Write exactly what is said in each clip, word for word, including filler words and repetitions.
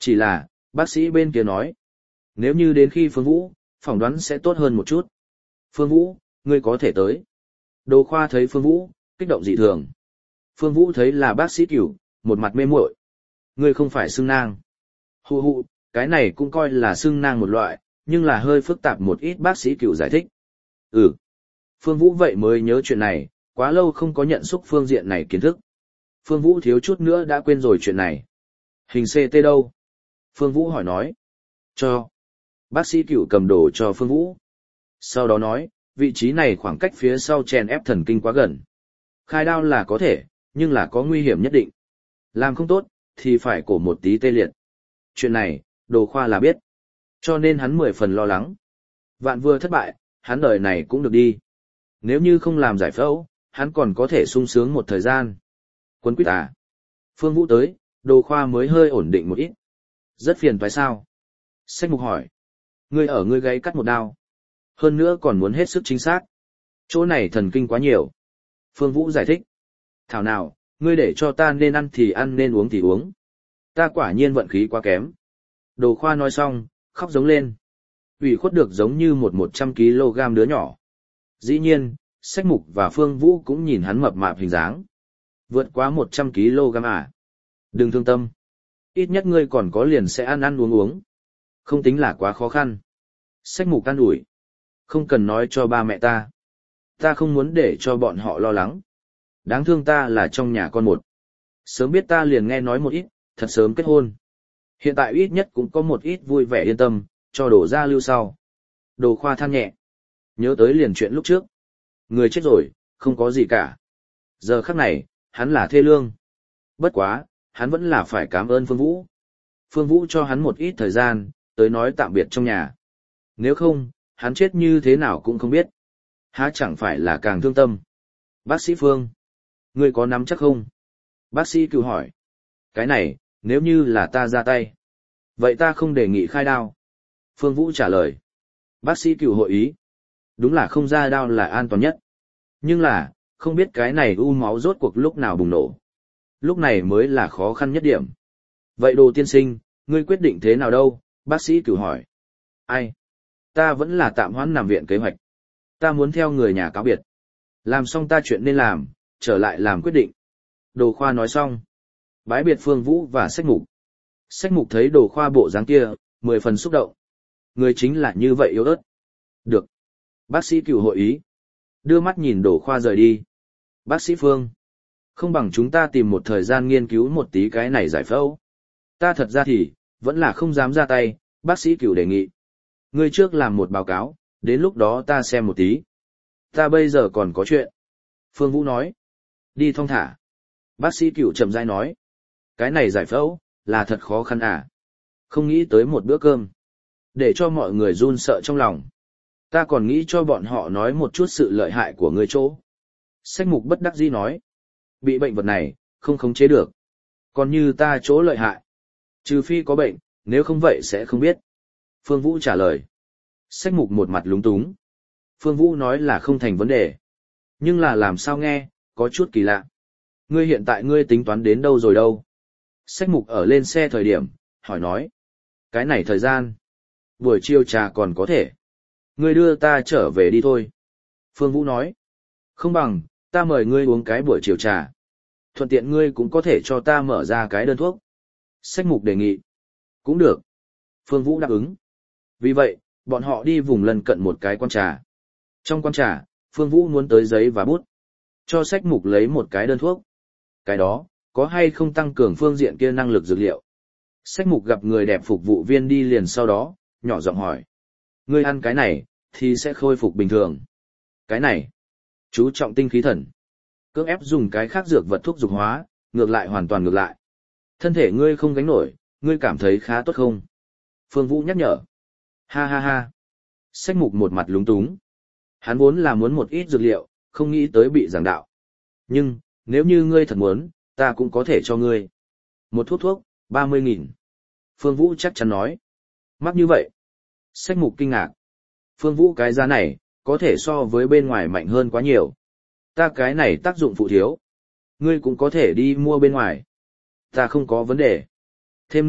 Chỉ là, bác sĩ bên kia nói, nếu như đến khi Phương Vũ, phỏng đoán sẽ tốt hơn một chút. Phương Vũ, ngươi có thể tới. Đồ khoa thấy Phương Vũ, kích động dị thường. Phương Vũ thấy là bác sĩ Cửu, một mặt mê muội. Ngươi không phải xưng nang. Hù hù, cái này cũng coi là xưng nang một loại, nhưng là hơi phức tạp một ít, bác sĩ Cửu giải thích. Ừ. Phương Vũ vậy mới nhớ chuyện này, quá lâu không có nhận xúc phương diện này kiến thức. Phương Vũ thiếu chút nữa đã quên rồi chuyện này. Hình xê tê đâu? Phương Vũ hỏi nói. Cho. Bác sĩ Cửu cầm đồ cho Phương Vũ. Sau đó nói, vị trí này khoảng cách phía sau chèn ép thần kinh quá gần. Khai đao là có thể, nhưng là có nguy hiểm nhất định. Làm không tốt, thì phải cổ một tí tê liệt. Chuyện này, Đồ khoa là biết. Cho nên hắn mười phần lo lắng. Vạn vừa thất bại, hắn đời này cũng được đi. Nếu như không làm giải phẫu, hắn còn có thể sung sướng một thời gian. Quân quyết à? Phương Vũ tới, Đồ khoa mới hơi ổn định một ít. Rất phiền phải sao? Sách mục hỏi. Ngươi ở ngươi gáy cắt một đao. Hơn nữa còn muốn hết sức chính xác. Chỗ này thần kinh quá nhiều. Phương Vũ giải thích. Thảo nào, ngươi để cho ta nên ăn thì ăn, nên uống thì uống. Ta quả nhiên vận khí quá kém. Đồ khoa nói xong, khóc giống lên. Ủy khuất được giống như một một trăm ki lô gam đứa nhỏ. Dĩ nhiên, Sách Mục và Phương Vũ cũng nhìn hắn mập mạp hình dáng. Vượt quá một trăm ki lô gam à? Đừng thương tâm. Ít nhất ngươi còn có liền sẽ ăn ăn uống uống. Không tính là quá khó khăn. Sách Mục can ủi. Không cần nói cho ba mẹ ta. Ta không muốn để cho bọn họ lo lắng. Đáng thương ta là trong nhà con một. Sớm biết ta liền nghe nói một ít, thật sớm kết hôn. Hiện tại ít nhất cũng có một ít vui vẻ yên tâm, cho đổ ra lưu sau. Đồ khoa than nhẹ. Nhớ tới liền chuyện lúc trước. Người chết rồi, không có gì cả. Giờ khắc này, hắn là thê lương. Bất quá, hắn vẫn là phải cảm ơn Phương Vũ. Phương Vũ cho hắn một ít thời gian, tới nói tạm biệt trong nhà. Nếu không, hắn chết như thế nào cũng không biết. Há chẳng phải là càng thương tâm. Bác sĩ Phương, ngươi có nắm chắc không? Bác sĩ Cửu hỏi. Cái này, nếu như là ta ra tay. Vậy ta không đề nghị khai đao. Phương Vũ trả lời. Bác sĩ Cửu hội ý. Đúng là không ra đao là an toàn nhất. Nhưng là, không biết cái này u máu rốt cuộc lúc nào bùng nổ. Lúc này mới là khó khăn nhất điểm. Vậy Đồ tiên sinh, ngươi quyết định thế nào đâu? Bác sĩ Cửu hỏi. Ai? Ta vẫn là tạm hoãn nằm viện kế hoạch. Ta muốn theo người nhà cáo biệt. Làm xong ta chuyện nên làm, trở lại làm quyết định. Đồ khoa nói xong. Bái biệt Phương Vũ và Sách Mục. Sách Mục thấy Đồ khoa bộ dáng kia, mười phần xúc động. Người chính là như vậy yếu ớt. Được. Bác sĩ Cửu hội ý. Đưa mắt nhìn Đồ khoa rời đi. Bác sĩ Phương. Không bằng chúng ta tìm một thời gian nghiên cứu một tí cái này giải phẫu. Ta thật ra thì, vẫn là không dám ra tay, bác sĩ Cửu đề nghị. Ngươi trước làm một báo cáo, đến lúc đó ta xem một tí. Ta bây giờ còn có chuyện. Phương Vũ nói. Đi thong thả. Bác sĩ Cửu chậm rãi nói. Cái này giải phẫu, là thật khó khăn à. Không nghĩ tới một bữa cơm. Để cho mọi người run sợ trong lòng. Ta còn nghĩ cho bọn họ nói một chút sự lợi hại của ngươi chỗ. Sách Mục bất đắc dĩ nói. Bị bệnh vật này, không khống chế được. Còn như ta chỗ lợi hại. Trừ phi có bệnh, nếu không vậy sẽ không biết. Phương Vũ trả lời. Sách Mục một mặt lúng túng. Phương Vũ nói là không thành vấn đề. Nhưng là làm sao nghe, có chút kỳ lạ. Ngươi hiện tại ngươi tính toán đến đâu rồi đâu? Sách Mục ở lên xe thời điểm, hỏi nói. Cái này thời gian. Buổi chiều trà còn có thể. Ngươi đưa ta trở về đi thôi. Phương Vũ nói. Không bằng, ta mời ngươi uống cái buổi chiều trà. Thuận tiện ngươi cũng có thể cho ta mở ra cái đơn thuốc. Sách Mục đề nghị. Cũng được. Phương Vũ đáp ứng. Vì vậy, bọn họ đi vùng lân cận một cái quán trà. Trong quán trà, Phương Vũ muốn tới giấy và bút. Cho Sách Mục lấy một cái đơn thuốc. Cái đó, có hay không tăng cường phương diện kia năng lực dược liệu? Sách Mục gặp người đẹp phục vụ viên đi liền sau đó, nhỏ giọng hỏi. Ngươi ăn cái này, thì sẽ khôi phục bình thường. Cái này, chú trọng tinh khí thần. Cưỡng ép dùng cái khác dược vật thuốc dục hóa, ngược lại hoàn toàn ngược lại. Thân thể ngươi không gánh nổi, ngươi cảm thấy khá tốt không? Phương Vũ nhắc nhở. Ha ha ha. Sách Mục một mặt lúng túng. Hắn vốn là muốn một ít dược liệu, không nghĩ tới bị giảng đạo. Nhưng, nếu như ngươi thật muốn, ta cũng có thể cho ngươi. Một thuốc thuốc, ba mươi nghìn. Phương Vũ chắc chắn nói. Mắc như vậy. Sách Mục kinh ngạc. Phương Vũ cái giá này, có thể so với bên ngoài mạnh hơn quá nhiều. Ta cái này tác dụng phụ thiếu. Ngươi cũng có thể đi mua bên ngoài. Ta không có vấn đề. Thêm nữa,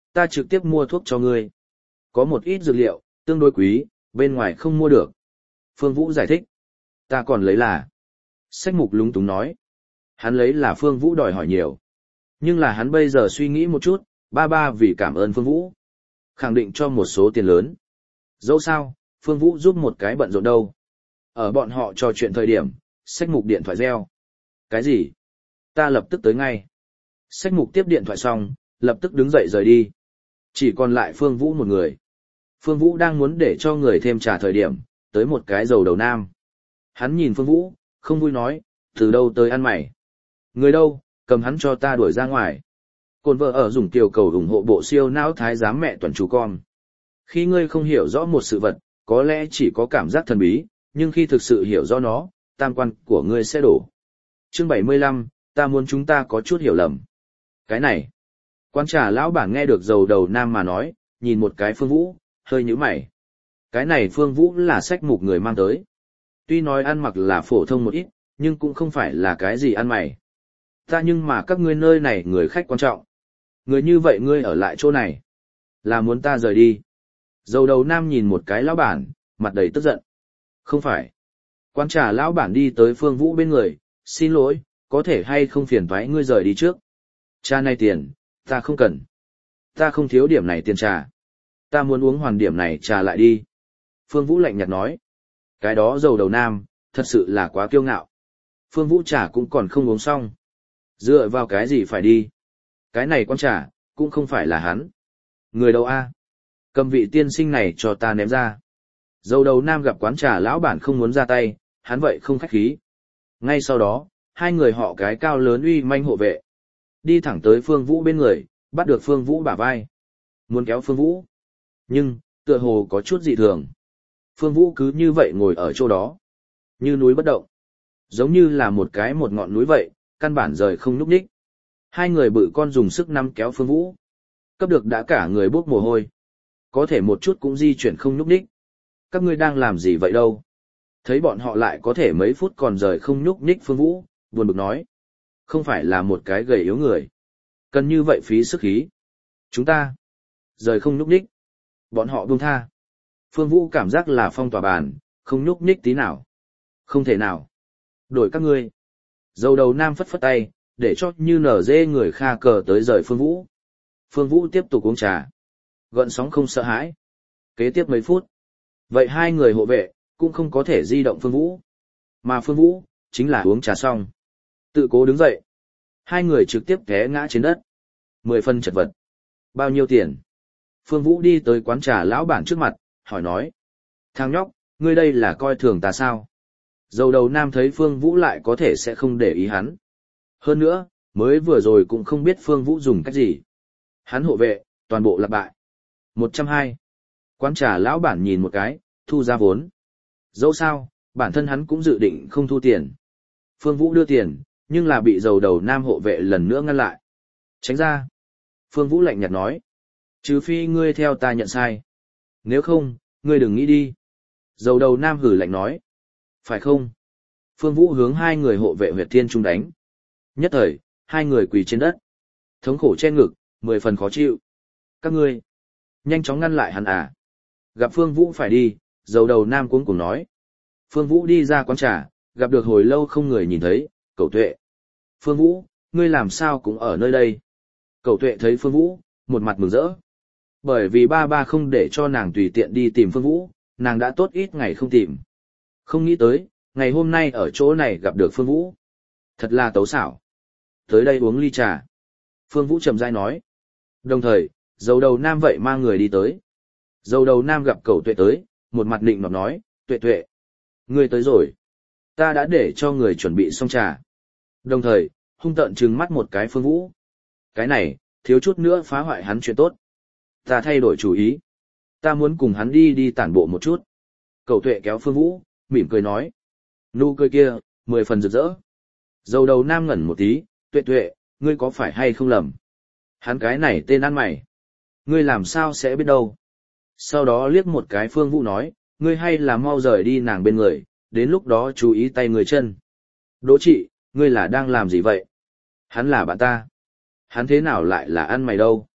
ta trực tiếp mua thuốc cho ngươi. Có một ít dược liệu, tương đối quý, bên ngoài không mua được. Phương Vũ giải thích. Ta còn lấy là. Sách mục lúng túng nói. Hắn lấy là Phương Vũ đòi hỏi nhiều. Nhưng là hắn bây giờ suy nghĩ một chút, ba ba vì cảm ơn Phương Vũ. Khẳng định cho một số tiền lớn. Dẫu sao, Phương Vũ giúp một cái bận rộn đâu. Ở bọn họ trò chuyện thời điểm, sách mục điện thoại reo. Cái gì? Ta lập tức tới ngay. Sách mục tiếp điện thoại xong, lập tức đứng dậy rời đi. Chỉ còn lại Phương Vũ một người. Phương Vũ đang muốn để cho người thêm trà thời điểm, tới một cái dầu đầu nam. Hắn nhìn Phương Vũ, không vui nói, từ đâu tới ăn mày. Người đâu, cầm hắn cho ta đuổi ra ngoài. Côn vợ ở dùng tiểu cầu ủng hộ bộ siêu não thái giám mẹ tuần chú con. Khi ngươi không hiểu rõ một sự vật, có lẽ chỉ có cảm giác thần bí, nhưng khi thực sự hiểu rõ nó, tam quan của ngươi sẽ đổ. Chương bảy mươi lăm, ta muốn chúng ta có chút hiểu lầm. Cái này, quán trà lão bản nghe được dầu đầu nam mà nói, nhìn một cái Phương Vũ, hơi nhíu mày. Cái này Phương Vũ là sách mục người mang tới. Tuy nói ăn mặc là phổ thông một ít, nhưng cũng không phải là cái gì ăn mày. Ta nhưng mà các ngươi nơi này người khách quan trọng. Người như vậy ngươi ở lại chỗ này, là muốn ta rời đi. Dầu đầu nam nhìn một cái lão bản, mặt đầy tức giận. Không phải. Quán trà lão bản đi tới Phương Vũ bên người, xin lỗi, có thể hay không phiền toái ngươi rời đi trước. Trà này tiền, ta không cần. Ta không thiếu điểm này tiền trà. Ta muốn uống hoàn điểm này trà lại đi. Phương Vũ lạnh nhạt nói. Cái đó dầu đầu nam, thật sự là quá kiêu ngạo. Phương Vũ trà cũng còn không uống xong. Dựa vào cái gì phải đi? Cái này quán trà, cũng không phải là hắn. Người đâu a? Cầm vị tiên sinh này cho ta ném ra. Dầu đầu nam gặp quán trà lão bản không muốn ra tay, hắn vậy không khách khí. Ngay sau đó, hai người họ cái cao lớn uy manh hộ vệ. Đi thẳng tới Phương Vũ bên người, bắt được Phương Vũ bả vai. Muốn kéo Phương Vũ. Nhưng, tựa hồ có chút dị thường. Phương Vũ cứ như vậy ngồi ở chỗ đó. Như núi bất động. Giống như là một cái một ngọn núi vậy, căn bản rời không nhúc nhích. Hai người bự con dùng sức nắm kéo Phương Vũ. Cấp được đã cả người bốc mồ hôi. Có thể một chút cũng di chuyển không nhúc nhích. Các ngươi đang làm gì vậy đâu? Thấy bọn họ lại có thể mấy phút còn rời không nhúc nhích Phương Vũ, buồn bực nói. Không phải là một cái gầy yếu người. Cần như vậy phí sức khí. Chúng ta rời không nhúc nhích. Bọn họ buông tha. Phương Vũ cảm giác là phong tỏa bàn, không nhúc nhích tí nào. Không thể nào. Đổi các ngươi. Dầu đầu nam phất phất tay, để cho như nở dê người kha cờ tới rời Phương Vũ. Phương Vũ tiếp tục uống trà. Gợn sóng không sợ hãi. Kế tiếp mấy phút. Vậy hai người hộ vệ, cũng không có thể di động Phương Vũ. Mà Phương Vũ, chính là uống trà xong. Tự cố đứng dậy. Hai người trực tiếp té ngã trên đất. Mười phân chật vật. Bao nhiêu tiền? Phương Vũ đi tới quán trà lão bản trước mặt, hỏi nói. Thằng nhóc, ngươi đây là coi thường ta sao? Dầu đầu nam thấy Phương Vũ lại có thể sẽ không để ý hắn. Hơn nữa, mới vừa rồi cũng không biết Phương Vũ dùng cách gì. Hắn hộ vệ, toàn bộ lạc bại. một trăm hai. Quán trà lão bản nhìn một cái, thu ra vốn. Dẫu sao, bản thân hắn cũng dự định không thu tiền. Phương Vũ đưa tiền, nhưng là bị dầu đầu nam hộ vệ lần nữa ngăn lại. Tránh ra. Phương Vũ lạnh nhạt nói. Trừ phi ngươi theo ta nhận sai. Nếu không, ngươi đừng nghĩ đi. Dầu đầu nam hử lạnh nói. Phải không? Phương Vũ hướng hai người hộ vệ huyệt thiên trung đánh. Nhất thời, hai người quỳ trên đất. Thống khổ che ngực, mười phần khó chịu. Các ngươi, nhanh chóng ngăn lại hắn à. Gặp Phương Vũ phải đi, dầu đầu nam cuống cuồng nói. Phương Vũ đi ra quán trà, gặp được hồi lâu không người nhìn thấy, Cẩu Tuệ. Phương Vũ, ngươi làm sao cũng ở nơi đây. Cẩu Tuệ thấy Phương Vũ, một mặt mừng rỡ. Bởi vì ba ba không để cho nàng tùy tiện đi tìm Phương Vũ, nàng đã tốt ít ngày không tìm. Không nghĩ tới, ngày hôm nay ở chỗ này gặp được Phương Vũ. Thật là tấu xảo. Tới đây uống ly trà. Phương Vũ trầm rãi nói. Đồng thời, dầu đầu nam vậy mang người đi tới. Dầu đầu nam gặp Cẩu Tuệ tới, một mặt định nọt nói, Tuệ Tuệ. Ngươi tới rồi. Ta đã để cho người chuẩn bị xong trà. Đồng thời, hung tợn trừng mắt một cái Phương Vũ. Cái này, thiếu chút nữa phá hoại hắn chuyện tốt. Ta thay đổi chủ ý. Ta muốn cùng hắn đi đi tản bộ một chút. Cẩu Tuệ kéo Phương Vũ, mỉm cười nói. Nụ cười kia, mười phần rực rỡ. Dầu đầu nam ngẩn một tí, Tuệ Tuệ, ngươi có phải hay không lầm? Hắn cái này tên ăn mày. Ngươi làm sao sẽ biết đâu? Sau đó liếc một cái Phương Vũ nói, ngươi hay là mau rời đi nàng bên người, đến lúc đó chú ý tay người chân. Đỗ Trị, ngươi là đang làm gì vậy? Hắn là bạn ta. Hắn thế nào lại là ăn mày đâu?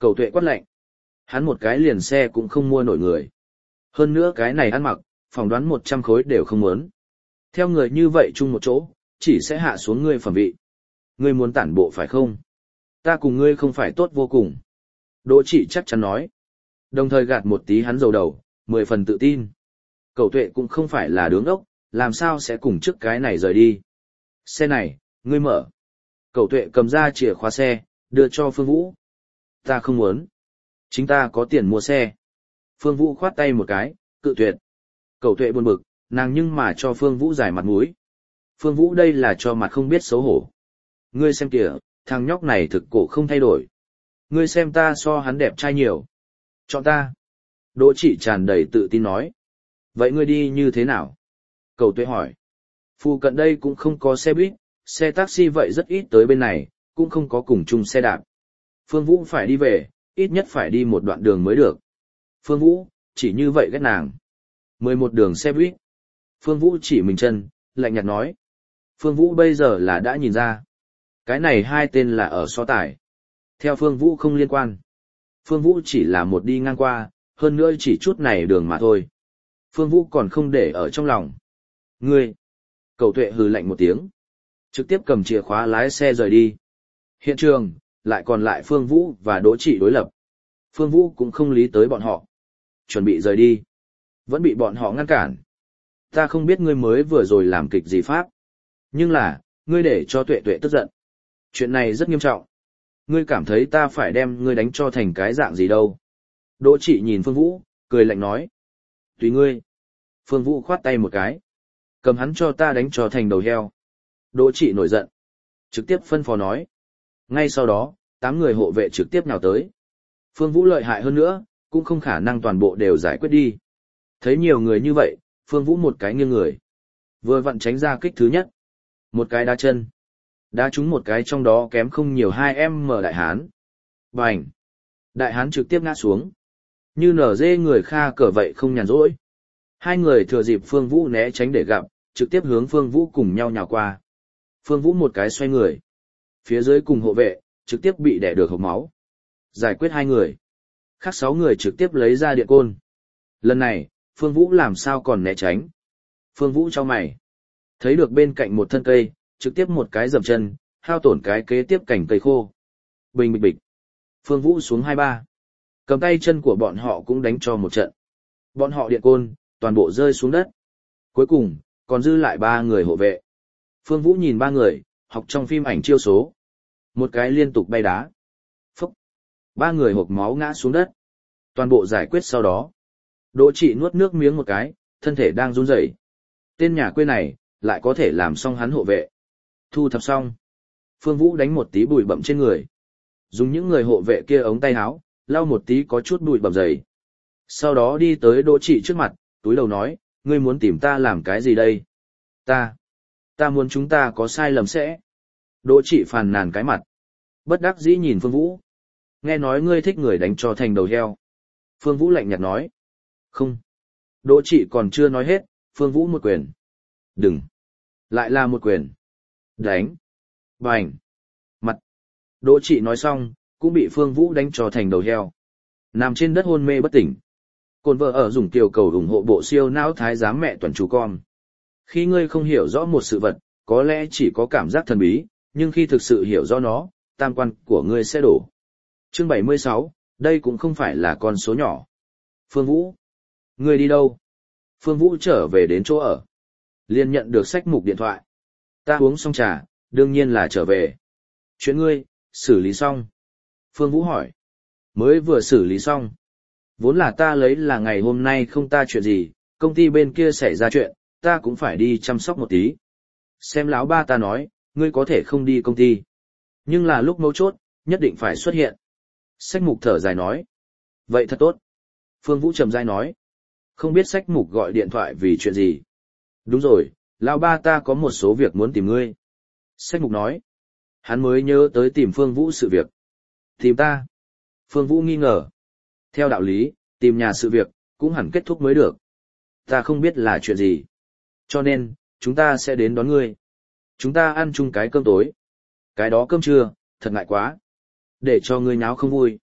Cầu Tuệ quát lạnh. Hắn một cái liền xe cũng không mua nổi người. Hơn nữa cái này ăn mặc, phỏng đoán một trăm khối đều không muốn. Theo người như vậy chung một chỗ, chỉ sẽ hạ xuống ngươi phẩm vị. Ngươi muốn tản bộ phải không? Ta cùng ngươi không phải tốt vô cùng. Đỗ Trị chắc chắn nói. Đồng thời gạt một tí hắn dầu đầu, mười phần tự tin. Cầu Tuệ cũng không phải là đứng ốc, làm sao sẽ cùng trước cái này rời đi. Xe này, ngươi mở. Cầu Tuệ cầm ra chìa khóa xe, đưa cho Phương Vũ. Ta không muốn. Chính ta có tiền mua xe. Phương Vũ khoát tay một cái, cự tuyệt. Cầu Tuệ buồn bực, nàng nhưng mà cho Phương Vũ giải mặt mũi. Phương Vũ đây là cho mặt không biết xấu hổ. Ngươi xem kìa, thằng nhóc này thực cổ không thay đổi. Ngươi xem ta so hắn đẹp trai nhiều. Chọn ta. Đỗ Trị tràn đầy tự tin nói. Vậy ngươi đi như thế nào? Cầu Tuệ hỏi. Phụ cận đây cũng không có xe buýt, xe taxi vậy rất ít tới bên này, cũng không có cùng chung xe đạp. Phương Vũ phải đi về, ít nhất phải đi một đoạn đường mới được. Phương Vũ, chỉ như vậy ghét nàng. Mười một đường xe buýt. Phương Vũ chỉ mình chân, lạnh nhạt nói. Phương Vũ bây giờ là đã nhìn ra. Cái này hai tên là ở so tài. Theo Phương Vũ không liên quan. Phương Vũ chỉ là một đi ngang qua, hơn nữa chỉ chút này đường mà thôi. Phương Vũ còn không để ở trong lòng. Ngươi! Cầu Tuệ hừ lạnh một tiếng. Trực tiếp cầm chìa khóa lái xe rời đi. Hiện trường, lại còn lại Phương Vũ và Đỗ Trị đối lập. Phương Vũ cũng không lý tới bọn họ. Chuẩn bị rời đi. Vẫn bị bọn họ ngăn cản. Ta không biết ngươi mới vừa rồi làm kịch gì pháp. Nhưng là, ngươi để cho Tuệ Tuệ tức giận. Chuyện này rất nghiêm trọng. Ngươi cảm thấy ta phải đem ngươi đánh cho thành cái dạng gì đâu. Đỗ Trị nhìn Phương Vũ, cười lạnh nói. Tùy ngươi. Phương Vũ khoát tay một cái. Cầm hắn cho ta đánh cho thành đầu heo. Đỗ Trị nổi giận. Trực tiếp phân phó nói. Ngay sau đó, tám người hộ vệ trực tiếp nhào tới. Phương Vũ lợi hại hơn nữa, cũng không khả năng toàn bộ đều giải quyết đi. Thấy nhiều người như vậy, Phương Vũ một cái nghiêng người. Vừa vặn tránh ra kích thứ nhất. Một cái đá chân. Đá trúng một cái trong đó kém không nhiều hai em mở đại hán. Bành! Đại hán trực tiếp ngã xuống. Như nở dê người Kha cờ vậy không nhàn rỗi. Hai người thừa dịp Phương Vũ né tránh để gặp, trực tiếp hướng Phương Vũ cùng nhau nhào qua. Phương Vũ một cái xoay người. Phía dưới cùng hộ vệ, trực tiếp bị đẻ được hộc máu. Giải quyết hai người. Khác sáu người trực tiếp lấy ra điện côn. Lần này, Phương Vũ làm sao còn né tránh. Phương Vũ cho mày. Thấy được bên cạnh một thân cây, trực tiếp một cái dầm chân, hao tổn cái kế tiếp cành cây khô. Bình bịch bịch. Phương Vũ xuống hai ba. Cầm tay chân của bọn họ cũng đánh cho một trận. Bọn họ điện côn, toàn bộ rơi xuống đất. Cuối cùng, còn dư lại ba người hộ vệ. Phương Vũ nhìn ba người, học trong phim ảnh chiêu số. Một cái liên tục bay đá. Phúc. Ba người hộc máu ngã xuống đất. Toàn bộ giải quyết sau đó. Đỗ Trị nuốt nước miếng một cái, thân thể đang run rẩy. Tên nhà quê này, lại có thể làm xong hắn hộ vệ. Thu thập xong. Phương Vũ đánh một tí bụi bặm trên người. Dùng những người hộ vệ kia ống tay áo, lau một tí có chút bụi bặm dày. Sau đó đi tới Đỗ Trị trước mặt, túi đầu nói, ngươi muốn tìm ta làm cái gì đây? Ta. Ta muốn chúng ta có sai lầm sẽ. Đỗ Trị phàn nàn cái mặt. Bất đắc dĩ nhìn Phương Vũ. Nghe nói ngươi thích người đánh cho thành đầu heo. Phương Vũ lạnh nhạt nói. Không. Đỗ Trị còn chưa nói hết, Phương Vũ một quyền. Đừng. Lại là một quyền. Đánh. Bành. Mặt. Đỗ Trị nói xong, cũng bị Phương Vũ đánh cho thành đầu heo. Nằm trên đất hôn mê bất tỉnh. Cồn vợ ở dùng tiểu cầu ủng hộ bộ siêu não thái giám mẹ toàn chú con. Khi ngươi không hiểu rõ một sự vật, có lẽ chỉ có cảm giác thần bí, nhưng khi thực sự hiểu rõ nó, tam quan của ngươi sẽ đổ. Chương bảy mươi sáu, đây cũng không phải là con số nhỏ. Phương Vũ. Ngươi đi đâu? Phương Vũ trở về đến chỗ ở. Liền nhận được sách mục điện thoại. Ta uống xong trà, đương nhiên là trở về. Chuyện ngươi, xử lý xong. Phương Vũ hỏi. Mới vừa xử lý xong. Vốn là ta lấy là ngày hôm nay không ta chuyện gì, công ty bên kia xảy ra chuyện, ta cũng phải đi chăm sóc một tí. Xem lão ba ta nói, ngươi có thể không đi công ty. Nhưng là lúc mấu chốt, nhất định phải xuất hiện. Sách mục thở dài nói. Vậy thật tốt. Phương Vũ trầm dai nói. Không biết sách mục gọi điện thoại vì chuyện gì. Đúng rồi, lão ba ta có một số việc muốn tìm ngươi. Sách mục nói. Hắn mới nhớ tới tìm Phương Vũ sự việc. Tìm ta. Phương Vũ nghi ngờ. Theo đạo lý, tìm nhà sự việc, cũng hẳn kết thúc mới được. Ta không biết là chuyện gì. Cho nên, chúng ta sẽ đến đón ngươi. Chúng ta ăn chung cái cơm tối. Cái đó cơm trưa, thật ngại quá. Để cho ngươi nháo không vui.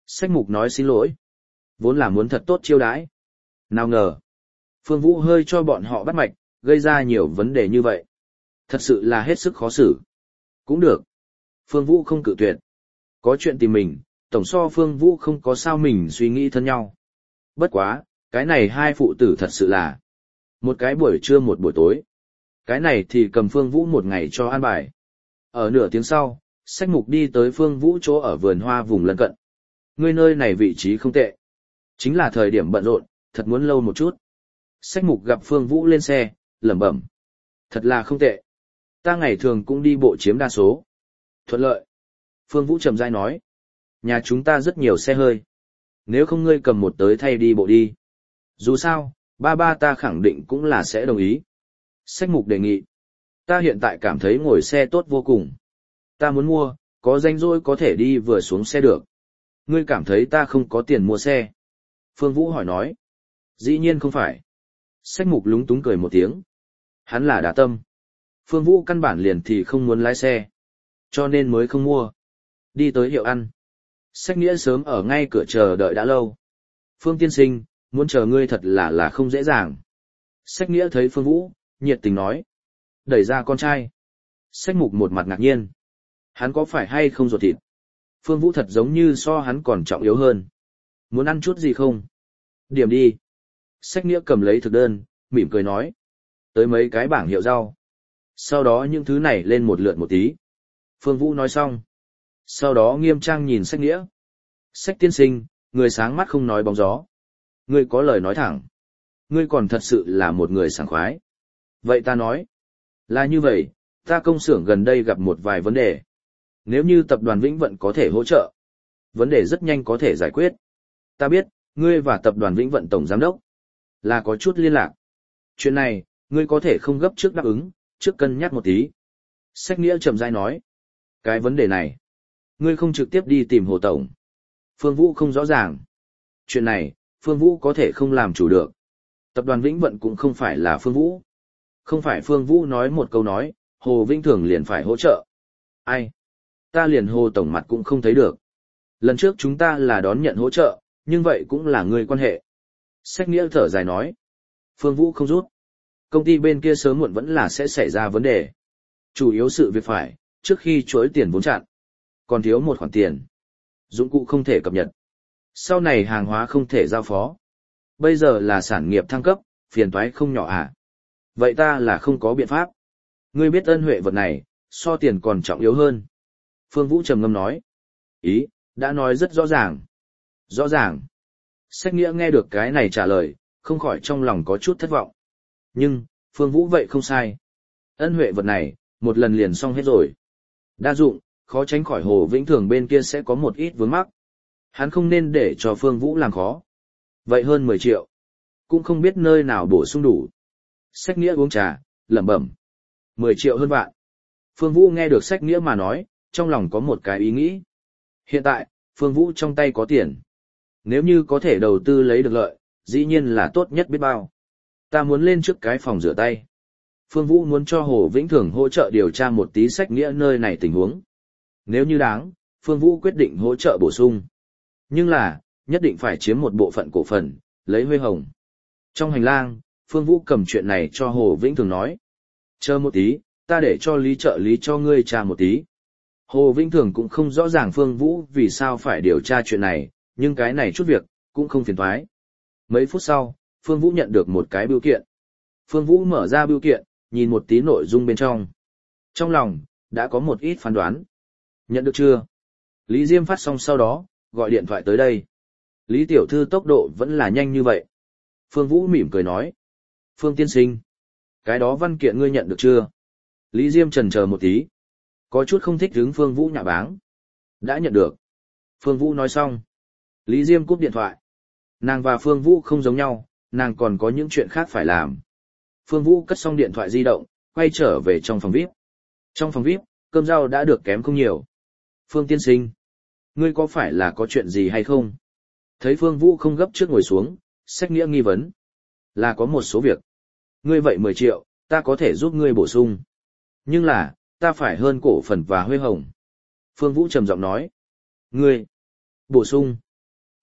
Sách mục nói xin lỗi. Vốn là muốn thật tốt chiêu đãi. Nào ngờ. Phương Vũ hơi cho bọn họ bắt mạch, gây ra nhiều vấn đề như vậy. Thật sự là hết sức khó xử. Cũng được. Phương Vũ không cự tuyệt. Có chuyện tìm mình, tổng so Phương Vũ không có sao mình suy nghĩ thân nhau. Bất quá, cái này hai phụ tử thật sự là một cái buổi trưa một buổi tối. Cái này thì cầm Phương Vũ một ngày cho an bài. Ở nửa tiếng sau, sách mục đi tới Phương Vũ chỗ ở vườn hoa vùng lân cận. Ngươi nơi này vị trí không tệ. Chính là thời điểm bận rộn, thật muốn lâu một chút. Sách mục gặp Phương Vũ lên xe, lẩm bẩm. Thật là không tệ. Ta ngày thường cũng đi bộ chiếm đa số. Thuận lợi. Phương Vũ trầm dai nói. Nhà chúng ta rất nhiều xe hơi. Nếu không ngươi cầm một tới thay đi bộ đi. Dù sao, ba ba ta khẳng định cũng là sẽ đồng ý. Sách mục đề nghị. Ta hiện tại cảm thấy ngồi xe tốt vô cùng. Ta muốn mua, có rảnh rỗi có thể đi vừa xuống xe được. Ngươi cảm thấy ta không có tiền mua xe. Phương Vũ hỏi nói. Dĩ nhiên không phải. Sách mục lúng túng cười một tiếng. Hắn là đả tâm. Phương Vũ căn bản liền thì không muốn lái xe. Cho nên mới không mua. Đi tới hiệu ăn. Sách nghĩa sớm ở ngay cửa chờ đợi đã lâu. Phương tiên sinh, muốn chờ ngươi thật là là không dễ dàng. Sách nghĩa thấy Phương Vũ, nhiệt tình nói. Đẩy ra con trai. Sách mục một mặt ngạc nhiên. Hắn có phải hay không ruột thịt? Phương Vũ thật giống như so hắn còn trọng yếu hơn. Muốn ăn chút gì không? Điểm đi. Sách nghĩa cầm lấy thực đơn, mỉm cười nói. Tới mấy cái bảng hiệu rau. Sau đó những thứ này lên một lượt một tí. Phương Vũ nói xong. Sau đó nghiêm trang nhìn sách nghĩa. Sách tiên sinh, người sáng mắt không nói bóng gió. Ngươi có lời nói thẳng. Ngươi còn thật sự là một người sảng khoái. Vậy ta nói. Là như vậy, ta công xưởng gần đây gặp một vài vấn đề. Nếu như tập đoàn Vĩnh Vận có thể hỗ trợ, vấn đề rất nhanh có thể giải quyết. Ta biết, ngươi và tập đoàn Vĩnh Vận tổng giám đốc là có chút liên lạc. Chuyện này, ngươi có thể không gấp trước đáp ứng, trước cân nhắc một tí. Sách nghĩa chậm rãi nói. Cái vấn đề này, ngươi không trực tiếp đi tìm Hồ Tổng. Phương Vũ không rõ ràng. Chuyện này, Phương Vũ có thể không làm chủ được. Tập đoàn Vĩnh Vận cũng không phải là Phương Vũ. Không phải Phương Vũ nói một câu nói, Hồ Vĩnh Thường liền phải hỗ trợ. Ai? Ta liền Hồ Tổng mặt cũng không thấy được. Lần trước chúng ta là đón nhận hỗ trợ, nhưng vậy cũng là người quan hệ. Sách nghĩa thở dài nói. Phương Vũ không rút. Công ty bên kia sớm muộn vẫn là sẽ xảy ra vấn đề. Chủ yếu sự việc phải, trước khi chuỗi tiền vốn chặn. Còn thiếu một khoản tiền. Dụng cụ không thể cập nhật. Sau này hàng hóa không thể giao phó. Bây giờ là sản nghiệp thăng cấp, phiền toái không nhỏ à. Vậy ta là không có biện pháp. Ngươi biết ân huệ vật này, so tiền còn trọng yếu hơn. Phương Vũ trầm ngâm nói. Ý, đã nói rất rõ ràng. Rõ ràng. Sách nghĩa nghe được cái này trả lời, không khỏi trong lòng có chút thất vọng. Nhưng, Phương Vũ vậy không sai. Ân huệ vật này, một lần liền xong hết rồi. Đa dụng, khó tránh khỏi Hồ Vĩnh Thường bên kia sẽ có một ít vướng mắc. Hắn không nên để cho Phương Vũ làm khó. Vậy hơn mười triệu. Cũng không biết nơi nào bổ sung đủ. Sách nghĩa uống trà, lẩm bẩm. mười triệu hơn vạn. Phương Vũ nghe được sách nghĩa mà nói, trong lòng có một cái ý nghĩ. Hiện tại, Phương Vũ trong tay có tiền. Nếu như có thể đầu tư lấy được lợi, dĩ nhiên là tốt nhất biết bao. Ta muốn lên trước cái phòng rửa tay. Phương Vũ muốn cho Hồ Vĩnh Thường hỗ trợ điều tra một tí sách nghĩa nơi này tình huống. Nếu như đáng, Phương Vũ quyết định hỗ trợ bổ sung. Nhưng là, nhất định phải chiếm một bộ phận cổ phần, lấy Huê Hồng. Trong hành lang, Phương Vũ cầm chuyện này cho Hồ Vĩnh Thường nói. Chờ một tí, ta để cho Lý trợ lý cho ngươi tra một tí. Hồ Vĩnh Thường cũng không rõ ràng Phương Vũ vì sao phải điều tra chuyện này, nhưng cái này chút việc, cũng không phiền toái. Mấy phút sau, Phương Vũ nhận được một cái bưu kiện. Phương Vũ mở ra bưu kiện, nhìn một tí nội dung bên trong. Trong lòng, đã có một ít phán đoán. Nhận được chưa? Lý Diêm phát xong sau đó, gọi điện thoại tới đây. Lý tiểu thư tốc độ vẫn là nhanh như vậy. Phương Vũ mỉm cười nói. Phương tiên sinh. Cái đó văn kiện ngươi nhận được chưa? Lý Diêm chần chờ một tí. Có chút không thích hứng Phương Vũ nhạ báng. Đã nhận được. Phương Vũ nói xong. Lý Diêm cúp điện thoại. Nàng và Phương Vũ không giống nhau, nàng còn có những chuyện khác phải làm. Phương Vũ cất xong điện thoại di động, quay trở về trong phòng vi ai pi. Trong phòng vi ai pi, cơm rau đã được kém không nhiều. Phương tiên sinh. Ngươi có phải là có chuyện gì hay không? Thấy Phương Vũ không gấp trước ngồi xuống, sách nghĩa nghi vấn. Là có một số việc. Ngươi vậy mười triệu, ta có thể giúp ngươi bổ sung. Nhưng là, ta phải hơn cổ phần và Huê Hồng. Phương Vũ trầm giọng nói. Ngươi. Bổ sung.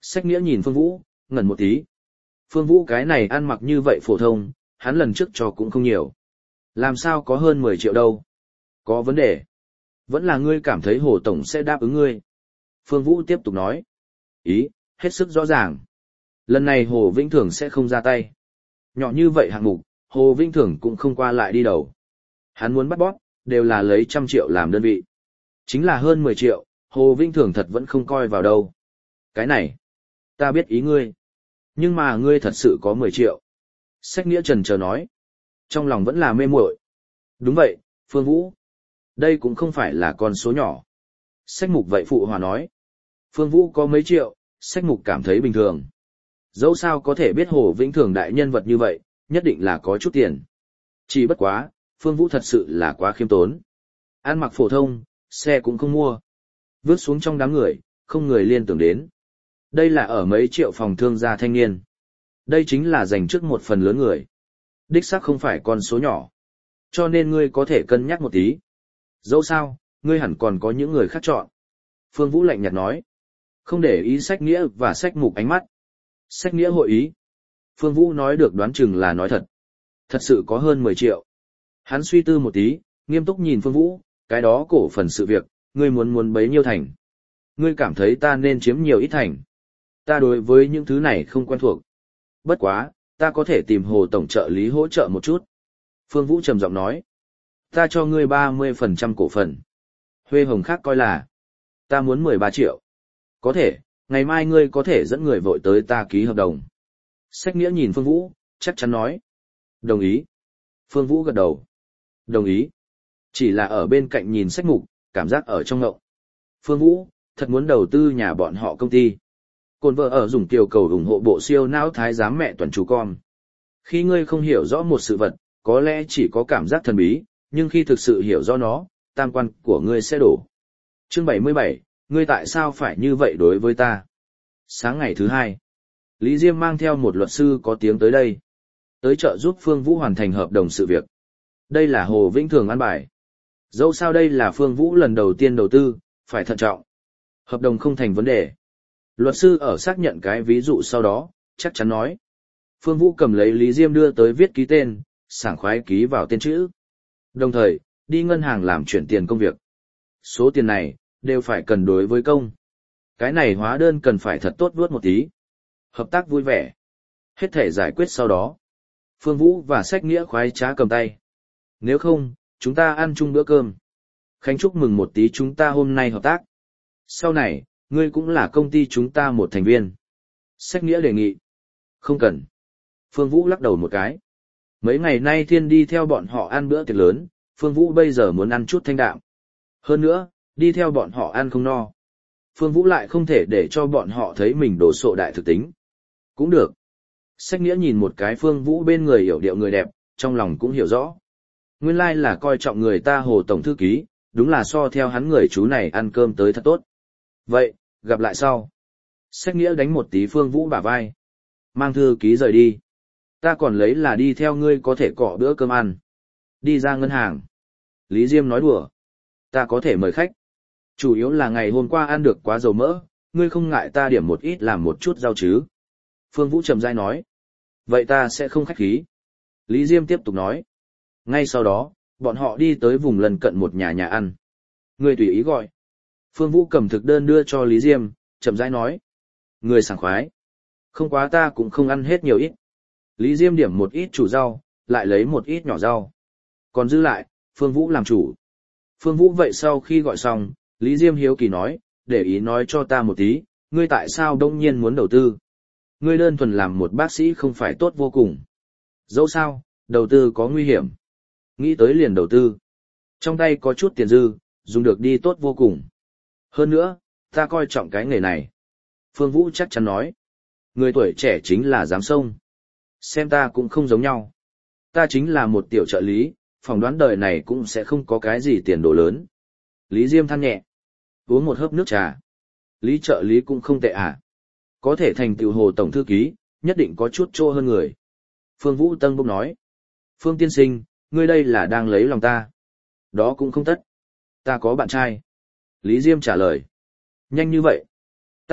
Sách Nghĩa nhìn Phương Vũ, ngẩn một tí. Phương Vũ cái này ăn mặc như vậy phổ thông, hắn lần trước cho cũng không nhiều. Làm sao có hơn mười triệu đâu? Có vấn đề. Vẫn là ngươi cảm thấy Hồ Tổng sẽ đáp ứng ngươi. Phương Vũ tiếp tục nói. Ý, hết sức rõ ràng. Lần này Hồ Vĩnh Thường sẽ không ra tay. Nhỏ như vậy hạng mục, Hồ Vĩnh Thường cũng không qua lại đi đầu. Hắn muốn bắt bóp, đều là lấy trăm triệu làm đơn vị. Chính là hơn mười triệu, Hồ Vĩnh Thường thật vẫn không coi vào đâu. Cái này, ta biết ý ngươi. Nhưng mà ngươi thật sự có mười triệu. Sách Nghĩa trần chờ nói. Trong lòng vẫn là mê muội. Đúng vậy, Phương Vũ. Đây cũng không phải là con số nhỏ. Sách Mục vậy phụ hòa nói. Phương Vũ có mấy triệu, Sách Mục cảm thấy bình thường. Dẫu sao có thể biết Hồ Vĩnh Thường đại nhân vật như vậy, nhất định là có chút tiền. Chỉ bất quá, Phương Vũ thật sự là quá khiêm tốn. Ăn mặc phổ thông, xe cũng không mua. Vứt xuống trong đám người, không người liên tưởng đến. Đây là ở mấy triệu phòng thương gia thanh niên. Đây chính là dành trước một phần lớn người. Đích xác không phải con số nhỏ. Cho nên ngươi có thể cân nhắc một tí. Dẫu sao, ngươi hẳn còn có những người khác chọn. Phương Vũ lạnh nhạt nói. Không để ý Sách Nghĩa và Sách Mục ánh mắt. Sách Nghĩa hội ý. Phương Vũ nói được đoán chừng là nói thật. Thật sự có hơn mười triệu. Hắn suy tư một tí, nghiêm túc nhìn Phương Vũ, cái đó cổ phần sự việc, ngươi muốn muốn bấy nhiêu thành. Ngươi cảm thấy ta nên chiếm nhiều ít thành. Ta đối với những thứ này không quen thuộc. Bất quá, ta có thể tìm Hồ Tổng trợ lý hỗ trợ một chút. Phương Vũ trầm giọng nói. Ta cho ngươi ba mươi phần trăm cổ phần. Huê Hồng khác coi là. Ta muốn mười ba triệu. Có thể, ngày mai ngươi có thể dẫn người vội tới ta ký hợp đồng. Sách Nghĩa nhìn Phương Vũ, chắc chắn nói. Đồng ý. Phương Vũ gật đầu. Đồng ý. Chỉ là ở bên cạnh nhìn Sách Mục, cảm giác ở trong ngậu. Phương Vũ, thật muốn đầu tư nhà bọn họ công ty. Cồn vợ ở dùng tiểu cầu ủng hộ bộ siêu não thái giám mẹ toàn chú con. Khi ngươi không hiểu rõ một sự vật, có lẽ chỉ có cảm giác thần bí, nhưng khi thực sự hiểu rõ nó, tam quan của ngươi sẽ đổ. Chương bảy mươi bảy, ngươi tại sao phải như vậy đối với ta? Sáng ngày thứ hai, Lý Diêm mang theo một luật sư có tiếng tới đây. Tới trợ giúp Phương Vũ hoàn thành hợp đồng sự việc. Đây là Hồ Vĩnh Thường an bài. Dẫu sao đây là Phương Vũ lần đầu tiên đầu tư, phải thận trọng. Hợp đồng không thành vấn đề. Luật sư ở xác nhận cái ví dụ sau đó, chắc chắn nói. Phương Vũ cầm lấy Lý Diêm đưa tới viết ký tên, sảng khoái ký vào tên chữ. Đồng thời, đi ngân hàng làm chuyển tiền công việc. Số tiền này, đều phải cần đối với công. Cái này hóa đơn cần phải thật tốt vuốt một tí. Hợp tác vui vẻ. Hết thể giải quyết sau đó. Phương Vũ và Sách Nghĩa khoái trá cầm tay. Nếu không, chúng ta ăn chung bữa cơm. Khánh chúc mừng một tí chúng ta hôm nay hợp tác. Sau này, ngươi cũng là công ty chúng ta một thành viên. Sách Nghĩa đề nghị. Không cần. Phương Vũ lắc đầu một cái. Mấy ngày nay Thiên đi theo bọn họ ăn bữa tiệc lớn, Phương Vũ bây giờ muốn ăn chút thanh đạm. Hơn nữa, đi theo bọn họ ăn không no. Phương Vũ lại không thể để cho bọn họ thấy mình đổ sộ đại thực tính. Cũng được. Sách Nghĩa nhìn một cái Phương Vũ bên người hiểu điệu người đẹp, trong lòng cũng hiểu rõ. Nguyên lai là coi trọng người ta Hồ Tổng Thư Ký, đúng là so theo hắn người chú này ăn cơm tới thật tốt. Vậy, gặp lại sau. Sách Nghĩa đánh một tí Phương Vũ bả vai. Mang Thư Ký rời đi. Ta còn lấy là đi theo ngươi có thể cọ bữa cơm ăn. Đi ra ngân hàng. Lý Diêm nói đùa. Ta có thể mời khách. Chủ yếu là ngày hôm qua ăn được quá dầu mỡ, ngươi không ngại ta điểm một ít làm một chút rau chứ. Phương Vũ trầm dai nói. Vậy ta sẽ không khách khí. Lý Diêm tiếp tục nói. Ngay sau đó, bọn họ đi tới vùng lân cận một nhà nhà ăn. Ngươi tùy ý gọi. Phương Vũ cầm thực đơn đưa cho Lý Diêm, chậm rãi nói. Ngươi sảng khoái. Không quá ta cũng không ăn hết nhiều ít. Lý Diêm điểm một ít chủ rau, lại lấy một ít nhỏ rau. Còn dư lại, Phương Vũ làm chủ. Phương Vũ vậy sau khi gọi xong, Lý Diêm hiếu kỳ nói, để ý nói cho ta một tí, ngươi tại sao đông nhiên muốn đầu tư? Ngươi đơn thuần làm một bác sĩ không phải tốt vô cùng. Dẫu sao, đầu tư có nguy hiểm. Nghĩ tới liền đầu tư. Trong tay có chút tiền dư, dùng được đi tốt vô cùng. Hơn nữa, ta coi trọng cái nghề này. Phương Vũ chắc chắn nói. Người tuổi trẻ chính là dám sông. Xem ta cũng không giống nhau. Ta chính là một tiểu trợ lý, phỏng đoán đời này cũng sẽ không có cái gì tiền đồ lớn. Lý Diêm than nhẹ. Uống một hớp nước trà. Lý trợ lý cũng không tệ à. Có thể thành tựu Hồ Tổng Thư Ký, nhất định có chút trô hơn người. Phương Vũ Tân bốc nói. Phương tiên sinh, ngươi đây là đang lấy lòng ta. Đó cũng không tất. Ta có bạn trai. Lý Diêm trả lời. Nhanh như vậy.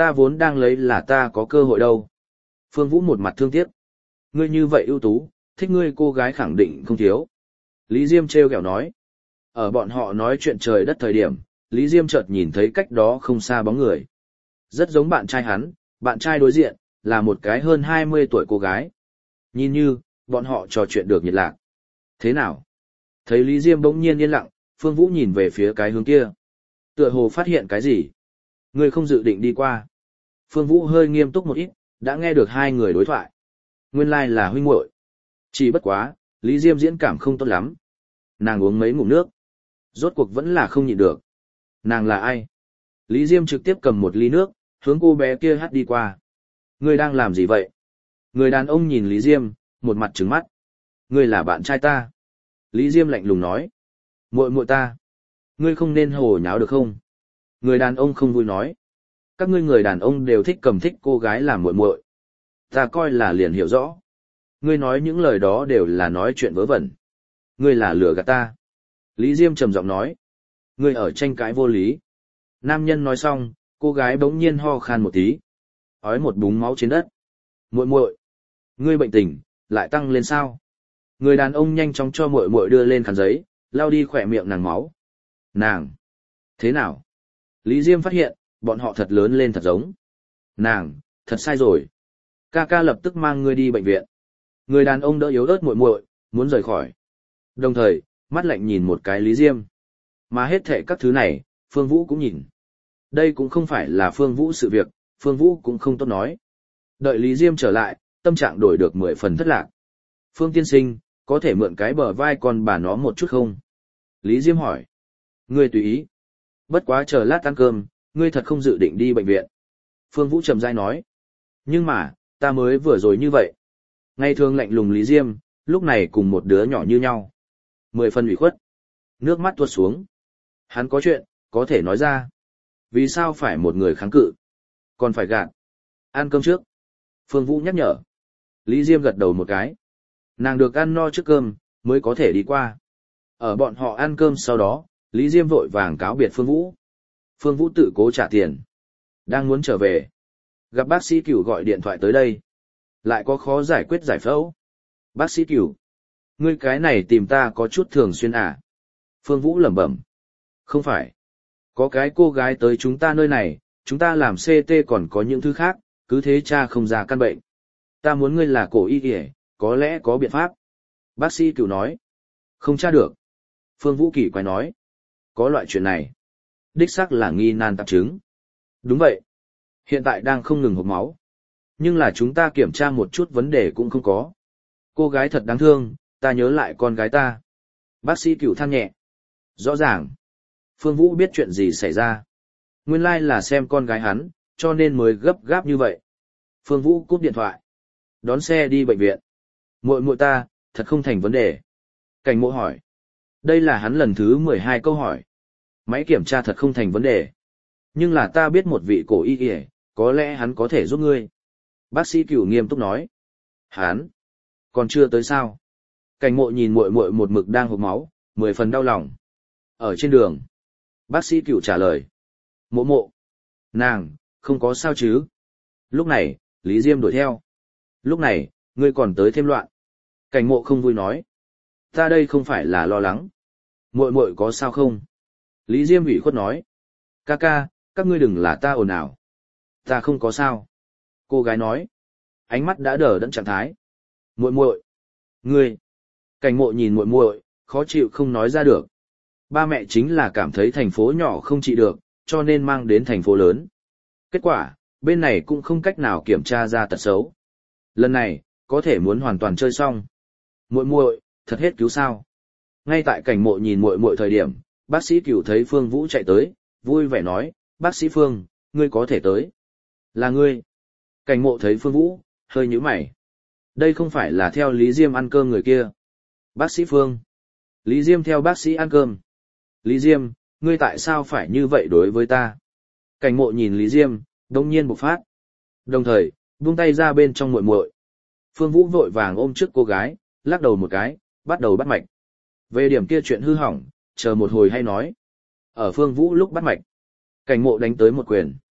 ta vốn đang lấy là ta có cơ hội đâu. Phương Vũ một mặt thương tiếc. Ngươi như vậy ưu tú, thích ngươi cô gái khẳng định không thiếu. Lý Diêm trêu ghẹo nói. Ở bọn họ nói chuyện trời đất thời điểm, Lý Diêm chợt nhìn thấy cách đó không xa bóng người. Rất giống bạn trai hắn, bạn trai đối diện, là một cái hơn hai mươi tuổi cô gái. Nhìn như, bọn họ trò chuyện được nhiệt lạc. Thế nào? Thấy Lý Diêm bỗng nhiên yên lặng, Phương Vũ nhìn về phía cái hướng kia. Tựa hồ phát hiện cái gì? Ngươi không dự định đi qua. Phương Vũ hơi nghiêm túc một ít, đã nghe được hai người đối thoại. Nguyên lai là huynh muội. Chỉ bất quá, Lý Diêm diễn cảm không tốt lắm. Nàng uống mấy ngụm nước. Rốt cuộc vẫn là không nhịn được. Nàng là ai? Lý Diêm trực tiếp cầm một ly nước, hướng cô bé kia hắt đi qua. Ngươi đang làm gì vậy? Người đàn ông nhìn Lý Diêm, một mặt trừng mắt. Ngươi là bạn trai ta. Lý Diêm lạnh lùng nói. Muội muội ta. Ngươi không nên hồ nháo được không? Người đàn ông không vui nói. Các ngươi người đàn ông đều thích cầm thích cô gái làm muội muội. Ta coi là liền hiểu rõ. Ngươi nói những lời đó đều là nói chuyện vớ vẩn. Ngươi là lừa gạt ta. Lý Diêm trầm giọng nói. Ngươi ở tranh cãi vô lý. Nam nhân nói xong, cô gái bỗng nhiên ho khan một tí. Ói một búng máu trên đất. Muội muội, ngươi bệnh tình, lại tăng lên sao? Người đàn ông nhanh chóng cho muội muội đưa lên khăn giấy, lau đi khỏe miệng nàng máu. Nàng! Thế nào? Lý Diêm phát hiện, bọn họ thật lớn lên thật giống. Nàng, thật sai rồi. Ca ca lập tức mang ngươi đi bệnh viện. Người đàn ông đỡ yếu ớt muội muội, muốn rời khỏi. Đồng thời, mắt lạnh nhìn một cái Lý Diêm. Mà hết thệ các thứ này, Phương Vũ cũng nhìn. Đây cũng không phải là Phương Vũ sự việc, Phương Vũ cũng không tốt nói. Đợi Lý Diêm trở lại, tâm trạng đổi được mười phần thất lạc. Phương tiên sinh, có thể mượn cái bờ vai con bà nó một chút không? Lý Diêm hỏi. Ngươi tùy ý. Bất quá chờ lát ăn cơm, ngươi thật không dự định đi bệnh viện. Phương Vũ trầm dai nói. Nhưng mà, ta mới vừa rồi như vậy. Ngày thường lạnh lùng Lý Diêm, lúc này cùng một đứa nhỏ như nhau. Mười phần ủy khuất. Nước mắt tuột xuống. Hắn có chuyện, có thể nói ra. Vì sao phải một người kháng cự? Còn phải gạt. Ăn cơm trước. Phương Vũ nhắc nhở. Lý Diêm gật đầu một cái. Nàng được ăn no trước cơm, mới có thể đi qua. Ở bọn họ ăn cơm sau đó, Lý Diêm vội vàng cáo biệt Phương Vũ. Phương Vũ tự cố trả tiền. Đang muốn trở về. Gặp bác sĩ Cửu gọi điện thoại tới đây. Lại có khó giải quyết giải phẫu. Bác sĩ Cửu. Ngươi cái này tìm ta có chút thường xuyên à? Phương Vũ lẩm bẩm. Không phải. Có cái cô gái tới chúng ta nơi này, chúng ta làm xê tê còn có những thứ khác, cứ thế cha không ra căn bệnh. Ta muốn ngươi là cổ y kìa, có lẽ có biện pháp. Bác sĩ Cửu nói. Không tra được. Phương Vũ kỳ quái nói. Có loại chuyện này. Đích xác là nghi nan tạp chứng. Đúng vậy. Hiện tại đang không ngừng hộc máu. Nhưng là chúng ta kiểm tra một chút vấn đề cũng không có. Cô gái thật đáng thương, ta nhớ lại con gái ta. Bác sĩ Cửu than nhẹ. Rõ ràng. Phương Vũ biết chuyện gì xảy ra. Nguyên lai là xem con gái hắn, cho nên mới gấp gáp như vậy. Phương Vũ cúp điện thoại. Đón xe đi bệnh viện. Muội muội ta, thật không thành vấn đề. Cảnh Mộ hỏi. Đây là hắn lần thứ mười hai câu hỏi. Máy kiểm tra thật không thành vấn đề. Nhưng là ta biết một vị cổ y y, có lẽ hắn có thể giúp ngươi. Bác sĩ Cửu nghiêm túc nói. Hắn? Còn chưa tới sao? Cảnh Mộ nhìn muội muội một mực đang hộc máu, mười phần đau lòng. Ở trên đường. Bác sĩ Cửu trả lời. Mộ mộ. Nàng, không có sao chứ? Lúc này, Lý Diêm đuổi theo. Lúc này, ngươi còn tới thêm loạn. Cảnh Mộ không vui nói. Ta đây không phải là lo lắng. Muội muội có sao không? Lý Diêm ủy khuất nói. Ca ca, các ngươi đừng là ta ồn ào. Ta không có sao. Cô gái nói. Ánh mắt đã đờ đẫn trạng thái. Muội muội, ngươi. Cảnh Mộ nhìn muội muội, khó chịu không nói ra được. Ba mẹ chính là cảm thấy thành phố nhỏ không trị được, cho nên mang đến thành phố lớn. Kết quả, bên này cũng không cách nào kiểm tra ra tật xấu. Lần này, có thể muốn hoàn toàn chơi xong. Muội muội, thật hết cứu sao? Ngay tại Cảnh Mộ nhìn muội muội thời điểm, bác sĩ Cửu thấy Phương Vũ chạy tới, vui vẻ nói, bác sĩ Phương, ngươi có thể tới. Là ngươi. Cảnh Mộ thấy Phương Vũ, hơi nhíu mày. Đây không phải là theo Lý Diêm ăn cơm người kia. Bác sĩ Phương. Lý Diêm theo bác sĩ ăn cơm. Lý Diêm, ngươi tại sao phải như vậy đối với ta? Cảnh Mộ nhìn Lý Diêm, đông nhiên bộc phát. Đồng thời, buông tay ra bên trong muội muội. Phương Vũ vội vàng ôm trước cô gái, lắc đầu một cái, bắt đầu bắt mạch. Về điểm kia chuyện hư hỏng, chờ một hồi hay nói. Ở Phương Vũ lúc bắt mạch, Cảnh Mộ đánh tới một quyền.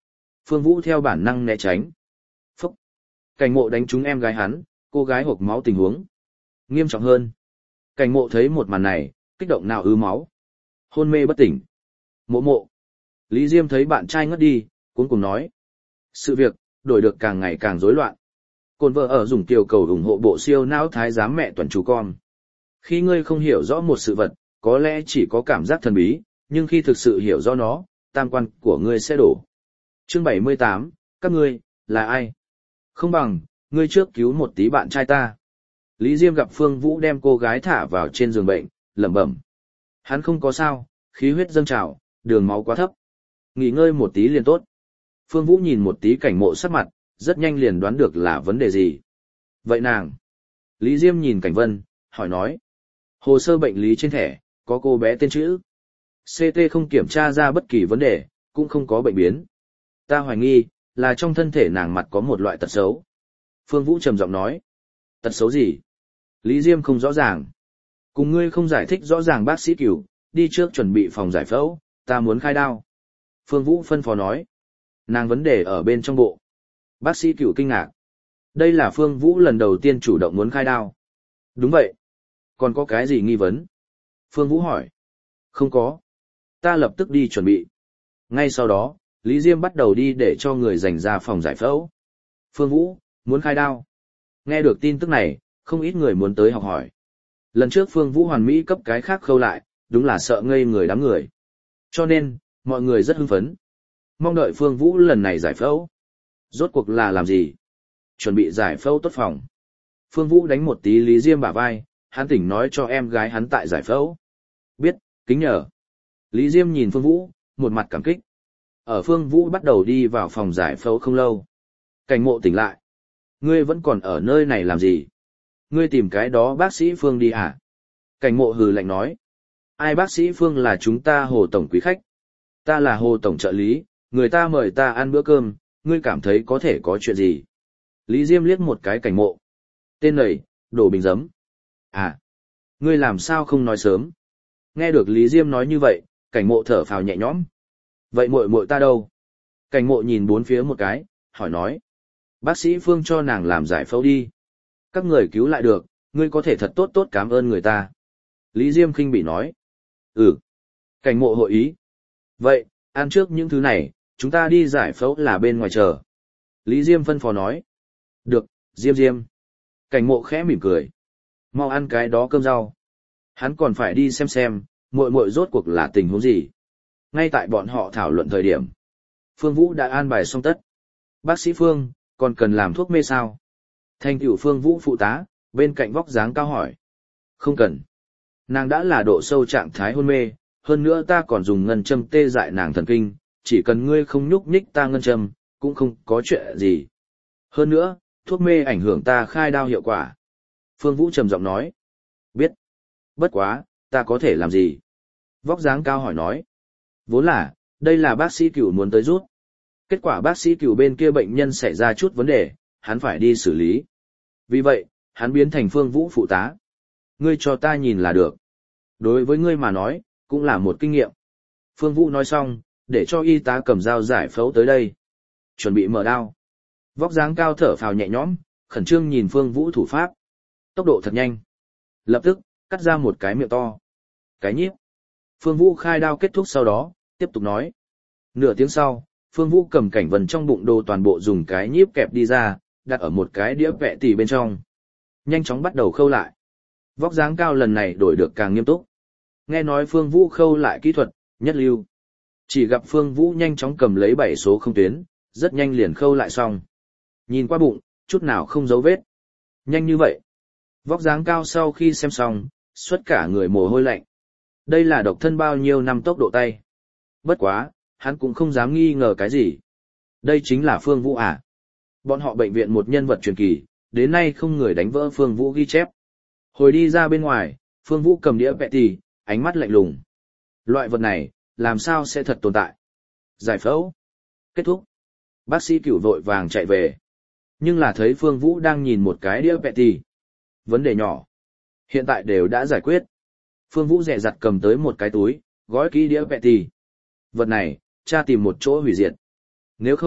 Phương Vũ theo bản năng né tránh. Phúc! Cảnh Mộ đánh trúng em gái hắn, cô gái hộc máu tình huống. Nghiêm trọng hơn. Cảnh Mộ thấy một màn này, kích động nào ứ máu. Hôn mê bất tỉnh. Mộ mộ. Lý Diêm thấy bạn trai ngất đi, cuống cùng nói. Sự việc, đổi được càng ngày càng rối loạn. Cồn vợ ở dùng tiểu cầu ủng hộ bộ siêu não thái giám mẹ toàn chủ con. Khi ngươi không hiểu rõ một sự vật, có lẽ chỉ có cảm giác thần bí, nhưng khi thực sự hiểu rõ nó, tam quan của ngươi sẽ đổ. Chương bảy mươi tám, các ngươi, là ai? Không bằng, ngươi trước cứu một tí bạn trai ta. Lý Diêm gặp Phương Vũ đem cô gái thả vào trên giường bệnh, lẩm bẩm. Hắn không có sao, khí huyết dâng trào, đường máu quá thấp. Nghỉ ngơi một tí liền tốt. Phương Vũ nhìn một tí Cảnh Mộ sắc mặt, rất nhanh liền đoán được là vấn đề gì. Vậy nàng? Lý Diêm nhìn Cảnh Vân, hỏi nói. Hồ sơ bệnh lý trên thẻ, có cô bé tên chữ. xê tê không kiểm tra ra bất kỳ vấn đề, cũng không có bệnh biến. Ta hoài nghi, là trong thân thể nàng mặt có một loại tật xấu. Phương Vũ trầm giọng nói. Tật xấu gì? Lý Diêm không rõ ràng. Cùng ngươi không giải thích rõ ràng bác sĩ Cửu, đi trước chuẩn bị phòng giải phẫu, ta muốn khai đao. Phương Vũ phân phó nói. Nàng vấn đề ở bên trong bộ. Bác sĩ Cửu kinh ngạc. Đây là Phương Vũ lần đầu tiên chủ động muốn khai đao. Đúng vậy. Còn có cái gì nghi vấn? Phương Vũ hỏi. Không có. Ta lập tức đi chuẩn bị. Ngay sau đó, Lý Diêm bắt đầu đi để cho người dành ra phòng giải phẫu. Phương Vũ, muốn khai đao. Nghe được tin tức này, không ít người muốn tới học hỏi. Lần trước Phương Vũ hoàn mỹ cấp cái khác khâu lại, đúng là sợ ngây người đám người. Cho nên, mọi người rất hưng phấn. Mong đợi Phương Vũ lần này giải phẫu. Rốt cuộc là làm gì? Chuẩn bị giải phẫu tốt phòng. Phương Vũ đánh một tí Lý Diêm bả vai, hắn tỉnh nói cho em gái hắn tại giải phẫu. Biết, kính nhờ. Lý Diêm nhìn Phương Vũ, một mặt cảm kích. Ở Phương Vũ bắt đầu đi vào phòng giải phẫu không lâu. Cảnh Mộ tỉnh lại. Ngươi vẫn còn ở nơi này làm gì? Ngươi tìm cái đó bác sĩ Phương đi à? Cảnh Mộ hừ lạnh nói. Ai bác sĩ Phương là chúng ta Hồ Tổng quý khách? Ta là Hồ Tổng trợ lý, người ta mời ta ăn bữa cơm, ngươi cảm thấy có thể có chuyện gì? Lý Diêm liếc một cái Cảnh Mộ. Tên này, đổ bình giấm. À, ngươi làm sao không nói sớm? Nghe được Lý Diêm nói như vậy, Cảnh Mộ thở phào nhẹ nhõm. Vậy muội muội ta đâu? Cảnh Mộ nhìn bốn phía một cái, hỏi nói. Bác sĩ Phương cho nàng làm giải phẫu đi. Các người cứu lại được, ngươi có thể thật tốt tốt cảm ơn người ta. Lý Diêm khinh bỉ nói. Ừ. Cảnh Mộ hội ý. Vậy, ăn trước những thứ này, chúng ta đi giải phẫu là bên ngoài chờ. Lý Diêm phân phó nói. Được, Diêm Diêm. Cảnh Mộ khẽ mỉm cười. Mau ăn cái đó cơm rau. Hắn còn phải đi xem xem, muội muội rốt cuộc là tình huống gì. Ngay tại bọn họ thảo luận thời điểm, Phương Vũ đã an bài xong tất. Bác sĩ Phương, còn cần làm thuốc mê sao? Thành tựu Phương Vũ phụ tá, bên cạnh vóc dáng cao hỏi. Không cần. Nàng đã là độ sâu trạng thái hôn mê, hơn nữa ta còn dùng ngân châm tê dại nàng thần kinh, chỉ cần ngươi không nhúc nhích ta ngân châm, cũng không có chuyện gì. Hơn nữa, thuốc mê ảnh hưởng ta khai đao hiệu quả. Phương Vũ trầm giọng nói. Biết. Bất quá, ta có thể làm gì? Vóc dáng cao hỏi nói. Vốn là, đây là bác sĩ Cửu muốn tới rút. Kết quả bác sĩ Cửu bên kia bệnh nhân xảy ra chút vấn đề, hắn phải đi xử lý. Vì vậy, hắn biến thành Phương Vũ phụ tá. Ngươi cho ta nhìn là được. Đối với ngươi mà nói, cũng là một kinh nghiệm. Phương Vũ nói xong, để cho y tá cầm dao giải phẫu tới đây. Chuẩn bị mở đao. Vóc dáng cao thở phào nhẹ nhõm, khẩn trương nhìn Phương Vũ thủ pháp. Tốc độ thật nhanh. Lập tức, cắt ra một cái miệng to. Cái nhíp. Phương Vũ khai đao kết thúc sau đó, tiếp tục nói. Nửa tiếng sau, Phương Vũ cầm Cảnh Vân trong bụng đồ toàn bộ dùng cái nhíp kẹp đi ra, đặt ở một cái đĩa vẹ tỉ bên trong. Nhanh chóng bắt đầu khâu lại. Vóc dáng cao lần này đổi được càng nghiêm túc. Nghe nói Phương Vũ khâu lại kỹ thuật, nhất lưu. Chỉ gặp Phương Vũ nhanh chóng cầm lấy bảy số không tuyến, rất nhanh liền khâu lại xong. Nhìn qua bụng, chút nào không dấu vết. Nhanh như vậy. Vóc dáng cao sau khi xem xong, xuất cả người mồ hôi lạnh. Đây là độc thân bao nhiêu năm tốc độ tay. Bất quá, hắn cũng không dám nghi ngờ cái gì. Đây chính là Phương Vũ à. Bọn họ bệnh viện một nhân vật truyền kỳ, đến nay không người đánh vỡ Phương Vũ ghi chép. Hồi đi ra bên ngoài, Phương Vũ cầm đĩa vẹ tì, ánh mắt lạnh lùng. Loại vật này, làm sao sẽ thật tồn tại? Giải phẫu. Kết thúc. Bác sĩ Cửu vội vàng chạy về. Nhưng là thấy Phương Vũ đang nhìn một cái đĩa vẹ tì. Vấn đề nhỏ. Hiện tại đều đã giải quyết. Phương Vũ dè dặt cầm tới một cái túi, gói kỹ đĩa vẹ tì. Vật này, cha tìm một chỗ hủy diệt. Nếu không,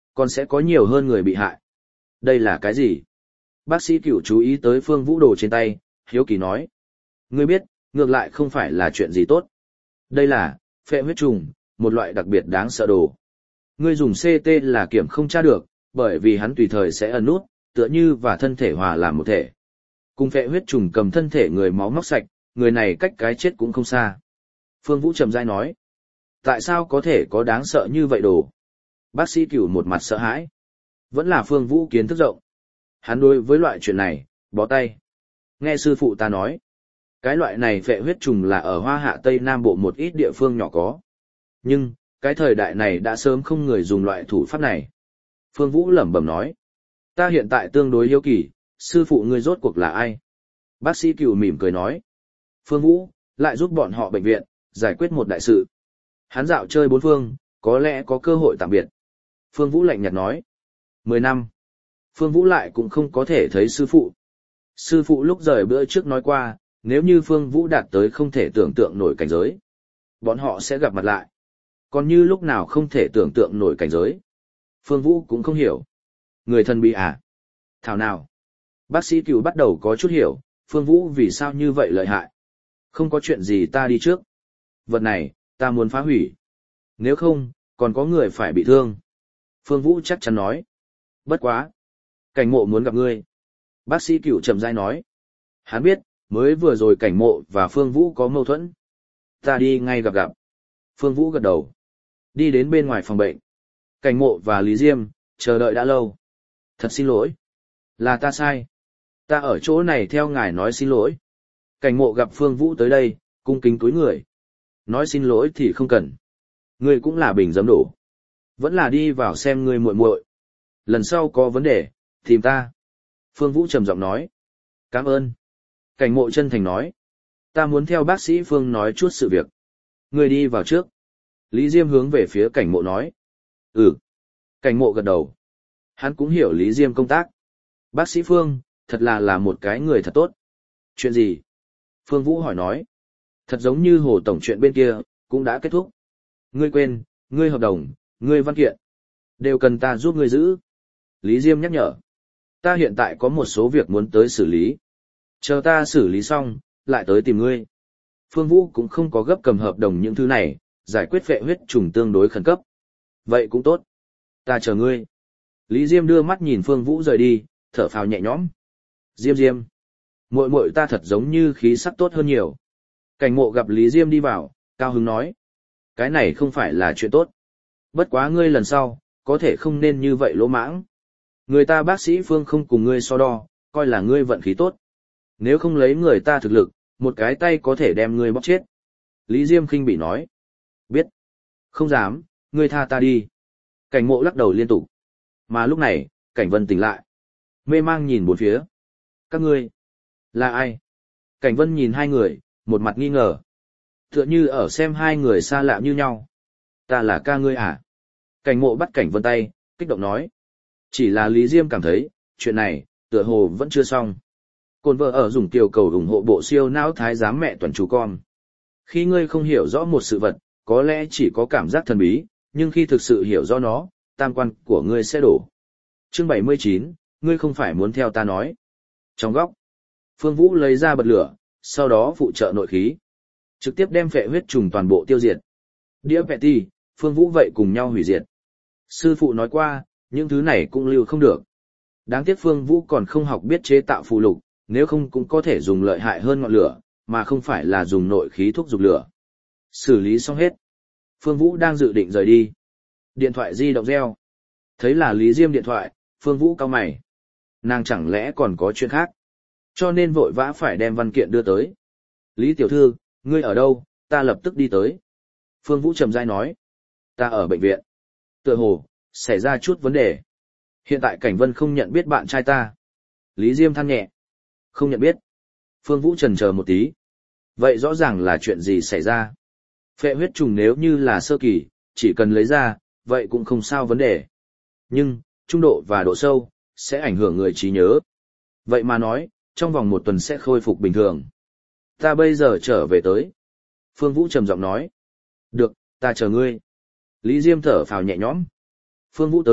còn sẽ có nhiều hơn người bị hại. Đây là cái gì? Bác sĩ Cửu chú ý tới Phương Vũ đồ trên tay, hiếu kỳ nói. Ngươi biết, ngược lại không phải là chuyện gì tốt. Đây là, phệ huyết trùng, một loại đặc biệt đáng sợ đồ. Ngươi dùng xê tê là kiểm không tra được, bởi vì hắn tùy thời sẽ ẩn nút, tựa như và thân thể hòa làm một thể. Cùng phệ huyết trùng cầm thân thể người máu móc sạch, người này cách cái chết cũng không xa. Phương Vũ trầm dai nói. Tại sao có thể có đáng sợ như vậy đồ? Bác sĩ Cửu một mặt sợ hãi. Vẫn là Phương Vũ kiến thức rộng. Hắn đối với loại chuyện này, bó tay. Nghe sư phụ ta nói. Cái loại này phệ huyết trùng là ở Hoa Hạ Tây Nam Bộ một ít địa phương nhỏ có. Nhưng, cái thời đại này đã sớm không người dùng loại thủ pháp này. Phương Vũ lẩm bẩm nói. Ta hiện tại tương đối hiếu kỳ, sư phụ ngươi rốt cuộc là ai? Bác sĩ Cửu mỉm cười nói. Phương Vũ, lại giúp bọn họ bệnh viện, giải quyết một đại sự. Hắn dạo chơi bốn phương, có lẽ có cơ hội tạm biệt. Phương Vũ lạnh nhạt nói. Mười năm. Phương Vũ lại cũng không có thể thấy sư phụ. Sư phụ lúc rời bữa trước nói qua, nếu như Phương Vũ đạt tới không thể tưởng tượng nổi cảnh giới, bọn họ sẽ gặp mặt lại. Còn như lúc nào không thể tưởng tượng nổi cảnh giới, Phương Vũ cũng không hiểu. Người thân bị à? Thảo nào? Bác sĩ Cửu bắt đầu có chút hiểu, Phương Vũ vì sao như vậy lợi hại. Không có chuyện gì ta đi trước. Vật này, ta muốn phá hủy. Nếu không, còn có người phải bị thương. Phương Vũ chắc chắn nói. Bất quá. Cảnh Mộ muốn gặp ngươi. Bác sĩ Cửu trầm rãi nói. Hắn biết, mới vừa rồi Cảnh Mộ và Phương Vũ có mâu thuẫn. Ta đi ngay gặp gặp. Phương Vũ gật đầu. Đi đến bên ngoài phòng bệnh. Cảnh Mộ và Lý Diêm, chờ đợi đã lâu. Thật xin lỗi. Là ta sai. Ta ở chỗ này theo ngài nói xin lỗi. Cảnh Mộ gặp Phương Vũ tới đây, cung kính cúi người. Nói xin lỗi thì không cần. Ngươi cũng là bình giấm đổ. Vẫn là đi vào xem ngươi muội muội. Lần sau có vấn đề, tìm ta. Phương Vũ trầm giọng nói. Cảm ơn. Cảnh Mộ chân thành nói. Ta muốn theo bác sĩ Phương nói chút sự việc. Ngươi đi vào trước. Lý Diêm hướng về phía Cảnh Mộ nói. Ừ. Cảnh Mộ gật đầu. Hắn cũng hiểu Lý Diêm công tác. Bác sĩ Phương, thật là là một cái người thật tốt. Chuyện gì? Phương Vũ hỏi nói. Thật giống như Hồ Tổng chuyện bên kia, cũng đã kết thúc. Ngươi quên, ngươi hợp đồng, ngươi văn kiện. Đều cần ta giúp ngươi giữ. Lý Diêm nhắc nhở. Ta hiện tại có một số việc muốn tới xử lý. Chờ ta xử lý xong, lại tới tìm ngươi. Phương Vũ cũng không có gấp cầm hợp đồng những thứ này, giải quyết phệ huyết trùng tương đối khẩn cấp. Vậy cũng tốt. Ta chờ ngươi. Lý Diêm đưa mắt nhìn Phương Vũ rời đi, thở phào nhẹ nhõm. Diêm Diêm. Muội muội ta thật giống như khí sắc tốt hơn nhiều. Cảnh Mộ gặp Lý Diêm đi vào, cao hứng nói. Cái này không phải là chuyện tốt. Bất quá ngươi lần sau, có thể không nên như vậy lỗ mãng. Người ta bác sĩ Phương không cùng ngươi so đo, coi là ngươi vận khí tốt. Nếu không lấy người ta thực lực, một cái tay có thể đem ngươi bóc chết. Lý Diêm khinh bị nói. Biết. Không dám, ngươi tha ta đi. Cảnh Mộ lắc đầu liên tục. Mà lúc này, Cảnh Vân tỉnh lại. Mê mang nhìn bốn phía. Các ngươi, là ai? Cảnh Vân nhìn hai người, một mặt nghi ngờ. Tựa như ở xem hai người xa lạ như nhau. Ta là ca ngươi à? Cảnh Mộ bắt Cảnh Vân tay, kích động nói. Chỉ là Lý Diêm cảm thấy, chuyện này, tựa hồ vẫn chưa xong. Côn vợ ở dùng tiểu cầu ủng hộ bộ siêu não thái giám mẹ tuần chú con. Khi ngươi không hiểu rõ một sự vật, có lẽ chỉ có cảm giác thần bí, nhưng khi thực sự hiểu rõ nó, tam quan của ngươi sẽ đổ. Chương bảy mươi chín, ngươi không phải muốn theo ta nói. Trong góc, Phương Vũ lấy ra bật lửa, sau đó phụ trợ nội khí. Trực tiếp đem phệ huyết trùng toàn bộ tiêu diệt. Đĩa vẹt ti, Phương Vũ vậy cùng nhau hủy diệt. Sư phụ nói qua, những thứ này cũng lưu không được. Đáng tiếc Phương Vũ còn không học biết chế tạo phù lục, nếu không cũng có thể dùng lợi hại hơn ngọn lửa, mà không phải là dùng nội khí thúc giục lửa. Xử lý xong hết. Phương Vũ đang dự định rời đi. Điện thoại di động reo. Thấy là Lý Diêm điện thoại, Phương Vũ cau mày. Nàng chẳng lẽ còn có chuyện khác? Cho nên vội vã phải đem văn kiện đưa tới. Lý tiểu thư, ngươi ở đâu, ta lập tức đi tới. Phương Vũ trầm rãi nói. Ta ở bệnh viện. Tựa hồ, xảy ra chút vấn đề. Hiện tại Cảnh Vân không nhận biết bạn trai ta. Lý Diêm than nhẹ. Không nhận biết. Phương Vũ chần chờ một tí. Vậy rõ ràng là chuyện gì xảy ra? Phệ huyết trùng nếu như là sơ kỳ, chỉ cần lấy ra, vậy cũng không sao vấn đề. Nhưng, trung độ và độ sâu, sẽ ảnh hưởng người trí nhớ. Vậy mà nói, trong vòng một tuần sẽ khôi phục bình thường. Ta bây giờ trở về tới. Phương Vũ trầm giọng nói. Được, ta chờ ngươi. Lý Diêm thở phào nhẹ nhõm. Phương Vũ tới,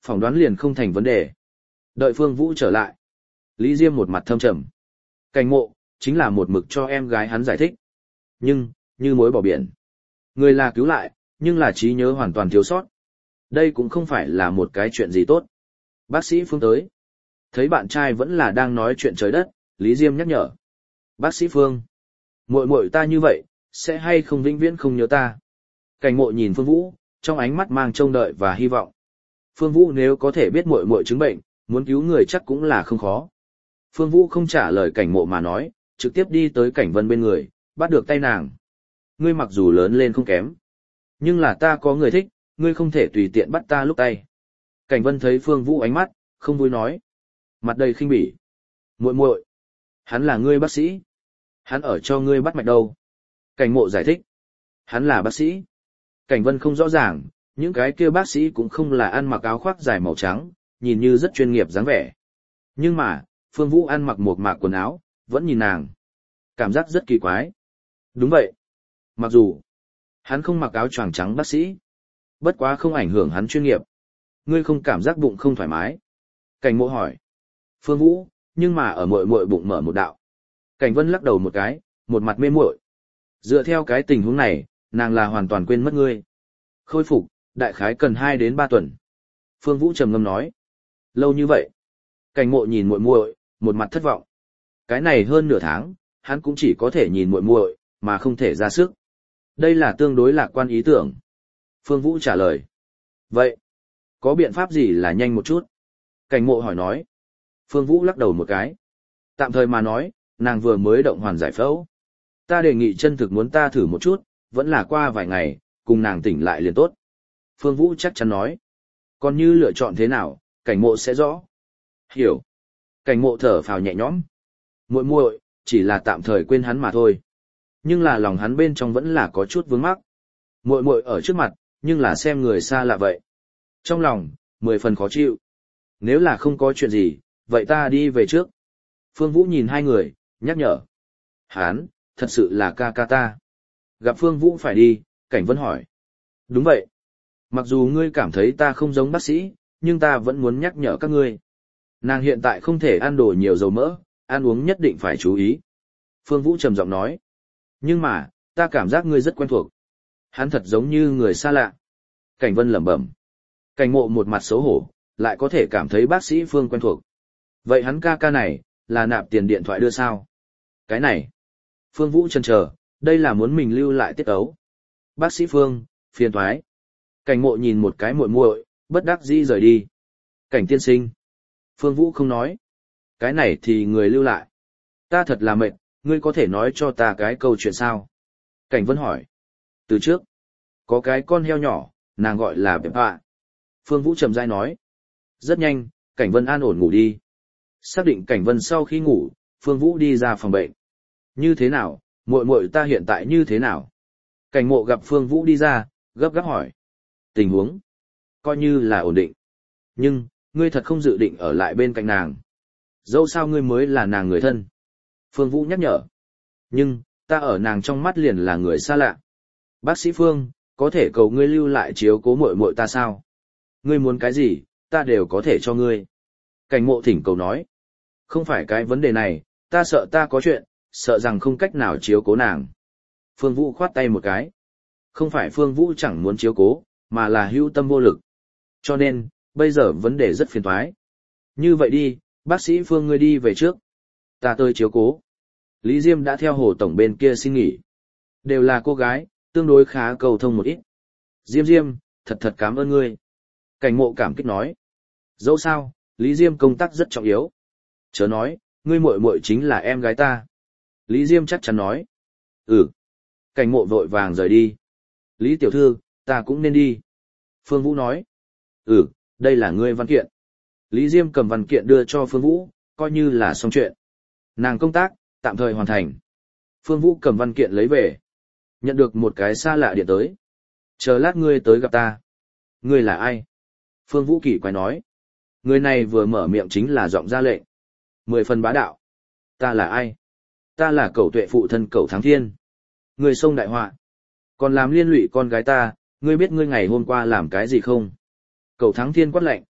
phỏng đoán liền không thành vấn đề. Đợi Phương Vũ trở lại. Lý Diêm một mặt thâm trầm. Cảnh Mộ, chính là một mực cho em gái hắn giải thích. Nhưng, như mối bỏ biển. Người là cứu lại, nhưng là trí nhớ hoàn toàn thiếu sót. Đây cũng không phải là một cái chuyện gì tốt. Bác sĩ Phương tới. Thấy bạn trai vẫn là đang nói chuyện trời đất, Lý Diêm nhắc nhở. Bác sĩ Phương. Muội muội ta như vậy, sẽ hay không vĩnh viễn không nhớ ta. Cảnh Mộ nhìn Phương Vũ, trong ánh mắt mang trông đợi và hy vọng. Phương Vũ nếu có thể biết muội muội chứng bệnh, muốn cứu người chắc cũng là không khó. Phương Vũ không trả lời Cảnh Mộ mà nói, trực tiếp đi tới Cảnh Vân bên người, bắt được tay nàng. Ngươi mặc dù lớn lên không kém, nhưng là ta có người thích, ngươi không thể tùy tiện bắt ta lúc tay. Cảnh Vân thấy Phương Vũ ánh mắt, không vui nói. Mặt đầy khinh bỉ. Muội muội, hắn là ngươi bác sĩ. Hắn ở cho ngươi bắt mạch đâu. Cảnh Mộ giải thích. Hắn là bác sĩ. Cảnh Vân không rõ ràng, những cái kia bác sĩ cũng không là ăn mặc áo khoác dài màu trắng, nhìn như rất chuyên nghiệp dáng vẻ. Nhưng mà, Phương Vũ ăn mặc một mạc quần áo, vẫn nhìn nàng. Cảm giác rất kỳ quái. Đúng vậy. Mặc dù, hắn không mặc áo choàng trắng bác sĩ. Bất quá không ảnh hưởng hắn chuyên nghiệp. Ngươi không cảm giác bụng không thoải mái. Cảnh Mộ hỏi. Phương Vũ, nhưng mà ở muội muội bụng mở một đạo. Cảnh Vân lắc đầu một cái, một mặt mê muội. Dựa theo cái tình huống này, nàng là hoàn toàn quên mất ngươi. Khôi phục, đại khái cần hai đến ba tuần. Phương Vũ trầm ngâm nói. Lâu như vậy. Cảnh Mộ nhìn muội muội, một mặt thất vọng. Cái này hơn nửa tháng, hắn cũng chỉ có thể nhìn muội muội, mà không thể ra sức. Đây là tương đối lạc quan ý tưởng. Phương Vũ trả lời. Vậy, có biện pháp gì là nhanh một chút? Cảnh Mộ hỏi nói. Phương Vũ lắc đầu một cái. Tạm thời mà nói, nàng vừa mới động hoàn giải phẫu. Ta đề nghị chân thực muốn ta thử một chút, vẫn là qua vài ngày, cùng nàng tỉnh lại liền tốt. Phương Vũ chắc chắn nói. Còn như lựa chọn thế nào, Cảnh Mộ sẽ rõ. Hiểu. Cảnh Mộ thở phào nhẹ nhõm. Muội muội, chỉ là tạm thời quên hắn mà thôi. Nhưng là lòng hắn bên trong vẫn là có chút vướng mắc. Muội muội ở trước mặt, nhưng là xem người xa lạ vậy. Trong lòng, mười phần khó chịu. Nếu là không có chuyện gì, vậy ta đi về trước. Phương Vũ nhìn hai người, nhắc nhở. Hán, thật sự là ca ca ta. Gặp Phương Vũ phải đi, Cảnh Vân hỏi. Đúng vậy. Mặc dù ngươi cảm thấy ta không giống bác sĩ, nhưng ta vẫn muốn nhắc nhở các ngươi. Nàng hiện tại không thể ăn đồ nhiều dầu mỡ, ăn uống nhất định phải chú ý. Phương Vũ trầm giọng nói. Nhưng mà, ta cảm giác ngươi rất quen thuộc. Hắn thật giống như người xa lạ. Cảnh Vân lẩm bẩm. Cảnh Mộ một mặt xấu hổ, lại có thể cảm thấy bác sĩ Phương quen thuộc. Vậy hắn ca ca này, là nạp tiền điện thoại đưa sao? Cái này. Phương Vũ chần chờ, đây là muốn mình lưu lại tiết ấu. Bác sĩ Phương, phiền thoái. Cảnh Mộ nhìn một cái muội muội, bất đắc dĩ rời đi. Cảnh tiên sinh. Phương Vũ không nói. Cái này thì người lưu lại. Ta thật là mệt, ngươi có thể nói cho ta cái câu chuyện sao? Cảnh Vân hỏi. Từ trước, có cái con heo nhỏ, nàng gọi là Bẹp Hạ. Phương Vũ trầm dai nói. Rất nhanh, Cảnh Vân an ổn ngủ đi. Xác định Cảnh Vân sau khi ngủ, Phương Vũ đi ra phòng bệnh. Như thế nào, muội muội ta hiện tại như thế nào? Cảnh Mộ gặp Phương Vũ đi ra, gấp gáp hỏi. Tình huống, coi như là ổn định. Nhưng, ngươi thật không dự định ở lại bên cạnh nàng. Dẫu sao ngươi mới là nàng người thân. Phương Vũ nhắc nhở. Nhưng, ta ở nàng trong mắt liền là người xa lạ. Bác sĩ Phương, có thể cầu ngươi lưu lại chiếu cố muội muội ta sao? Ngươi muốn cái gì, ta đều có thể cho ngươi. Cảnh Mộ thỉnh cầu nói. Không phải cái vấn đề này, ta sợ ta có chuyện, sợ rằng không cách nào chiếu cố nàng. Phương Vũ khoát tay một cái. Không phải Phương Vũ chẳng muốn chiếu cố, mà là hữu tâm vô lực. Cho nên, bây giờ vấn đề rất phiền toái. Như vậy đi, bác sĩ Phương ngươi đi về trước. Ta tới chiếu cố. Lý Diêm đã theo Hồ Tổng bên kia xin nghỉ. Đều là cô gái, tương đối khá cầu thông một ít. Diêm Diêm, thật thật cảm ơn ngươi. Cảnh Mộ cảm kích nói. Dẫu sao, Lý Diêm công tác rất trọng yếu. Chớ nói, ngươi muội muội chính là em gái ta. Lý Diêm chắc chắn nói. Ừ. Cảnh Mộ vội vàng rời đi. Lý tiểu thư, ta cũng nên đi. Phương Vũ nói. Ừ, đây là ngươi văn kiện. Lý Diêm cầm văn kiện đưa cho Phương Vũ, coi như là xong chuyện. Nàng công tác, tạm thời hoàn thành. Phương Vũ cầm văn kiện lấy về. Nhận được một cái xa lạ điện tới. Chờ lát ngươi tới gặp ta. Ngươi là ai? Phương Vũ kỳ quái nói. Người này vừa mở miệng chính là giọng ra lệnh. Mười phần bá đạo. Ta là ai? Ta là Cẩu Tuệ phụ thân Cẩu Thắng Thiên. Người sông đại họa. Còn làm liên lụy con gái ta, ngươi biết ngươi ngày hôm qua làm cái gì không? Cẩu Thắng Thiên quát lệnh.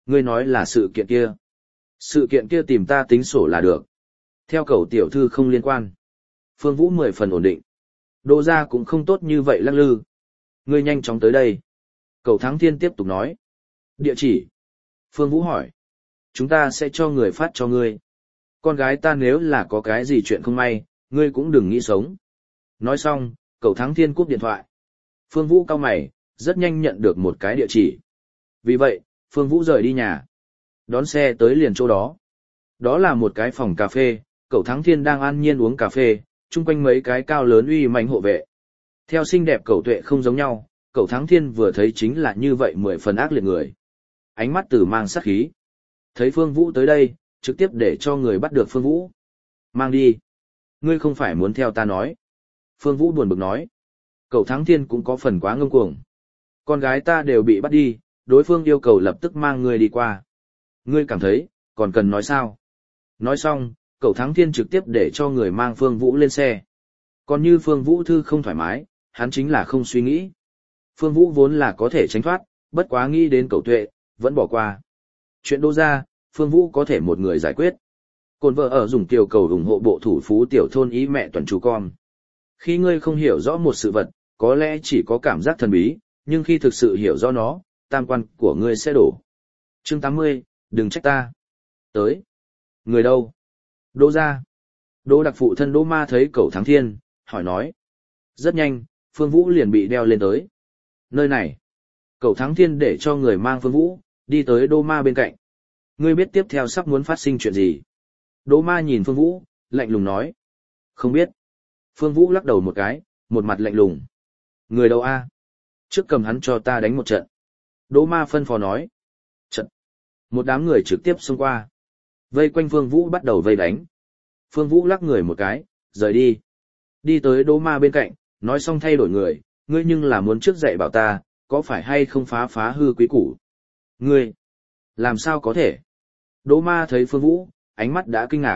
Ngươi nói là sự kiện kia. Sự kiện kia tìm ta tính sổ là được. Theo cầu tiểu thư không liên quan. Phương Vũ mười phần ổn định. Đỗ gia cũng không tốt như vậy lắc lư. Ngươi nhanh chóng tới đây. Cầu Thắng Thiên tiếp tục nói. Địa chỉ. Phương Vũ hỏi. Chúng ta sẽ cho người phát cho ngươi. Con gái ta nếu là có cái gì chuyện không may, ngươi cũng đừng nghĩ sống. Nói xong, Cầu Thắng Thiên cúp điện thoại. Phương Vũ cau mày, rất nhanh nhận được một cái địa chỉ. Vì vậy, Phương Vũ rời đi nhà. Đón xe tới liền chỗ đó. Đó là một cái phòng cà phê, Cầu Thắng Thiên đang an nhiên uống cà phê, chung quanh mấy cái cao lớn uy mãnh hộ vệ. Theo xinh đẹp Cầu Tuệ không giống nhau, Cầu Thắng Thiên vừa thấy chính là như vậy mười phần ác liệt người. Ánh mắt từ mang sát khí. Thấy Phương Vũ tới đây, trực tiếp để cho người bắt được Phương Vũ. Mang đi. Ngươi không phải muốn theo ta nói. Phương Vũ buồn bực nói. Cầu Thắng Thiên cũng có phần quá ngông cuồng. Con gái ta đều bị bắt đi, đối phương yêu cầu lập tức mang ngươi đi qua. Ngươi cảm thấy, còn cần nói sao? Nói xong, Cầu Thắng Thiên trực tiếp để cho người mang Phương Vũ lên xe. Còn như Phương Vũ thư không thoải mái, hắn chính là không suy nghĩ. Phương Vũ vốn là có thể tránh thoát, bất quá nghĩ đến Cầu Tuệ, vẫn bỏ qua. Chuyện Đỗ gia, Phương Vũ có thể một người giải quyết. Cồn vợ ở dùng tiểu cầu ủng hộ bộ thủ phú tiểu thôn ý mẹ toàn chú con. Khi ngươi không hiểu rõ một sự vật, có lẽ chỉ có cảm giác thần bí, nhưng khi thực sự hiểu rõ nó, tam quan của ngươi sẽ đổ. Chương tám mươi, đừng trách ta. Tới. Người đâu? Đỗ gia. Đỗ đặc phụ thân Đỗ ma thấy Cầu Thắng Thiên, hỏi nói. Rất nhanh, Phương Vũ liền bị đeo lên tới. Nơi này. Cầu Thắng Thiên để cho người mang Phương Vũ, đi tới Đỗ ma bên cạnh. Ngươi biết tiếp theo sắp muốn phát sinh chuyện gì? Đỗ ma nhìn Phương Vũ, lạnh lùng nói. Không biết. Phương Vũ lắc đầu một cái, một mặt lạnh lùng. Người đâu a? Trước cầm hắn cho ta đánh một trận. Đỗ ma phân phó nói. Trận. Một đám người trực tiếp xông qua. Vây quanh Phương Vũ bắt đầu vây đánh. Phương Vũ lắc người một cái, rời đi. Đi tới Đỗ ma bên cạnh, nói xong thay đổi người. Ngươi nhưng là muốn trước dạy bảo ta, có phải hay không phá phá hư quý củ? Ngươi, làm sao có thể? Đỗ ma thấy Phương Vũ, ánh mắt đã kinh ngạc.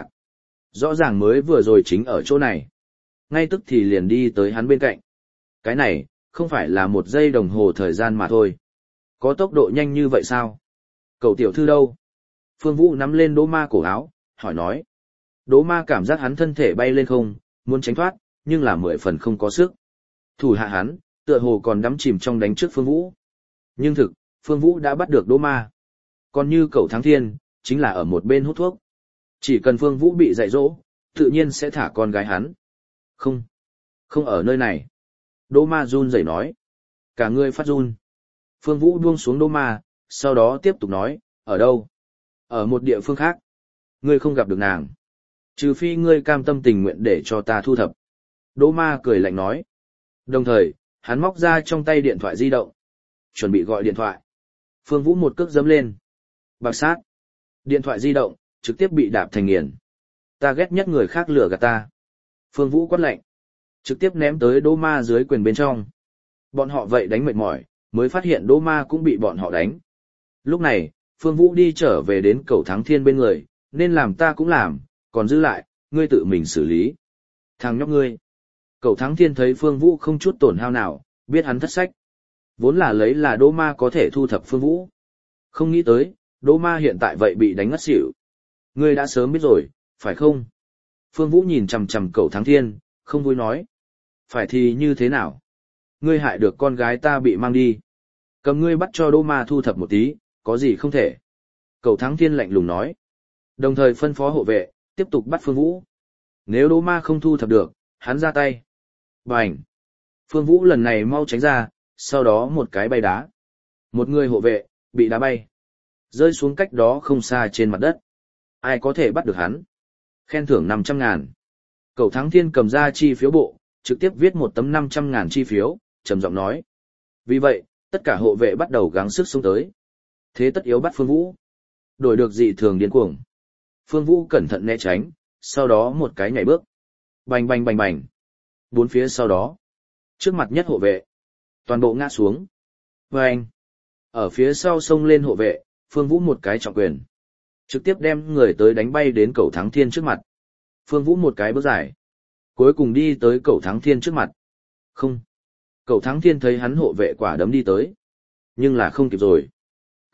Rõ ràng mới vừa rồi chính ở chỗ này. Ngay tức thì liền đi tới hắn bên cạnh. Cái này, không phải là một giây đồng hồ thời gian mà thôi. Có tốc độ nhanh như vậy sao? Cậu tiểu thư đâu? Phương Vũ nắm lên Đỗ ma cổ áo, hỏi nói. Đỗ ma cảm giác hắn thân thể bay lên không, muốn tránh thoát, nhưng là mười phần không có sức. Thủ hạ hắn, tựa hồ còn đắm chìm trong đánh trước Phương Vũ. Nhưng thực, Phương Vũ đã bắt được Đỗ ma. Còn như Cầu Thắng Thiên, chính là ở một bên hút thuốc. Chỉ cần Phương Vũ bị dạy dỗ, tự nhiên sẽ thả con gái hắn. Không, không ở nơi này. Đỗ ma run rẩy nói. Cả người phát run. Phương Vũ buông xuống Đỗ ma, sau đó tiếp tục nói, ở đâu? Ở một địa phương khác. Ngươi không gặp được nàng. Trừ phi ngươi cam tâm tình nguyện để cho ta thu thập. Đỗ ma cười lạnh nói. Đồng thời, hắn móc ra trong tay điện thoại di động. Chuẩn bị gọi điện thoại. Phương Vũ một cước giẫm lên. Bạc sát. Điện thoại di động, trực tiếp bị đạp thành nghiền. Ta ghét nhất người khác lừa gạt ta. Phương Vũ quát lạnh. Trực tiếp ném tới Đỗ ma dưới quyền bên trong. Bọn họ vậy đánh mệt mỏi, mới phát hiện Đỗ ma cũng bị bọn họ đánh. Lúc này, Phương Vũ đi trở về đến Cầu Thắng Thiên bên người, nên làm ta cũng làm, còn giữ lại, ngươi tự mình xử lý. Thằng nhóc ngươi. Cầu Thắng Thiên thấy Phương Vũ không chút tổn hao nào, biết hắn thất sách. Vốn là lấy là Đỗ ma có thể thu thập Phương Vũ. Không nghĩ tới, Đỗ ma hiện tại vậy bị đánh ngất xỉu. Ngươi đã sớm biết rồi, phải không? Phương Vũ nhìn chằm chằm Cầu Thắng Thiên, không vui nói. Phải thì như thế nào? Ngươi hại được con gái ta bị mang đi. Cầm ngươi bắt cho Đỗ ma thu thập một tí, có gì không thể. Cầu Thắng Thiên lạnh lùng nói. Đồng thời phân phó hộ vệ, tiếp tục bắt Phương Vũ. Nếu Đỗ ma không thu thập được, hắn ra tay. Bành! Phương Vũ lần này mau tránh ra, sau đó một cái bay đá. Một người hộ vệ, bị đá bay. Rơi xuống cách đó không xa trên mặt đất. Ai có thể bắt được hắn? Khen thưởng năm trăm ngàn. Cầu Thắng Thiên cầm ra chi phiếu bộ, trực tiếp viết một tấm năm trăm ngàn chi phiếu, trầm giọng nói. Vì vậy, tất cả hộ vệ bắt đầu gắng sức xông tới. Thế tất yếu bắt Phương Vũ. Đổi được dị thường điên cuồng. Phương Vũ cẩn thận né tránh, sau đó một cái nhảy bước. Bành bành bành bành. Bốn phía sau đó. Trước mặt nhất hộ vệ. Toàn bộ ngã xuống. Bành. Ở phía sau xông lên hộ vệ, Phương Vũ một cái trọng quyền. Trực tiếp đem người tới đánh bay đến Cầu Thắng Thiên trước mặt. Phương Vũ một cái bước dài. Cuối cùng đi tới Cầu Thắng Thiên trước mặt. Không. Cầu Thắng Thiên thấy hắn hộ vệ quả đấm đi tới. Nhưng là không kịp rồi.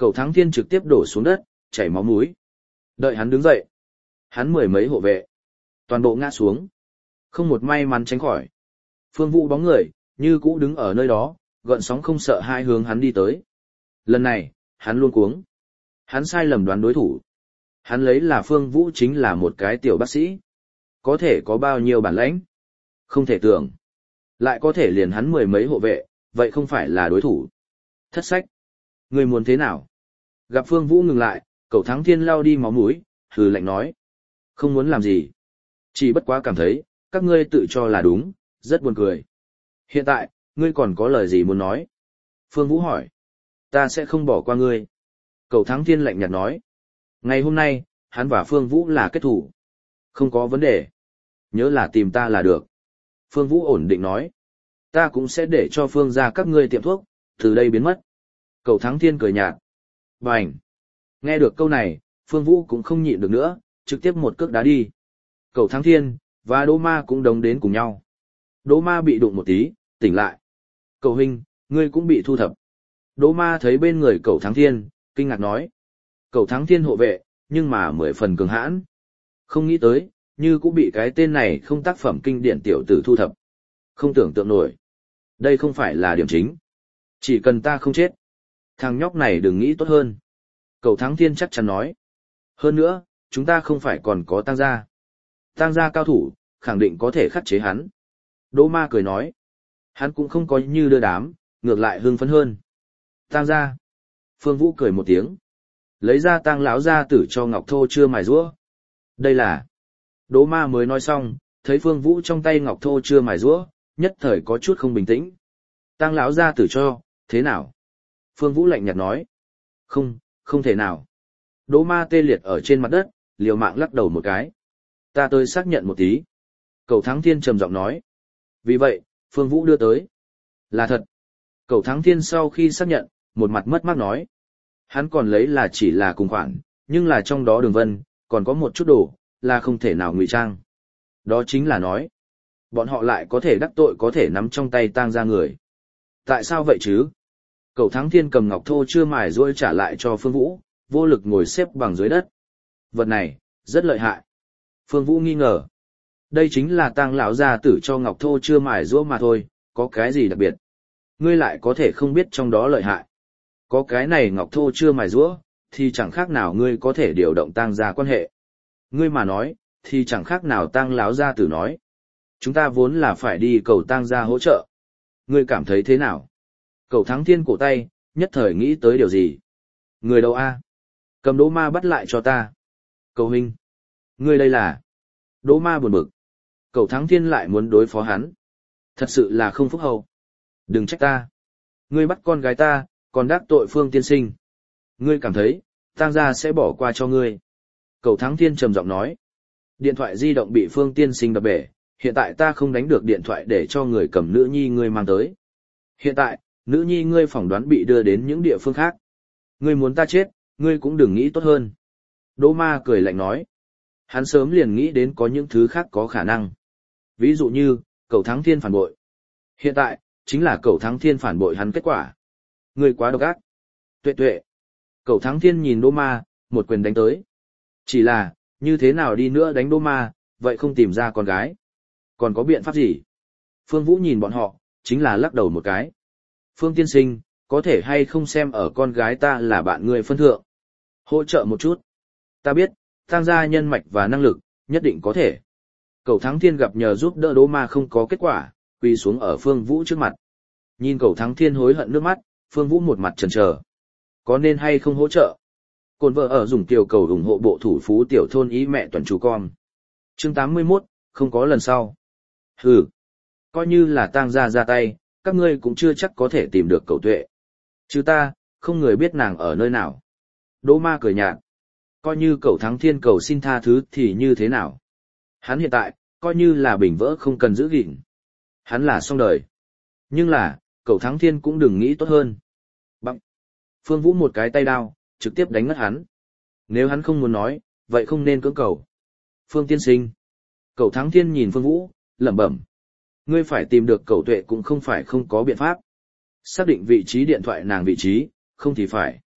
Cầu Thắng Thiên trực tiếp đổ xuống đất, chảy máu mũi. Đợi hắn đứng dậy. Hắn mười mấy hộ vệ. Toàn bộ ngã xuống. Không một may mắn tránh khỏi. Phương Vũ bóng người, như cũ đứng ở nơi đó, gợn sóng không sợ hai hướng hắn đi tới. Lần này, hắn luôn cuống. Hắn sai lầm đoán đối thủ. Hắn lấy là Phương Vũ chính là một cái tiểu bác sĩ. Có thể có bao nhiêu bản lãnh? Không thể tưởng. Lại có thể liền hắn mười mấy hộ vệ, vậy không phải là đối thủ. Thất sách. Người muốn thế nào? Gặp Phương Vũ ngừng lại, Cầu Thắng Thiên lao đi máu mũi, hừ lạnh nói. Không muốn làm gì. Chỉ bất quá cảm thấy, các ngươi tự cho là đúng, rất buồn cười. Hiện tại, ngươi còn có lời gì muốn nói? Phương Vũ hỏi. Ta sẽ không bỏ qua ngươi. Cầu Thắng Thiên lạnh nhạt nói. Ngày hôm nay, hắn và Phương Vũ là kết thủ. Không có vấn đề. Nhớ là tìm ta là được. Phương Vũ ổn định nói. Ta cũng sẽ để cho Phương ra các ngươi tiệm thuốc, từ đây biến mất. Cầu Thắng Thiên cười nhạt. Bành. Nghe được câu này, Phương Vũ cũng không nhịn được nữa, trực tiếp một cước đá đi. Cầu Thắng Thiên, và Đỗ Ma cũng đồng đến cùng nhau. Đỗ Ma bị đụng một tí, tỉnh lại. Cầu huynh, ngươi cũng bị thu thập. Đỗ Ma thấy bên người Cầu Thắng Thiên, kinh ngạc nói. Cầu Thắng Thiên hộ vệ, nhưng mà mười phần cường hãn. Không nghĩ tới, như cũng bị cái tên này không tác phẩm kinh điển tiểu tử thu thập. Không tưởng tượng nổi. Đây không phải là điểm chính. Chỉ cần ta không chết. Thằng nhóc này đừng nghĩ tốt hơn. Cầu Thắng Thiên chắc chắn nói. Hơn nữa, chúng ta không phải còn có Tang gia. Tang gia cao thủ, khẳng định có thể khắc chế hắn. Đỗ Ma cười nói. Hắn cũng không có như đưa đám, ngược lại hưng phấn hơn. Tang gia. Phương Vũ cười một tiếng. Lấy ra Tang lão gia tử cho Ngọc Thô chưa mài rũa. Đây là. Đỗ Ma mới nói xong, thấy Phương Vũ trong tay Ngọc Thô chưa mài rũa, nhất thời có chút không bình tĩnh. Tang lão gia tử cho, thế nào? Phương Vũ lạnh nhạt nói. Không, không thể nào. Đỗ Ma tê liệt ở trên mặt đất, liều mạng lắc đầu một cái. Ta tới xác nhận một tí. Cầu Thắng Thiên trầm giọng nói. Vì vậy, Phương Vũ đưa tới. Là thật. Cầu Thắng Thiên sau khi xác nhận, một mặt mất mát nói. Hắn còn lấy là chỉ là cùng khoản, nhưng là trong đó đường vân, còn có một chút đồ, là không thể nào ngụy trang. Đó chính là nói. Bọn họ lại có thể đắc tội có thể nắm trong tay Tang gia người. Tại sao vậy chứ? Cầu Thắng Thiên cầm Ngọc Thô chưa mài rũa trả lại cho Phương Vũ, vô lực ngồi xếp bằng dưới đất. Vật này, rất lợi hại. Phương Vũ nghi ngờ. Đây chính là Tang lão gia tử cho Ngọc Thô chưa mài rũa mà thôi, có cái gì đặc biệt? Ngươi lại có thể không biết trong đó lợi hại. Có cái này Ngọc Thô chưa mài rũa, thì chẳng khác nào ngươi có thể điều động Tang gia quan hệ. Ngươi mà nói, thì chẳng khác nào Tang lão gia tử nói. Chúng ta vốn là phải đi cầu Tang gia hỗ trợ. Ngươi cảm thấy thế nào? Cầu Thắng Thiên cổ tay, nhất thời nghĩ tới điều gì? Người đâu a? Cầm Đỗ Ma bắt lại cho ta. Cầu huynh. Ngươi đây là. Đỗ Ma buồn bực. Cầu Thắng Thiên lại muốn đối phó hắn. Thật sự là không phúc hậu. Đừng trách ta. Ngươi bắt con gái ta, còn đắc tội Phương tiên sinh. Ngươi cảm thấy, Tang gia sẽ bỏ qua cho ngươi. Cầu Thắng Thiên trầm giọng nói. Điện thoại di động bị Phương tiên sinh đập bể, hiện tại ta không đánh được điện thoại để cho người cầm nữ nhi ngươi mang tới. Hiện tại, nữ nhi ngươi phỏng đoán bị đưa đến những địa phương khác. Ngươi muốn ta chết, ngươi cũng đừng nghĩ tốt hơn. Đỗ Ma cười lạnh nói. Hắn sớm liền nghĩ đến có những thứ khác có khả năng. Ví dụ như, Cầu Thắng Thiên phản bội. Hiện tại, chính là Cầu Thắng Thiên phản bội hắn kết quả. Ngươi quá độc ác. Tuệ tuệ. Cầu Thắng Thiên nhìn Đỗ Ma, một quyền đánh tới. Chỉ là, như thế nào đi nữa đánh Đỗ Ma, vậy không tìm ra con gái. Còn có biện pháp gì? Phương Vũ nhìn bọn họ, chính là lắc đầu một cái. Phương tiên sinh, có thể hay không xem ở con gái ta là bạn người phân thượng. Hỗ trợ một chút. Ta biết, Tang gia nhân mạch và năng lực, nhất định có thể. Cầu Thắng Thiên gặp nhờ giúp đỡ Đỗ Ma không có kết quả, quỳ xuống ở Phương Vũ trước mặt. Nhìn Cầu Thắng Thiên hối hận nước mắt, Phương Vũ một mặt chần chờ. Có nên hay không hỗ trợ? Cồn vợ ở dùng tiểu cầu ủng hộ bộ thủ phú tiểu thôn ý mẹ toàn chú con. Chương tám mươi mốt, không có lần sau. Hừ. Coi như là Tang gia ra tay, các ngươi cũng chưa chắc có thể tìm được Cầu Tuệ. Chứ ta, không người biết nàng ở nơi nào. Đỗ Ma cười nhạt. Coi như Cầu Thắng Thiên cầu xin tha thứ thì như thế nào? Hắn hiện tại, coi như là bình vỡ không cần giữ gìn. Hắn là xong đời. Nhưng là, Cầu Thắng Thiên cũng đừng nghĩ tốt hơn. Bằng. Phương Vũ một cái tay đao, trực tiếp đánh ngất hắn. Nếu hắn không muốn nói, vậy không nên cưỡng cầu. Phương tiên sinh. Cầu Thắng Thiên nhìn Phương Vũ, lẩm bẩm. Ngươi phải tìm được Cầu Tuệ cũng không phải không có biện pháp. Xác định vị trí điện thoại nàng vị trí, không thì phải.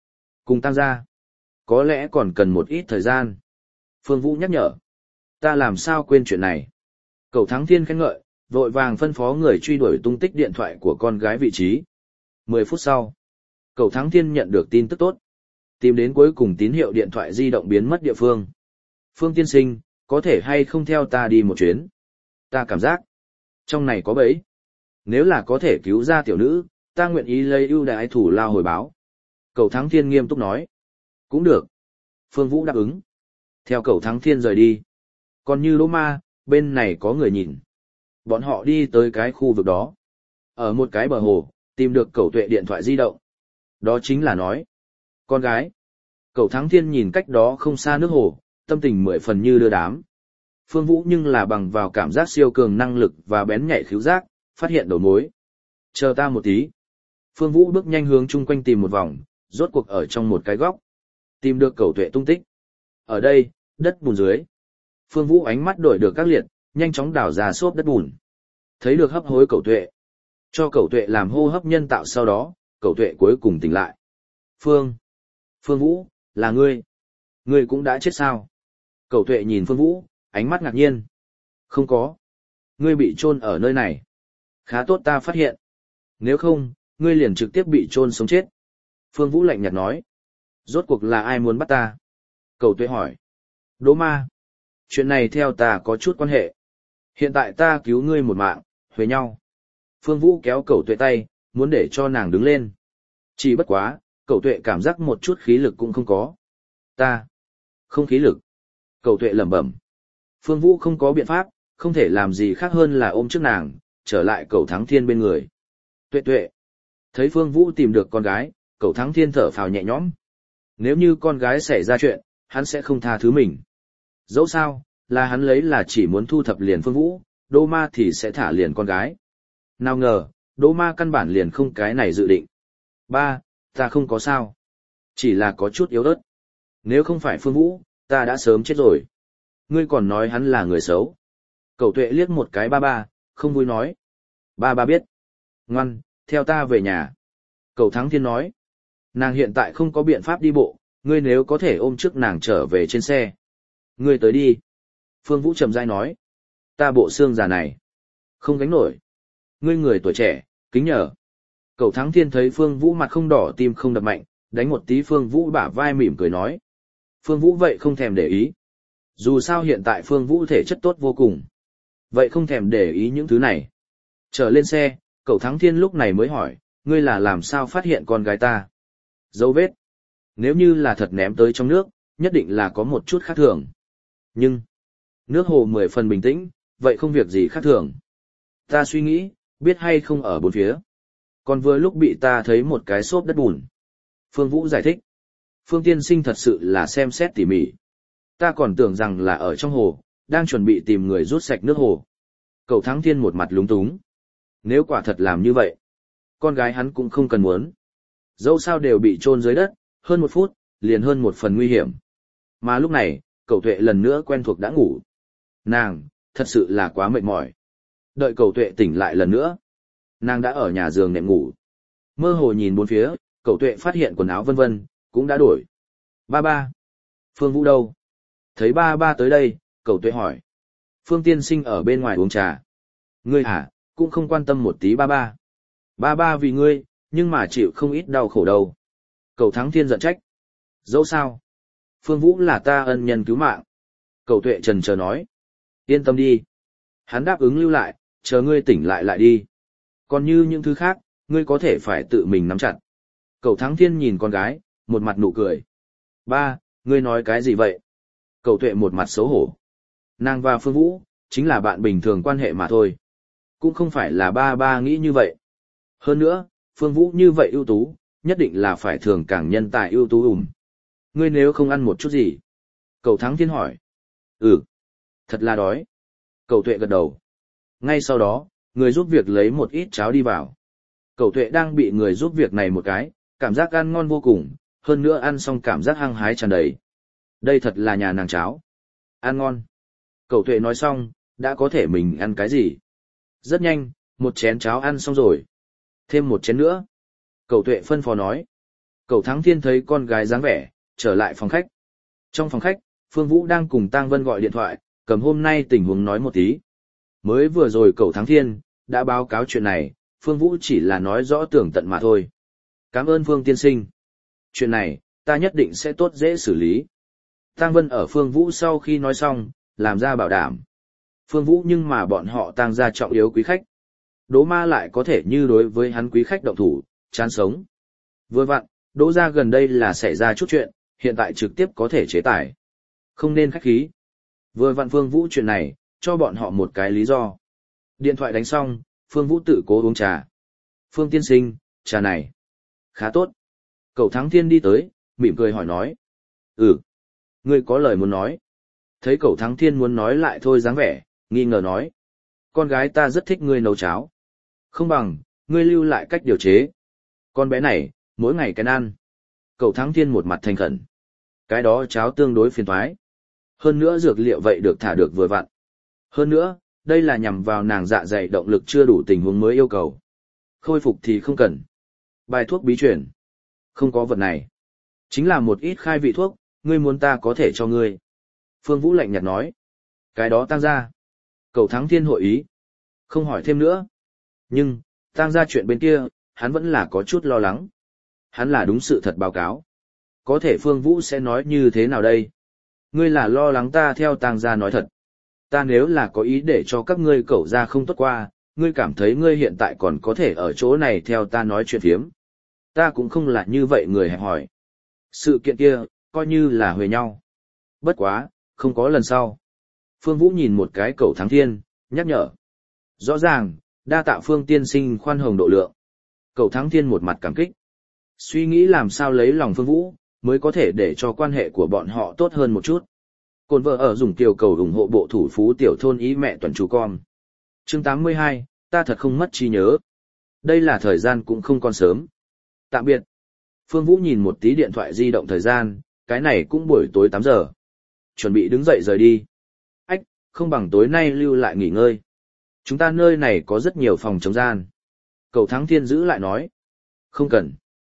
Cùng tăng gia. Có lẽ còn cần một ít thời gian. Phương Vũ nhắc nhở. Ta làm sao quên chuyện này. Cậu Thắng Thiên khen ngợi, vội vàng phân phó người truy đuổi tung tích điện thoại của con gái vị trí. Mười phút sau, cậu Thắng Thiên nhận được tin tức tốt. Tìm đến cuối cùng tín hiệu điện thoại di động biến mất địa phương. Phương tiên sinh, có thể hay không theo ta đi một chuyến? Ta cảm giác, trong này có bẫy. Nếu là có thể cứu ra tiểu nữ, ta nguyện ý lấy ưu đãi thủ lao hồi báo. Cậu Thắng Thiên nghiêm túc nói. Cũng được. Phương Vũ đáp ứng. Theo cậu Thắng Thiên rời đi. Còn như Đỗ Ma, bên này có người nhìn. Bọn họ đi tới cái khu vực đó. Ở một cái bờ hồ, tìm được cậu Tuệ điện thoại di động. Đó chính là nói. Con gái. Cậu Thắng Thiên nhìn cách đó không xa nước hồ, tâm tình mười phần như đưa đám. Phương Vũ nhưng là bằng vào cảm giác siêu cường năng lực và bén nhạy khứu giác, phát hiện đầu mối. Chờ ta một tí. Phương Vũ bước nhanh hướng chung quanh tìm một vòng, rốt cuộc ở trong một cái góc. Tìm được cậu Tuệ tung tích. Ở đây, đất bùn dưới. Phương Vũ ánh mắt đổi được các liệt, nhanh chóng đào ra xốp đất bùn. Thấy được hấp hối cậu Tuệ. Cho cậu Tuệ làm hô hấp nhân tạo sau đó, cậu Tuệ cuối cùng tỉnh lại. Phương. Phương Vũ, là ngươi. Ngươi cũng đã chết sao? Cậu Tuệ nhìn Phương Vũ, ánh mắt ngạc nhiên. Không có. Ngươi bị chôn ở nơi này. Khá tốt ta phát hiện. Nếu không, ngươi liền trực tiếp bị chôn sống chết. Phương Vũ lạnh nhạt nói. Rốt cuộc là ai muốn bắt ta? Cậu Tuệ hỏi. Đỗ Ma. Chuyện này theo ta có chút quan hệ. Hiện tại ta cứu ngươi một mạng, huề nhau. Phương Vũ kéo Cậu Tuệ tay, muốn để cho nàng đứng lên. Chỉ bất quá, Cậu Tuệ cảm giác một chút khí lực cũng không có. Ta. Không khí lực. Cậu Tuệ lẩm bẩm. Phương Vũ không có biện pháp, không thể làm gì khác hơn là ôm trước nàng, trở lại Cậu Thắng Thiên bên người. Tuệ Tuệ. Thấy Phương Vũ tìm được con gái, Cậu Thắng Thiên thở phào nhẹ nhõm. Nếu như con gái xảy ra chuyện, hắn sẽ không tha thứ mình. Dẫu sao, là hắn lấy là chỉ muốn thu thập liền Phương Vũ, Đỗ Ma thì sẽ thả liền con gái. Nào ngờ, Đỗ Ma căn bản liền không cái này dự định. Ba, ta không có sao. Chỉ là có chút yếu ớt. Nếu không phải Phương Vũ, ta đã sớm chết rồi. Ngươi còn nói hắn là người xấu. Cậu Tuệ liếc một cái ba ba, không vui nói. Ba ba biết. Ngoan, theo ta về nhà. Cậu Thắng Thiên nói. Nàng hiện tại không có biện pháp đi bộ, ngươi nếu có thể ôm trước nàng trở về trên xe. Ngươi tới đi. Phương Vũ trầm dai nói. Ta bộ xương già này. Không gánh nổi. Ngươi người tuổi trẻ, kính nhờ. Cậu Thắng Thiên thấy Phương Vũ mặt không đỏ tim không đập mạnh, đánh một tí Phương Vũ bả vai mỉm cười nói. Phương Vũ vậy không thèm để ý. Dù sao hiện tại Phương Vũ thể chất tốt vô cùng. Vậy không thèm để ý những thứ này. Trở lên xe, cậu Thắng Thiên lúc này mới hỏi, ngươi là làm sao phát hiện con gái ta? Dấu vết. Nếu như là thật ném tới trong nước, nhất định là có một chút khác thường. Nhưng, nước hồ mười phần bình tĩnh, vậy không việc gì khác thường. Ta suy nghĩ, biết hay không ở bốn phía. Còn vừa lúc bị ta thấy một cái xốp đất bùn. Phương Vũ giải thích. Phương tiên sinh thật sự là xem xét tỉ mỉ. Ta còn tưởng rằng là ở trong hồ, đang chuẩn bị tìm người rút sạch nước hồ. Cậu Thắng Thiên một mặt lúng túng. Nếu quả thật làm như vậy, con gái hắn cũng không cần muốn. Dẫu sao đều bị chôn dưới đất, hơn một phút, liền hơn một phần nguy hiểm. Mà lúc này, cậu Tuệ lần nữa quen thuộc đã ngủ. Nàng, thật sự là quá mệt mỏi. Đợi cậu Tuệ tỉnh lại lần nữa. Nàng đã ở nhà giường nệm ngủ. Mơ hồ nhìn bốn phía, cậu Tuệ phát hiện quần áo vân vân, cũng đã đổi. Ba ba. Phương Vũ đâu? Thấy ba ba tới đây, cậu Tuệ hỏi. Phương tiên sinh ở bên ngoài uống trà. Ngươi hả, cũng không quan tâm một tí ba ba. Ba ba vì ngươi, nhưng mà chịu không ít đau khổ đâu. Cậu Thắng Thiên giận trách. Dẫu sao? Phương Vũ là ta ân nhân cứu mạng. Cậu Tuệ trần chờ nói. Yên tâm đi. Hắn đáp ứng lưu lại, chờ ngươi tỉnh lại lại đi. Còn như những thứ khác, ngươi có thể phải tự mình nắm chặt. Cậu Thắng Thiên nhìn con gái, một mặt nụ cười. Ba, ngươi nói cái gì vậy? Cậu Tuệ một mặt xấu hổ. Nàng và Phương Vũ, chính là bạn bình thường quan hệ mà thôi. Cũng không phải là ba ba nghĩ như vậy. Hơn nữa, Phương Vũ như vậy ưu tú, nhất định là phải thường càng nhân tài ưu tú ủng. Ngươi nếu không ăn một chút gì? Cậu Thắng Thiên hỏi. Ừ, thật là đói. Cậu Tuệ gật đầu. Ngay sau đó, người giúp việc lấy một ít cháo đi vào. Cậu Tuệ đang bị người giúp việc này một cái, cảm giác ăn ngon vô cùng, hơn nữa ăn xong cảm giác hăng hái tràn đầy. Đây thật là nhà nàng cháo. Ăn ngon. Cậu Tuệ nói xong, đã có thể mình ăn cái gì. Rất nhanh, một chén cháo ăn xong rồi. Thêm một chén nữa. Cậu Tuệ phân phó nói. Cậu Thắng Thiên thấy con gái dáng vẻ, trở lại phòng khách. Trong phòng khách, Phương Vũ đang cùng Tang Vân gọi điện thoại, cầm hôm nay tình huống nói một tí. Mới vừa rồi cậu Thắng Thiên đã báo cáo chuyện này, Phương Vũ chỉ là nói rõ tường tận mà thôi. Cảm ơn Phương tiên sinh. Chuyện này, ta nhất định sẽ tốt dễ xử lý. Tang Vân ở Phương Vũ sau khi nói xong, làm ra bảo đảm. Phương Vũ nhưng mà bọn họ Tang gia trọng yếu quý khách. Đỗ Ma lại có thể như đối với hắn quý khách động thủ, chán sống. Vừa vặn, Đỗ gia gần đây là xảy ra chút chuyện, hiện tại trực tiếp có thể chế tài. Không nên khách khí. Vừa vặn Phương Vũ chuyện này, cho bọn họ một cái lý do. Điện thoại đánh xong, Phương Vũ tự cố uống trà. Phương tiên sinh, trà này. Khá tốt. Cậu Thắng Thiên đi tới, mỉm cười hỏi nói. Ừ. Ngươi có lời muốn nói. Thấy cậu Thắng Thiên muốn nói lại thôi dáng vẻ, nghi ngờ nói. Con gái ta rất thích ngươi nấu cháo. Không bằng, ngươi lưu lại cách điều chế. Con bé này, mỗi ngày cái ăn. Cậu Thắng Thiên một mặt thành khẩn. Cái đó cháo tương đối phiền toái. Hơn nữa dược liệu vậy được thả được vừa vặn. Hơn nữa, đây là nhằm vào nàng dạ dày động lực chưa đủ tình huống mới yêu cầu. Khôi phục thì không cần. Bài thuốc bí truyền. Không có vật này. Chính là một ít khai vị thuốc, ngươi muốn ta có thể cho ngươi. Phương Vũ lạnh nhạt nói. Cái đó Tang gia. Cậu Thắng Thiên hội ý. Không hỏi thêm nữa. Nhưng, Tang gia chuyện bên kia, hắn vẫn là có chút lo lắng. Hắn là đúng sự thật báo cáo. Có thể Phương Vũ sẽ nói như thế nào đây? Ngươi là lo lắng ta theo Tang gia nói thật. Ta nếu là có ý để cho các ngươi cậu gia không tốt qua, ngươi cảm thấy ngươi hiện tại còn có thể ở chỗ này theo ta nói chuyện phiếm. Ta cũng không là như vậy người hẹp hỏi. Sự kiện kia, coi như là huề nhau. Bất quá, không có lần sau. Phương Vũ nhìn một cái cậu Thắng Thiên, nhắc nhở. Rõ ràng, đa tạ Phương tiên sinh khoan hồng độ lượng. Cậu Thắng Thiên một mặt cảm kích. Suy nghĩ làm sao lấy lòng Phương Vũ, mới có thể để cho quan hệ của bọn họ tốt hơn một chút. Cồn vợ ở dùng tiểu cầu ủng hộ bộ thủ phú tiểu thôn ý mẹ toàn chú con. Chương tám mươi hai, ta thật không mất trí nhớ. Đây là thời gian cũng không còn sớm. Tạm biệt. Phương Vũ nhìn một tí điện thoại di động thời gian, cái này cũng buổi tối tám giờ. Chuẩn bị đứng dậy rời đi. Ách, không bằng tối nay lưu lại nghỉ ngơi. Chúng ta nơi này có rất nhiều phòng chống gian. Cậu Thắng Thiên giữ lại nói. Không cần.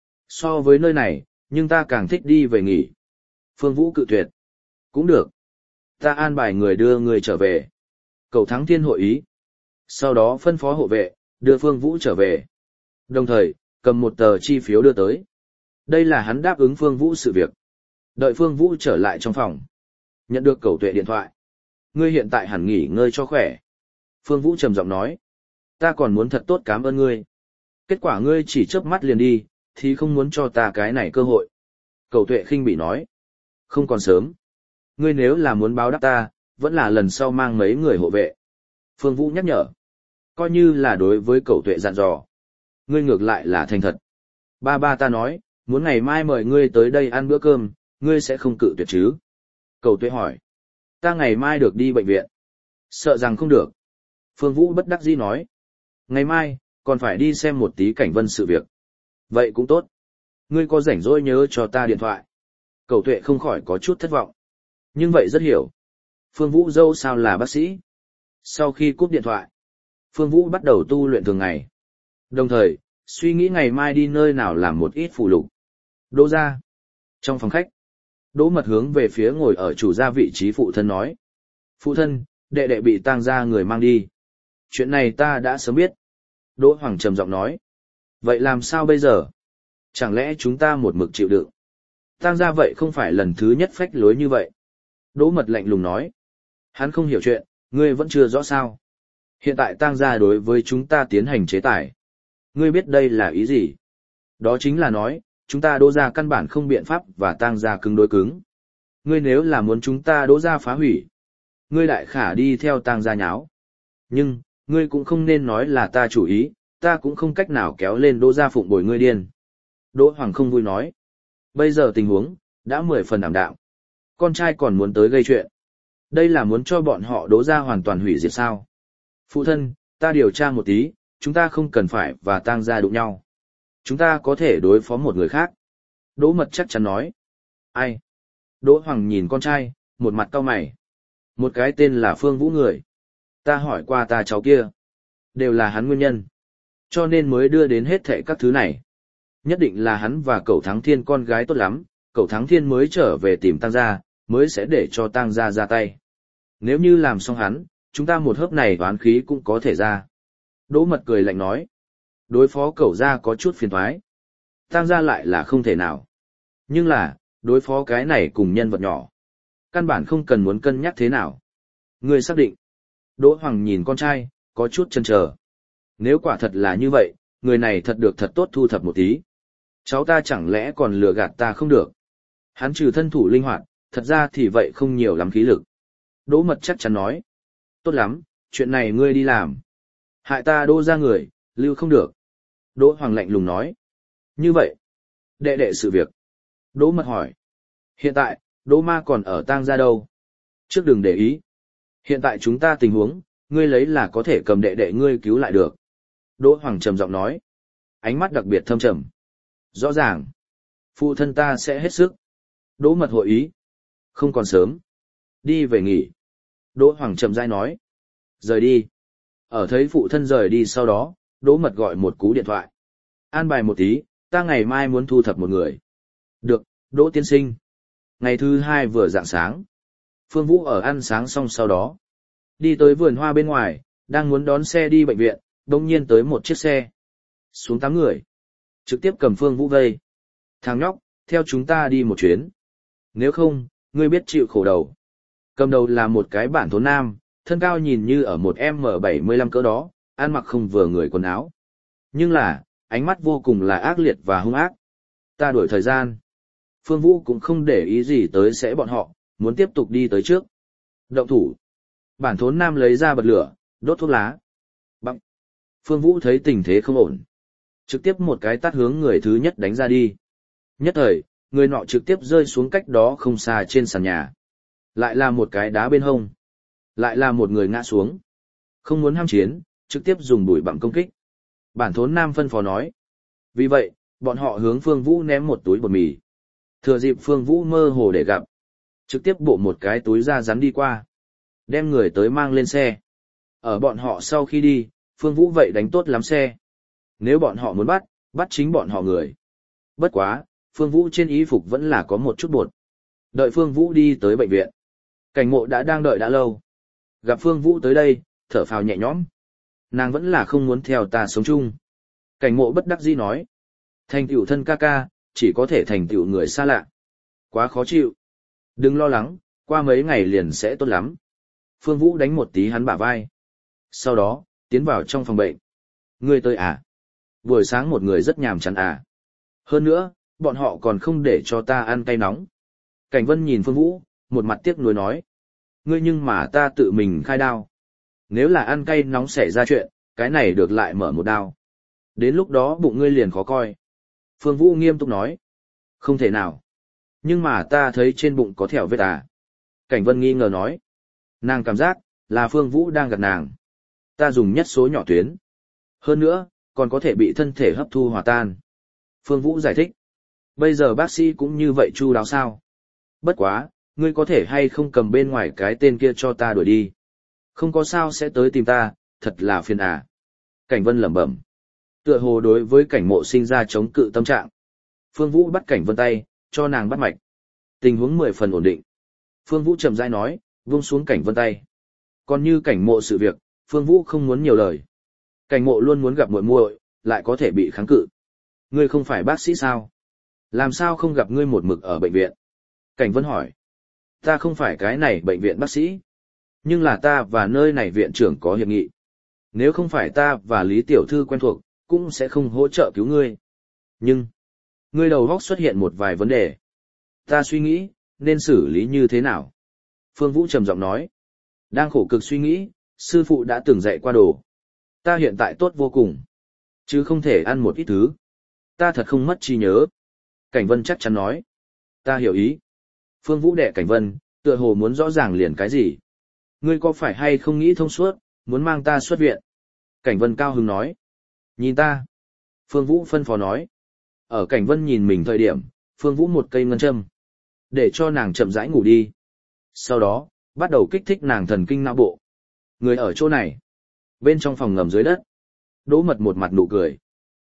So với nơi này, nhưng ta càng thích đi về nghỉ. Phương Vũ cự tuyệt. Cũng được. Ta an bài người đưa người trở về. Cậu Thắng Thiên hội ý. Sau đó phân phó hộ vệ, đưa Phương Vũ trở về. Đồng thời, cầm một tờ chi phiếu đưa tới. Đây là hắn đáp ứng Phương Vũ sự việc. Đợi Phương Vũ trở lại trong phòng. Nhận được Cẩu Tuệ điện thoại. Ngươi hiện tại hẳn nghỉ ngơi cho khỏe. Phương Vũ trầm giọng nói. Ta còn muốn thật tốt cảm ơn ngươi. Kết quả ngươi chỉ chớp mắt liền đi, thì không muốn cho ta cái này cơ hội. Cẩu Tuệ khinh bỉ nói. Không còn sớm. Ngươi nếu là muốn báo đáp ta, vẫn là lần sau mang mấy người hộ vệ. Phương Vũ nhắc nhở. Coi như là đối với Cẩu Tuệ dặn dò. Ngươi ngược lại là thành thật. Ba ba ta nói, muốn ngày mai mời ngươi tới đây ăn bữa cơm, ngươi sẽ không cự tuyệt chứ? Cẩu Tuệ hỏi. Ta ngày mai được đi bệnh viện. Sợ rằng không được. Phương Vũ bất đắc dĩ nói. Ngày mai, còn phải đi xem một tí cảnh vân sự việc. Vậy cũng tốt. Ngươi có rảnh rỗi nhớ cho ta điện thoại. Cẩu Tuệ không khỏi có chút thất vọng. Nhưng vậy rất hiểu. Phương Vũ dâu sao là bác sĩ. Sau khi cúp điện thoại, Phương Vũ bắt đầu tu luyện thường ngày. Đồng thời, suy nghĩ ngày mai đi nơi nào làm một ít phụ lục. Đỗ gia. Trong phòng khách, Đỗ Mật hướng về phía ngồi ở chủ gia vị trí phụ thân nói. Phụ thân, đệ đệ bị Tang gia người mang đi. Chuyện này ta đã sớm biết. Đỗ Hoàng trầm giọng nói. Vậy làm sao bây giờ? Chẳng lẽ chúng ta một mực chịu đựng? Tang gia vậy không phải lần thứ nhất phách lối như vậy. Đỗ Mật lạnh lùng nói. Hắn không hiểu chuyện, ngươi vẫn chưa rõ sao. Hiện tại Tang gia đối với chúng ta tiến hành chế tài. Ngươi biết đây là ý gì? Đó chính là nói, chúng ta Đỗ gia căn bản không biện pháp và Tang gia cứng đối cứng. Ngươi nếu là muốn chúng ta Đỗ gia phá hủy, ngươi đại khả đi theo Tang gia nháo. Nhưng, ngươi cũng không nên nói là ta chủ ý, ta cũng không cách nào kéo lên Đỗ gia phụng bồi ngươi điên. Đỗ Hoàng không vui nói. Bây giờ tình huống, đã mười phần ảm đạm. Con trai còn muốn tới gây chuyện. Đây là muốn cho bọn họ Đỗ gia hoàn toàn hủy diệt sao? Phụ thân, ta điều tra một tí, chúng ta không cần phải và Tang gia đụng nhau. Chúng ta có thể đối phó một người khác. Đỗ Mật chắc chắn nói. Ai? Đỗ Hoàng nhìn con trai, một mặt cau mày. Một cái tên là Phương Vũ người. Ta hỏi qua ta cháu kia. Đều là hắn nguyên nhân. Cho nên mới đưa đến hết thảy các thứ này. Nhất định là hắn và cậu Thắng Thiên con gái tốt lắm, cậu Thắng Thiên mới trở về tìm Tang gia, mới sẽ để cho Tang gia ra tay. Nếu như làm xong hắn, chúng ta một hớp này oán khí cũng có thể ra. Đỗ Mật cười lạnh nói. Đối phó cậu gia có chút phiền toái. Tang gia lại là không thể nào. Nhưng là, đối phó cái này cùng nhân vật nhỏ. Căn bản không cần muốn cân nhắc thế nào. Ngươi xác định. Đỗ Hoàng nhìn con trai, có chút chần chờ. Nếu quả thật là như vậy, người này thật được thật tốt thu thập một tí. Cháu ta chẳng lẽ còn lừa gạt ta không được. Hắn trừ thân thủ linh hoạt, thật ra thì vậy không nhiều lắm khí lực. Đỗ Mật chắc chắn nói. Tốt lắm, chuyện này ngươi đi làm. Hại ta Đỗ ra người, lưu không được. Đỗ Hoàng lạnh lùng nói. Như vậy, đệ đệ sự việc. Đỗ Mật hỏi. Hiện tại, Đỗ Ma còn ở Tang gia đâu? Trước đừng để ý. Hiện tại chúng ta tình huống, ngươi lấy là có thể cầm đệ đệ ngươi cứu lại được. Đỗ Hoàng trầm giọng nói. Ánh mắt đặc biệt thâm trầm. Rõ ràng. Phụ thân ta sẽ hết sức. Đỗ Mật hội ý. Không còn sớm. Đi về nghỉ. Đỗ Hoàng trầm rãi nói. Rời đi. Ở thấy phụ thân rời đi sau đó, Đỗ Mật gọi một cú điện thoại. An bài một tí, ta ngày mai muốn thu thập một người. Được, Đỗ tiên sinh. Ngày thứ hai vừa rạng sáng. Phương Vũ ở ăn sáng xong sau đó. Đi tới vườn hoa bên ngoài, đang muốn đón xe đi bệnh viện, đồng nhiên tới một chiếc xe. Xuống tám người. Trực tiếp cầm Phương Vũ vây. Thằng nhóc, theo chúng ta đi một chuyến. Nếu không, ngươi biết chịu khổ đầu. Cầm đầu là một cái bản thốn nam, thân cao nhìn như ở một em bảy mươi lăm cỡ đó, ăn mặc không vừa người quần áo. Nhưng là, ánh mắt vô cùng là ác liệt và hung ác. Ta đuổi thời gian. Phương Vũ cũng không để ý gì tới sẽ bọn họ, muốn tiếp tục đi tới trước. Động thủ. Bản thốn nam lấy ra bật lửa, đốt thuốc lá. Bằng. Phương Vũ thấy tình thế không ổn. Trực tiếp một cái tát hướng người thứ nhất đánh ra đi. Nhất thời, người nọ trực tiếp rơi xuống cách đó không xa trên sàn nhà. Lại là một cái đá bên hông. Lại là một người ngã xuống. Không muốn ham chiến, trực tiếp dùng bụi bặm công kích. Bản thốn nam phân phó nói. Vì vậy, bọn họ hướng Phương Vũ ném một túi bột mì. Thừa dịp Phương Vũ mơ hồ để gặp. Trực tiếp bộ một cái túi da rắn đi qua. Đem người tới mang lên xe. Ở bọn họ sau khi đi, Phương Vũ vậy đánh tốt lắm xe. Nếu bọn họ muốn bắt, bắt chính bọn họ người. Bất quá, Phương Vũ trên y phục vẫn là có một chút bột. Đợi Phương Vũ đi tới bệnh viện. Cảnh Mộ đã đang đợi đã lâu. Gặp Phương Vũ tới đây, thở phào nhẹ nhõm. Nàng vẫn là không muốn theo ta sống chung. Cảnh Mộ bất đắc dĩ nói. Thành tựu thân ca ca, chỉ có thể thành tựu người xa lạ. Quá khó chịu. Đừng lo lắng, qua mấy ngày liền sẽ tốt lắm. Phương Vũ đánh một tí hắn bả vai. Sau đó, tiến vào trong phòng bệnh. Ngươi tới à? Buổi sáng một người rất nhàm chán à? Hơn nữa, bọn họ còn không để cho ta ăn cay nóng. Cảnh Vân nhìn Phương Vũ, một mặt tiếc nuối nói. Ngươi nhưng mà ta tự mình khai đao. Nếu là ăn cay nóng xảy ra chuyện, cái này được lại mở một đao. Đến lúc đó bụng ngươi liền khó coi. Phương Vũ nghiêm túc nói. Không thể nào. Nhưng mà ta thấy trên bụng có thẻo vết à. Cảnh Vân nghi ngờ nói. Nàng cảm giác, là Phương Vũ đang gạt nàng. Ta dùng nhất số nhỏ tuyến. Hơn nữa, còn có thể bị thân thể hấp thu hòa tan. Phương Vũ giải thích. Bây giờ bác sĩ cũng như vậy chu đáo sao. Bất quá, ngươi có thể hay không cầm bên ngoài cái tên kia cho ta đuổi đi. Không có sao sẽ tới tìm ta, thật là phiền à. Cảnh Vân lẩm bẩm. Tựa hồ đối với Cảnh Mộ sinh ra chống cự tâm trạng. Phương Vũ bắt Cảnh Vân tay, cho nàng bắt mạch. Tình huống mười phần ổn định. Phương Vũ chậm rãi nói, vung xuống Cảnh Vân tay. Còn như Cảnh Mộ sự việc, Phương Vũ không muốn nhiều lời. Cảnh Mộ luôn muốn gặp muội muội, lại có thể bị kháng cự. Ngươi không phải bác sĩ sao? Làm sao không gặp ngươi một mực ở bệnh viện? Cảnh Vân hỏi. Ta không phải cái này bệnh viện bác sĩ. Nhưng là ta và nơi này viện trưởng có hiệp nghị. Nếu không phải ta và Lý Tiểu Thư quen thuộc, cũng sẽ không hỗ trợ cứu ngươi. Nhưng, ngươi đầu óc xuất hiện một vài vấn đề. Ta suy nghĩ, nên xử lý như thế nào? Phương Vũ trầm giọng nói. Đang khổ cực suy nghĩ, sư phụ đã từng dạy qua đồ. Ta hiện tại tốt vô cùng. Chứ không thể ăn một ít thứ. Ta thật không mất trí nhớ. Cảnh Vân chắc chắn nói. Ta hiểu ý. Phương Vũ đệ Cảnh Vân, tựa hồ muốn rõ ràng liền cái gì. Ngươi có phải hay không nghĩ thông suốt, muốn mang ta xuất viện? Cảnh Vân cao hứng nói. Nhìn ta. Phương Vũ phân phó nói. Ở Cảnh Vân nhìn mình thời điểm, Phương Vũ một cây ngân châm. Để cho nàng chậm rãi ngủ đi. Sau đó, bắt đầu kích thích nàng thần kinh não bộ. Người ở chỗ này. Bên trong phòng ngầm dưới đất. Đỗ Mật một mặt nụ cười.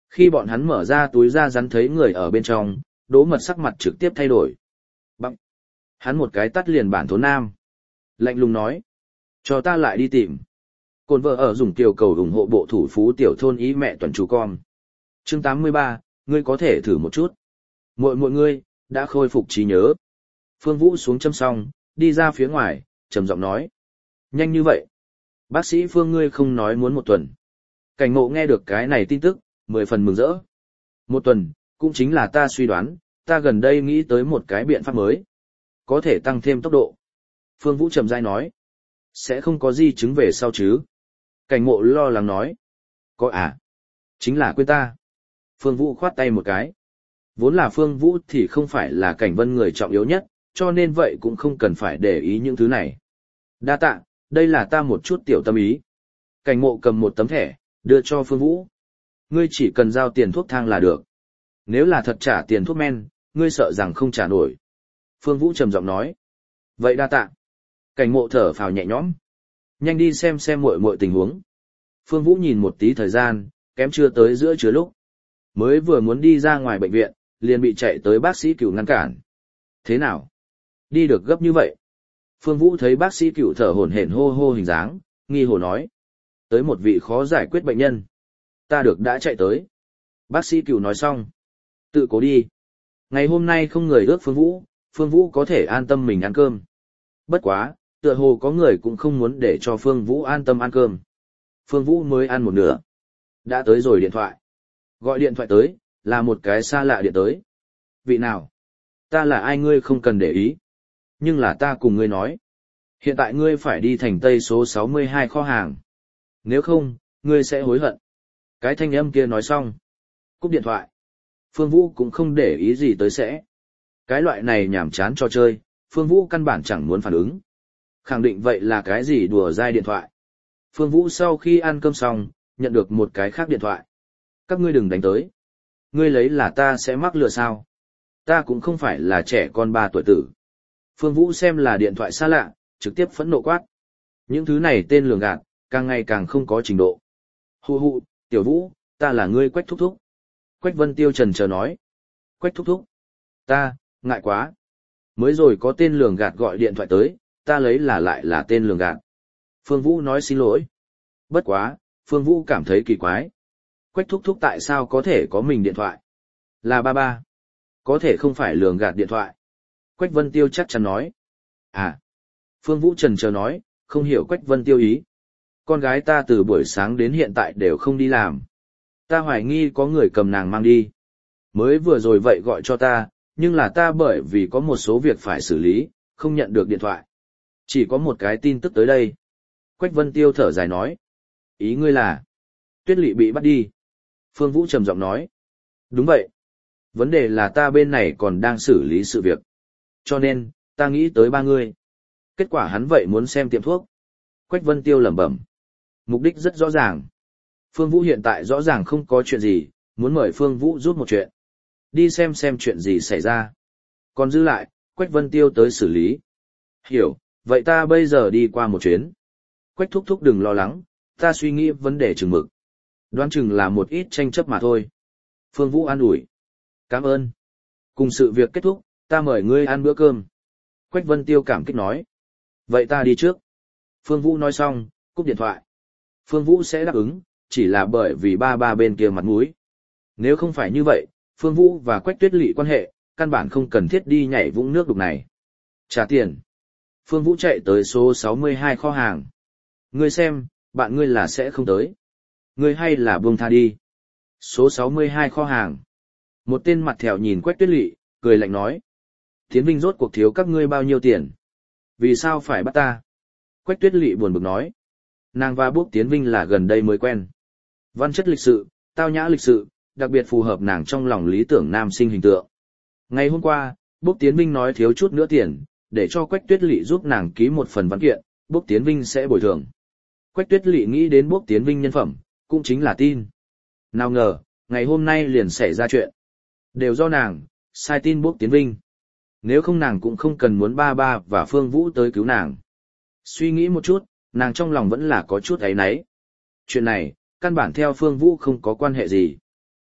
Khi bọn hắn mở ra túi da rắn thấy người ở bên trong, Đỗ Mật sắc mặt trực tiếp thay đổi. Bằng. Hắn một cái tắt liền bản thốn nam. Lạnh lùng nói. Cho ta lại đi tìm. Cồn vợ ở dùng tiểu cầu ủng hộ bộ thủ phú tiểu thôn ý mẹ toàn chú con. Chương tám mươi ba, ngươi có thể thử một chút. Muội muội ngươi, đã khôi phục trí nhớ. Phương Vũ xuống châm xong, đi ra phía ngoài, trầm giọng nói. Nhanh như vậy. Bác sĩ Phương ngươi không nói muốn một tuần. Cảnh Ngộ nghe được cái này tin tức, mười phần mừng rỡ. Một tuần, cũng chính là ta suy đoán, ta gần đây nghĩ tới một cái biện pháp mới. Có thể tăng thêm tốc độ. Phương Vũ trầm dai nói. Sẽ không có gì chứng về sau chứ. Cảnh Ngộ lo lắng nói. Có à? Chính là quên ta. Phương Vũ khoát tay một cái. Vốn là Phương Vũ thì không phải là Cảnh Vân người trọng yếu nhất, cho nên vậy cũng không cần phải để ý những thứ này. Đa tạ, đây là ta một chút tiểu tâm ý. Cảnh Ngộ cầm một tấm thẻ, đưa cho Phương Vũ. Ngươi chỉ cần giao tiền thuốc thang là được. Nếu là thật trả tiền thuốc men, ngươi sợ rằng không trả nổi. Phương Vũ trầm giọng nói. Vậy đa tạ. Cảnh Ngộ thở phào nhẹ nhõm. Nhanh đi xem xem muội muội tình huống. Phương Vũ nhìn một tí thời gian, kém chưa tới giữa trưa lúc. Mới vừa muốn đi ra ngoài bệnh viện, liền bị chạy tới bác sĩ Cửu ngăn cản. Thế nào? Đi được gấp như vậy? Phương Vũ thấy bác sĩ Cửu thở hổn hển hô hô hình dáng, nghi hồ nói. Tới một vị khó giải quyết bệnh nhân. Ta được đã chạy tới. Bác sĩ Cửu nói xong. Tự cố đi. Ngày hôm nay không người ước Phương Vũ, Phương Vũ có thể an tâm mình ăn cơm. Bất quá, tựa hồ có người cũng không muốn để cho Phương Vũ an tâm ăn cơm. Phương Vũ mới ăn một nửa. Đã tới rồi điện thoại. Gọi điện thoại tới, là một cái xa lạ điện tới. Vị nào? Ta là ai ngươi không cần để ý. Nhưng là ta cùng ngươi nói. Hiện tại ngươi phải đi thành Tây số sáu mươi hai kho hàng. Nếu không, ngươi sẽ hối hận. Cái thanh âm kia nói xong. Cúp điện thoại. Phương Vũ cũng không để ý gì tới sẽ. Cái loại này nhảm chán cho chơi, Phương Vũ căn bản chẳng muốn phản ứng. Khẳng định vậy là cái gì đùa dai điện thoại. Phương Vũ sau khi ăn cơm xong, nhận được một cái khác điện thoại. Các ngươi đừng đánh tới. Ngươi lấy là ta sẽ mắc lừa sao? Ta cũng không phải là trẻ con ba tuổi tử. Phương Vũ xem là điện thoại xa lạ, trực tiếp phẫn nộ quát. Những thứ này tên lường gạt, càng ngày càng không có trình độ. Hù hù, Tiểu Vũ, ta là ngươi Quách thúc thúc. Quách Vân Tiêu trần chờ nói. Quách thúc thúc. Ta, ngại quá. Mới rồi có tên lường gạt gọi điện thoại tới, ta lấy là lại là tên lường gạt. Phương Vũ nói xin lỗi. Bất quá, Phương Vũ cảm thấy kỳ quái. Quách thúc thúc tại sao có thể có mình điện thoại? Là ba ba. Có thể không phải lường gạt điện thoại. Quách Vân Tiêu chắc chắn nói. À. Phương Vũ trần chờ nói, không hiểu Quách Vân Tiêu ý. Con gái ta từ buổi sáng đến hiện tại đều không đi làm. Ta hoài nghi có người cầm nàng mang đi. Mới vừa rồi vậy gọi cho ta, nhưng là ta bởi vì có một số việc phải xử lý, không nhận được điện thoại. Chỉ có một cái tin tức tới đây. Quách Vân Tiêu thở dài nói. Ý ngươi là, Tuyết Lị bị bắt đi. Phương Vũ trầm giọng nói. Đúng vậy. Vấn đề là ta bên này còn đang xử lý sự việc. Cho nên, ta nghĩ tới ba người. Kết quả hắn vậy muốn xem tiệm thuốc. Quách Vân Tiêu lẩm bẩm. Mục đích rất rõ ràng. Phương Vũ hiện tại rõ ràng không có chuyện gì, muốn mời Phương Vũ giúp một chuyện. Đi xem xem chuyện gì xảy ra. Còn giữ lại, Quách Vân Tiêu tới xử lý. Hiểu, vậy ta bây giờ đi qua một chuyến. Quách thúc thúc đừng lo lắng, ta suy nghĩ vấn đề chừng mực. Đoán chừng là một ít tranh chấp mà thôi. Phương Vũ an ủi. Cảm ơn. Cùng sự việc kết thúc, ta mời ngươi ăn bữa cơm. Quách Vân Tiêu cảm kích nói. Vậy ta đi trước. Phương Vũ nói xong, cúp điện thoại. Phương Vũ sẽ đáp ứng, chỉ là bởi vì ba ba bên kia mặt mũi. Nếu không phải như vậy, Phương Vũ và Quách Tuyết Lị quan hệ, căn bản không cần thiết đi nhảy vũng nước đục này. Trả tiền. Phương Vũ chạy tới số sáu mươi hai kho hàng. Ngươi xem, bạn ngươi là sẽ không tới. Ngươi hay là buông tha đi. Số sáu mươi hai kho hàng. Một tên mặt thẹo nhìn Quách Tuyết Lị, cười lạnh nói. Tiến Vinh rốt cuộc thiếu các ngươi bao nhiêu tiền? Vì sao phải bắt ta? Quách Tuyết Lị buồn bực nói. Nàng và Bốc Tiến Vinh là gần đây mới quen. Văn chất lịch sự, tao nhã lịch sự, đặc biệt phù hợp nàng trong lòng lý tưởng nam sinh hình tượng. Ngày hôm qua, Bốc Tiến Vinh nói thiếu chút nữa tiền, để cho Quách Tuyết Lị giúp nàng ký một phần văn kiện, Bốc Tiến Vinh sẽ bồi thường. Quách Tuyết Lị nghĩ đến Bốc Tiến Vinh nhân phẩm, cũng chính là tin. Nào ngờ, ngày hôm nay liền xảy ra chuyện. Đều do nàng, sai tin Bốc Tiến Vinh. Nếu không nàng cũng không cần muốn ba ba và Phương Vũ tới cứu nàng. Suy nghĩ một chút, nàng trong lòng vẫn là có chút áy náy. Chuyện này, căn bản theo Phương Vũ không có quan hệ gì.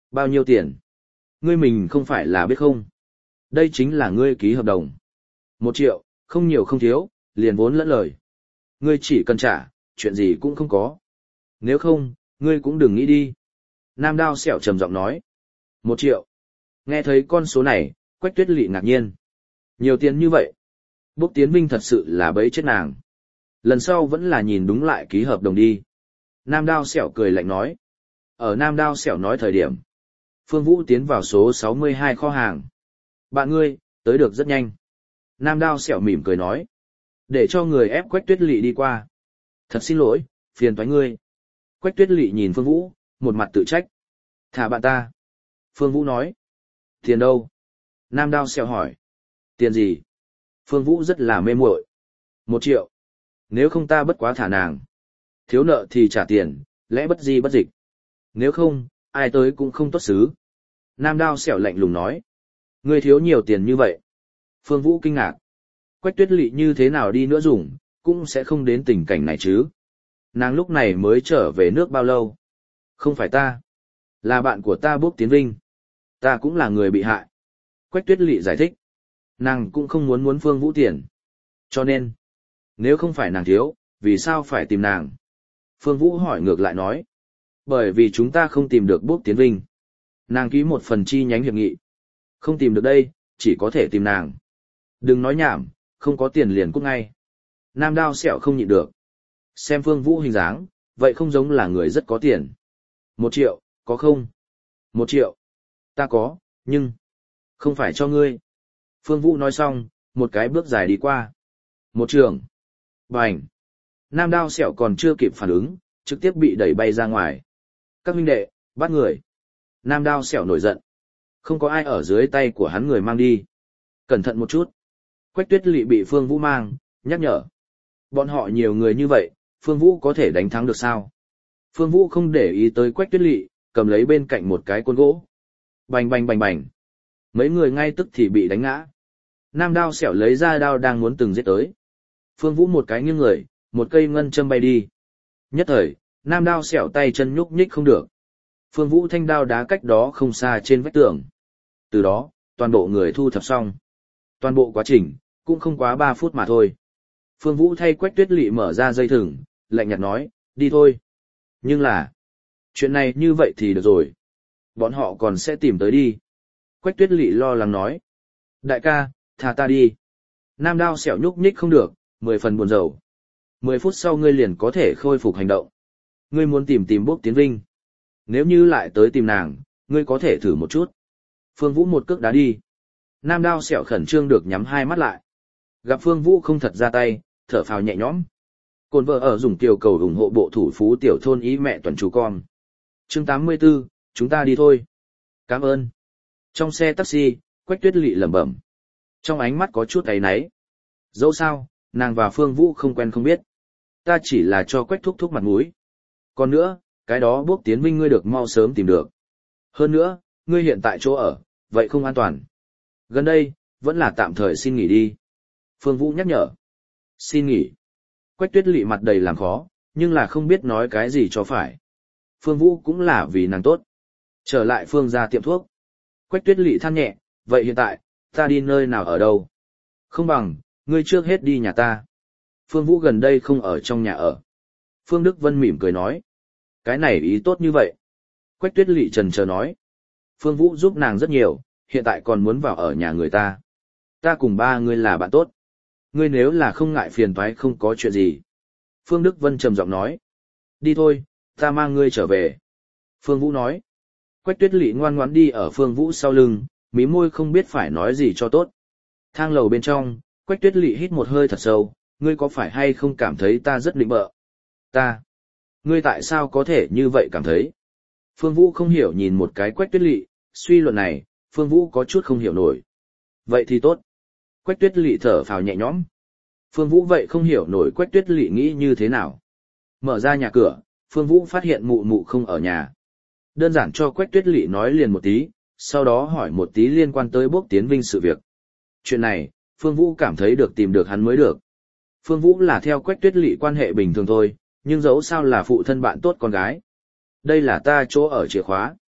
Bao nhiêu tiền? Ngươi mình không phải là biết không? Đây chính là ngươi ký hợp đồng. Một triệu, không nhiều không thiếu, liền vốn lẫn lời. Ngươi chỉ cần trả, chuyện gì cũng không có. Nếu không, ngươi cũng đừng nghĩ đi. Nam Đao Sẹo trầm giọng nói. Một triệu. Nghe thấy con số này, Quách Tuyết Lệ ngạc nhiên. Nhiều tiền như vậy. Bốc Tiến Vinh thật sự là bẫy chết nàng. Lần sau vẫn là nhìn đúng lại ký hợp đồng đi. Nam Đao Sẹo cười lạnh nói. Ở Nam Đao Sẹo nói thời điểm, Phương Vũ tiến vào số sáu mươi hai kho hàng. Bạn ngươi, tới được rất nhanh. Nam Đao Sẹo mỉm cười nói. Để cho người ép Quách Tuyết Lệ đi qua. Thật xin lỗi, phiền toái ngươi. Quách Tuyết Lệ nhìn Phương Vũ, một mặt tự trách. Thả bạn ta. Phương Vũ nói. Tiền đâu? Nam Đao Sẹo hỏi. Tiền gì? Phương Vũ rất là mê muội. Một triệu. Nếu không ta bất quá thả nàng. Thiếu nợ thì trả tiền, lẽ bất di bất dịch. Nếu không, ai tới cũng không tốt xứ. Nam Đao Sẹo lạnh lùng nói. Ngươi thiếu nhiều tiền như vậy. Phương Vũ kinh ngạc. Quách Tuyết Lệ như thế nào đi nữa dùng, cũng sẽ không đến tình cảnh này chứ. Nàng lúc này mới trở về nước bao lâu? Không phải ta. Là bạn của ta Bốc Tiến Vinh. Ta cũng là người bị hại. Quách Tuyết Lệ giải thích. Nàng cũng không muốn muốn Phương Vũ tiền. Cho nên, nếu không phải nàng thiếu, vì sao phải tìm nàng? Phương Vũ hỏi ngược lại nói. Bởi vì chúng ta không tìm được Bốc Tiến Vinh. Nàng ký một phần chi nhánh hiệp nghị. Không tìm được đây, chỉ có thể tìm nàng. Đừng nói nhảm, không có tiền liền cút ngay. Nam Đao Sẹo không nhịn được. Xem Phương Vũ hình dáng, vậy không giống là người rất có tiền. Một triệu, có không? Một triệu. Ta có, nhưng... Không phải cho ngươi. Phương Vũ nói xong, một cái bước dài đi qua. Một trường. Bành. Nam Đao Sẹo còn chưa kịp phản ứng, trực tiếp bị đẩy bay ra ngoài. Các huynh đệ, bắt người. Nam Đao Sẹo nổi giận. Không có ai ở dưới tay của hắn người mang đi. Cẩn thận một chút. Quách Tuyết Lệ bị Phương Vũ mang, nhắc nhở. Bọn họ nhiều người như vậy, Phương Vũ có thể đánh thắng được sao? Phương Vũ không để ý tới Quách Tuyết Lệ, cầm lấy bên cạnh một cái côn gỗ. Bành bành bành bành. Mấy người ngay tức thì bị đánh ngã. Nam Đao Sẹo lấy ra đao đang muốn từng giết tới. Phương Vũ một cái nghiêng người, một cây ngân châm bay đi. Nhất thời, Nam Đao Sẹo tay chân nhúc nhích không được. Phương Vũ thanh đao đá cách đó không xa trên vách tường. Từ đó, toàn bộ người thu thập xong. Toàn bộ quá trình, cũng không quá ba phút mà thôi. Phương Vũ thay Quách Tuyết Lệ mở ra dây thừng, lạnh nhạt nói, đi thôi. Nhưng là, chuyện này như vậy thì được rồi. Bọn họ còn sẽ tìm tới đi. Quách Tuyết Lệ lo lắng nói. Đại ca, thả ta đi. Nam Đao Sẹo nhúc nhích không được, mười phần buồn rầu. Mười phút sau ngươi liền có thể khôi phục hành động. Ngươi muốn tìm tìm Bốc Tiến Vinh. Nếu như lại tới tìm nàng, ngươi có thể thử một chút. Phương Vũ một cước đá đi. Nam Đao Sẹo khẩn trương được nhắm hai mắt lại. Gặp Phương Vũ không thật ra tay, thở phào nhẹ nhõm. Cồn vợ ở dùng tiểu cầu ủng hộ bộ thủ phú tiểu thôn ý mẹ toàn chủ con. Chương tám mươi 84, chúng ta đi thôi. Cảm ơn. Trong xe taxi, Quách Tuyết Lệ lẩm bẩm. Trong ánh mắt có chút áy náy. Dẫu sao, nàng và Phương Vũ không quen không biết. Ta chỉ là cho Quách thúc thúc mặt mũi. Còn nữa, cái đó Bốc Tiến Vinh ngươi được mau sớm tìm được. Hơn nữa, ngươi hiện tại chỗ ở, vậy không an toàn. Gần đây, vẫn là tạm thời xin nghỉ đi. Phương Vũ nhắc nhở. Xin nghỉ. Quách Tuyết Lệ mặt đầy làm khó, nhưng là không biết nói cái gì cho phải. Phương Vũ cũng là vì nàng tốt. Trở lại Phương ra tiệm thuốc. Quách Tuyết Lệ than nhẹ, vậy hiện tại, ta đi nơi nào ở đâu? Không bằng, ngươi trước hết đi nhà ta. Phương Vũ gần đây không ở trong nhà ở. Phương Đức Vân mỉm cười nói. Cái này ý tốt như vậy. Quách Tuyết Lệ trần chờ nói. Phương Vũ giúp nàng rất nhiều, hiện tại còn muốn vào ở nhà người ta. Ta cùng ba ngươi là bạn tốt. Ngươi nếu là không ngại phiền toái không có chuyện gì. Phương Đức Vân trầm giọng nói. Đi thôi, ta mang ngươi trở về. Phương Vũ nói. Quách Tuyết Lệ ngoan ngoãn đi ở Phương Vũ sau lưng, mí môi không biết phải nói gì cho tốt. Thang lầu bên trong, Quách Tuyết Lệ hít một hơi thật sâu, ngươi có phải hay không cảm thấy ta rất định bợ? Ta. Ngươi tại sao có thể như vậy cảm thấy? Phương Vũ không hiểu nhìn một cái Quách Tuyết Lệ, suy luận này, Phương Vũ có chút không hiểu nổi. Vậy thì tốt. Quách Tuyết Lệ thở phào nhẹ nhõm. Phương Vũ vậy không hiểu nổi Quách Tuyết Lệ nghĩ như thế nào. Mở ra nhà cửa, Phương Vũ phát hiện mụ mụ không ở nhà. Đơn giản cho Quách Tuyết Lệ nói liền một tí, sau đó hỏi một tí liên quan tới Bốc Tiến Vinh sự việc. Chuyện này, Phương Vũ cảm thấy được tìm được hắn mới được. Phương Vũ là theo Quách Tuyết Lệ quan hệ bình thường thôi, nhưng dẫu sao là phụ thân bạn tốt con gái. Đây là ta chỗ ở chìa khóa.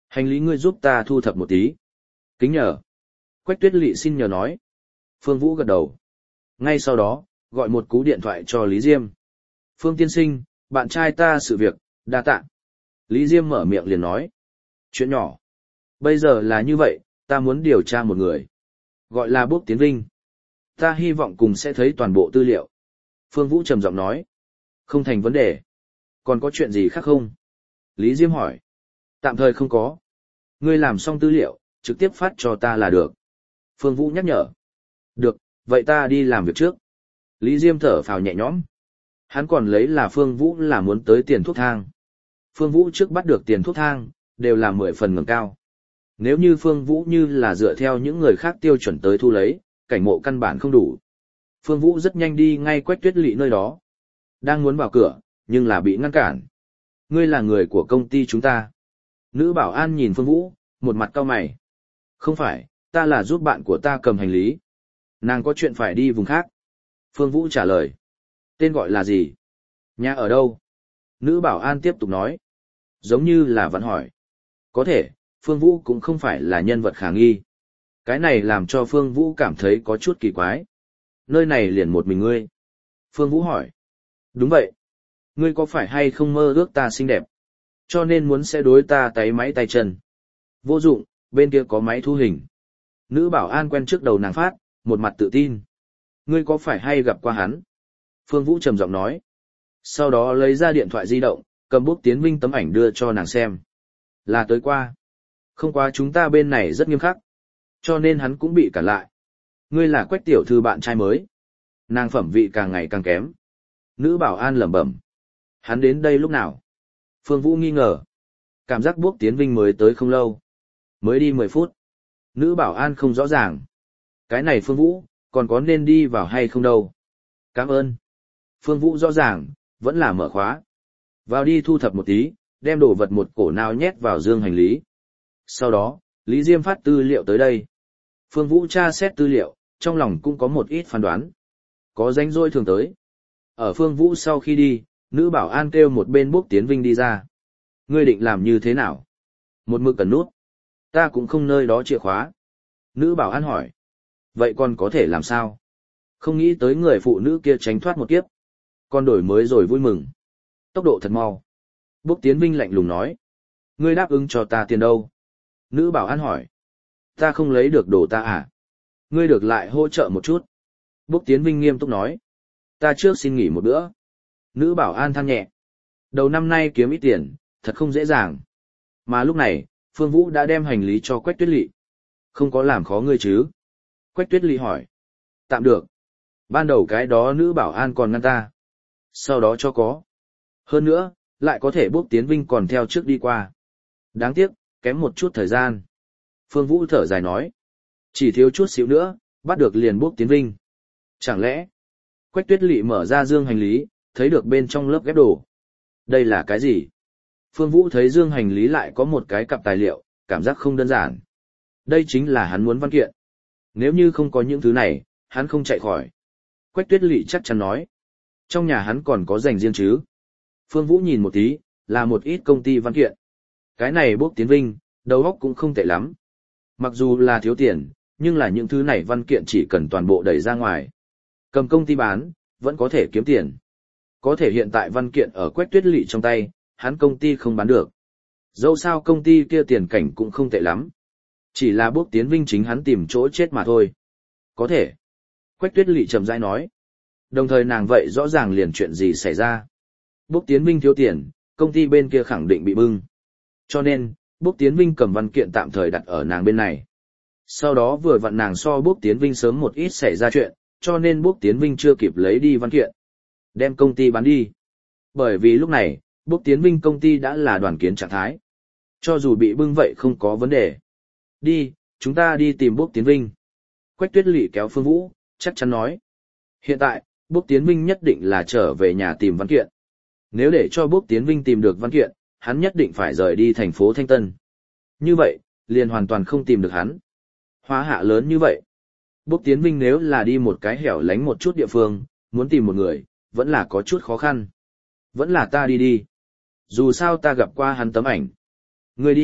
Hành lý ngươi giúp ta thu thập một tí. Kính nhờ. Quách Tuyết Lệ xin nhờ nói. Phương Vũ gật đầu. Ngay sau đó, gọi một cú điện thoại cho Lý Diêm. Phương tiên sinh, bạn trai ta sự việc, đa tạ. Lý Diêm mở miệng liền nói. Chuyện nhỏ. Bây giờ là như vậy, ta muốn điều tra một người. Gọi là Bốc Tiến Vinh. Ta hy vọng cùng sẽ thấy toàn bộ tư liệu. Phương Vũ trầm giọng nói. Không thành vấn đề. Còn có chuyện gì khác không? Lý Diêm hỏi. Tạm thời không có. Ngươi làm xong tư liệu, trực tiếp phát cho ta là được. Phương Vũ nhắc nhở. Được, vậy ta đi làm việc trước. Lý Diêm thở phào nhẹ nhõm. Hắn còn lấy là Phương Vũ là muốn tới tiền thuốc thang. Phương Vũ trước bắt được tiền thuốc thang, đều là mười phần ngẩng cao. Nếu như Phương Vũ như là dựa theo những người khác tiêu chuẩn tới thu lấy, cảnh mộ căn bản không đủ. Phương Vũ rất nhanh đi ngay Quách Tuyết Lệ nơi đó. Đang muốn vào cửa, nhưng là bị ngăn cản. Ngươi là người của công ty chúng ta. Nữ bảo an nhìn Phương Vũ, một mặt cau mày. Không phải, ta là giúp bạn của ta cầm hành lý. Nàng có chuyện phải đi vùng khác. Phương Vũ trả lời. Tên gọi là gì? Nhà ở đâu? Nữ bảo an tiếp tục nói. Giống như là vẫn hỏi. Có thể, Phương Vũ cũng không phải là nhân vật khả nghi. Cái này làm cho Phương Vũ cảm thấy có chút kỳ quái. Nơi này liền một mình ngươi. Phương Vũ hỏi. Đúng vậy. Ngươi có phải hay không mơ ước ta xinh đẹp? Cho nên muốn sẽ đối ta tay máy tay chân. Vô dụng, bên kia có máy thu hình. Nữ bảo an quen trước đầu nàng phát, một mặt tự tin. Ngươi có phải hay gặp qua hắn? Phương Vũ trầm giọng nói. Sau đó lấy ra điện thoại di động, cầm Bốc Tiến Vinh tấm ảnh đưa cho nàng xem. Là tới qua. Không qua chúng ta bên này rất nghiêm khắc. Cho nên hắn cũng bị cản lại. Ngươi là Quách tiểu thư bạn trai mới. Nàng phẩm vị càng ngày càng kém. Nữ bảo an lẩm bẩm. Hắn đến đây lúc nào? Phương Vũ nghi ngờ. Cảm giác Bốc Tiến Vinh mới tới không lâu. Mới đi mười phút. Nữ bảo an không rõ ràng. Cái này Phương Vũ, còn có nên đi vào hay không đâu. Cảm ơn. Phương Vũ rõ ràng, vẫn là mở khóa. Vào đi thu thập một tí, đem đồ vật một cổ nào nhét vào dương hành lý. Sau đó, Lý Diêm phát tư liệu tới đây. Phương Vũ tra xét tư liệu, trong lòng cũng có một ít phán đoán. Có rảnh rỗi thường tới. Ở Phương Vũ sau khi đi, nữ bảo an kêu một bên Bốc Tiến Vinh đi ra. Ngươi định làm như thế nào? Một mực cần nút. Ta cũng không nơi đó chìa khóa. Nữ bảo an hỏi. Vậy còn có thể làm sao? Không nghĩ tới người phụ nữ kia tránh thoát một kiếp. Con đổi mới rồi vui mừng. Tốc độ thật mau. Bốc Tiến Vinh lạnh lùng nói. Ngươi đáp ứng cho ta tiền đâu? Nữ bảo an hỏi. Ta không lấy được đồ ta à? Ngươi được lại hỗ trợ một chút. Bốc Tiến Vinh nghiêm túc nói. Ta trước xin nghỉ một bữa. Nữ bảo an than nhẹ. Đầu năm nay kiếm ít tiền, thật không dễ dàng. Mà lúc này, Phương Vũ đã đem hành lý cho Quách Tuyết Lệ. Không có làm khó ngươi chứ? Quách Tuyết Lệ hỏi. Tạm được. Ban đầu cái đó nữ bảo an còn ngăn ta. Sau đó cho có. Hơn nữa, lại có thể Bốc Tiến Vinh còn theo trước đi qua. Đáng tiếc, kém một chút thời gian. Phương Vũ thở dài nói. Chỉ thiếu chút xíu nữa, bắt được liền Bốc Tiến Vinh. Chẳng lẽ? Quách Tuyết Lệ mở ra dương hành lý, thấy được bên trong lớp ghép đồ. Đây là cái gì? Phương Vũ thấy dương hành lý lại có một cái cặp tài liệu, cảm giác không đơn giản. Đây chính là hắn muốn văn kiện. Nếu như không có những thứ này, hắn không chạy khỏi. Quách Tuyết Lệ chắc chắn nói. Trong nhà hắn còn có dành riêng chứ? Phương Vũ nhìn một tí, là một ít công ty văn kiện. Cái này Bốc Tiến Vinh, đầu óc cũng không tệ lắm. Mặc dù là thiếu tiền, nhưng là những thứ này văn kiện chỉ cần toàn bộ đẩy ra ngoài. Cầm công ty bán, vẫn có thể kiếm tiền. Có thể hiện tại văn kiện ở Quách Tuyết Lệ trong tay, hắn công ty không bán được. Dẫu sao công ty kia tiền cảnh cũng không tệ lắm. Chỉ là Bốc Tiến Vinh chính hắn tìm chỗ chết mà thôi. Có thể. Quách Tuyết Lệ chậm rãi nói. Đồng thời nàng vậy rõ ràng liền chuyện gì xảy ra. Bốc Tiến Vinh thiếu tiền, công ty bên kia khẳng định bị bưng. Cho nên, Bốc Tiến Vinh cầm văn kiện tạm thời đặt ở nàng bên này. Sau đó vừa vặn nàng so Bốc Tiến Vinh sớm một ít xảy ra chuyện, cho nên Bốc Tiến Vinh chưa kịp lấy đi văn kiện. Đem công ty bán đi. Bởi vì lúc này, Bốc Tiến Vinh công ty đã là đoàn kiến trạng thái. Cho dù bị bưng vậy không có vấn đề. Đi, chúng ta đi tìm Bốc Tiến Vinh. Quách Tuyết Lệ kéo Phương Vũ, chắc chắn nói. Hiện tại, Bốc Tiến Vinh nhất định là trở về nhà tìm văn kiện. Nếu để cho Bốc Tiến Vinh tìm được văn kiện, hắn nhất định phải rời đi thành phố Thanh Tân. Như vậy, liền hoàn toàn không tìm được hắn. Hóa hạ lớn như vậy. Bốc Tiến Vinh nếu là đi một cái hẻo lánh một chút địa phương, muốn tìm một người, vẫn là có chút khó khăn. Vẫn là ta đi đi. Dù sao ta gặp qua hắn tấm ảnh. Ngươi đi,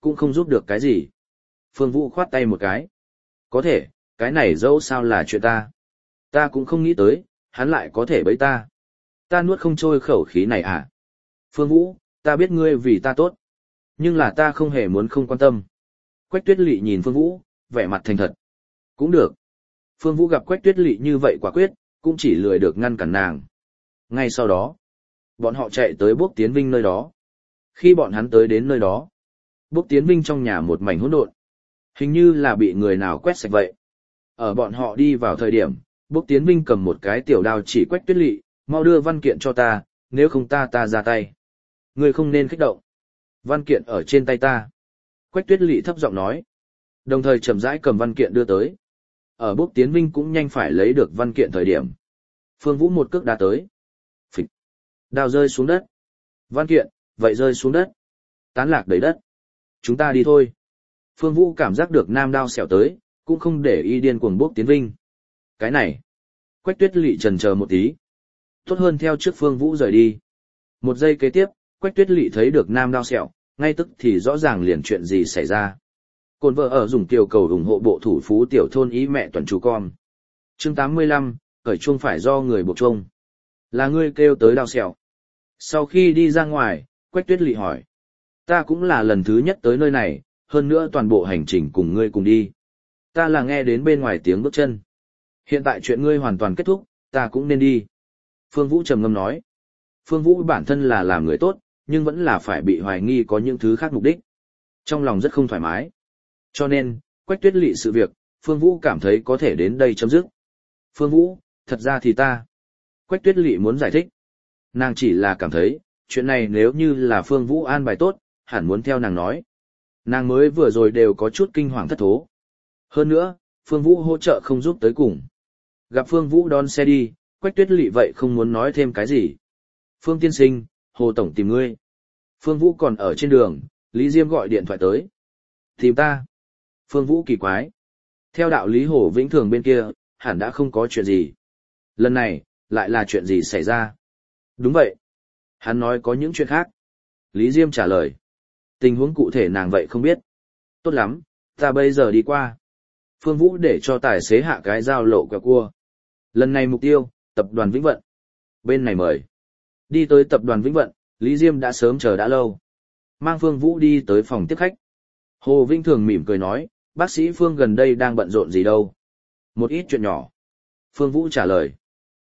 cũng không giúp được cái gì. Phương Vũ khoát tay một cái. Có thể, cái này dẫu sao là chuyện ta. Ta cũng không nghĩ tới, hắn lại có thể bấy ta. Ta nuốt không trôi khẩu khí này à? Phương Vũ, ta biết ngươi vì ta tốt. Nhưng là ta không hề muốn không quan tâm. Quách Tuyết Lệ nhìn Phương Vũ, vẻ mặt thành thật. Cũng được. Phương Vũ gặp Quách Tuyết Lệ như vậy quả quyết, cũng chỉ lười được ngăn cản nàng. Ngay sau đó, bọn họ chạy tới Bốc Tiến Vinh nơi đó. Khi bọn hắn tới đến nơi đó, Bốc Tiến Vinh trong nhà một mảnh hỗn độn, hình như là bị người nào quét sạch vậy. Ở bọn họ đi vào thời điểm, Bốc Tiến Vinh cầm một cái tiểu đao chỉ Quách Tuyết Lệ, mau đưa văn kiện cho ta, nếu không ta ta ra tay. Ngươi không nên kích động. Văn kiện ở trên tay ta. Quách Tuyết Lệ thấp giọng nói, đồng thời chậm rãi cầm văn kiện đưa tới. Ở Bốc Tiến Vinh cũng nhanh phải lấy được văn kiện thời điểm. Phương Vũ một cước đá tới. Phịch. Đao rơi xuống đất. Văn kiện, vậy rơi xuống đất. Tán lạc đầy đất. Chúng ta đi thôi. Phương Vũ cảm giác được nam đao xẻo tới, cũng không để ý điên cuồng Bốc Tiến Vinh. Cái này. Quách Tuyết Lệ chần chờ một tí. Tốt hơn theo trước Phương Vũ rời đi. Một giây kế tiếp, Quách Tuyết Lệ thấy được nam đao xẻo, ngay tức thì rõ ràng liền chuyện gì xảy ra. Cồn vợ ở dùng tiểu cầu ủng hộ bộ thủ phú tiểu thôn ý mẹ toàn chú con. Chương tám mươi lăm, khởi chuông phải do người buộc chuông. Là ngươi kêu tới đao xẻo. Sau khi đi ra ngoài, Quách Tuyết Lệ hỏi. Ta cũng là lần thứ nhất tới nơi này, hơn nữa toàn bộ hành trình cùng ngươi cùng đi. Ta là nghe đến bên ngoài tiếng bước chân. Hiện tại chuyện ngươi hoàn toàn kết thúc, ta cũng nên đi. Phương Vũ trầm ngâm nói. Phương Vũ bản thân là làm người tốt, nhưng vẫn là phải bị hoài nghi có những thứ khác mục đích. Trong lòng rất không thoải mái. Cho nên, Quách Tuyết Lệ sự việc, Phương Vũ cảm thấy có thể đến đây chấm dứt. Phương Vũ, thật ra thì ta. Quách Tuyết Lệ muốn giải thích. Nàng chỉ là cảm thấy, chuyện này nếu như là Phương Vũ an bài tốt, hẳn muốn theo nàng nói. Nàng mới vừa rồi đều có chút kinh hoàng thất thố. Hơn nữa, Phương Vũ hỗ trợ không giúp tới cùng. Gặp Phương Vũ đón xe đi, Quách Tuyết Lệ vậy không muốn nói thêm cái gì. Phương tiên sinh, Hồ Tổng tìm ngươi. Phương Vũ còn ở trên đường, Lý Diêm gọi điện thoại tới. Tìm ta. Phương Vũ kỳ quái. Theo đạo lý Hồ Vĩnh Thường bên kia, hẳn đã không có chuyện gì. Lần này, lại là chuyện gì xảy ra? Đúng vậy. Hắn nói có những chuyện khác. Lý Diêm trả lời. Tình huống cụ thể nàng vậy không biết. Tốt lắm, ta bây giờ đi qua. Phương Vũ để cho tài xế hạ cái giao lộ quẹo cua. Lần này mục tiêu, tập đoàn Vĩnh Vận. Bên này mời. Đi tới tập đoàn Vĩnh Vận, Lý Diêm đã sớm chờ đã lâu. Mang Phương Vũ đi tới phòng tiếp khách. Hồ Vĩnh Thường mỉm cười nói, bác sĩ Phương gần đây đang bận rộn gì đâu. Một ít chuyện nhỏ. Phương Vũ trả lời.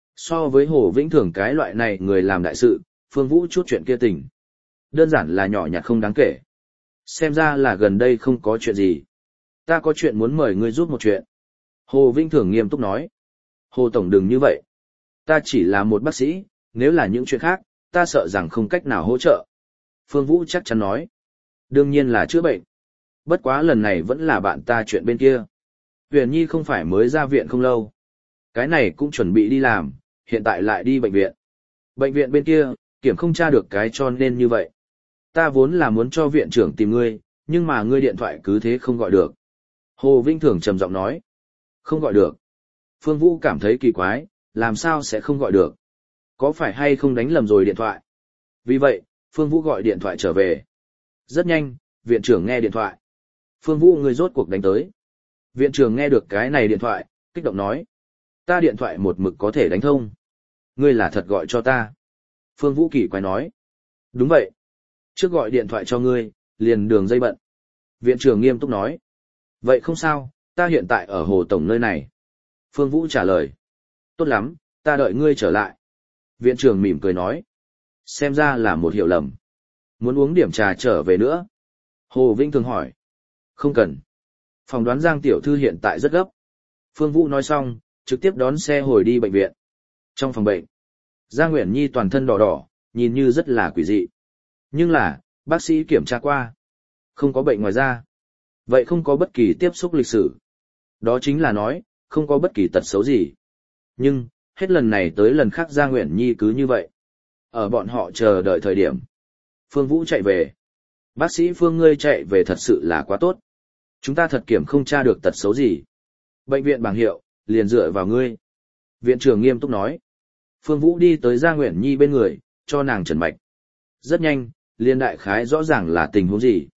So với Hồ Vĩnh Thường cái loại này người làm đại sự, Phương Vũ chút chuyện kia tỉnh. Đơn giản là nhỏ nhặt không đáng kể. Xem ra là gần đây không có chuyện gì. Ta có chuyện muốn mời ngươi giúp một chuyện. Hồ Vĩnh Thường nghiêm túc nói. Hồ Tổng đừng như vậy. Ta chỉ là một bác sĩ, nếu là những chuyện khác, ta sợ rằng không cách nào hỗ trợ. Phương Vũ chắc chắn nói. Đương nhiên là chữa bệnh. Bất quá lần này vẫn là bạn ta chuyện bên kia. Huyền Nhi không phải mới ra viện không lâu. Cái này cũng chuẩn bị đi làm, hiện tại lại đi bệnh viện. Bệnh viện bên kia, kiểm không tra được cái cho nên như vậy. Ta vốn là muốn cho viện trưởng tìm ngươi, nhưng mà ngươi điện thoại cứ thế không gọi được. Hồ Vĩnh Thường trầm giọng nói. Không gọi được. Phương Vũ cảm thấy kỳ quái, làm sao sẽ không gọi được? Có phải hay không đánh lầm rồi điện thoại? Vì vậy, Phương Vũ gọi điện thoại trở về. Rất nhanh, viện trưởng nghe điện thoại. Phương Vũ người rốt cuộc đánh tới. Viện trưởng nghe được cái này điện thoại, kích động nói. Ta điện thoại một mực có thể đánh thông. Ngươi là thật gọi cho ta. Phương Vũ kỳ quái nói. Đúng vậy. Trước gọi điện thoại cho ngươi, liền đường dây bận. Viện trưởng nghiêm túc nói. Vậy không sao, ta hiện tại ở Hồ Tổng nơi này. Phương Vũ trả lời. Tốt lắm, ta đợi ngươi trở lại. Viện trưởng mỉm cười nói. Xem ra là một hiểu lầm. Muốn uống điểm trà trở về nữa. Hồ Vĩnh Thường hỏi. Không cần. Phòng đoán Giang tiểu thư hiện tại rất gấp. Phương Vũ nói xong, trực tiếp đón xe hồi đi bệnh viện. Trong phòng bệnh, Giang Uyển Nhi toàn thân đỏ đỏ, nhìn như rất là quỷ dị. Nhưng là, bác sĩ kiểm tra qua. Không có bệnh ngoài da. Vậy không có bất kỳ tiếp xúc lịch sử. Đó chính là nói, không có bất kỳ tật xấu gì. Nhưng, hết lần này tới lần khác Giang Uyển Nhi cứ như vậy. Ở bọn họ chờ đợi thời điểm. Phương Vũ chạy về. Bác sĩ Phương ngươi chạy về thật sự là quá tốt. Chúng ta thật kiểm không tra được tật xấu gì. Bệnh viện bảng hiệu, liền dựa vào ngươi. Viện trưởng nghiêm túc nói. Phương Vũ đi tới Giang Uyển Nhi bên người, cho nàng trần mạch. Rất nhanh, liên đại khái rõ ràng là tình huống gì.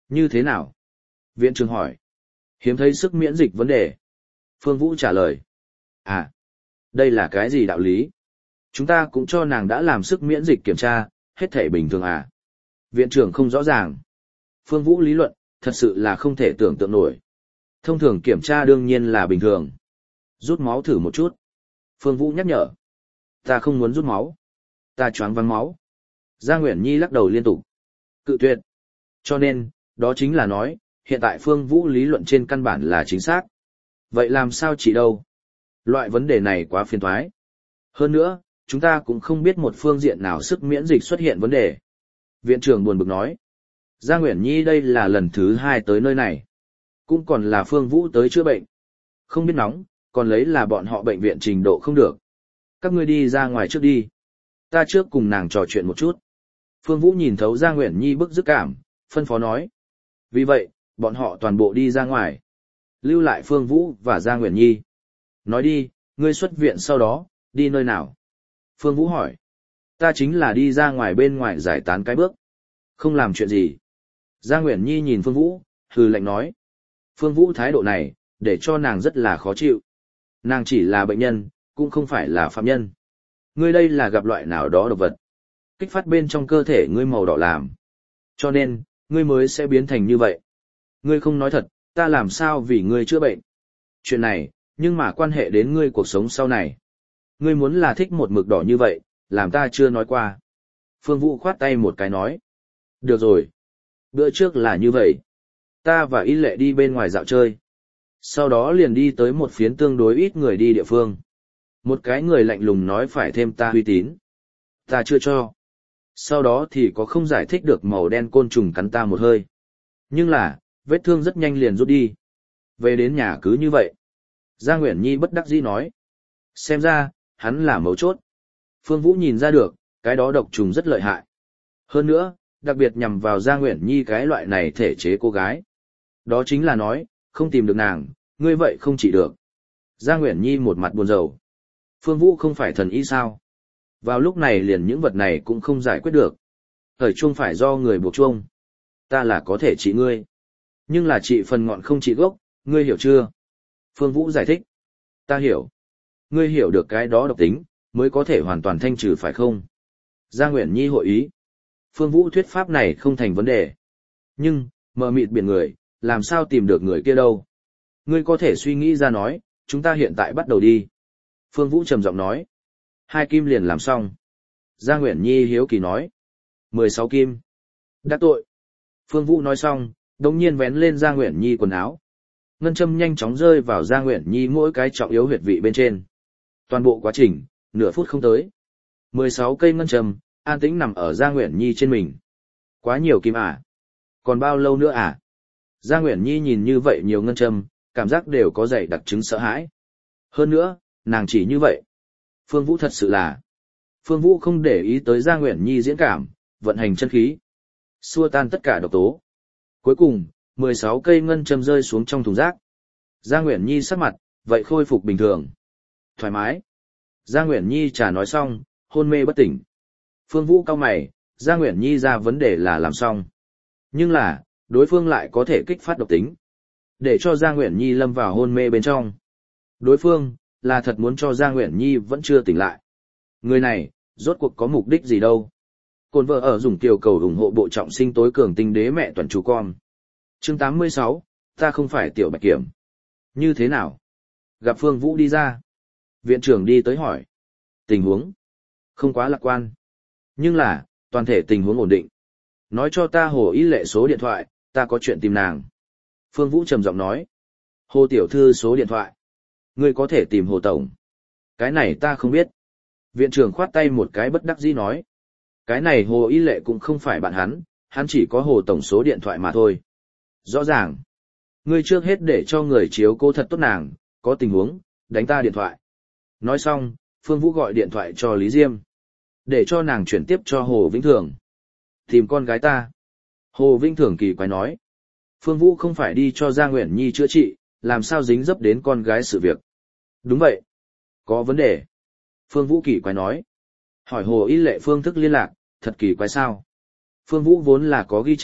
Như thế nào? Viện trưởng hỏi. Hiếm thấy sức miễn dịch vấn đề. Phương Vũ trả lời. À, đây là cái gì đạo lý? Chúng ta cũng cho nàng đã làm sức miễn dịch kiểm tra, hết thể bình thường à? Viện trưởng không rõ ràng. Phương Vũ lý luận, thật sự là không thể tưởng tượng nổi. Thông thường kiểm tra đương nhiên là bình thường. Rút máu thử một chút. Phương Vũ nhắc nhở. Ta không muốn rút máu. Ta choáng váng máu. Giang Uyển Nhi lắc đầu liên tục. Cự tuyệt. Cho nên, đó chính là nói, hiện tại Phương Vũ lý luận trên căn bản là chính xác. Vậy làm sao chỉ đâu? Loại vấn đề này quá phiền toái. Hơn nữa, chúng ta cũng không biết một phương diện nào sức miễn dịch xuất hiện vấn đề. Viện trưởng buồn bực nói. Giang Uyển Nhi đây là lần thứ hai tới nơi này. Cũng còn là Phương Vũ tới chữa bệnh. Không biết nóng, còn lấy là bọn họ bệnh viện trình độ không được. Các ngươi đi ra ngoài trước đi. Ta trước cùng nàng trò chuyện một chút. Phương Vũ nhìn thấu Giang Uyển Nhi bức dứt cảm, phân phó nói. Vì vậy, bọn họ toàn bộ đi ra ngoài. Lưu lại Phương Vũ và Giang Uyển Nhi. Nói đi, ngươi xuất viện sau đó, đi nơi nào? Phương Vũ hỏi. Ta chính là đi ra ngoài bên ngoài giải tán cái bước. Không làm chuyện gì. Giang Uyển Nhi nhìn Phương Vũ, hừ lạnh nói. Phương Vũ thái độ này, để cho nàng rất là khó chịu. Nàng chỉ là bệnh nhân, cũng không phải là phạm nhân. Ngươi đây là gặp loại nào đó độc vật. Kích phát bên trong cơ thể ngươi màu đỏ làm. Cho nên, ngươi mới sẽ biến thành như vậy. Ngươi không nói thật, ta làm sao vì ngươi chữa bệnh. Chuyện này, nhưng mà quan hệ đến ngươi cuộc sống sau này. Ngươi muốn là thích một mực đỏ như vậy, làm ta chưa nói qua. Phương Vũ khoát tay một cái nói. Được rồi. Bữa trước là như vậy. Ta và Y Lệ đi bên ngoài dạo chơi. Sau đó liền đi tới một phiến tương đối ít người đi địa phương. Một cái người lạnh lùng nói phải thêm ta uy tín. Ta chưa cho. Sau đó thì có không giải thích được màu đen côn trùng cắn ta một hơi. Nhưng là, vết thương rất nhanh liền rút đi. Về đến nhà cứ như vậy. Giang Uyển Nhi bất đắc dĩ nói. Xem ra, hắn là mấu chốt. Phương Vũ nhìn ra được, cái đó độc trùng rất lợi hại. Hơn nữa, đặc biệt nhằm vào Giang Uyển Nhi cái loại này thể chế cô gái. Đó chính là nói, không tìm được nàng, ngươi vậy không chỉ được. Giang Uyển Nhi một mặt buồn rầu. Phương Vũ không phải thần y sao? Vào lúc này liền những vật này cũng không giải quyết được. Thời chuông phải do người buộc chuông. Ta là có thể trị ngươi. Nhưng là trị phần ngọn không trị gốc, ngươi hiểu chưa? Phương Vũ giải thích. Ta hiểu. Ngươi hiểu được cái đó độc tính, mới có thể hoàn toàn thanh trừ phải không? Giang Uyển Nhi hội ý. Phương Vũ thuyết pháp này không thành vấn đề. Nhưng, mờ mịt biển người, làm sao tìm được người kia đâu? Ngươi có thể suy nghĩ ra nói, chúng ta hiện tại bắt đầu đi. Phương Vũ trầm giọng nói. Hai kim liền làm xong. Giang Uyển Nhi hiếu kỳ nói. Mười sáu kim. Đắc tội. Phương Vũ nói xong, đồng nhiên vén lên Giang Uyển Nhi quần áo. Ngân châm nhanh chóng rơi vào Giang Uyển Nhi mỗi cái trọng yếu huyệt vị bên trên. Toàn bộ quá trình, nửa phút không tới. Mười sáu cây ngân châm, an tĩnh nằm ở Giang Uyển Nhi trên mình. Quá nhiều kim à? Còn bao lâu nữa à? Giang Uyển Nhi nhìn như vậy nhiều ngân châm, cảm giác đều có dày đặc chứng sợ hãi. Hơn nữa, nàng chỉ như vậy. Phương Vũ thật sự là. Phương Vũ không để ý tới Giang Uyển Nhi diễn cảm, vận hành chân khí. Xua tan tất cả độc tố. Cuối cùng, mười sáu cây ngân châm rơi xuống trong thùng rác. Giang Uyển Nhi sắc mặt, vậy khôi phục bình thường. Thoải mái. Giang Uyển Nhi trả nói xong, hôn mê bất tỉnh. Phương Vũ cau mày, Giang Uyển Nhi ra vấn đề là làm xong. Nhưng là, đối phương lại có thể kích phát độc tính. Để cho Giang Uyển Nhi lâm vào hôn mê bên trong. Đối phương, là thật muốn cho Giang Uyển Nhi vẫn chưa tỉnh lại. Người này, rốt cuộc có mục đích gì đâu. Cồn vợ ở dùng tiểu cầu ủng hộ bộ trọng sinh tối cường tinh đế mẹ toàn chú con. Chương tám mươi sáu, ta không phải tiểu bạch kiểm. Như thế nào? Gặp Phương Vũ đi ra. Viện trưởng đi tới hỏi. Tình huống? Không quá lạc quan. Nhưng là, toàn thể tình huống ổn định. Nói cho ta Hồ Y Lệ số điện thoại, ta có chuyện tìm nàng. Phương Vũ trầm giọng nói. Hồ tiểu thư số điện thoại. Ngươi có thể tìm Hồ tổng. Cái này ta không biết. Viện trưởng khoát tay một cái bất đắc dĩ nói. Cái này Hồ Y Lệ cũng không phải bạn hắn, hắn chỉ có Hồ tổng số điện thoại mà thôi. Rõ ràng. Ngươi trước hết để cho người chiếu cố thật tốt nàng, có tình huống, đánh ta điện thoại. Nói xong, Phương Vũ gọi điện thoại cho Lý Diêm. Để cho nàng chuyển tiếp cho Hồ Vĩnh Thường. Tìm con gái ta. Hồ Vĩnh Thường kỳ quái nói. Phương Vũ không phải đi cho Giang Uyển Nhi chữa trị, làm sao dính dấp đến con gái sự việc. Đúng vậy. Có vấn đề. Phương Vũ kỳ quái nói. Hỏi Hồ Y Lệ phương thức liên lạc, thật kỳ quái sao. Phương Vũ vốn là có ghi chép,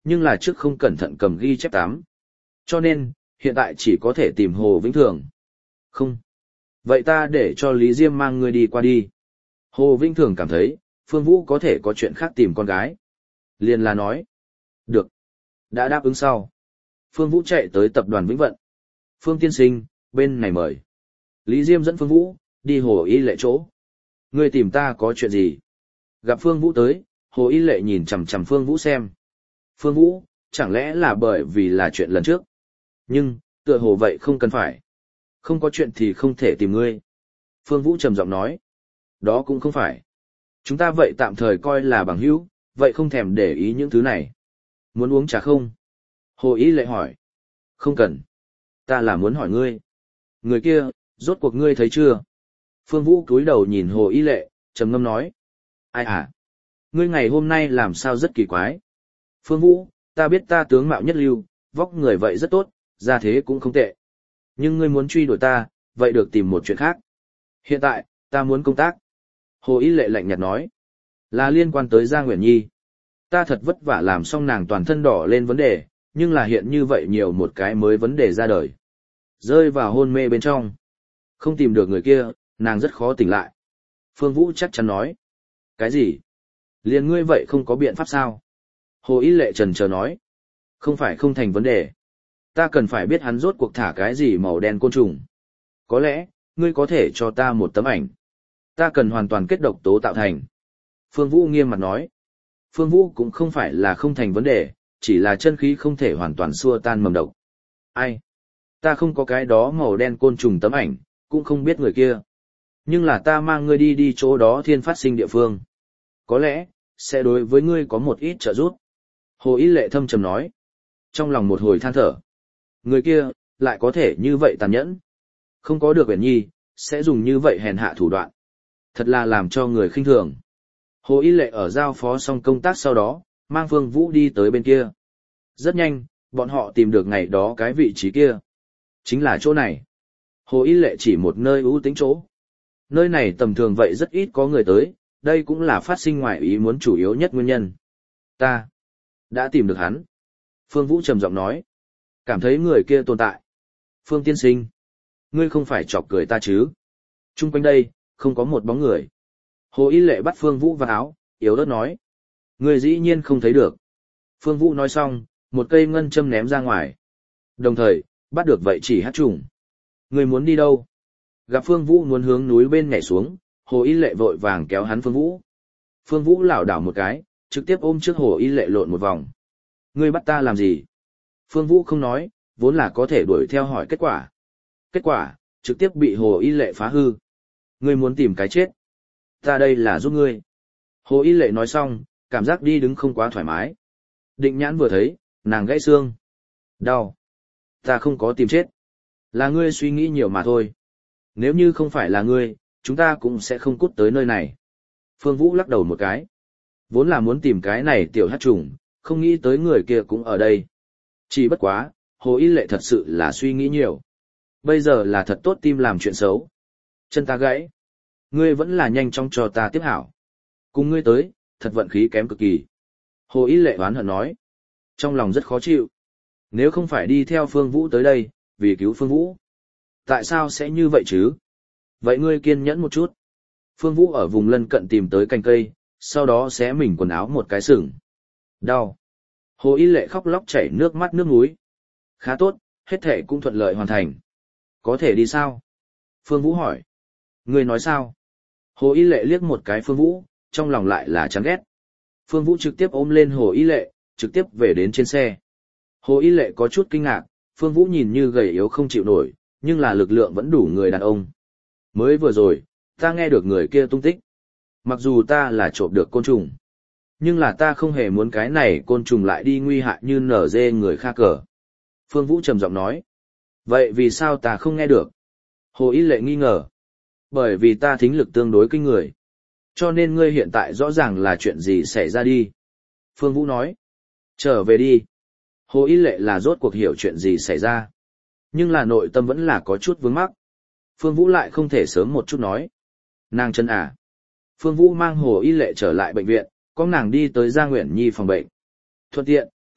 nhưng là trước không cẩn thận cầm ghi chép tám. Cho nên, hiện tại chỉ có thể tìm Hồ Vĩnh Thường. Không. Vậy ta để cho Lý Diêm mang ngươi đi qua đi. Hồ Vĩnh Thường cảm thấy, Phương Vũ có thể có chuyện khác tìm con gái. Liền là nói. Được. Đã đáp ứng sau. Phương Vũ chạy tới tập đoàn Vĩnh Vận. Phương tiên sinh, bên này mời. Lý Diêm dẫn Phương Vũ, đi Hồ Y Lệ chỗ. Ngươi tìm ta có chuyện gì? Gặp Phương Vũ tới, Hồ Y Lệ nhìn chằm chằm Phương Vũ xem. Phương Vũ, chẳng lẽ là bởi vì là chuyện lần trước? Nhưng, tựa hồ vậy không cần phải. Không có chuyện thì không thể tìm ngươi. Phương Vũ trầm giọng nói. Đó cũng không phải. Chúng ta vậy tạm thời coi là bằng hữu, vậy không thèm để ý những thứ này. Muốn uống trà không? Hồ Y Lệ hỏi. Không cần. Ta là muốn hỏi ngươi. Người kia, rốt cuộc ngươi thấy chưa? Phương Vũ cúi đầu nhìn Hồ Y Lệ, trầm ngâm nói. Ai à? Ngươi ngày hôm nay làm sao rất kỳ quái. Phương Vũ, ta biết ta tướng mạo nhất lưu, vóc người vậy rất tốt, ra thế cũng không tệ. Nhưng ngươi muốn truy đuổi ta, vậy được tìm một chuyện khác. Hiện tại, ta muốn công tác. Hồ Y Lệ lạnh nhạt nói. Là liên quan tới Gia Nguyễn Nhi. Ta thật vất vả làm xong nàng toàn thân đỏ lên vấn đề, nhưng là hiện như vậy nhiều một cái mới vấn đề ra đời. Rơi vào hôn mê bên trong. Không tìm được người kia, nàng rất khó tỉnh lại. Phương Vũ chắc chắn nói. Cái gì? Liền ngươi vậy không có biện pháp sao? Hồ Y Lệ trần chờ nói. Không phải không thành vấn đề. Ta cần phải biết hắn rốt cuộc thả cái gì màu đen côn trùng. Có lẽ, ngươi có thể cho ta một tấm ảnh. Ta cần hoàn toàn kết độc tố tạo thành. Phương Vũ nghiêm mặt nói. Phương Vũ cũng không phải là không thành vấn đề, chỉ là chân khí không thể hoàn toàn xua tan mầm độc. Ai? Ta không có cái đó màu đen côn trùng tấm ảnh, cũng không biết người kia. Nhưng là ta mang ngươi đi đi chỗ đó thiên phát sinh địa phương. Có lẽ, sẽ đối với ngươi có một ít trợ giúp. Hồ Y Lệ thâm trầm nói. Trong lòng một hồi than thở. Người kia, lại có thể như vậy tàn nhẫn. Không có được Uyển Nhi, sẽ dùng như vậy hèn hạ thủ đoạn. Thật là làm cho người khinh thường. Hồ Y Lệ ở giao phó xong công tác sau đó, mang Phương Vũ đi tới bên kia. Rất nhanh, bọn họ tìm được ngày đó cái vị trí kia. Chính là chỗ này. Hồ Y Lệ chỉ một nơi ưu tính chỗ. Nơi này tầm thường vậy rất ít có người tới, đây cũng là phát sinh ngoài ý muốn chủ yếu nhất nguyên nhân. Ta đã tìm được hắn. Phương Vũ trầm giọng nói. Cảm thấy người kia tồn tại. Phương tiên sinh. Ngươi không phải chọc cười ta chứ. Trung quanh đây, không có một bóng người. Hồ Y Lệ bắt Phương Vũ vào áo, yếu ớt nói. Ngươi dĩ nhiên không thấy được. Phương Vũ nói xong, một cây ngân châm ném ra ngoài. Đồng thời, bắt được vậy chỉ hát trùng. Ngươi muốn đi đâu? Gặp Phương Vũ muốn hướng núi bên nhảy xuống, Hồ Y Lệ vội vàng kéo hắn Phương Vũ. Phương Vũ lảo đảo một cái, trực tiếp ôm trước Hồ Y Lệ lộn một vòng. Ngươi bắt ta làm gì? Phương Vũ không nói, vốn là có thể đuổi theo hỏi kết quả. Kết quả, trực tiếp bị Hồ Y Lệ phá hư. Ngươi muốn tìm cái chết. Ta đây là giúp ngươi. Hồ Y Lệ nói xong, cảm giác đi đứng không quá thoải mái. Định Nhãn vừa thấy, nàng gãy xương. Đau. Ta không có tìm chết. Là ngươi suy nghĩ nhiều mà thôi. Nếu như không phải là ngươi, chúng ta cũng sẽ không cút tới nơi này. Phương Vũ lắc đầu một cái. Vốn là muốn tìm cái này tiểu hát trùng, không nghĩ tới người kia cũng ở đây. Chỉ bất quá, Hồ Y Lệ thật sự là suy nghĩ nhiều. Bây giờ là thật tốt tim làm chuyện xấu. Chân ta gãy. Ngươi vẫn là nhanh chóng cho ta tiếp hảo. Cùng ngươi tới, thật vận khí kém cực kỳ. Hồ Y Lệ oán hận nói. Trong lòng rất khó chịu. Nếu không phải đi theo Phương Vũ tới đây, vì cứu Phương Vũ. Tại sao sẽ như vậy chứ? Vậy ngươi kiên nhẫn một chút. Phương Vũ ở vùng lân cận tìm tới cành cây, sau đó xé mình quần áo một cái sừng. Đau. Hồ Y Lệ khóc lóc chảy nước mắt nước mũi. Khá tốt, hết thể cũng thuận lợi hoàn thành. Có thể đi sao? Phương Vũ hỏi. Ngươi nói sao? Hồ Y Lệ liếc một cái Phương Vũ, trong lòng lại là chán ghét. Phương Vũ trực tiếp ôm lên Hồ Y Lệ, trực tiếp về đến trên xe. Hồ Y Lệ có chút kinh ngạc, Phương Vũ nhìn như gầy yếu không chịu nổi, nhưng là lực lượng vẫn đủ người đàn ông. Mới vừa rồi, ta nghe được người kia tung tích. Mặc dù ta là trộm được côn trùng, nhưng là ta không hề muốn cái này côn trùng lại đi nguy hại như nở dê người khác cờ. Phương Vũ trầm giọng nói. Vậy vì sao ta không nghe được? Hồ Y Lệ nghi ngờ. Bởi vì ta thính lực tương đối kinh người. Cho nên ngươi hiện tại rõ ràng là chuyện gì xảy ra đi. Phương Vũ nói. Trở về đi. Hồ Y Lệ là rốt cuộc hiểu chuyện gì xảy ra. Nhưng là nội tâm vẫn là có chút vướng mắc. Phương Vũ lại không thể sớm một chút nói. Nàng chân à. Phương Vũ mang Hồ Y Lệ trở lại bệnh viện, có nàng đi tới Gia Nguyễn Nhi phòng bệnh. Thuận tiện,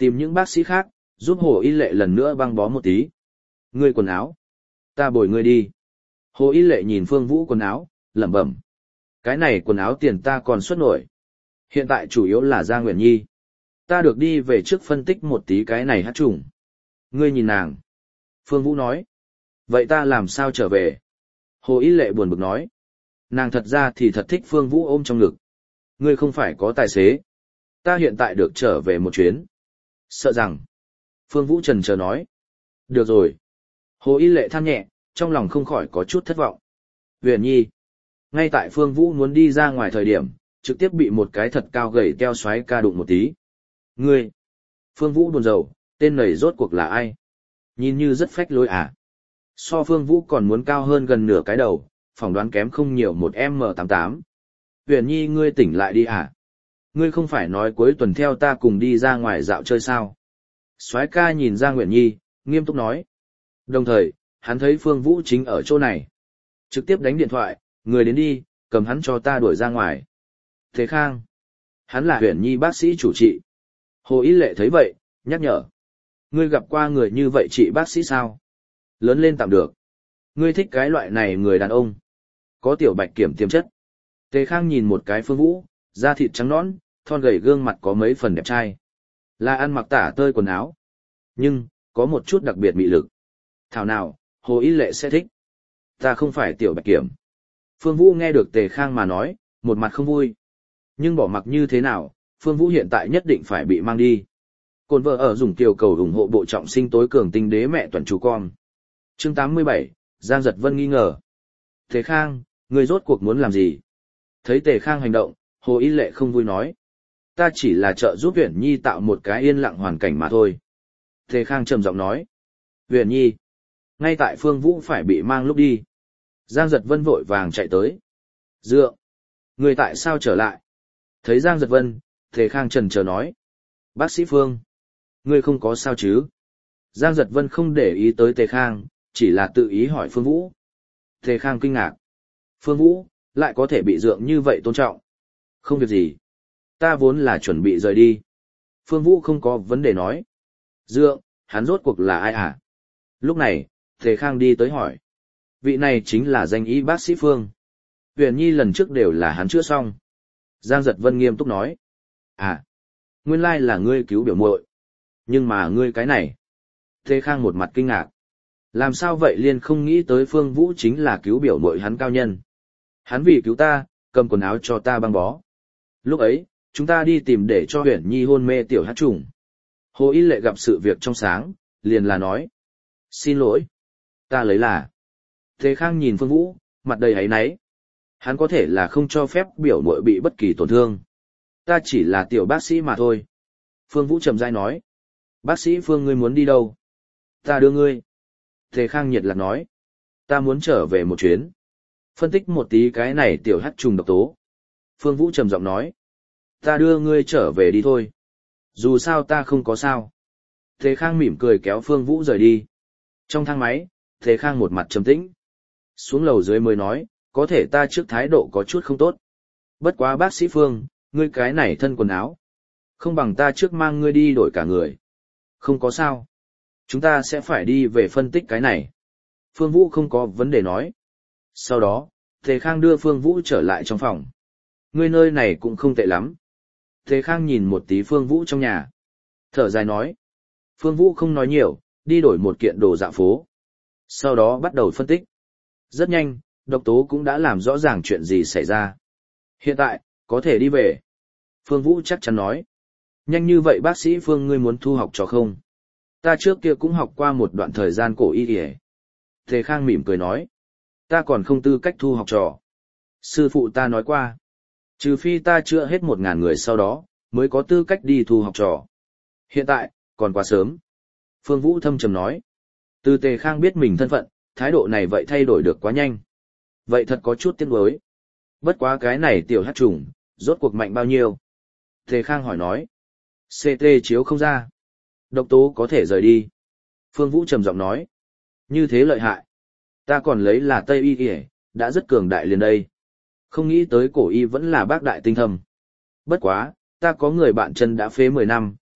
Tìm những bác sĩ khác, giúp Hồ Y Lệ lần nữa băng bó một tí. Ngươi quần áo. Ta bồi ngươi đi. Hồ Y Lệ nhìn Phương Vũ quần áo, lẩm bẩm. Cái này quần áo tiền ta còn xuất nổi. Hiện tại chủ yếu là Giang Uyển Nhi. Ta được đi về trước phân tích một tí cái này hát trùng. Ngươi nhìn nàng. Phương Vũ nói. Vậy ta làm sao trở về? Hồ Y Lệ buồn bực nói. Nàng thật ra thì thật thích Phương Vũ ôm trong ngực. Ngươi không phải có tài xế. Ta hiện tại được trở về một chuyến. Sợ rằng. Phương Vũ trần chờ nói. Được rồi. Hồ Y Lệ than nhẹ, trong lòng không khỏi có chút thất vọng. Uyển Nhi. Ngay tại Phương Vũ muốn đi ra ngoài thời điểm, trực tiếp bị một cái thật cao gầy teo xoáy ca đụng một tí. Ngươi. Phương Vũ buồn rầu, tên này rốt cuộc là ai? Nhìn như rất phách lối à. So Phương Vũ còn muốn cao hơn gần nửa cái đầu, phỏng đoán kém không nhiều một M tám mươi tám. Uyển Nhi ngươi tỉnh lại đi à? Ngươi không phải nói cuối tuần theo ta cùng đi ra ngoài dạo chơi sao? Soái ca nhìn Giang Uyển Nhi, nghiêm túc nói. Đồng thời, hắn thấy Phương Vũ chính ở chỗ này. Trực tiếp đánh điện thoại, người đến đi, cầm hắn cho ta đuổi ra ngoài. Thế Khang. Hắn là Uyển Nhi bác sĩ chủ trị. Hồ Y Lệ thấy vậy, nhắc nhở. Ngươi gặp qua người như vậy chị bác sĩ sao? Lớn lên tạm được. Ngươi thích cái loại này người đàn ông. Có tiểu bạch kiểm tiềm chất. Tề Khang nhìn một cái Phương Vũ, da thịt trắng nõn, thon gầy gương mặt có mấy phần đẹp trai. Là ăn mặc tả tơi quần áo. Nhưng, có một chút đặc biệt mị lực. Thảo nào, Hồ Y Lệ sẽ thích. Ta không phải tiểu bạch kiểm. Phương Vũ nghe được Tề Khang mà nói, một mặt không vui. Nhưng bỏ mặc như thế nào, Phương Vũ hiện tại nhất định phải bị mang đi. Cồn vợ ở dùng tiểu cầu ủng hộ bộ trọng sinh tối cường tinh đế mẹ toàn chú con. Chương tám mươi bảy, Giang Giật Vân nghi ngờ. Tề Khang, ngươi rốt cuộc muốn làm gì? Thấy Tề Khang hành động, Hồ Y Lệ không vui nói. Ta chỉ là trợ giúp Uyển Nhi tạo một cái yên lặng hoàn cảnh mà thôi. Tề Khang trầm giọng nói. Uyển Nhi. Ngay tại Phương Vũ phải bị mang lúc đi. Giang Giật Vân vội vàng chạy tới. Dượng. Ngươi tại sao trở lại? Thấy Giang Giật Vân, Tề Khang trần chờ nói. Bác sĩ Phương. Ngươi không có sao chứ? Giang Giật Vân không để ý tới Tề Khang, chỉ là tự ý hỏi Phương Vũ. Tề Khang kinh ngạc. Phương Vũ, lại có thể bị dượng như vậy tôn trọng. Không việc gì. Ta vốn là chuẩn bị rời đi. Phương Vũ không có vấn đề nói. Dượng, hắn rốt cuộc là ai hả? Lúc này, Tề Khang đi tới hỏi. Vị này chính là danh y bác sĩ Phương. Uyển Nhi lần trước đều là hắn chữa xong. Giang Giật Vân nghiêm túc nói. À, nguyên lai là ngươi cứu biểu muội. Nhưng mà ngươi cái này. Tề Khang một mặt kinh ngạc. Làm sao vậy liền không nghĩ tới Phương Vũ chính là cứu biểu muội hắn cao nhân. Hắn vì cứu ta, cầm quần áo cho ta băng bó. Lúc ấy, chúng ta đi tìm để cho Uyển Nhi hôn mê tiểu hát trùng. Hồ Y Lệ gặp sự việc trong sáng, liền là nói. Xin lỗi. Ta lấy là. Tề Khang nhìn Phương Vũ, mặt đầy áy náy. Hắn có thể là không cho phép biểu muội bị bất kỳ tổn thương. Ta chỉ là tiểu bác sĩ mà thôi. Phương Vũ trầm rãi nói. Bác sĩ Phương ngươi muốn đi đâu? Ta đưa ngươi. Tề Khang nhiệt lạc nói. Ta muốn trở về một chuyến. Phân tích một tí cái này tiểu hắc trùng độc tố. Phương Vũ trầm giọng nói. Ta đưa ngươi trở về đi thôi. Dù sao ta không có sao. Tề Khang mỉm cười kéo Phương Vũ rời đi. Trong thang máy, Tề Khang một mặt trầm tĩnh. Xuống lầu dưới mới nói, có thể ta trước thái độ có chút không tốt. Bất quá bác sĩ Phương, ngươi cái này thân quần áo. Không bằng ta trước mang ngươi đi đổi cả người. Không có sao. Chúng ta sẽ phải đi về phân tích cái này. Phương Vũ không có vấn đề nói. Sau đó, Tề Khang đưa Phương Vũ trở lại trong phòng. Ngươi nơi này cũng không tệ lắm. Tề Khang nhìn một tí Phương Vũ trong nhà. Thở dài nói. Phương Vũ không nói nhiều, đi đổi một kiện đồ dạ phố. Sau đó bắt đầu phân tích. Rất nhanh, độc tố cũng đã làm rõ ràng chuyện gì xảy ra. Hiện tại, có thể đi về. Phương Vũ chắc chắn nói. Nhanh như vậy bác sĩ Phương ngươi muốn thu học trò không? Ta trước kia cũng học qua một đoạn thời gian cổ y y. Tề Khang mỉm cười nói. Ta còn không tư cách thu học trò. Sư phụ ta nói qua. Trừ phi ta chữa hết một ngàn người sau đó, mới có tư cách đi thu học trò. Hiện tại, còn quá sớm. Phương Vũ thâm trầm nói. Từ Tề Khang biết mình thân phận, thái độ này vậy thay đổi được quá nhanh. Vậy thật có chút tiếc nuối. Bất quá cái này tiểu hát trùng, rốt cuộc mạnh bao nhiêu? Tề Khang hỏi nói. xê tê chiếu không ra. Độc tố có thể rời đi. Phương Vũ trầm giọng nói. Như thế lợi hại. Ta còn lấy là Tây Y Y, đã rất cường đại liền đây. Không nghĩ tới cổ y vẫn là bác đại tinh thâm. Bất quá, ta có người bạn chân đã phế mười năm,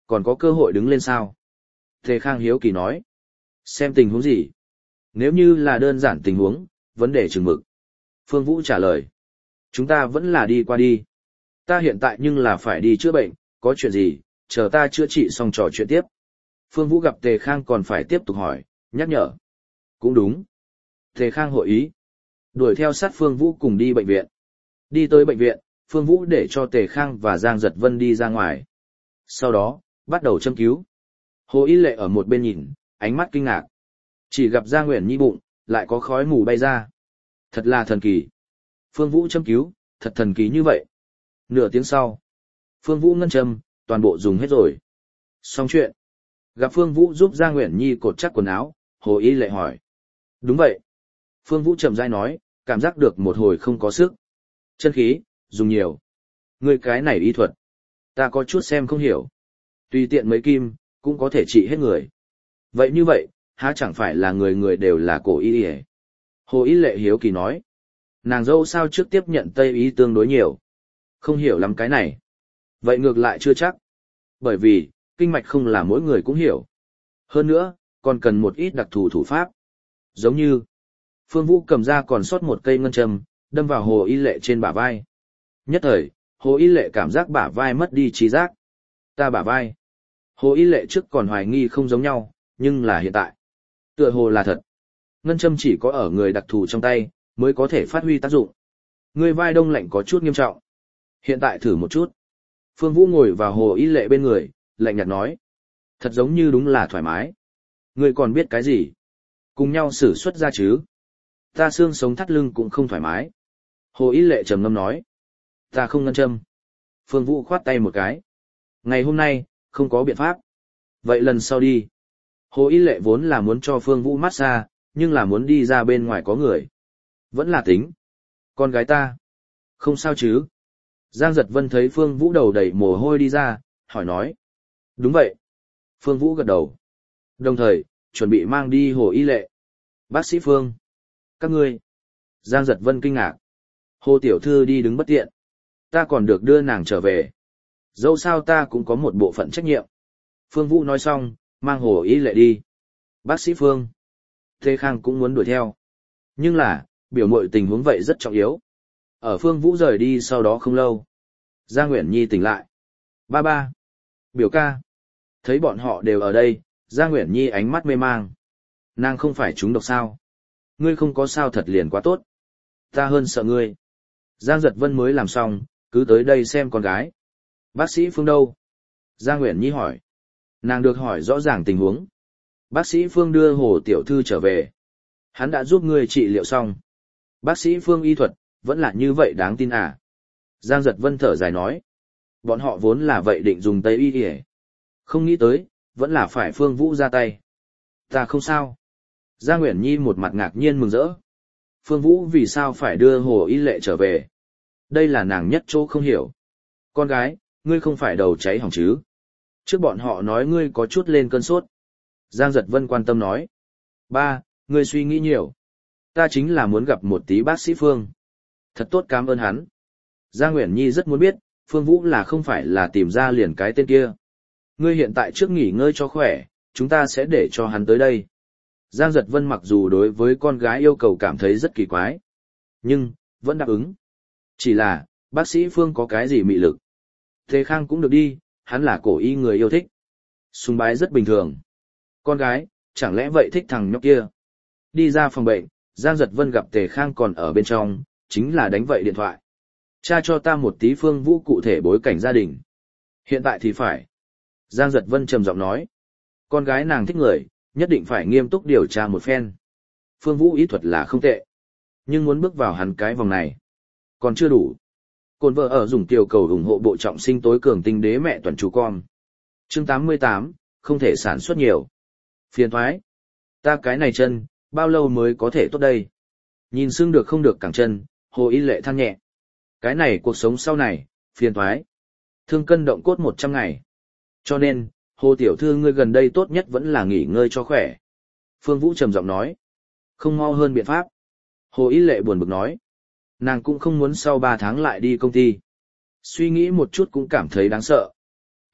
còn có cơ hội đứng lên sao? Tề Khang hiếu kỳ nói. Xem tình huống gì? Nếu như là đơn giản tình huống, vấn đề chừng mực. Phương Vũ trả lời. Chúng ta vẫn là đi qua đi. Ta hiện tại nhưng là phải đi chữa bệnh, có chuyện gì, chờ ta chữa trị xong trò chuyện tiếp. Phương Vũ gặp Tề Khang còn phải tiếp tục hỏi, nhắc nhở. Cũng đúng. Tề Khang hội ý. Đuổi theo sát Phương Vũ cùng đi bệnh viện. Đi tới bệnh viện, Phương Vũ để cho Tề Khang và Giang Giật Vân đi ra ngoài. Sau đó, bắt đầu châm cứu. Hồ Y Lệ ở một bên nhìn, ánh mắt kinh ngạc. Chỉ gặp Giang Uyển Nhi bụng, lại có khói mù bay ra. Thật là thần kỳ. Phương Vũ châm cứu, thật thần kỳ như vậy. Nửa tiếng sau, Phương Vũ ngân châm, toàn bộ dùng hết rồi. Xong chuyện. Gặp Phương Vũ giúp Giang Uyển Nhi cột chắc quần áo, Hồ Y Lệ hỏi. Đúng vậy. Phương Vũ chậm rãi nói, cảm giác được một hồi không có sức. Chân khí, dùng nhiều. Người cái này y thuật. Ta có chút xem không hiểu. Tùy tiện mấy kim, cũng có thể trị hết người. Vậy như vậy, há chẳng phải là người người đều là cổ y y. Hồ Y Lệ hiếu kỳ nói. Nàng dâu sao trước tiếp nhận Tây y tương đối nhiều. Không hiểu lắm cái này. Vậy ngược lại chưa chắc. Bởi vì, kinh mạch không là mỗi người cũng hiểu. Hơn nữa, còn cần một ít đặc thù thủ pháp. Giống như, Phương Vũ cầm ra còn sót một cây ngân châm, đâm vào Hồ Y Lệ trên bả vai. Nhất thời, Hồ Y Lệ cảm giác bả vai mất đi trí giác. Ta bả vai. Hồ Y Lệ trước còn hoài nghi không giống nhau, nhưng là hiện tại. Tựa hồ là thật. Ngân châm chỉ có ở người đặc thù trong tay, mới có thể phát huy tác dụng. Người vai đông lạnh có chút nghiêm trọng. Hiện tại thử một chút. Phương Vũ ngồi vào Hồ Y Lệ bên người, lạnh nhạt nói. Thật giống như đúng là thoải mái. Người còn biết cái gì? Cùng nhau xử xuất ra chứ. Ta xương sống thắt lưng cũng không thoải mái. Hồ Y Lệ trầm ngâm nói. Ta không ngân châm. Phương Vũ khoát tay một cái. Ngày hôm nay, không có biện pháp. Vậy lần sau đi. Hồ Y Lệ vốn là muốn cho Phương Vũ massage, nhưng là muốn đi ra bên ngoài có người. Vẫn là tính. Con gái ta. Không sao chứ. Giang Giật Vân thấy Phương Vũ đầu đầy mồ hôi đi ra, hỏi nói. Đúng vậy. Phương Vũ gật đầu. Đồng thời, chuẩn bị mang đi Hồ Y Lệ. Bác sĩ Phương. Các ngươi. Giang Giật Vân kinh ngạc. Hồ Tiểu Thư đi đứng bất tiện. Ta còn được đưa nàng trở về. Dẫu sao ta cũng có một bộ phận trách nhiệm. Phương Vũ nói xong, mang Hồ Y Lệ đi. Bác sĩ Phương. Tề Khang cũng muốn đuổi theo. Nhưng là, biểu mội tình huống vậy rất trọng yếu. Ở Phương Vũ rời đi sau đó không lâu. Giang Uyển Nhi tỉnh lại. Ba ba. Biểu ca. Thấy bọn họ đều ở đây, Giang Uyển Nhi ánh mắt mê mang. Nàng không phải trúng độc sao. Ngươi không có sao thật liền quá tốt. Ta hơn sợ ngươi. Giang Giật Vân mới làm xong, cứ tới đây xem con gái. Bác sĩ Phương đâu? Giang Uyển Nhi hỏi. Nàng được hỏi rõ ràng tình huống. Bác sĩ Phương đưa Hồ Tiểu Thư trở về. Hắn đã giúp ngươi trị liệu xong. Bác sĩ Phương y thuật, vẫn là như vậy đáng tin à? Giang Giật Vân thở dài nói. Bọn họ vốn là vậy định dùng Tây y y. Không nghĩ tới, vẫn là phải Phương Vũ ra tay. Ta không sao. Giang Uyển Nhi một mặt ngạc nhiên mừng rỡ. Phương Vũ vì sao phải đưa Hồ Y Lệ trở về? Đây là nàng nhất chỗ không hiểu. Con gái, ngươi không phải đầu cháy hỏng chứ? Trước bọn họ nói ngươi có chút lên cơn sốt. Giang Giật Vân quan tâm nói. Ba, ngươi suy nghĩ nhiều. Ta chính là muốn gặp một tí bác sĩ Phương. Thật tốt cảm ơn hắn. Giang Uyển Nhi rất muốn biết, Phương Vũ là không phải là tìm ra liền cái tên kia. Ngươi hiện tại trước nghỉ ngơi cho khỏe, chúng ta sẽ để cho hắn tới đây. Giang Giật Vân mặc dù đối với con gái yêu cầu cảm thấy rất kỳ quái, nhưng, vẫn đáp ứng. Chỉ là, bác sĩ Phương có cái gì mị lực. Tề Khang cũng được đi, hắn là cổ y người yêu thích. Sùng bái rất bình thường. Con gái, chẳng lẽ vậy thích thằng nhóc kia. Đi ra phòng bệnh, Giang Giật Vân gặp Tề Khang còn ở bên trong, chính là đánh vậy điện thoại. Cha cho ta một tí Phương Vũ cụ thể bối cảnh gia đình. Hiện tại thì phải. Giang Giật Vân trầm giọng nói. Con gái nàng thích người, nhất định phải nghiêm túc điều tra một phen. Phương Vũ ý thuật là không tệ. Nhưng muốn bước vào hắn cái vòng này, còn chưa đủ. Cồn vợ ở dùng tiểu cầu ủng hộ bộ trọng sinh tối cường tinh đế mẹ toàn chủ con. Chương tám mươi tám, không thể sản xuất nhiều. Phiền thoái. Ta cái này chân, bao lâu mới có thể tốt đây? Nhìn xương được không được cẳng chân, Hồ Y Lệ than nhẹ. Cái này cuộc sống sau này, phiền thoái. Thương cân động cốt một trăm ngày. Cho nên, Hồ Tiểu Thư ngươi gần đây tốt nhất vẫn là nghỉ ngơi cho khỏe. Phương Vũ trầm giọng nói. Không mau hơn biện pháp. Hồ Y Lệ buồn bực nói. Nàng cũng không muốn sau ba tháng lại đi công ty. Suy nghĩ một chút cũng cảm thấy đáng sợ.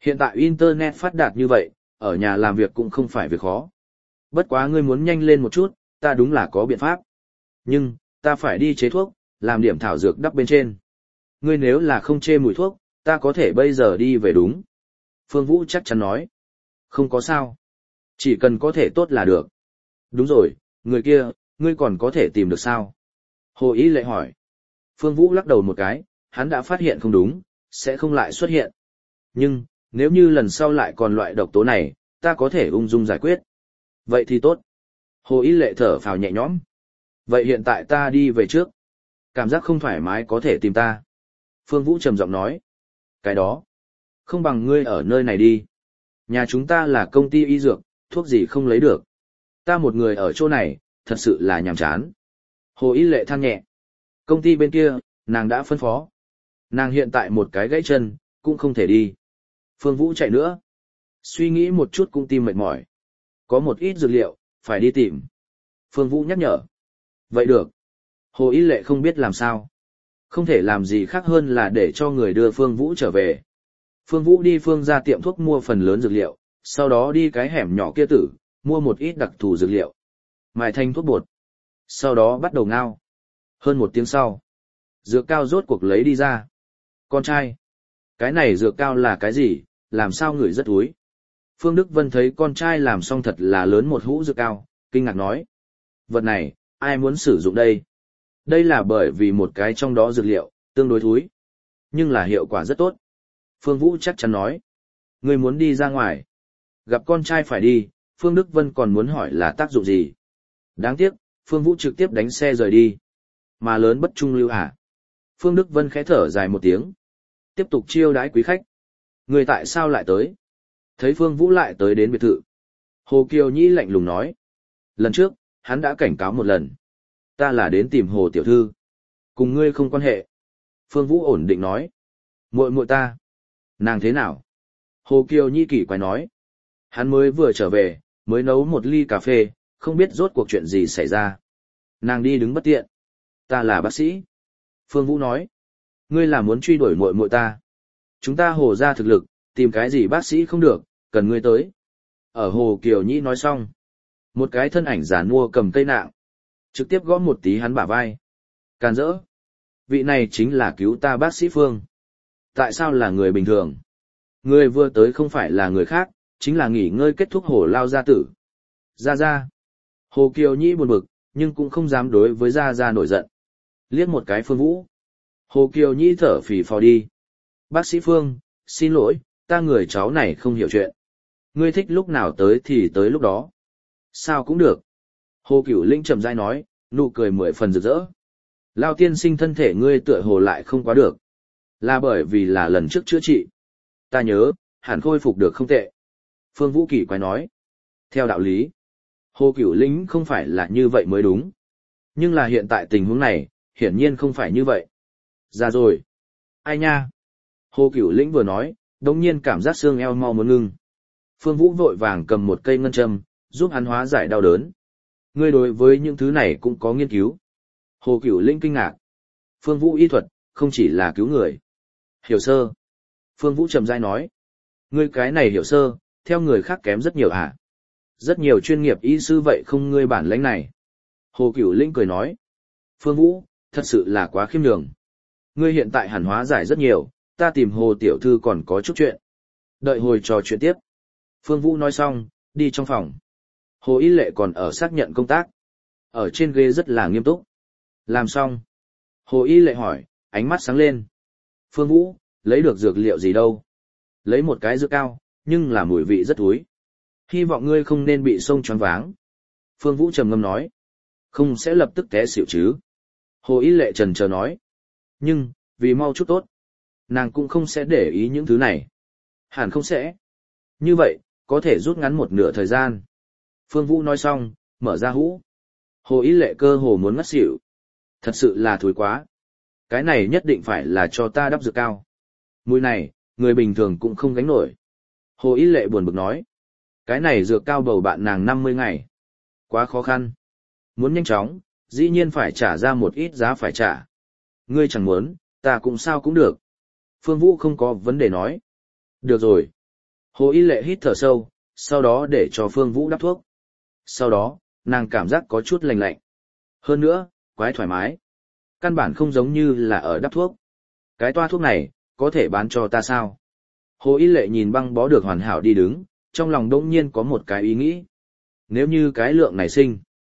Hiện tại Internet phát đạt như vậy, ở nhà làm việc cũng không phải việc khó. Bất quá ngươi muốn nhanh lên một chút, ta đúng là có biện pháp. Nhưng, ta phải đi chế thuốc, làm điểm thảo dược đắp bên trên. Ngươi nếu là không chê mùi thuốc, ta có thể bây giờ đi về đúng. Phương Vũ chắc chắn nói. Không có sao. Chỉ cần có thể tốt là được. Đúng rồi, người kia, ngươi còn có thể tìm được sao? Hồ Ý Lệ hỏi. Phương Vũ lắc đầu một cái, hắn đã phát hiện không đúng, sẽ không lại xuất hiện. Nhưng, nếu như lần sau lại còn loại độc tố này, ta có thể ung dung giải quyết. Vậy thì tốt. Hồ Ý Lệ thở phào nhẹ nhõm. Vậy hiện tại ta đi về trước. Cảm giác không thoải mái có thể tìm ta. Phương Vũ trầm giọng nói. Cái đó. Không bằng ngươi ở nơi này đi. Nhà chúng ta là công ty y dược, thuốc gì không lấy được. Ta một người ở chỗ này, thật sự là nhàm chán. Hồ Ý Lệ than nhẹ. Công ty bên kia, nàng đã phân phó. Nàng hiện tại một cái gãy chân, cũng không thể đi. Phương Vũ chạy nữa. Suy nghĩ một chút cũng tim mệt mỏi. Có một ít dược liệu, phải đi tìm. Phương Vũ nhắc nhở. Vậy được. Hồ Ý Lệ không biết làm sao. Không thể làm gì khác hơn là để cho người đưa Phương Vũ trở về. Phương Vũ đi Phương ra tiệm thuốc mua phần lớn dược liệu, sau đó đi cái hẻm nhỏ kia tử, mua một ít đặc thù dược liệu. Mài thành thuốc bột. Sau đó bắt đầu ngao. Hơn một tiếng sau, dược cao rốt cuộc lấy đi ra. Con trai. Cái này dược cao là cái gì, làm sao ngửi rất úi. Phương Đức Vân thấy con trai làm xong thật là lớn một hũ dược cao, kinh ngạc nói. Vật này, ai muốn sử dụng đây? Đây là bởi vì một cái trong đó dược liệu, tương đối thúi. Nhưng là hiệu quả rất tốt. Phương Vũ chắc chắn nói. Người muốn đi ra ngoài. Gặp con trai phải đi, Phương Đức Vân còn muốn hỏi là tác dụng gì. Đáng tiếc, Phương Vũ trực tiếp đánh xe rời đi. Mà lớn bất trung lưu hả? Phương Đức Vân khẽ thở dài một tiếng. Tiếp tục chiêu đãi quý khách. Người tại sao lại tới? Thấy Phương Vũ lại tới đến biệt thự. Hồ Kiều Nhĩ lạnh lùng nói. Lần trước, hắn đã cảnh cáo một lần. Ta là đến tìm Hồ Tiểu Thư. Cùng ngươi không quan hệ. Phương Vũ ổn định nói. Muội muội ta. Nàng thế nào? Hồ Kiều Nhĩ kỳ quái nói. Hắn mới vừa trở về, mới nấu một ly cà phê, không biết rốt cuộc chuyện gì xảy ra. Nàng đi đứng bất tiện. Ta là bác sĩ. Phương Vũ nói. Ngươi là muốn truy đuổi muội muội ta. Chúng ta Hồ ra thực lực, tìm cái gì bác sĩ không được, cần ngươi tới. Ở Hồ Kiều Nhĩ nói xong. Một cái thân ảnh giàn mua cầm cây nạng. Trực tiếp gõ một tí hắn bả vai. Càn rỡ. Vị này chính là cứu ta bác sĩ Phương. Tại sao là người bình thường? Người vừa tới không phải là người khác, chính là nghỉ ngơi kết thúc Hồ Lao gia tử. Gia Gia. Hồ Kiều Nhĩ buồn bực, nhưng cũng không dám đối với Gia Gia nổi giận. Liếc một cái Phương Vũ. Hồ Kiều Nhĩ thở phì phò đi. Bác sĩ Phương, xin lỗi, ta người cháu này không hiểu chuyện. Ngươi thích lúc nào tới thì tới lúc đó. Sao cũng được. Hồ Cửu Linh trầm rãi nói, nụ cười mười phần rực rỡ. Lao tiên sinh thân thể ngươi tựa hồ lại không quá được. Là bởi vì là lần trước chữa trị. Ta nhớ, hẳn khôi phục được không tệ. Phương Vũ kỳ quái nói. Theo đạo lý, Hồ Cửu Linh không phải là như vậy mới đúng. Nhưng là hiện tại tình huống này, hiển nhiên không phải như vậy. Ra rồi. Ai nha? Hồ Cửu Linh vừa nói, đồng nhiên cảm giác xương eo mau muốn ngưng. Phương Vũ vội vàng cầm một cây ngân châm, giúp hắn hóa giải đau đớn. Ngươi đối với những thứ này cũng có nghiên cứu. Hồ Cửu Linh kinh ngạc. Phương Vũ y thuật, không chỉ là cứu người. Hiểu sơ. Phương Vũ trầm rãi nói. Ngươi cái này hiểu sơ, theo người khác kém rất nhiều hả? Rất nhiều chuyên nghiệp y sư vậy không ngươi bản lĩnh này. Hồ Cửu Linh cười nói. Phương Vũ, thật sự là quá khiêm nhường. Ngươi hiện tại hẳn hóa giải rất nhiều, ta tìm Hồ Tiểu Thư còn có chút chuyện. Đợi hồi trò chuyện tiếp. Phương Vũ nói xong, đi trong phòng. Hồ Y Lệ còn ở xác nhận công tác. Ở trên ghế rất là nghiêm túc. Làm xong. Hồ Y Lệ hỏi, ánh mắt sáng lên. Phương Vũ, lấy được dược liệu gì đâu? Lấy một cái dược cao, nhưng là mùi vị rất thúi. Hy vọng ngươi không nên bị sông choáng váng. Phương Vũ trầm ngâm nói. Không sẽ lập tức té xỉu chứ. Hồ Y Lệ trần chờ nói. Nhưng, vì mau chút tốt. Nàng cũng không sẽ để ý những thứ này. Hẳn không sẽ. Như vậy, có thể rút ngắn một nửa thời gian. Phương Vũ nói xong, mở ra hũ. Hồ Y Lệ cơ hồ muốn ngất xỉu. Thật sự là thúi quá. Cái này nhất định phải là cho ta đắp dược cao. Mùi này, người bình thường cũng không gánh nổi. Hồ Y Lệ buồn bực nói. Cái này dược cao bầu bạn nàng năm mươi ngày. Quá khó khăn. Muốn nhanh chóng, dĩ nhiên phải trả ra một ít giá phải trả. Ngươi chẳng muốn, ta cũng sao cũng được. Phương Vũ không có vấn đề nói. Được rồi. Hồ Y Lệ hít thở sâu, sau đó để cho Phương Vũ đắp thuốc. Sau đó, nàng cảm giác có chút lạnh lạnh. Hơn nữa, quái thoải mái. Căn bản không giống như là ở đắp thuốc. Cái toa thuốc này, có thể bán cho ta sao? Hồ Y Lệ nhìn băng bó được hoàn hảo đi đứng, trong lòng đông nhiên có một cái ý nghĩ. Nếu như cái lượng này sinh,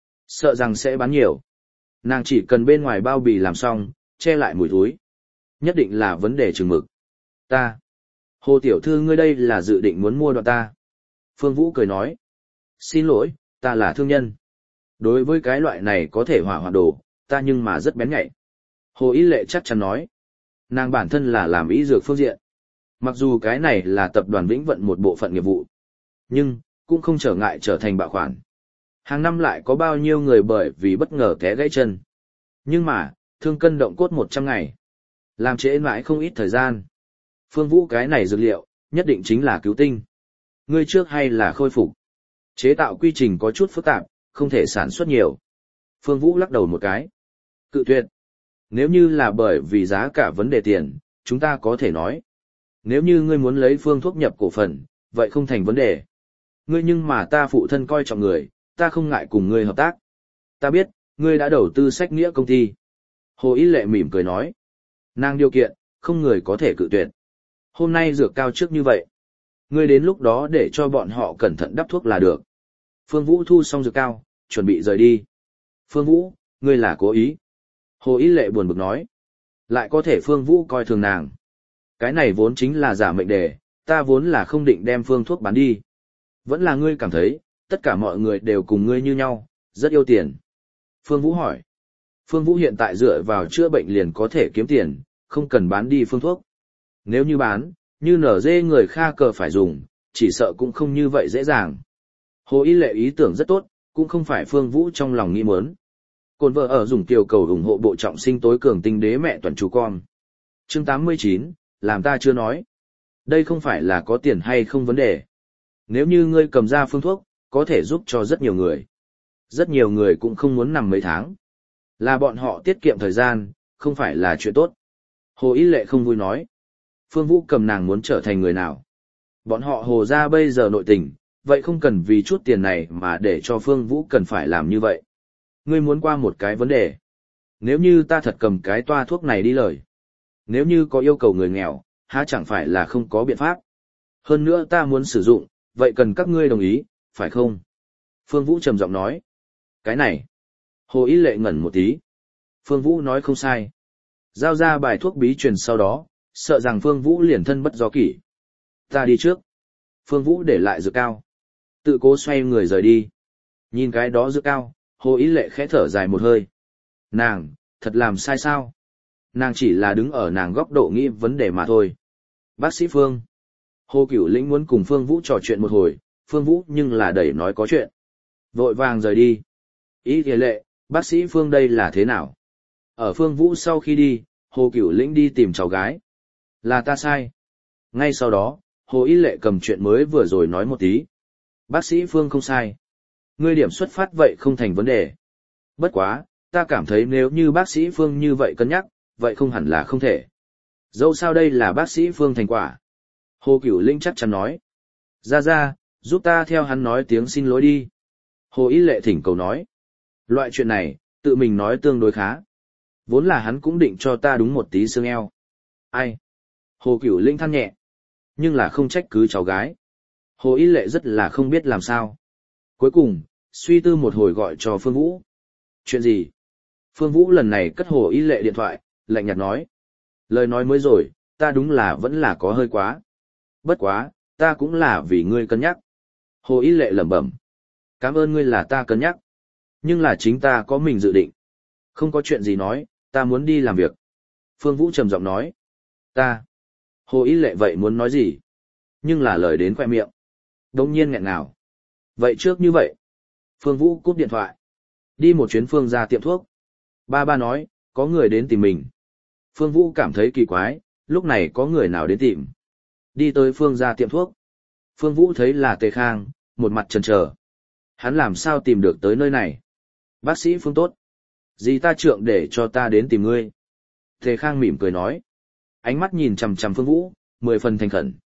sợ rằng sẽ bán nhiều. Nàng chỉ cần bên ngoài bao bì làm xong, che lại mùi thúi. Nhất định là vấn đề chừng mực. Ta. Hồ tiểu thư ngươi đây là dự định muốn mua đoạn ta. Phương Vũ cười nói. Xin lỗi, ta là thương nhân. Đối với cái loại này có thể hỏa hoạn đồ, ta nhưng mà rất bén nhạy. Hồ Y Lệ chắc chắn nói. Nàng bản thân là làm y dược phương diện. Mặc dù cái này là tập đoàn Vĩnh Vận một bộ phận nghiệp vụ, nhưng cũng không trở ngại trở thành bạo khoản. Hàng năm lại có bao nhiêu người bởi vì bất ngờ té gãy chân. Nhưng mà, thương cân động cốt một trăm ngày. Làm trễ mãi không ít thời gian. Phương Vũ cái này dược liệu, nhất định chính là cứu tinh. Ngươi trước hay là khôi phục. Chế tạo quy trình có chút phức tạp, không thể sản xuất nhiều. Phương Vũ lắc đầu một cái. Cự tuyệt. Nếu như là bởi vì giá cả vấn đề tiền, chúng ta có thể nói. Nếu như ngươi muốn lấy phương thuốc nhập cổ phần, vậy không thành vấn đề. Ngươi nhưng mà ta phụ thân coi trọng người, ta không ngại cùng ngươi hợp tác. Ta biết, ngươi đã đầu tư sách nghĩa công ty. Hồ Y Lệ mỉm cười nói. Nàng điều kiện, không người có thể cự tuyệt. Hôm nay dược cao trước như vậy. Ngươi đến lúc đó để cho bọn họ cẩn thận đắp thuốc là được. Phương Vũ thu xong dược cao, chuẩn bị rời đi. Phương Vũ, ngươi là cố ý. Hồ Y Lệ buồn bực nói. Lại có thể Phương Vũ coi thường nàng. Cái này vốn chính là giả mệnh đề, ta vốn là không định đem phương thuốc bán đi. Vẫn là ngươi cảm thấy, tất cả mọi người đều cùng ngươi như nhau, rất yêu tiền. Phương Vũ hỏi. Phương Vũ hiện tại dựa vào chữa bệnh liền có thể kiếm tiền, không cần bán đi phương thuốc. Nếu như bán, như nở dê người kha cờ phải dùng, chỉ sợ cũng không như vậy dễ dàng. Hồ Y Lệ ý tưởng rất tốt, cũng không phải Phương Vũ trong lòng nghĩ muốn. Cồn vợ ở dùng tiểu cầu ủng hộ bộ trọng sinh tối cường tinh đế mẹ toàn chú con. Chương tám mươi chín, làm ta chưa nói. Đây không phải là có tiền hay không vấn đề. Nếu như ngươi cầm ra phương thuốc, có thể giúp cho rất nhiều người. Rất nhiều người cũng không muốn nằm mấy tháng. Là bọn họ tiết kiệm thời gian, không phải là chuyện tốt. Hồ Y Lệ không vui nói. Phương Vũ cầm nàng muốn trở thành người nào. Bọn họ hồ ra bây giờ nội tình, vậy không cần vì chút tiền này mà để cho Phương Vũ cần phải làm như vậy. Ngươi muốn qua một cái vấn đề. Nếu như ta thật cầm cái toa thuốc này đi lời. Nếu như có yêu cầu người nghèo, há chẳng phải là không có biện pháp. Hơn nữa ta muốn sử dụng, vậy cần các ngươi đồng ý, phải không? Phương Vũ trầm giọng nói. Cái này. Hồ Y Lệ ngẩn một tí. Phương Vũ nói không sai. Giao ra bài thuốc bí truyền sau đó, sợ rằng Phương Vũ liền thân bất do kỷ. Ta đi trước. Phương Vũ để lại dược cao. Tự cố xoay người rời đi. Nhìn cái đó dược cao, Hồ Y Lệ khẽ thở dài một hơi. Nàng, thật làm sai sao? Nàng chỉ là đứng ở nàng góc độ nghĩ vấn đề mà thôi. Bác sĩ Phương. Hồ Cửu Lĩnh muốn cùng Phương Vũ trò chuyện một hồi, Phương Vũ nhưng là đẩy nói có chuyện. Vội vàng rời đi. Ý thề lệ, bác sĩ Phương đây là thế nào? Ở Phương Vũ sau khi đi, Hồ Cửu Lĩnh đi tìm cháu gái. Là ta sai. Ngay sau đó, Hồ Y Lệ cầm chuyện mới vừa rồi nói một tí. Bác sĩ Phương không sai. Ngươi điểm xuất phát vậy không thành vấn đề. Bất quá, ta cảm thấy nếu như bác sĩ Phương như vậy cân nhắc, vậy không hẳn là không thể. Dẫu sao đây là bác sĩ Phương thành quả. Hồ Cửu Linh chắc chắn nói. Ra ra, giúp ta theo hắn nói tiếng xin lỗi đi. Hồ Y Lệ thỉnh cầu nói. Loại chuyện này, tự mình nói tương đối khá. Vốn là hắn cũng định cho ta đúng một tí xương eo. Ai? Hồ Cửu Linh than nhẹ. Nhưng là không trách cứ cháu gái. Hồ Y Lệ rất là không biết làm sao. Cuối cùng, suy tư một hồi gọi cho Phương Vũ. Chuyện gì? Phương Vũ lần này cất Hồ Y Lệ điện thoại, lạnh nhạt nói. Lời nói mới rồi, ta đúng là vẫn là có hơi quá. Bất quá, ta cũng là vì ngươi cân nhắc. Hồ Y Lệ lẩm bẩm. Cảm ơn ngươi là ta cân nhắc. Nhưng là chính ta có mình dự định. Không có chuyện gì nói, ta muốn đi làm việc. Phương Vũ trầm giọng nói. Ta. Hồ Y Lệ vậy muốn nói gì? Nhưng là lời đến khoe miệng. Đông nhiên nghẹn ngào. Vậy trước như vậy. Phương Vũ cúp điện thoại. Đi một chuyến Phương ra tiệm thuốc. Ba ba nói, có người đến tìm mình. Phương Vũ cảm thấy kỳ quái, lúc này có người nào đến tìm. Đi tới Phương ra tiệm thuốc. Phương Vũ thấy là Tề Khang, một mặt chần chờ. Hắn làm sao tìm được tới nơi này? Bác sĩ Phương tốt. Dì ta trượng để cho ta đến tìm ngươi. Tề Khang mỉm cười nói. Ánh mắt nhìn chằm chằm Phương Vũ, mười phần thành khẩn.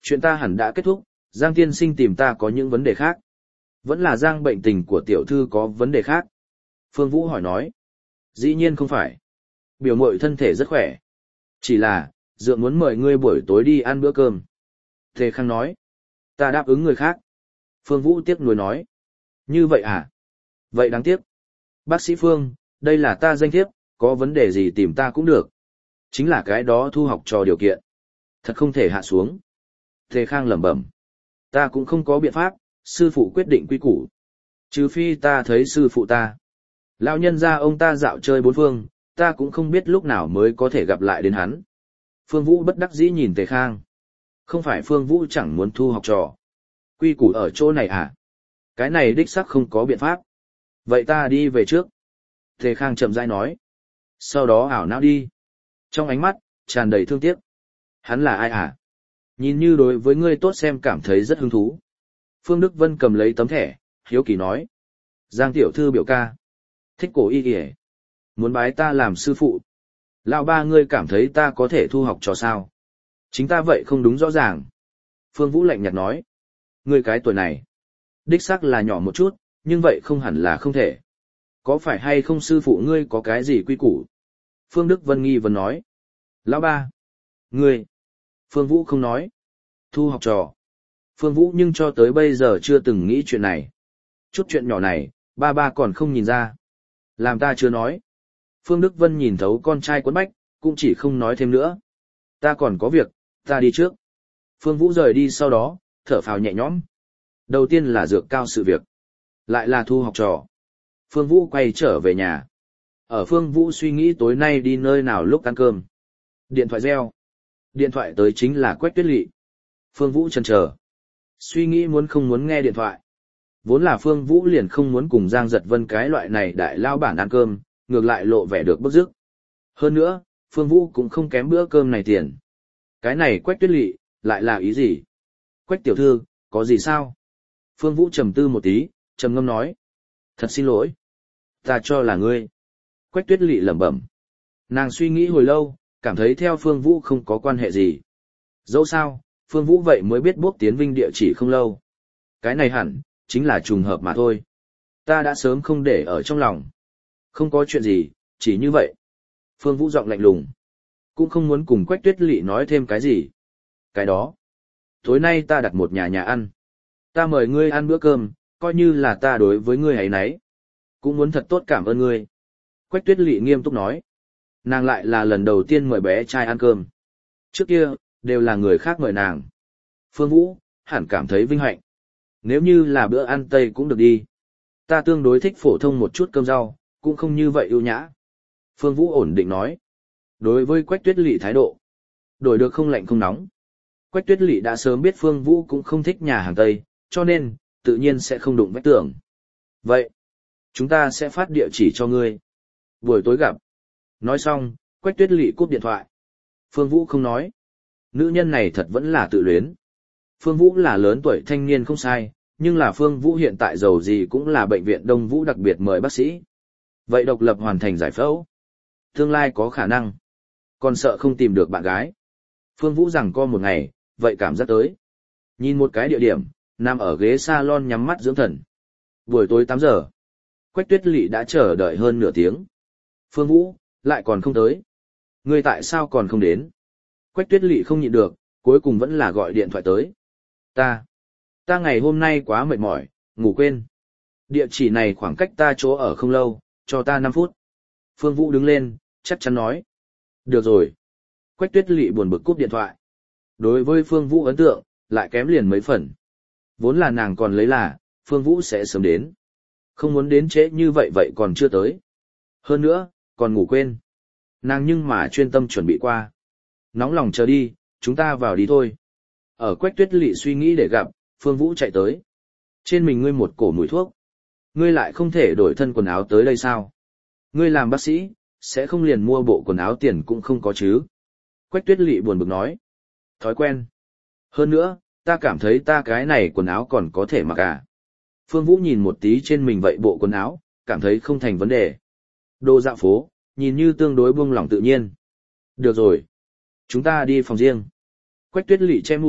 Chuyện ta hẳn đã kết thúc, Giang tiên sinh tìm ta có những vấn đề khác. Vẫn là Giang bệnh tình của tiểu thư có vấn đề khác. Phương Vũ hỏi nói. Dĩ nhiên không phải. Biểu mội thân thể rất khỏe. Chỉ là, Dượng muốn mời ngươi buổi tối đi ăn bữa cơm. Tề Khang nói. Ta đáp ứng người khác. Phương Vũ tiếc nuối nói. Như vậy à? Vậy đáng tiếc. Bác sĩ Phương, đây là ta danh thiếp, có vấn đề gì tìm ta cũng được. Chính là cái đó thu học trò điều kiện. Thật không thể hạ xuống. Tề Khang lẩm bẩm. Ta cũng không có biện pháp, sư phụ quyết định quy củ. Trừ phi ta thấy sư phụ ta. Lão nhân gia ông ta dạo chơi bốn phương, ta cũng không biết lúc nào mới có thể gặp lại đến hắn. Phương Vũ bất đắc dĩ nhìn Tề Khang. Không phải Phương Vũ chẳng muốn thu học trò. Quy củ ở chỗ này à? Cái này đích xác không có biện pháp. Vậy ta đi về trước. Tề Khang chậm rãi nói. Sau đó ảo não đi. Trong ánh mắt, tràn đầy thương tiếc. Hắn là ai à? Nhìn như đối với ngươi tốt xem cảm thấy rất hứng thú. Phương Đức Vân cầm lấy tấm thẻ, hiếu kỳ nói. Giang tiểu thư biểu ca. Thích cổ y kìa. Muốn bái ta làm sư phụ. Lão ba ngươi cảm thấy ta có thể thu học trò sao? Chính ta vậy không đúng rõ ràng. Phương Vũ lạnh nhạt nói. Ngươi cái tuổi này. Đích xác là nhỏ một chút, nhưng vậy không hẳn là không thể. Có phải hay không sư phụ ngươi có cái gì quy củ? Phương Đức Vân nghi vấn nói. Lão ba. Ngươi. Phương Vũ không nói. Thu học trò. Phương Vũ nhưng cho tới bây giờ chưa từng nghĩ chuyện này. Chút chuyện nhỏ này, ba ba còn không nhìn ra. Làm ta chưa nói. Phương Đức Vân nhìn thấu con trai quấn bách, cũng chỉ không nói thêm nữa. Ta còn có việc, ta đi trước. Phương Vũ rời đi sau đó, thở phào nhẹ nhõm. Đầu tiên là dược cao sự việc. Lại là thu học trò. Phương Vũ quay trở về nhà. Ở Phương Vũ suy nghĩ tối nay đi nơi nào lúc ăn cơm. Điện thoại reo. Điện thoại tới chính là Quách Tuyết Lị. Phương Vũ chần chờ. Suy nghĩ muốn không muốn nghe điện thoại. Vốn là Phương Vũ liền không muốn cùng Giang Giật Vân cái loại này đại lao bản ăn cơm, ngược lại lộ vẻ được bức rức. Hơn nữa, Phương Vũ cũng không kém bữa cơm này tiền. Cái này Quách Tuyết Lị, lại là ý gì? Quách tiểu thư, có gì sao? Phương Vũ trầm tư một tí, trầm ngâm nói. Thật xin lỗi. Ta cho là ngươi. Quách Tuyết Lị lẩm bẩm. Nàng suy nghĩ hồi lâu, cảm thấy theo Phương Vũ không có quan hệ gì. Dẫu sao, Phương Vũ vậy mới biết Bốc Tiến Vinh địa chỉ không lâu. Cái này hẳn, chính là trùng hợp mà thôi. Ta đã sớm không để ở trong lòng. Không có chuyện gì, chỉ như vậy. Phương Vũ giọng lạnh lùng. Cũng không muốn cùng Quách Tuyết Lị nói thêm cái gì. Cái đó. Tối nay ta đặt một nhà nhà ăn. Ta mời ngươi ăn bữa cơm, coi như là ta đối với ngươi ấy nấy. Cũng muốn thật tốt cảm ơn ngươi. Quách Tuyết Lị nghiêm túc nói. Nàng lại là lần đầu tiên mời bé trai ăn cơm. Trước kia, đều là người khác mời nàng. Phương Vũ, hẳn cảm thấy vinh hạnh. Nếu như là bữa ăn Tây cũng được đi. Ta tương đối thích phổ thông một chút cơm rau, cũng không như vậy ưu nhã. Phương Vũ ổn định nói. Đối với Quách Tuyết Lị thái độ, đổi được không lạnh không nóng. Quách Tuyết Lị đã sớm biết Phương Vũ cũng không thích nhà hàng Tây, cho nên, tự nhiên sẽ không đụng vách tường. Vậy, chúng ta sẽ phát địa chỉ cho ngươi. Buổi tối gặp. Nói xong, Quách Tuyết Lị cúp điện thoại. Phương Vũ không nói. Nữ nhân này thật vẫn là tự luyến. Phương Vũ là lớn tuổi thanh niên không sai, nhưng là Phương Vũ hiện tại giàu gì cũng là bệnh viện Đông Vũ đặc biệt mời bác sĩ. Vậy độc lập hoàn thành giải phẫu. Tương lai có khả năng. Còn sợ không tìm được bạn gái. Phương Vũ rằng co một ngày, vậy cảm giác tới. Nhìn một cái địa điểm, nằm ở ghế salon nhắm mắt dưỡng thần. Buổi tối tám giờ. Quách Tuyết Lị đã chờ đợi hơn nửa tiếng. Phương Vũ, lại còn không tới. Ngươi tại sao còn không đến? Quách Tuyết Lị không nhịn được, cuối cùng vẫn là gọi điện thoại tới. Ta, ta ngày hôm nay quá mệt mỏi, ngủ quên. Địa chỉ này khoảng cách ta chỗ ở không lâu, cho ta năm phút. Phương Vũ đứng lên, chắc chắn nói. Được rồi. Quách Tuyết Lị buồn bực cúp điện thoại. Đối với Phương Vũ ấn tượng, lại kém liền mấy phần. Vốn là nàng còn lấy là, Phương Vũ sẽ sớm đến. Không muốn đến trễ như vậy vậy còn chưa tới. Hơn nữa, còn ngủ quên. Nàng nhưng mà chuyên tâm chuẩn bị qua. Nóng lòng chờ đi, chúng ta vào đi thôi. Ở Quách Tuyết Lị suy nghĩ để gặp, Phương Vũ chạy tới. Trên mình ngươi một cổ mùi thuốc. Ngươi lại không thể đổi thân quần áo tới đây sao? Ngươi làm bác sĩ, sẽ không liền mua bộ quần áo tiền cũng không có chứ. Quách Tuyết Lị buồn bực nói. Thói quen. Hơn nữa, ta cảm thấy ta cái này quần áo còn có thể mặc à. Phương Vũ nhìn một tí trên mình vậy bộ quần áo, cảm thấy không thành vấn đề. Đồ dạo phố, nhìn như tương đối buông lỏng tự nhiên. Được rồi. Chúng ta đi phòng riêng. Quách Tuyết Lị che mũi,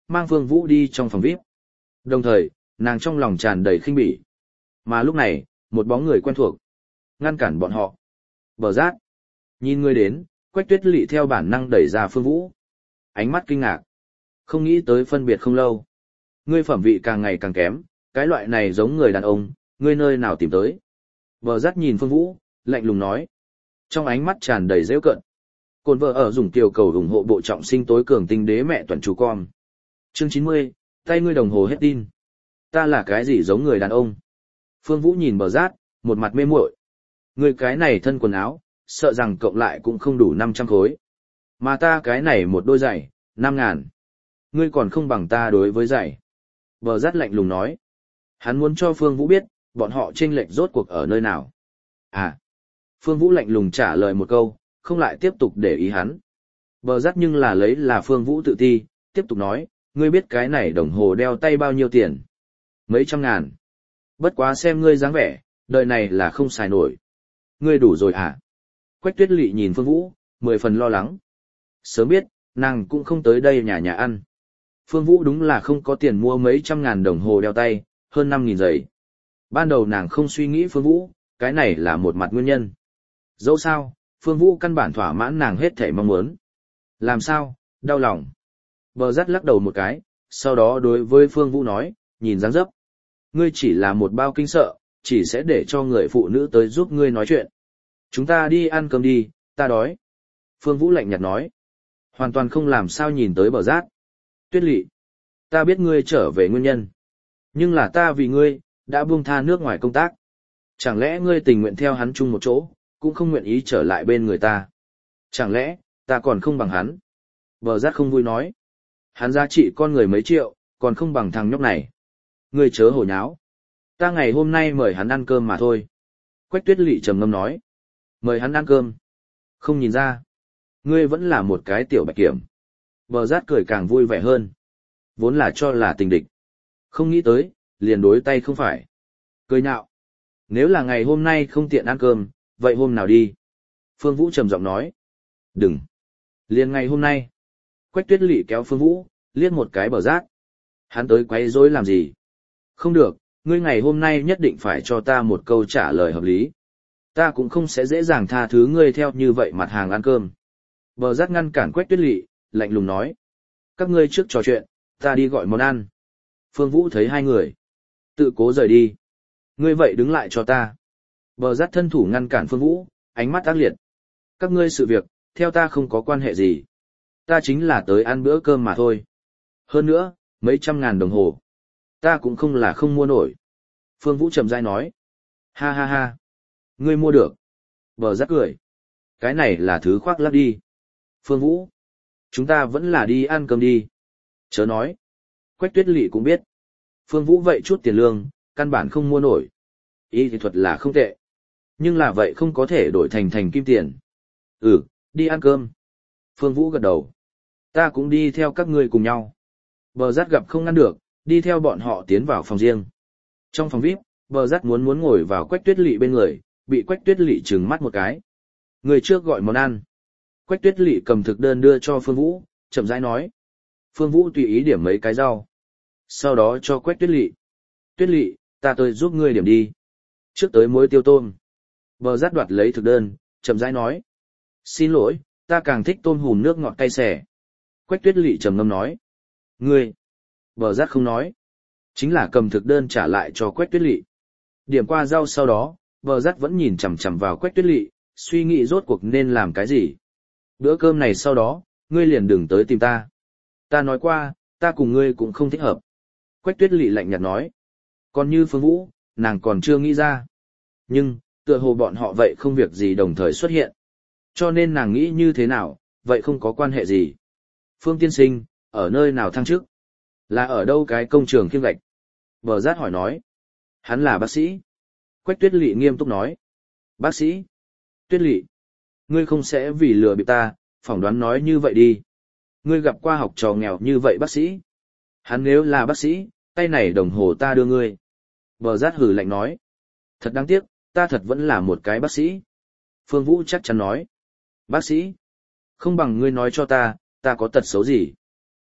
mang Phương Vũ đi trong phòng vi ai pi. Đồng thời, nàng trong lòng tràn đầy khinh bỉ. Mà lúc này, một bóng người quen thuộc ngăn cản bọn họ. Bờ Giác. Nhìn người đến, Quách Tuyết Lệ theo bản năng đẩy ra Phương Vũ. Ánh mắt kinh ngạc. Không nghĩ tới phân biệt không lâu. Ngươi phẩm vị càng ngày càng kém, cái loại này giống người đàn ông, ngươi nơi nào tìm tới. Bờ Giác nhìn Phương Vũ, lạnh lùng nói. Trong ánh mắt tràn đầy giễu cợt. Cồn vợ ở dùng tiểu cầu ủng hộ bộ trọng sinh tối cường tinh đế mẹ toàn chủ con. Chương chín mươi, tay ngươi đồng hồ hết tin. Ta là cái gì giống người đàn ông? Phương Vũ nhìn Bờ Giác, một mặt mê muội. Ngươi cái này thân quần áo, sợ rằng cộng lại cũng không đủ năm trăm khối. Mà ta cái này một đôi giày, năm ngàn. Ngươi còn không bằng ta đối với giày. Bờ Giác lạnh lùng nói. Hắn muốn cho Phương Vũ biết, bọn họ chênh lệch rốt cuộc ở nơi nào. À. Phương Vũ lạnh lùng trả lời một câu, không lại tiếp tục để ý hắn. Bờ Giác nhưng là lấy là Phương Vũ tự ti, tiếp tục nói, ngươi biết cái này đồng hồ đeo tay bao nhiêu tiền? Mấy trăm ngàn. Bất quá xem ngươi dáng vẻ, đời này là không xài nổi. Ngươi đủ rồi à? Quách Tuyết Lệ nhìn Phương Vũ, mười phần lo lắng. Sớm biết, nàng cũng không tới đây nhà nhà ăn. Phương Vũ đúng là không có tiền mua mấy trăm ngàn đồng hồ đeo tay, hơn năm nghìn giày. Ban đầu nàng không suy nghĩ Phương Vũ, cái này là một mặt nguyên nhân. Dẫu sao, Phương Vũ căn bản thỏa mãn nàng hết thảy mong muốn. Làm sao, đau lòng. Bờ Giác lắc đầu một cái, sau đó đối với Phương Vũ nói, nhìn dáng dấp. Ngươi chỉ là một bao kinh sợ, chỉ sẽ để cho người phụ nữ tới giúp ngươi nói chuyện. Chúng ta đi ăn cơm đi, ta đói. Phương Vũ lạnh nhạt nói. Hoàn toàn không làm sao nhìn tới Bờ Giác. Tuyết Lệ, ta biết ngươi trở về nguyên nhân. Nhưng là ta vì ngươi, đã buông tha nước ngoài công tác. Chẳng lẽ ngươi tình nguyện theo hắn chung một chỗ, cũng không nguyện ý trở lại bên người ta. Chẳng lẽ, ta còn không bằng hắn? Bờ Giác không vui nói. Hắn giá trị con người mấy triệu, còn không bằng thằng nhóc này. Ngươi chớ hồ nháo. Ta ngày hôm nay mời hắn ăn cơm mà thôi. Quách Tuyết Lệ trầm ngâm nói. Mời hắn ăn cơm. Không nhìn ra. Ngươi vẫn là một cái tiểu bạch kiểm. Bờ Giác cười càng vui vẻ hơn. Vốn là cho là tình địch. Không nghĩ tới, liền đối tay không phải. Cười nhạo. Nếu là ngày hôm nay không tiện ăn cơm, vậy hôm nào đi? Phương Vũ trầm giọng nói. Đừng. Liền ngày hôm nay. Quách Tuyết Lệ kéo Phương Vũ, liếc một cái Bờ Giác. Hắn tới quấy rối làm gì? Không được, ngươi ngày hôm nay nhất định phải cho ta một câu trả lời hợp lý. Ta cũng không sẽ dễ dàng tha thứ ngươi theo như vậy mặt hàng ăn cơm. Bờ Giác ngăn cản Quách Tuyết Lệ, lạnh lùng nói. Các ngươi trước trò chuyện, ta đi gọi món ăn. Phương Vũ thấy hai người. Tự cố rời đi. Ngươi vậy đứng lại cho ta. Bờ Giác thân thủ ngăn cản Phương Vũ, ánh mắt ác liệt. Các ngươi sự việc, theo ta không có quan hệ gì. Ta chính là tới ăn bữa cơm mà thôi. Hơn nữa, mấy trăm ngàn đồng hồ. Ta cũng không là không mua nổi. Phương Vũ trầm dai nói. Ha ha ha. Ngươi mua được. Bờ Giác cười. Cái này là thứ khoác lác đi. Phương Vũ. Chúng ta vẫn là đi ăn cơm đi. Chớ nói. Quách Tuyết Lệ cũng biết. Phương Vũ vậy chút tiền lương, căn bản không mua nổi. Y thì thuật là không tệ. Nhưng là vậy không có thể đổi thành thành kim tiền. Ừ, đi ăn cơm. Phương Vũ gật đầu. Ta cũng đi theo các ngươi cùng nhau. Bờ Giác gặp không ngăn được, đi theo bọn họ tiến vào phòng riêng. Trong phòng vi ai pi, Bờ Giác muốn muốn ngồi vào Quách Tuyết Lệ bên người, bị Quách Tuyết Lệ trừng mắt một cái. Người trước gọi món ăn. Quách Tuyết Lệ cầm thực đơn đưa cho Phương Vũ, chậm rãi nói. Phương Vũ tùy ý điểm mấy cái rau. Sau đó cho Quách Tuyết Lệ. Tuyết Lệ, ta tới giúp ngươi điểm đi. Trước tới muối tiêu tôm. Bờ Giác đoạt lấy thực đơn, chậm rãi nói. Xin lỗi, ta càng thích tôm hùm nước ngọt cay xè. Quách Tuyết Lệ trầm ngâm nói. Ngươi. Bờ Giác không nói. Chính là cầm thực đơn trả lại cho Quách Tuyết Lệ. Điểm qua rau sau đó, Bờ Giác vẫn nhìn chằm chằm vào Quách Tuyết Lệ, suy nghĩ rốt cuộc nên làm cái gì. Bữa cơm này sau đó, ngươi liền đừng tới tìm ta. Ta nói qua, ta cùng ngươi cũng không thích hợp. Quách Tuyết Lệ lạnh nhạt nói. Còn như Phương Vũ, nàng còn chưa nghĩ ra. Nhưng, tựa hồ bọn họ vậy không việc gì đồng thời xuất hiện. Cho nên nàng nghĩ như thế nào, vậy không có quan hệ gì. Phương tiên sinh, ở nơi nào thăng chức? Là ở đâu cái công trường khiêng gạch? Bờ Giác hỏi nói. Hắn là bác sĩ. Quách Tuyết Lệ nghiêm túc nói. Bác sĩ? Tuyết Lệ, ngươi không sẽ vì lừa bịp ta, phỏng đoán nói như vậy đi. Ngươi gặp qua học trò nghèo như vậy bác sĩ. Hắn nếu là bác sĩ, tay này đồng hồ ta đưa ngươi. Bờ Giác hừ lạnh nói. Thật đáng tiếc, ta thật vẫn là một cái bác sĩ. Phương Vũ chắc chắn nói. Bác sĩ? Không bằng ngươi nói cho ta, ta có tật xấu gì?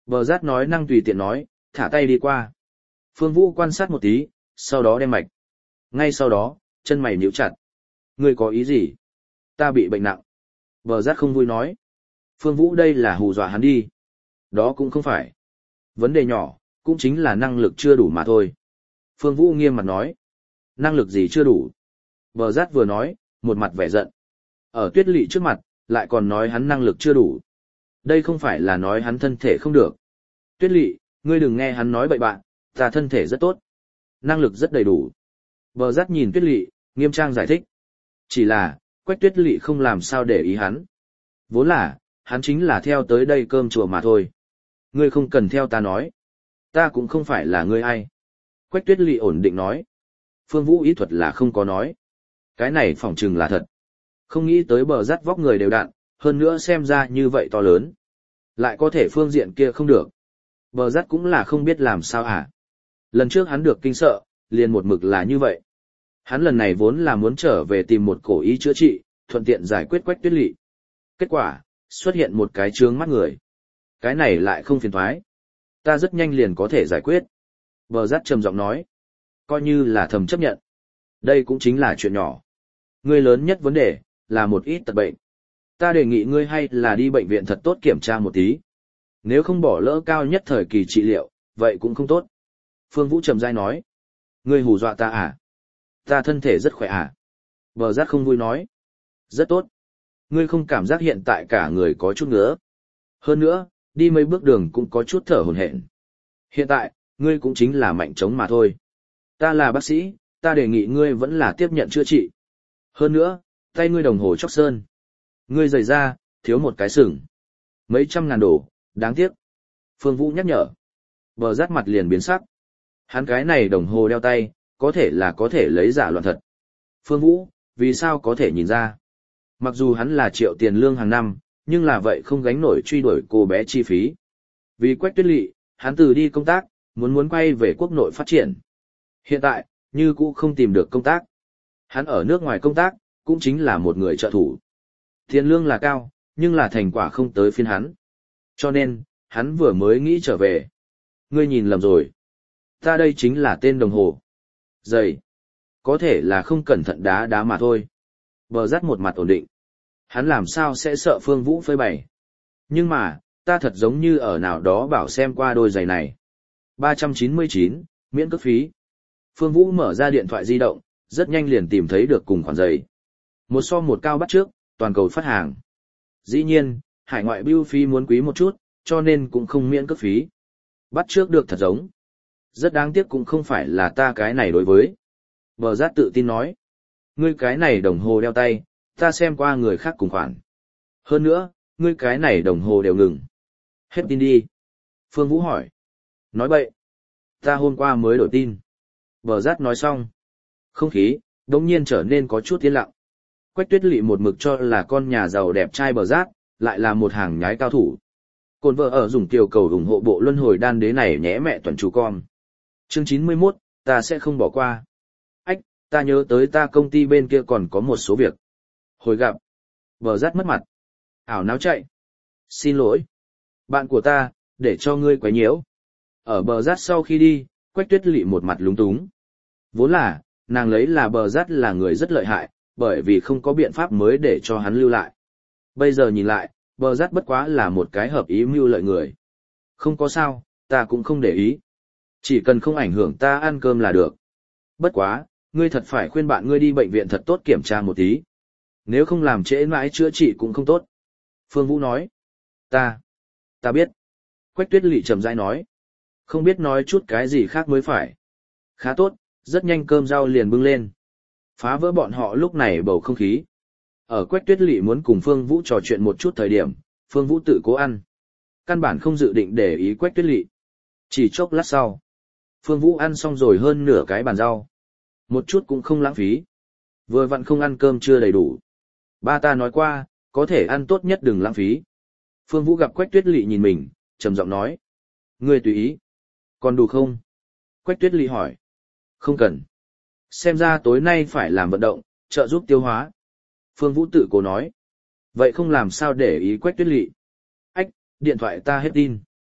Bờ rát nói năng tùy tiện nói, thả tay đi qua. Phương Vũ quan sát một tí, sau đó đem mạch. Ngay sau đó, chân mày nhíu chặt. Ngươi có ý gì? Ta bị bệnh nặng. Bờ rát không vui nói. Phương Vũ đây là hù dọa hắn đi. Đó cũng không phải. Vấn đề nhỏ, cũng chính là năng lực chưa đủ mà thôi. Phương Vũ nghiêm mặt nói. Năng lực gì chưa đủ? Bờ rát vừa nói, một mặt vẻ giận. Ở Tuyết Lỵ trước mặt, lại còn nói hắn năng lực chưa đủ. Đây không phải là nói hắn thân thể không được. Tuyết Lỵ, ngươi đừng nghe hắn nói bậy bạn, ta thân thể rất tốt. Năng lực rất đầy đủ. Bờ rát nhìn Tuyết Lỵ, nghiêm trang giải thích. Chỉ là, Quách Tuyết Lỵ không làm sao để ý hắn. Vốn là, hắn chính là theo tới đây cơm chùa mà thôi. Ngươi không cần theo ta nói. Ta cũng không phải là ngươi ai. Quách Tuyết Lỵ ổn định nói. Phương Vũ ý thuật là không có nói. Cái này phỏng chừng là thật. Không nghĩ tới bờ rát vóc người đều đặn, hơn nữa xem ra như vậy to lớn. Lại có thể phương diện kia không được. Bờ rát cũng là không biết làm sao hả. Lần trước hắn được kinh sợ, liền một mực là như vậy. Hắn lần này vốn là muốn trở về tìm một cổ y chữa trị, thuận tiện giải quyết Quách Tuyết Lỵ. Kết quả, xuất hiện một cái trướng mắt người. Cái này lại không phiền thoái. Ta rất nhanh liền có thể giải quyết. Bờ rát trầm giọng nói. Coi như là thầm chấp nhận. Đây cũng chính là chuyện nhỏ. Ngươi lớn nhất vấn đề, là một ít tật bệnh. Ta đề nghị ngươi hay là đi bệnh viện thật tốt kiểm tra một tí. Nếu không bỏ lỡ cao nhất thời kỳ trị liệu, vậy cũng không tốt. Phương Vũ trầm dai nói. Ngươi hù dọa ta à? Ta thân thể rất khỏe à? Bờ rát không vui nói. Rất tốt. Ngươi không cảm giác hiện tại cả người có chút ngứa. Hơn nữa, đi mấy bước đường cũng có chút thở hổn hển. Hiện tại, ngươi cũng chính là mạnh trống mà thôi. Ta là bác sĩ, ta đề nghị ngươi vẫn là tiếp nhận chữa trị. Hơn nữa, tay ngươi đồng hồ chóc sơn. Ngươi giày ra, thiếu một cái sừng. Mấy trăm ngàn đổ, đáng tiếc. Phương Vũ nhắc nhở. Bờ rát mặt liền biến sắc. Hắn cái này đồng hồ đeo tay, có thể là có thể lấy giả loạn thật. Phương Vũ, vì sao có thể nhìn ra? Mặc dù hắn là triệu tiền lương hàng năm, nhưng là vậy không gánh nổi truy đuổi cô bé chi phí. Vì Quách Tuyết Lỵ, hắn từ đi công tác, muốn muốn quay về quốc nội phát triển. Hiện tại, như cũ không tìm được công tác. Hắn ở nước ngoài công tác, cũng chính là một người trợ thủ. Tiền lương là cao, nhưng là thành quả không tới phiên hắn. Cho nên, hắn vừa mới nghĩ trở về. Ngươi nhìn lầm rồi. Ta đây chính là tên đồng hồ. Giày. Có thể là không cẩn thận đá đá mà thôi. Bờ rát một mặt ổn định. Hắn làm sao sẽ sợ Phương Vũ phơi bày. Nhưng mà, ta thật giống như ở nào đó bảo xem qua đôi giày này. ba trăm chín mươi chín, miễn cước phí. Phương Vũ mở ra điện thoại di động, rất nhanh liền tìm thấy được cùng khoản giày. Một so một cao bắt trước, toàn cầu phát hàng. Dĩ nhiên, hải ngoại bưu phí muốn quý một chút, cho nên cũng không miễn cước phí. Bắt trước được thật giống. Rất đáng tiếc cũng không phải là ta cái này đối với. Bờ rát tự tin nói. Ngươi cái này đồng hồ đeo tay, ta xem qua người khác cùng khoản. Hơn nữa, ngươi cái này đồng hồ đều ngừng. Hết tin đi. Phương Vũ hỏi. Nói bậy. Ta hôm qua mới đổi tin. Bờ rát nói xong. Không khí, đống nhiên trở nên có chút yên lặng. Quách Tuyết Lỵ một mực cho là con nhà giàu đẹp trai bờ rát, lại là một hàng nhái cao thủ. Cồn vợ ở dùng tiểu cầu ủng hộ bộ luân hồi đan đế này nhé mẹ toàn chú con. Chương chín mươi mốt, ta sẽ không bỏ qua. Ách, ta nhớ tới ta công ty bên kia còn có một số việc. Hồi gặp. Bờ rát mất mặt. Ảo náo chạy. Xin lỗi. Bạn của ta, để cho ngươi quấy nhiễu. Ở bờ rát sau khi đi, Quách Tuyết Lỵ một mặt lúng túng. Vốn là, nàng lấy là bờ rát là người rất lợi hại, bởi vì không có biện pháp mới để cho hắn lưu lại. Bây giờ nhìn lại, bờ rát bất quá là một cái hợp ý mưu lợi người. Không có sao, ta cũng không để ý. Chỉ cần không ảnh hưởng ta ăn cơm là được. Bất quá, ngươi thật phải khuyên bạn ngươi đi bệnh viện thật tốt kiểm tra một tí. Nếu không làm trễ mãi chữa trị cũng không tốt. Phương Vũ nói. Ta, ta biết. Quách Tuyết Lỵ trầm rãi nói. Không biết nói chút cái gì khác mới phải. Khá tốt, rất nhanh cơm rau liền bưng lên. Phá vỡ bọn họ lúc này bầu không khí. Ở Quách Tuyết Lỵ muốn cùng Phương Vũ trò chuyện một chút thời điểm, Phương Vũ tự cố ăn. Căn bản không dự định để ý Quách Tuyết Lỵ. Chỉ chốc lát sau, Phương Vũ ăn xong rồi hơn nửa cái bàn rau. Một chút cũng không lãng phí. Vừa vặn không ăn cơm chưa đầy đủ. Ba ta nói qua, có thể ăn tốt nhất đừng lãng phí. Phương Vũ gặp Quách Tuyết Lỵ nhìn mình, trầm giọng nói. Ngươi tùy ý. Còn đủ không? Quách Tuyết Lỵ hỏi. Không cần. Xem ra tối nay phải làm vận động, trợ giúp tiêu hóa. Phương Vũ tự cố nói. Vậy không làm sao để ý Quách Tuyết Lỵ. Ách, điện thoại ta hết tin.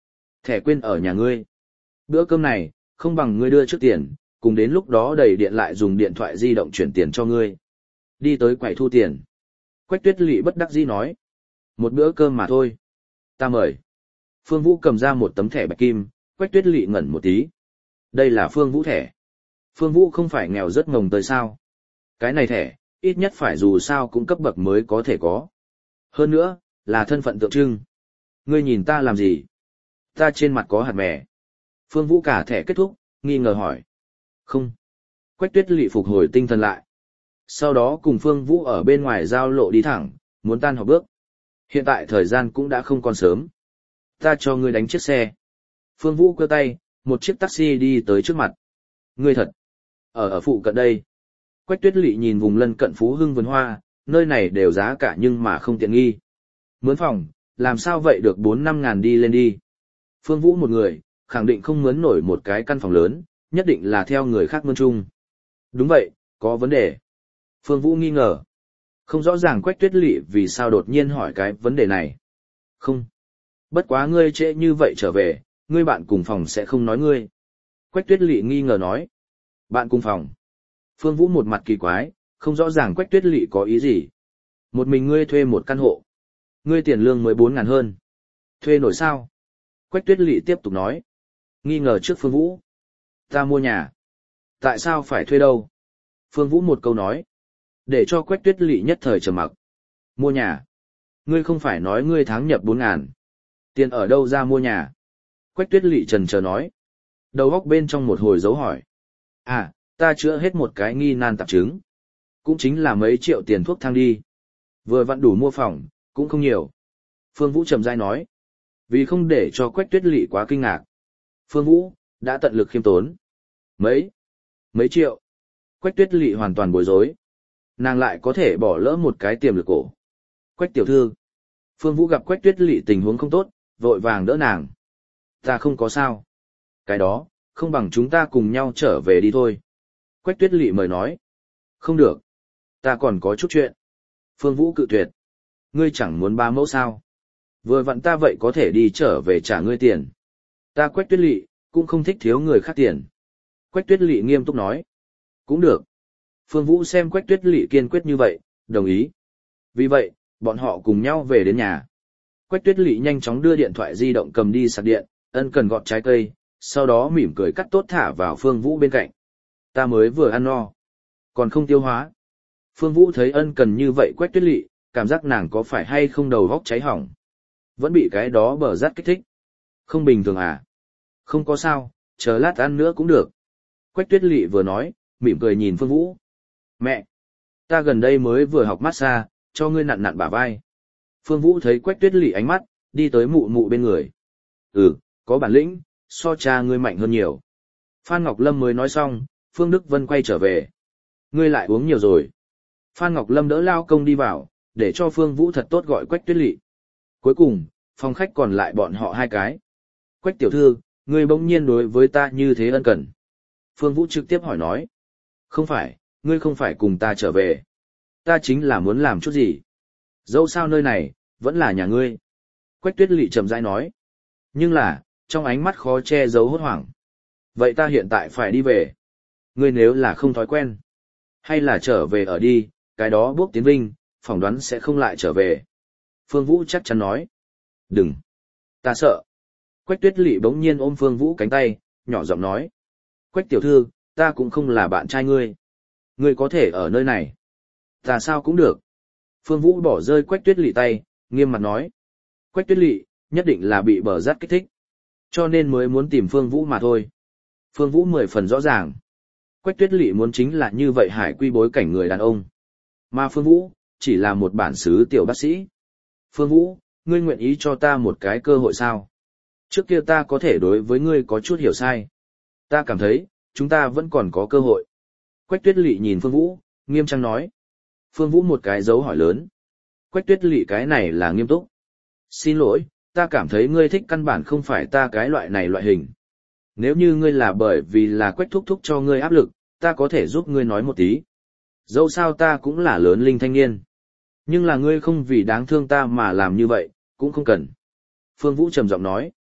Thẻ quên ở nhà ngươi. Bữa cơm này, không bằng ngươi đưa trước tiền, cùng đến lúc đó đầy điện lại dùng điện thoại di động chuyển tiền cho ngươi. Đi tới quầy thu tiền. Quách Tuyết Lệ bất đắc dĩ nói. Một bữa cơm mà thôi. Ta mời. Phương Vũ cầm ra một tấm thẻ bạch kim, Quách Tuyết Lệ ngẩn một tí. Đây là Phương Vũ thẻ. Phương Vũ không phải nghèo rất ngồng tới sao. Cái này thẻ, ít nhất phải dù sao cũng cấp bậc mới có thể có. Hơn nữa, là thân phận tượng trưng. Ngươi nhìn ta làm gì? Ta trên mặt có hạt mè. Phương Vũ cả thẻ kết thúc, nghi ngờ hỏi. Không. Quách Tuyết Lệ phục hồi tinh thần lại. Sau đó cùng Phương Vũ ở bên ngoài giao lộ đi thẳng, muốn tan học bước. Hiện tại thời gian cũng đã không còn sớm. Ta cho ngươi đánh chiếc xe. Phương Vũ cơ tay, một chiếc taxi đi tới trước mặt. Ngươi thật. Ở ở phụ cận đây. Quách Tuyết Lệ nhìn vùng lân cận Phú Hưng vườn hoa, nơi này đều giá cả nhưng mà không tiện nghi. Mướn phòng, làm sao vậy được bốn năm ngàn đi lên đi. Phương Vũ một người, khẳng định không mướn nổi một cái căn phòng lớn, nhất định là theo người khác mướn chung. Đúng vậy, có vấn đề. Phương Vũ nghi ngờ. Không rõ ràng Quách Tuyết Lệ vì sao đột nhiên hỏi cái vấn đề này. Không. Bất quá ngươi trễ như vậy trở về, ngươi bạn cùng phòng sẽ không nói ngươi. Quách Tuyết Lệ nghi ngờ nói. Bạn cùng phòng. Phương Vũ một mặt kỳ quái, không rõ ràng Quách Tuyết Lệ có ý gì. Một mình ngươi thuê một căn hộ. Ngươi tiền lương mới bốn ngàn hơn. Thuê nổi sao? Quách Tuyết Lệ tiếp tục nói. Nghi ngờ trước Phương Vũ. Ta mua nhà. Tại sao phải thuê đâu? Phương Vũ một câu nói. Để cho Quách Tuyết Lệ nhất thời trầm mặc. Mua nhà. Ngươi không phải nói ngươi tháng nhập bốn ngàn. Tiền ở đâu ra mua nhà? Quách Tuyết Lệ trần chờ nói. Đầu góc bên trong một hồi dấu hỏi. À, ta chữa hết một cái nghi nan tạp chứng. Cũng chính là mấy triệu tiền thuốc thang đi. Vừa vặn đủ mua phòng, cũng không nhiều. Phương Vũ trầm dai nói. Vì không để cho Quách Tuyết Lệ quá kinh ngạc. Phương Vũ, đã tận lực khiêm tốn. Mấy? Mấy triệu? Quách Tuyết Lệ hoàn toàn bối rối. Nàng lại có thể bỏ lỡ một cái tiềm lực cổ. Quách tiểu thư. Phương Vũ gặp Quách Tuyết Lệ tình huống không tốt, vội vàng đỡ nàng. Ta không có sao. Cái đó, không bằng chúng ta cùng nhau trở về đi thôi. Quách Tuyết Lệ mời nói. Không được. Ta còn có chút chuyện. Phương Vũ cự tuyệt. Ngươi chẳng muốn ba mẫu sao. Vừa vặn ta vậy có thể đi trở về trả ngươi tiền. Ta Quách Tuyết Lệ cũng không thích thiếu người khác tiền. Quách Tuyết Lệ nghiêm túc nói. Cũng được. Phương Vũ xem Quách Tuyết Lệ kiên quyết như vậy, đồng ý. Vì vậy, bọn họ cùng nhau về đến nhà. Quách Tuyết Lệ nhanh chóng đưa điện thoại di động cầm đi sạc điện, ân cần gọt trái cây, sau đó mỉm cười cắt tốt thả vào Phương Vũ bên cạnh. Ta mới vừa ăn no, còn không tiêu hóa. Phương Vũ thấy ân cần như vậy Quách Tuyết Lệ, cảm giác nàng có phải hay không đầu góc cháy hỏng. Vẫn bị cái đó bờ rát kích thích. Không bình thường à? Không có sao, chờ lát ăn nữa cũng được. Quách Tuyết Lệ vừa nói, mỉm cười nhìn Phương Vũ. Mẹ! Ta gần đây mới vừa học massage, cho ngươi nặn nặn bả vai. Phương Vũ thấy Quách Tuyết Lệ ánh mắt, đi tới mụ mụ bên người. Ừ, có bản lĩnh, so cha ngươi mạnh hơn nhiều. Phan Ngọc Lâm mới nói xong, Phương Đức Vân quay trở về. Ngươi lại uống nhiều rồi. Phan Ngọc Lâm đỡ lao công đi vào, để cho Phương Vũ thật tốt gọi Quách Tuyết Lệ. Cuối cùng, phòng khách còn lại bọn họ hai cái. Quách tiểu thư, ngươi bỗng nhiên đối với ta như thế ân cần. Phương Vũ trực tiếp hỏi nói. Không phải, ngươi không phải cùng ta trở về. Ta chính là muốn làm chút gì. Dẫu sao nơi này, vẫn là nhà ngươi. Quách Tuyết Lệ chậm rãi nói. Nhưng là, trong ánh mắt khó che giấu hốt hoảng. Vậy ta hiện tại phải đi về. Ngươi nếu là không thói quen. Hay là trở về ở đi, cái đó bước tiến vinh, phỏng đoán sẽ không lại trở về. Phương Vũ chắc chắn nói. Đừng. Ta sợ. Quách Tuyết Lệ bỗng nhiên ôm Phương Vũ cánh tay, nhỏ giọng nói. Quách tiểu thư, ta cũng không là bạn trai ngươi. Ngươi có thể ở nơi này. Ta sao cũng được. Phương Vũ bỏ rơi Quách Tuyết Lệ tay, nghiêm mặt nói. Quách Tuyết Lệ, nhất định là bị bờ rát kích thích. Cho nên mới muốn tìm Phương Vũ mà thôi. Phương Vũ mười phần rõ ràng. Quách Tuyết Lệ muốn chính là như vậy hải quy bối cảnh người đàn ông. Mà Phương Vũ, chỉ là một bản xứ tiểu bác sĩ. Phương Vũ, ngươi nguyện ý cho ta một cái cơ hội sao? Trước kia ta có thể đối với ngươi có chút hiểu sai. Ta cảm thấy, chúng ta vẫn còn có cơ hội. Quách Tuyết Lệ nhìn Phương Vũ, nghiêm trang nói. Phương Vũ một cái dấu hỏi lớn. Quách Tuyết Lệ cái này là nghiêm túc. Xin lỗi, ta cảm thấy ngươi thích căn bản không phải ta cái loại này loại hình. Nếu như ngươi là bởi vì là Quách thúc thúc cho ngươi áp lực, ta có thể giúp ngươi nói một tí. Dẫu sao ta cũng là lớn linh thanh niên. Nhưng là ngươi không vì đáng thương ta mà làm như vậy, cũng không cần. Phương Vũ trầm giọng nói.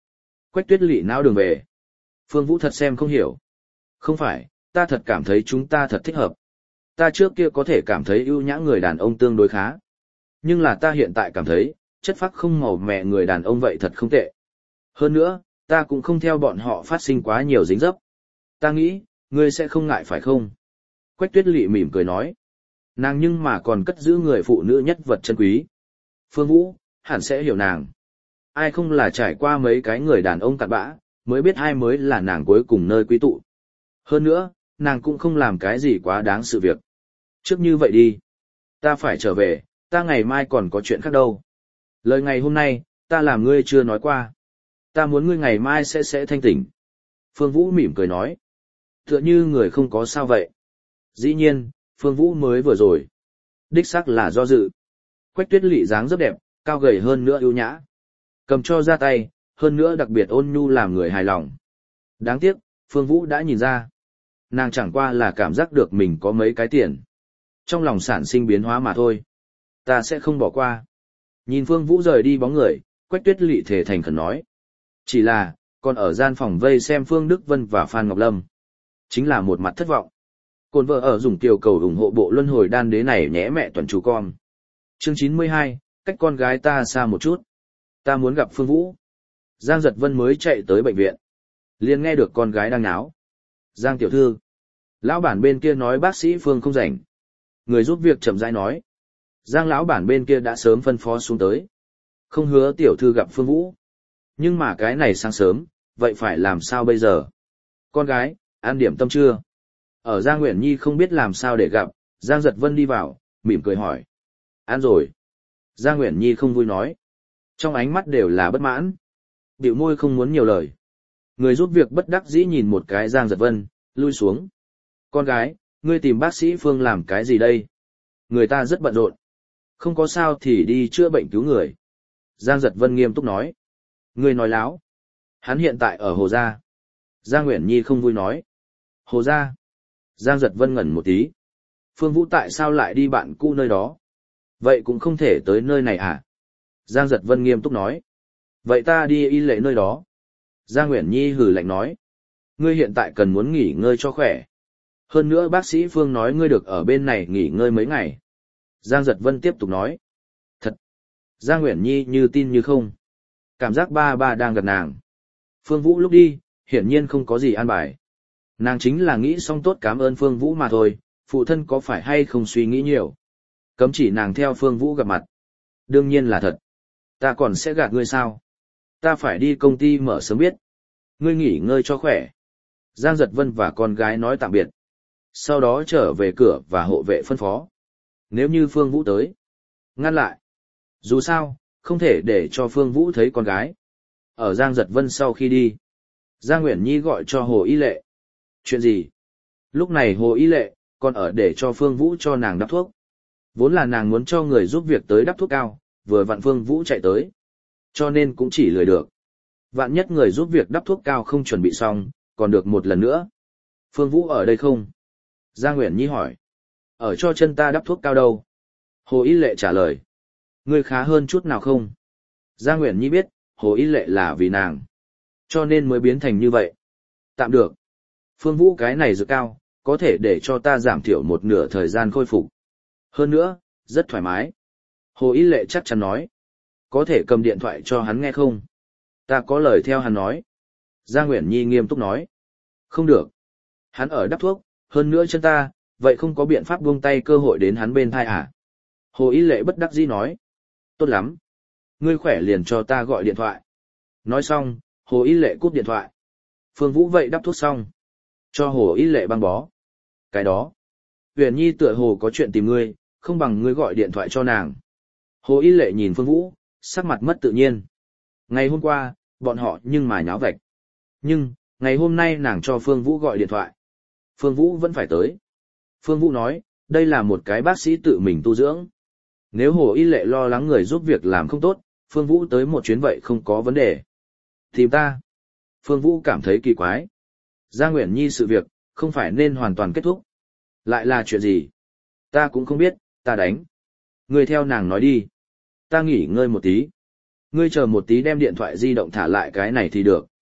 Quách Tuyết Lị não đường về. Phương Vũ thật xem không hiểu. Không phải, ta thật cảm thấy chúng ta thật thích hợp. Ta trước kia có thể cảm thấy ưu nhã người đàn ông tương đối khá. Nhưng là ta hiện tại cảm thấy, chất phác không màu mẹ người đàn ông vậy thật không tệ. Hơn nữa, ta cũng không theo bọn họ phát sinh quá nhiều dính dấp. Ta nghĩ, ngươi sẽ không ngại phải không? Quách Tuyết Lị mỉm cười nói. Nàng nhưng mà còn cất giữ người phụ nữ nhất vật chân quý. Phương Vũ, hẳn sẽ hiểu nàng. Ai không là trải qua mấy cái người đàn ông cặn bã, mới biết ai mới là nàng cuối cùng nơi quý tụ. Hơn nữa, nàng cũng không làm cái gì quá đáng sự việc. Trước như vậy đi. Ta phải trở về, ta ngày mai còn có chuyện khác đâu. Lời ngày hôm nay, ta làm ngươi chưa nói qua. Ta muốn ngươi ngày mai sẽ sẽ thanh tỉnh. Phương Vũ mỉm cười nói. Tựa như người không có sao vậy. Dĩ nhiên, Phương Vũ mới vừa rồi. Đích xác là do dự. Quách Tuyết Lị dáng rất đẹp, cao gầy hơn nữa ưu nhã. Cầm cho ra tay, hơn nữa đặc biệt ôn nhu làm người hài lòng. Đáng tiếc, Phương Vũ đã nhìn ra. Nàng chẳng qua là cảm giác được mình có mấy cái tiền. Trong lòng sản sinh biến hóa mà thôi. Ta sẽ không bỏ qua. Nhìn Phương Vũ rời đi bóng người, Quách Tuyết Lị thề thành khẩn nói. Chỉ là, còn ở gian phòng vây xem Phương Đức Vân và Phan Ngọc Lâm. Chính là một mặt thất vọng. Cồn vợ ở dùng tiểu cầu ủng hộ bộ luân hồi đan đế này nhé mẹ toàn chú con. Chương chín mươi hai, cách con gái ta xa một chút. Ta muốn gặp Phương Vũ. Giang Giật Vân mới chạy tới bệnh viện. Liền nghe được con gái đang náo. Giang tiểu thư. Lão bản bên kia nói bác sĩ Phương không rảnh. Người giúp việc chậm rãi nói. Giang lão bản bên kia đã sớm phân phó xuống tới. Không hứa tiểu thư gặp Phương Vũ. Nhưng mà cái này sáng sớm, vậy phải làm sao bây giờ? Con gái, ăn điểm tâm chưa? Ở Giang Nguyễn Nhi không biết làm sao để gặp, Giang Giật Vân đi vào, mỉm cười hỏi. Ăn rồi. Giang Nguyễn Nhi không vui nói. Trong ánh mắt đều là bất mãn. Bĩu môi không muốn nhiều lời. Người giúp việc bất đắc dĩ nhìn một cái Giang Giật Vân, lui xuống. Con gái, ngươi tìm bác sĩ Phương làm cái gì đây? Người ta rất bận rộn. Không có sao thì đi chữa bệnh cứu người. Giang Giật Vân nghiêm túc nói. Ngươi nói láo. Hắn hiện tại ở Hồ Gia. Giang Nguyễn Nhi không vui nói. Hồ Gia. Giang Giật Vân ngẩn một tí. Phương Vũ tại sao lại đi bạn cũ nơi đó? Vậy cũng không thể tới nơi này à? Giang Giật Vân nghiêm túc nói. Vậy ta đi y lệ nơi đó. Giang Nguyễn Nhi hừ lạnh nói. Ngươi hiện tại cần muốn nghỉ ngơi cho khỏe. Hơn nữa bác sĩ Phương nói ngươi được ở bên này nghỉ ngơi mấy ngày. Giang Giật Vân tiếp tục nói. Thật. Giang Nguyễn Nhi như tin như không. Cảm giác ba ba đang gần nàng. Phương Vũ lúc đi, hiển nhiên không có gì an bài. Nàng chính là nghĩ xong tốt cảm ơn Phương Vũ mà thôi, phụ thân có phải hay không suy nghĩ nhiều. Cấm chỉ nàng theo Phương Vũ gặp mặt. Đương nhiên là thật. Ta còn sẽ gạt ngươi sao? Ta phải đi công ty mở sớm biết. Ngươi nghỉ ngơi cho khỏe. Giang Giật Vân và con gái nói tạm biệt. Sau đó trở về cửa và hộ vệ phân phó. Nếu như Phương Vũ tới, ngăn lại. Dù sao, không thể để cho Phương Vũ thấy con gái. Ở Giang Giật Vân sau khi đi, Giang Nguyễn Nhi gọi cho Hồ Y Lệ. Chuyện gì? Lúc này Hồ Y Lệ còn ở để cho Phương Vũ cho nàng đắp thuốc. Vốn là nàng muốn cho người giúp việc tới đắp thuốc cao, vừa vặn Phương Vũ chạy tới. Cho nên cũng chỉ lười được. Vạn nhất người giúp việc đắp thuốc cao không chuẩn bị xong, còn được một lần nữa. Phương Vũ ở đây không? Giang Nguyễn Nhi hỏi. Ở cho chân ta đắp thuốc cao đâu? Hồ Y Lệ trả lời. Ngươi khá hơn chút nào không? Giang Nguyễn Nhi biết, Hồ Y Lệ là vì nàng. Cho nên mới biến thành như vậy. Tạm được. Phương Vũ cái này dược cao, có thể để cho ta giảm thiểu một nửa thời gian khôi phục. Hơn nữa, rất thoải mái. Hồ Y Lệ chắc chắn nói. Có thể cầm điện thoại cho hắn nghe không? Ta có lời theo hắn nói. Giang Nguyễn Nhi nghiêm túc nói. Không được. Hắn ở đắp thuốc, hơn nữa chân ta, vậy không có biện pháp buông tay cơ hội đến hắn bên thai à? Hồ Y Lệ bất đắc dĩ nói. Tốt lắm. Ngươi khỏe liền cho ta gọi điện thoại. Nói xong, Hồ Y Lệ cúp điện thoại. Phương Vũ vậy đắp thuốc xong. Cho Hồ Y Lệ băng bó. Cái đó. Huyền Nhi tựa hồ có chuyện tìm ngươi, không bằng ngươi gọi điện thoại cho nàng. Hồ Y Lệ nhìn Phương Vũ, sắc mặt mất tự nhiên. Ngày hôm qua, bọn họ nhưng mà nháo vạch. Nhưng, ngày hôm nay nàng cho Phương Vũ gọi điện thoại. Phương Vũ vẫn phải tới. Phương Vũ nói, đây là một cái bác sĩ tự mình tu dưỡng. Nếu Hồ Y Lệ lo lắng người giúp việc làm không tốt, Phương Vũ tới một chuyến vậy không có vấn đề. Tìm ta. Phương Vũ cảm thấy kỳ quái. Giang Nguyễn Nhi sự việc, không phải nên hoàn toàn kết thúc. Lại là chuyện gì? Ta cũng không biết, ta đánh. Ngươi theo nàng nói đi. Ta nghỉ ngơi một tí. Ngươi chờ một tí đem điện thoại di động thả lại cái này thì được.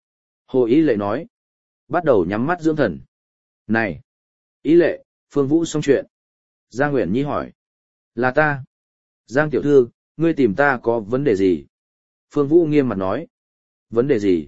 Hồ Ý Lệ nói. Bắt đầu nhắm mắt dưỡng thần. Này! Ý Lệ, Phương Vũ xong chuyện. Giang Uyển Nhi hỏi. Là ta. Giang tiểu thư, ngươi tìm ta có vấn đề gì? Phương Vũ nghiêm mặt nói. Vấn đề gì?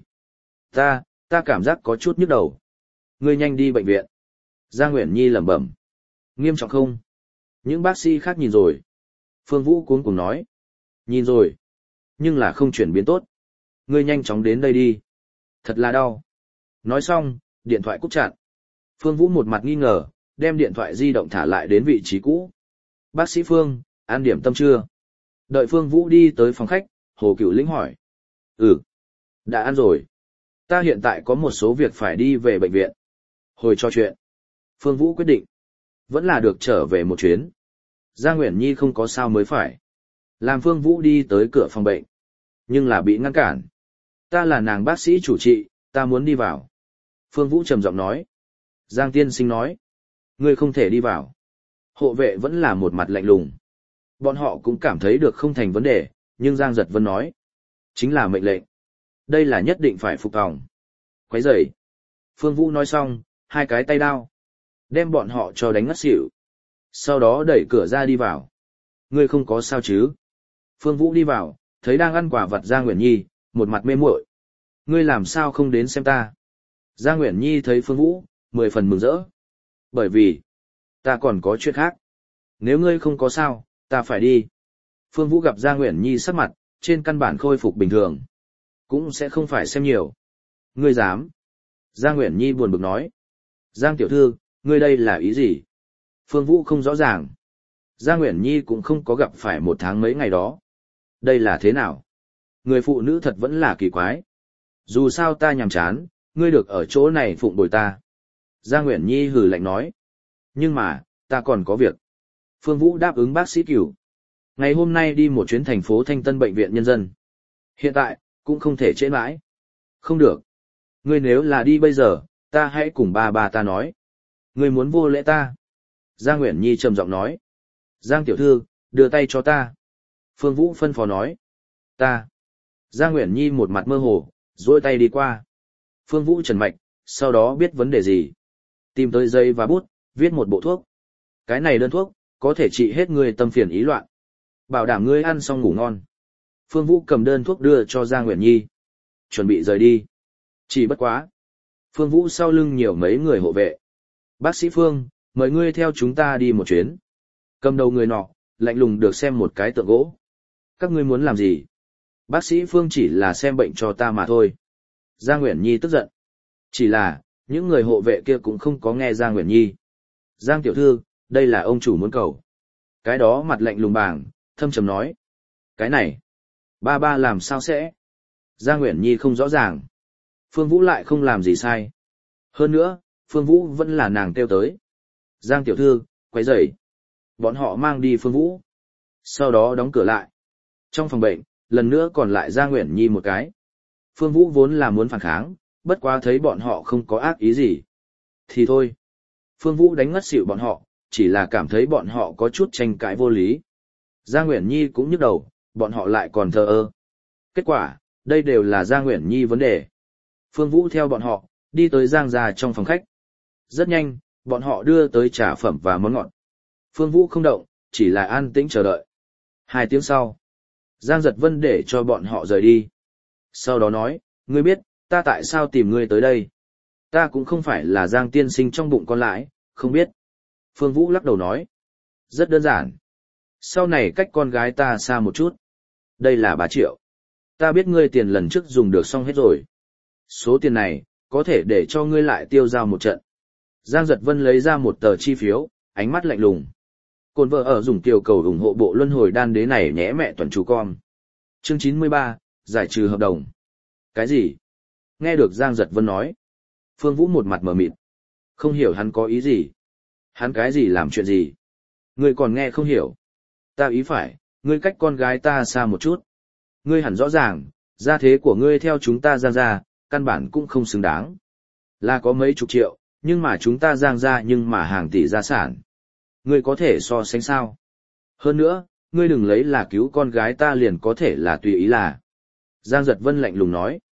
Ta, ta cảm giác có chút nhức đầu. Ngươi nhanh đi bệnh viện. Giang Uyển Nhi lẩm bẩm. Nghiêm trọng không? Những bác sĩ khác nhìn rồi. Phương Vũ cuống cuồng nói. Nhìn rồi. Nhưng là không chuyển biến tốt. Ngươi nhanh chóng đến đây đi. Thật là đau. Nói xong, điện thoại cúp chặn. Phương Vũ một mặt nghi ngờ, đem điện thoại di động thả lại đến vị trí cũ. Bác sĩ Phương, ăn điểm tâm chưa? Đợi Phương Vũ đi tới phòng khách, Hồ Cửu Lĩnh hỏi. Ừ, đã ăn rồi. Ta hiện tại có một số việc phải đi về bệnh viện. Hồi cho chuyện. Phương Vũ quyết định. Vẫn là được trở về một chuyến. Giang Uyển Nhi không có sao mới phải. Làm Phương Vũ đi tới cửa phòng bệnh. Nhưng là bị ngăn cản. Ta là nàng bác sĩ chủ trị, ta muốn đi vào. Phương Vũ trầm giọng nói. Giang tiên sinh nói. Ngươi không thể đi vào. Hộ vệ vẫn là một mặt lạnh lùng. Bọn họ cũng cảm thấy được không thành vấn đề, nhưng Giang Giật Vân nói. Chính là mệnh lệnh. Đây là nhất định phải phục tòng. Quấy rầy. Phương Vũ nói xong, hai cái tay đao. Đem bọn họ cho đánh ngất xỉu. Sau đó đẩy cửa ra đi vào. Ngươi không có sao chứ? Phương Vũ đi vào, thấy đang ăn quả vặt Giang Uyển Nhi, một mặt mê muội. Ngươi làm sao không đến xem ta? Giang Uyển Nhi thấy Phương Vũ, mười phần mừng rỡ. Bởi vì, ta còn có chuyện khác. Nếu ngươi không có sao, ta phải đi. Phương Vũ gặp Giang Uyển Nhi sắc mặt, trên căn bản khôi phục bình thường. Cũng sẽ không phải xem nhiều. Ngươi dám? Giang Uyển Nhi buồn bực nói. Giang tiểu thư, ngươi đây là ý gì? Phương Vũ không rõ ràng. Giang Uyển Nhi cũng không có gặp phải một tháng mấy ngày đó. Đây là thế nào? Người phụ nữ thật vẫn là kỳ quái. Dù sao ta nhàm chán, ngươi được ở chỗ này phụng bồi ta. Giang Uyển Nhi hừ lạnh nói. Nhưng mà, ta còn có việc. Phương Vũ đáp ứng bác sĩ Cửu. Ngày hôm nay đi một chuyến thành phố Thanh Tân Bệnh viện Nhân dân. Hiện tại, cũng không thể trễ mãi. Không được. Ngươi nếu là đi bây giờ, ta hãy cùng ba ba ta nói. Ngươi muốn vô lễ ta. Giang Uyển Nhi trầm giọng nói. Giang tiểu thư, đưa tay cho ta. Phương Vũ phân phó nói. Ta. Giang Uyển Nhi một mặt mơ hồ, duỗi tay đi qua. Phương Vũ trần mạch, sau đó biết vấn đề gì. Tìm tới giấy và bút, viết một bộ thuốc. Cái này đơn thuốc, có thể trị hết ngươi tâm phiền ý loạn. Bảo đảm ngươi ăn xong ngủ ngon. Phương Vũ cầm đơn thuốc đưa cho Giang Uyển Nhi. Chuẩn bị rời đi. Chỉ bất quá. Phương Vũ sau lưng nhiều mấy người hộ vệ. Bác sĩ Phương, mời ngươi theo chúng ta đi một chuyến. Cầm đầu người nọ, lạnh lùng được xem một cái tượng gỗ. Các ngươi muốn làm gì? Bác sĩ Phương chỉ là xem bệnh cho ta mà thôi. Giang Uyển Nhi tức giận. Chỉ là, những người hộ vệ kia cũng không có nghe Giang Uyển Nhi. Giang tiểu thư, đây là ông chủ muốn cầu. Cái đó mặt lạnh lùng bàng, thâm trầm nói. Cái này, ba ba làm sao sẽ? Giang Uyển Nhi không rõ ràng. Phương Vũ lại không làm gì sai. Hơn nữa, Phương Vũ vẫn là nàng kêu tới. Giang tiểu thư, quấy rầy. Bọn họ mang đi Phương Vũ. Sau đó đóng cửa lại. Trong phòng bệnh, lần nữa còn lại Giang Uyển Nhi một cái. Phương Vũ vốn là muốn phản kháng, bất quá thấy bọn họ không có ác ý gì. Thì thôi. Phương Vũ đánh ngất xỉu bọn họ, chỉ là cảm thấy bọn họ có chút tranh cãi vô lý. Giang Uyển Nhi cũng nhức đầu, bọn họ lại còn thờ ơ. Kết quả, đây đều là Giang Uyển Nhi vấn đề. Phương Vũ theo bọn họ, đi tới Giang gia trong phòng khách. Rất nhanh, bọn họ đưa tới trà phẩm và món ngọt. Phương Vũ không động, chỉ là an tĩnh chờ đợi. Hai tiếng sau, Giang Giật Vân để cho bọn họ rời đi. Sau đó nói, ngươi biết, ta tại sao tìm ngươi tới đây? Ta cũng không phải là Giang tiên sinh trong bụng con lãi, không biết. Phương Vũ lắc đầu nói, rất đơn giản. Sau này cách con gái ta xa một chút. Đây là ba triệu. Ta biết ngươi tiền lần trước dùng được xong hết rồi. Số tiền này, có thể để cho ngươi lại tiêu giao một trận. Giang Giật Vân lấy ra một tờ chi phiếu, ánh mắt lạnh lùng. Cồn vợ ở dùng tiểu cầu ủng hộ bộ luân hồi đan đế này nhé mẹ toàn chú con. Chương chín mươi ba, giải trừ hợp đồng. Cái gì? Nghe được Giang Giật Vân nói. Phương Vũ một mặt mờ mịt. Không hiểu hắn có ý gì. Hắn cái gì làm chuyện gì? Ngươi còn nghe không hiểu. Ta ý phải, ngươi cách con gái ta xa một chút. Ngươi hẳn rõ ràng, gia thế của ngươi theo chúng ta Giang gia, căn bản cũng không xứng đáng. Là có mấy chục triệu, nhưng mà chúng ta Giang gia nhưng mà hàng tỷ gia sản. Ngươi có thể so sánh sao? Hơn nữa, ngươi đừng lấy là cứu con gái ta liền có thể là tùy ý là. Giang Giật Vân lạnh lùng nói.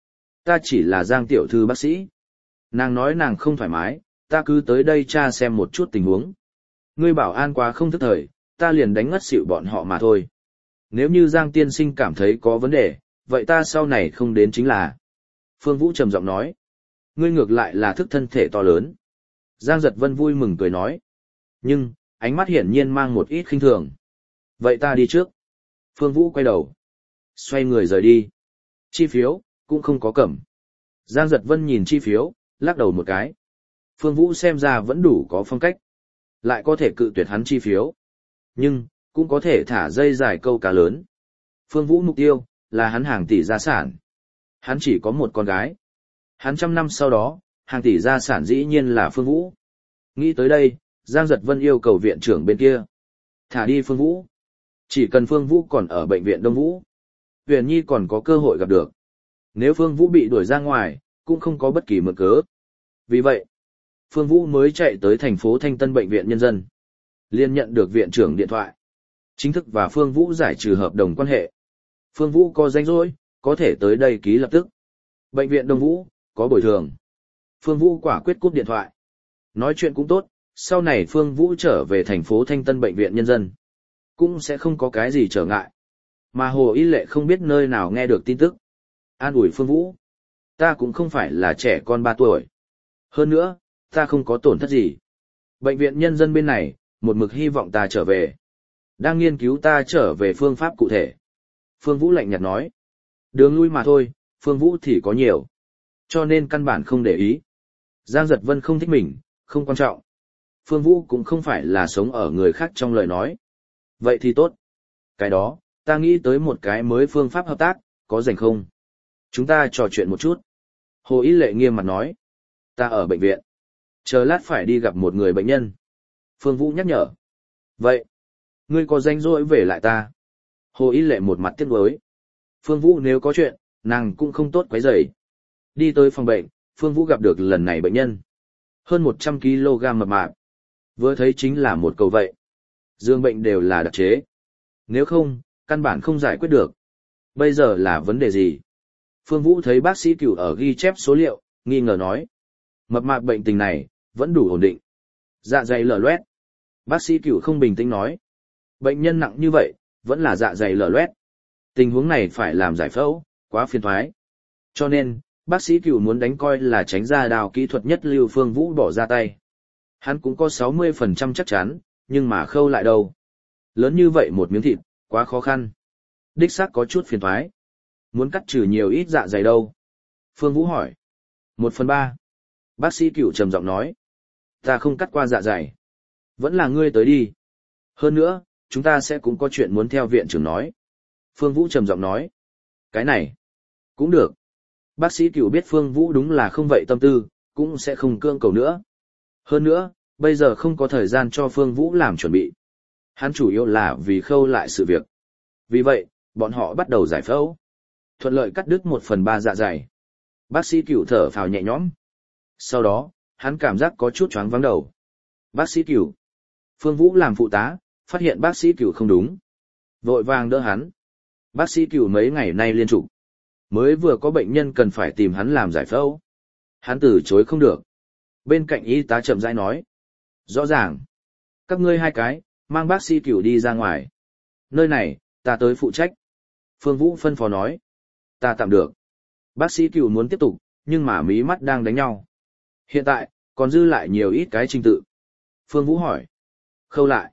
Ta chỉ là Giang tiểu thư bác sĩ. Nàng nói nàng không thoải mái, ta cứ tới đây tra xem một chút tình huống. Ngươi bảo an quá không thức thời, ta liền đánh ngất xỉu bọn họ mà thôi. Nếu như Giang tiên sinh cảm thấy có vấn đề, vậy ta sau này không đến chính là. Phương Vũ trầm giọng nói. Ngươi ngược lại là thức thân thể to lớn. Giang Giật Vân vui mừng cười nói. Nhưng, ánh mắt hiển nhiên mang một ít khinh thường. Vậy ta đi trước. Phương Vũ quay đầu. Xoay người rời đi. Chi phiếu, cũng không có cẩm. Giang Giật Vân nhìn chi phiếu, lắc đầu một cái. Phương Vũ xem ra vẫn đủ có phong cách. Lại có thể cự tuyệt hắn chi phiếu. Nhưng, cũng có thể thả dây dài câu cá lớn. Phương Vũ mục tiêu, là hắn hàng tỷ gia sản. Hắn chỉ có một con gái. Hắn trăm năm sau đó, hàng tỷ gia sản dĩ nhiên là Phương Vũ. Nghĩ tới đây, Giang Giật Vân yêu cầu viện trưởng bên kia. Thả đi Phương Vũ. Chỉ cần Phương Vũ còn ở bệnh viện Đông Vũ. Huyền Nhi còn có cơ hội gặp được. Nếu Phương Vũ bị đuổi ra ngoài, cũng không có bất kỳ mượn cớ. Vì vậy, Phương Vũ mới chạy tới thành phố Thanh Tân Bệnh viện Nhân dân. Liên nhận được viện trưởng điện thoại. Chính thức và Phương Vũ giải trừ hợp đồng quan hệ. Phương Vũ có danh rỗi, có thể tới đây ký lập tức. Bệnh viện Đông Vũ, có bồi thường. Phương Vũ quả quyết cúp điện thoại. Nói chuyện cũng tốt, sau này Phương Vũ trở về thành phố Thanh Tân Bệnh viện Nhân dân. Cũng sẽ không có cái gì trở ngại. Mà Hồ Y Lệ không biết nơi nào nghe được tin tức. An ủi Phương Vũ. Ta cũng không phải là trẻ con ba tuổi. Hơn nữa, ta không có tổn thất gì. Bệnh viện Nhân dân bên này, một mực hy vọng ta trở về. Đang nghiên cứu ta trở về phương pháp cụ thể. Phương Vũ lạnh nhạt nói. Đường lui mà thôi, Phương Vũ thì có nhiều. Cho nên căn bản không để ý. Giang Giật Vân không thích mình, không quan trọng. Phương Vũ cũng không phải là sống ở người khác trong lời nói. Vậy thì tốt. Cái đó, ta nghĩ tới một cái mới phương pháp hợp tác, có rảnh không? Chúng ta trò chuyện một chút. Hồ Y Lệ nghiêm mặt nói. Ta ở bệnh viện. Chờ lát phải đi gặp một người bệnh nhân. Phương Vũ nhắc nhở. Vậy, ngươi có rảnh rỗi về lại ta. Hồ Y Lệ một mặt tiếc nuối. Phương Vũ nếu có chuyện, nàng cũng không tốt quấy rầy. Đi tới phòng bệnh, Phương Vũ gặp được lần này bệnh nhân. Hơn một trăm ki lô gam mập mạp. Vừa thấy chính là một cầu vậy. Dương bệnh đều là đặc chế. Nếu không, căn bản không giải quyết được. Bây giờ là vấn đề gì? Phương Vũ thấy bác sĩ Cửu ở ghi chép số liệu, nghi ngờ nói. Mập mạp bệnh tình này, vẫn đủ ổn định. Dạ dày lở loét. Bác sĩ Cửu không bình tĩnh nói. Bệnh nhân nặng như vậy, vẫn là dạ dày lở loét. Tình huống này phải làm giải phẫu, quá phiền toái. Cho nên, bác sĩ Cửu muốn đánh coi là tránh ra đào kỹ thuật nhất lưu Phương Vũ bỏ ra tay. Hắn cũng có sáu mươi phần trăm chắc chắn, nhưng mà khâu lại đâu. Lớn như vậy một miếng thịt, quá khó khăn. Đích xác có chút phiền toái. Muốn cắt trừ nhiều ít dạ dày đâu? Phương Vũ hỏi. Một phần ba. Bác sĩ Cửu trầm giọng nói. Ta không cắt qua dạ dày. Vẫn là ngươi tới đi. Hơn nữa, chúng ta sẽ cũng có chuyện muốn theo viện trưởng nói. Phương Vũ trầm giọng nói. Cái này, cũng được. Bác sĩ Cửu biết Phương Vũ đúng là không vậy tâm tư, cũng sẽ không cưỡng cầu nữa. Hơn nữa, bây giờ không có thời gian cho Phương Vũ làm chuẩn bị. Hắn chủ yếu là vì khâu lại sự việc. Vì vậy, bọn họ bắt đầu giải phẫu. Thuận lợi cắt đứt một phần ba dạ dày. Bác sĩ Cửu thở phào nhẹ nhõm. Sau đó, hắn cảm giác có chút choáng váng đầu. Bác sĩ Cửu. Phương Vũ làm phụ tá, phát hiện bác sĩ Cửu không đúng. Vội vàng đỡ hắn. Bác sĩ Cửu mấy ngày nay liên tục. Mới vừa có bệnh nhân cần phải tìm hắn làm giải phẫu. Hắn từ chối không được. Bên cạnh y tá chậm rãi nói. Rõ ràng. Các ngươi hai cái, mang bác sĩ Cửu đi ra ngoài. Nơi này, ta tới phụ trách. Phương Vũ phân phó nói. Ta tạm được. Bác sĩ Cửu muốn tiếp tục, nhưng mà mí mắt đang đánh nhau. Hiện tại, còn dư lại nhiều ít cái trình tự. Phương Vũ hỏi. Khâu lại.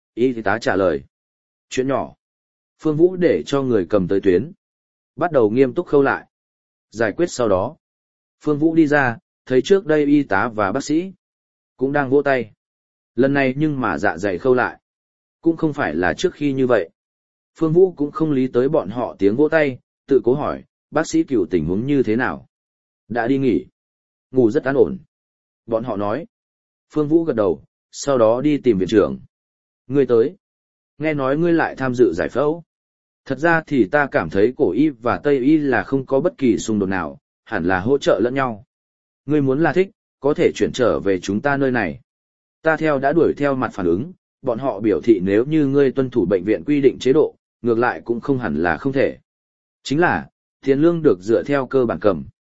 Y tá trả lời. Chuyện nhỏ. Phương Vũ để cho người cầm tới tuyến. Bắt đầu nghiêm túc khâu lại. Giải quyết sau đó. Phương Vũ đi ra, thấy trước đây y tá và bác sĩ. Cũng đang vỗ tay. Lần này nhưng mà dạ dày khâu lại. Cũng không phải là trước khi như vậy. Phương Vũ cũng không lý tới bọn họ tiếng vỗ tay, tự cố hỏi, bác sĩ Cửu tình huống như thế nào? Đã đi nghỉ. Ngủ rất an ổn. Bọn họ nói. Phương Vũ gật đầu, sau đó đi tìm viện trưởng. Ngươi tới. Nghe nói ngươi lại tham dự giải phẫu. Thật ra thì ta cảm thấy cổ y và tây y là không có bất kỳ xung đột nào, hẳn là hỗ trợ lẫn nhau. Ngươi muốn là thích, có thể chuyển trở về chúng ta nơi này. Ta theo đã đuổi theo mặt phản ứng, bọn họ biểu thị nếu như ngươi tuân thủ bệnh viện quy định chế độ, ngược lại cũng không hẳn là không thể. Chính là, tiền lương được dựa theo cơ bản cầm.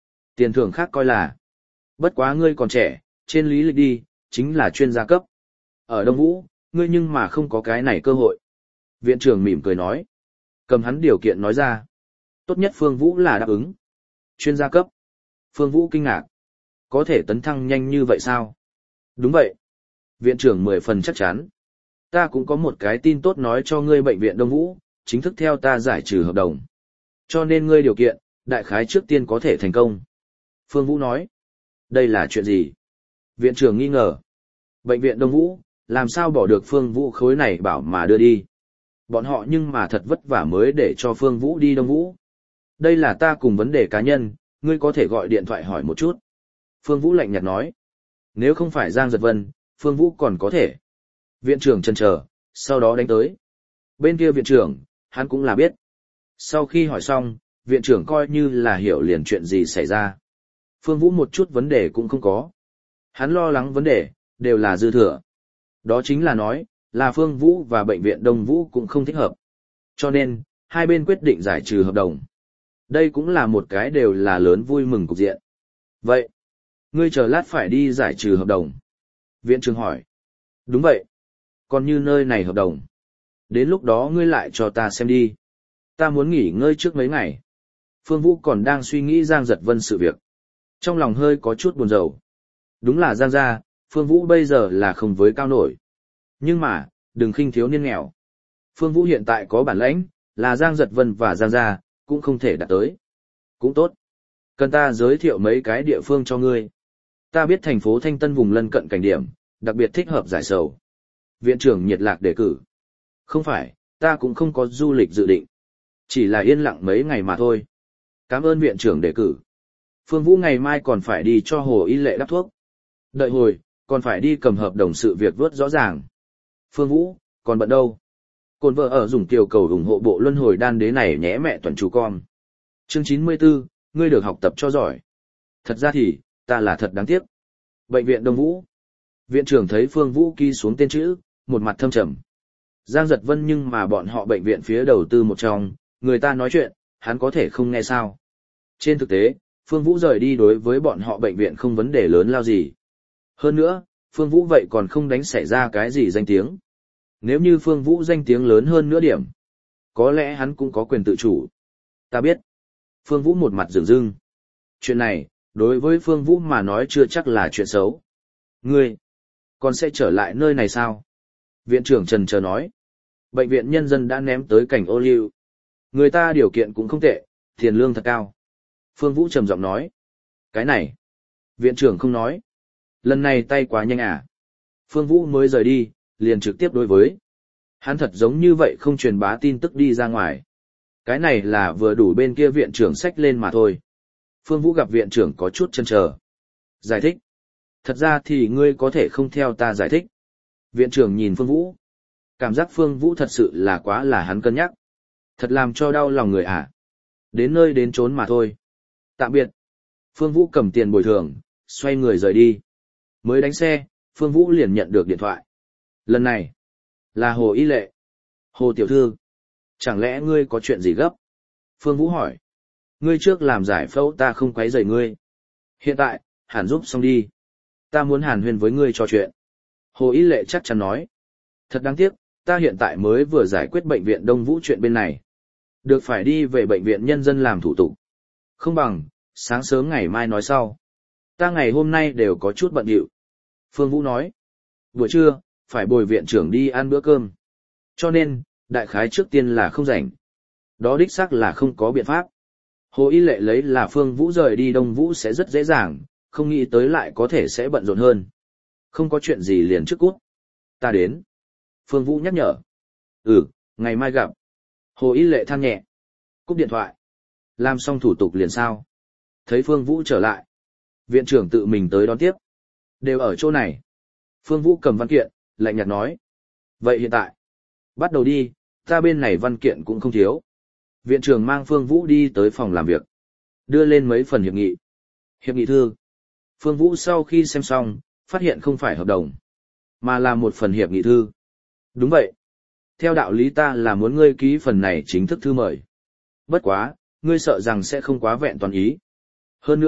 Tiền thưởng khác coi là. Bất quá ngươi còn trẻ, trên lý lịch đi, chính là chuyên gia cấp. Ở Đông Vũ, ngươi nhưng mà không có cái này cơ hội. Viện trưởng mỉm cười nói. Cầm hắn điều kiện nói ra. Tốt nhất Phương Vũ là đáp ứng. Chuyên gia cấp. Phương Vũ kinh ngạc. Có thể tấn thăng nhanh như vậy sao? Đúng vậy. Viện trưởng mười phần chắc chắn. Ta cũng có một cái tin tốt nói cho ngươi bệnh viện Đông Vũ, chính thức theo ta giải trừ hợp đồng. Cho nên ngươi điều kiện, đại khái trước tiên có thể thành công. Phương Vũ nói. Đây là chuyện gì? Viện trưởng nghi ngờ. Bệnh viện Đông Vũ, làm sao bỏ được Phương Vũ khối này bảo mà đưa đi. Bọn họ nhưng mà thật vất vả mới để cho Phương Vũ đi Đông Vũ. Đây là ta cùng vấn đề cá nhân, ngươi có thể gọi điện thoại hỏi một chút. Phương Vũ lạnh nhạt nói. Nếu không phải Giang Giật Vân, Phương Vũ còn có thể. Viện trưởng chần chờ, sau đó đánh tới. Bên kia viện trưởng, hắn cũng là biết. Sau khi hỏi xong, viện trưởng coi như là hiểu liền chuyện gì xảy ra. Phương Vũ một chút vấn đề cũng không có. Hắn lo lắng vấn đề, đều là dư thừa. Đó chính là nói, là Phương Vũ và bệnh viện Đông Vũ cũng không thích hợp. Cho nên, hai bên quyết định giải trừ hợp đồng. Đây cũng là một cái đều là lớn vui mừng cục diện. Vậy, ngươi chờ lát phải đi giải trừ hợp đồng. Viện trưởng hỏi. Đúng vậy. Còn như nơi này hợp đồng. Đến lúc đó ngươi lại cho ta xem đi. Ta muốn nghỉ ngơi trước mấy ngày. Phương Vũ còn đang suy nghĩ Giang Giật Vân sự việc. Trong lòng hơi có chút buồn rầu. Đúng là Giang gia, Phương Vũ bây giờ là không với cao nổi. Nhưng mà, đừng khinh thiếu niên nghèo. Phương Vũ hiện tại có bản lãnh, là Giang Giật Vân và Giang gia, cũng không thể đạt tới. Cũng tốt. Cần ta giới thiệu mấy cái địa phương cho ngươi. Ta biết thành phố Thanh Tân vùng lân cận cảnh điểm, đặc biệt thích hợp giải sầu. Viện trưởng nhiệt lạc đề cử. Không phải, ta cũng không có du lịch dự định. Chỉ là yên lặng mấy ngày mà thôi. Cảm ơn viện trưởng đề cử. Phương Vũ ngày mai còn phải đi cho Hồ Y Lệ đắp thuốc. Đợi hồi, còn phải đi cầm hợp đồng sự việc vớt rõ ràng. Phương Vũ, còn bận đâu? Cồn vợ ở dùng tiểu cầu ủng hộ bộ luân hồi đan đế này nhé mẹ toàn chú con. Chương chín mươi tư, ngươi được học tập cho giỏi. Thật ra thì, ta là thật đáng tiếc. Bệnh viện Đông Vũ. Viện trưởng thấy Phương Vũ ký xuống tên chữ, một mặt thâm trầm. Giang Giật Vân nhưng mà bọn họ bệnh viện phía đầu tư một trong, người ta nói chuyện, hắn có thể không nghe sao. Trên thực tế, Phương Vũ rời đi đối với bọn họ bệnh viện không vấn đề lớn lao gì. Hơn nữa, Phương Vũ vậy còn không đánh xảy ra cái gì danh tiếng. Nếu như Phương Vũ danh tiếng lớn hơn nữa điểm, có lẽ hắn cũng có quyền tự chủ. Ta biết. Phương Vũ một mặt rừng rưng. Chuyện này, đối với Phương Vũ mà nói chưa chắc là chuyện xấu. Ngươi, còn sẽ trở lại nơi này sao? Viện trưởng trần chờ nói. Bệnh viện nhân dân đã ném tới cảnh ô liu. Người ta điều kiện cũng không tệ, tiền lương thật cao. Phương Vũ trầm giọng nói. Cái này, viện trưởng không nói. Lần này tay quá nhanh à. Phương Vũ mới rời đi, liền trực tiếp đối với. Hắn thật giống như vậy không truyền bá tin tức đi ra ngoài. Cái này là vừa đủ bên kia viện trưởng xách lên mà thôi. Phương Vũ gặp viện trưởng có chút chần chờ. Giải thích. Thật ra thì ngươi có thể không theo ta giải thích. Viện trưởng nhìn Phương Vũ. Cảm giác Phương Vũ thật sự là quá là hắn cân nhắc. Thật làm cho đau lòng người à. Đến nơi đến chốn mà thôi. Tạm biệt. Phương Vũ cầm tiền bồi thường, xoay người rời đi. Mới đánh xe, Phương Vũ liền nhận được điện thoại. Lần này, là Hồ Y Lệ. Hồ tiểu thư, chẳng lẽ ngươi có chuyện gì gấp? Phương Vũ hỏi. Ngươi trước làm giải phẫu ta không quấy rầy ngươi. Hiện tại, hẳn giúp xong đi. Ta muốn hàn huyên với ngươi trò chuyện. Hồ Y Lệ chắc chắn nói. Thật đáng tiếc, ta hiện tại mới vừa giải quyết bệnh viện Đông Vũ chuyện bên này. Được phải đi về bệnh viện nhân dân làm thủ tục. Không bằng, sáng sớm ngày mai nói sau. Ta ngày hôm nay đều có chút bận rộn. Phương Vũ nói. Buổi trưa, phải bồi viện trưởng đi ăn bữa cơm. Cho nên, đại khái trước tiên là không rảnh. Đó đích xác là không có biện pháp. Hồ Y Lệ lấy là Phương Vũ rời đi Đông Vũ sẽ rất dễ dàng, không nghĩ tới lại có thể sẽ bận rộn hơn. Không có chuyện gì liền trước cút. Ta đến. Phương Vũ nhắc nhở. Ừ, ngày mai gặp. Hồ Y Lệ than nhẹ. Cúp điện thoại. Làm xong thủ tục liền sao. Thấy Phương Vũ trở lại. Viện trưởng tự mình tới đón tiếp. Đều ở chỗ này. Phương Vũ cầm văn kiện, lạnh nhạt nói. Vậy hiện tại, bắt đầu đi, ta bên này văn kiện cũng không thiếu. Viện trưởng mang Phương Vũ đi tới phòng làm việc. Đưa lên mấy phần hiệp nghị. Hiệp nghị thư. Phương Vũ sau khi xem xong, phát hiện không phải hợp đồng, mà là một phần hiệp nghị thư. Đúng vậy. Theo đạo lý ta là muốn ngươi ký phần này chính thức thư mời. Bất quá, ngươi sợ rằng sẽ không quá vẹn toàn ý. Hơn nữa,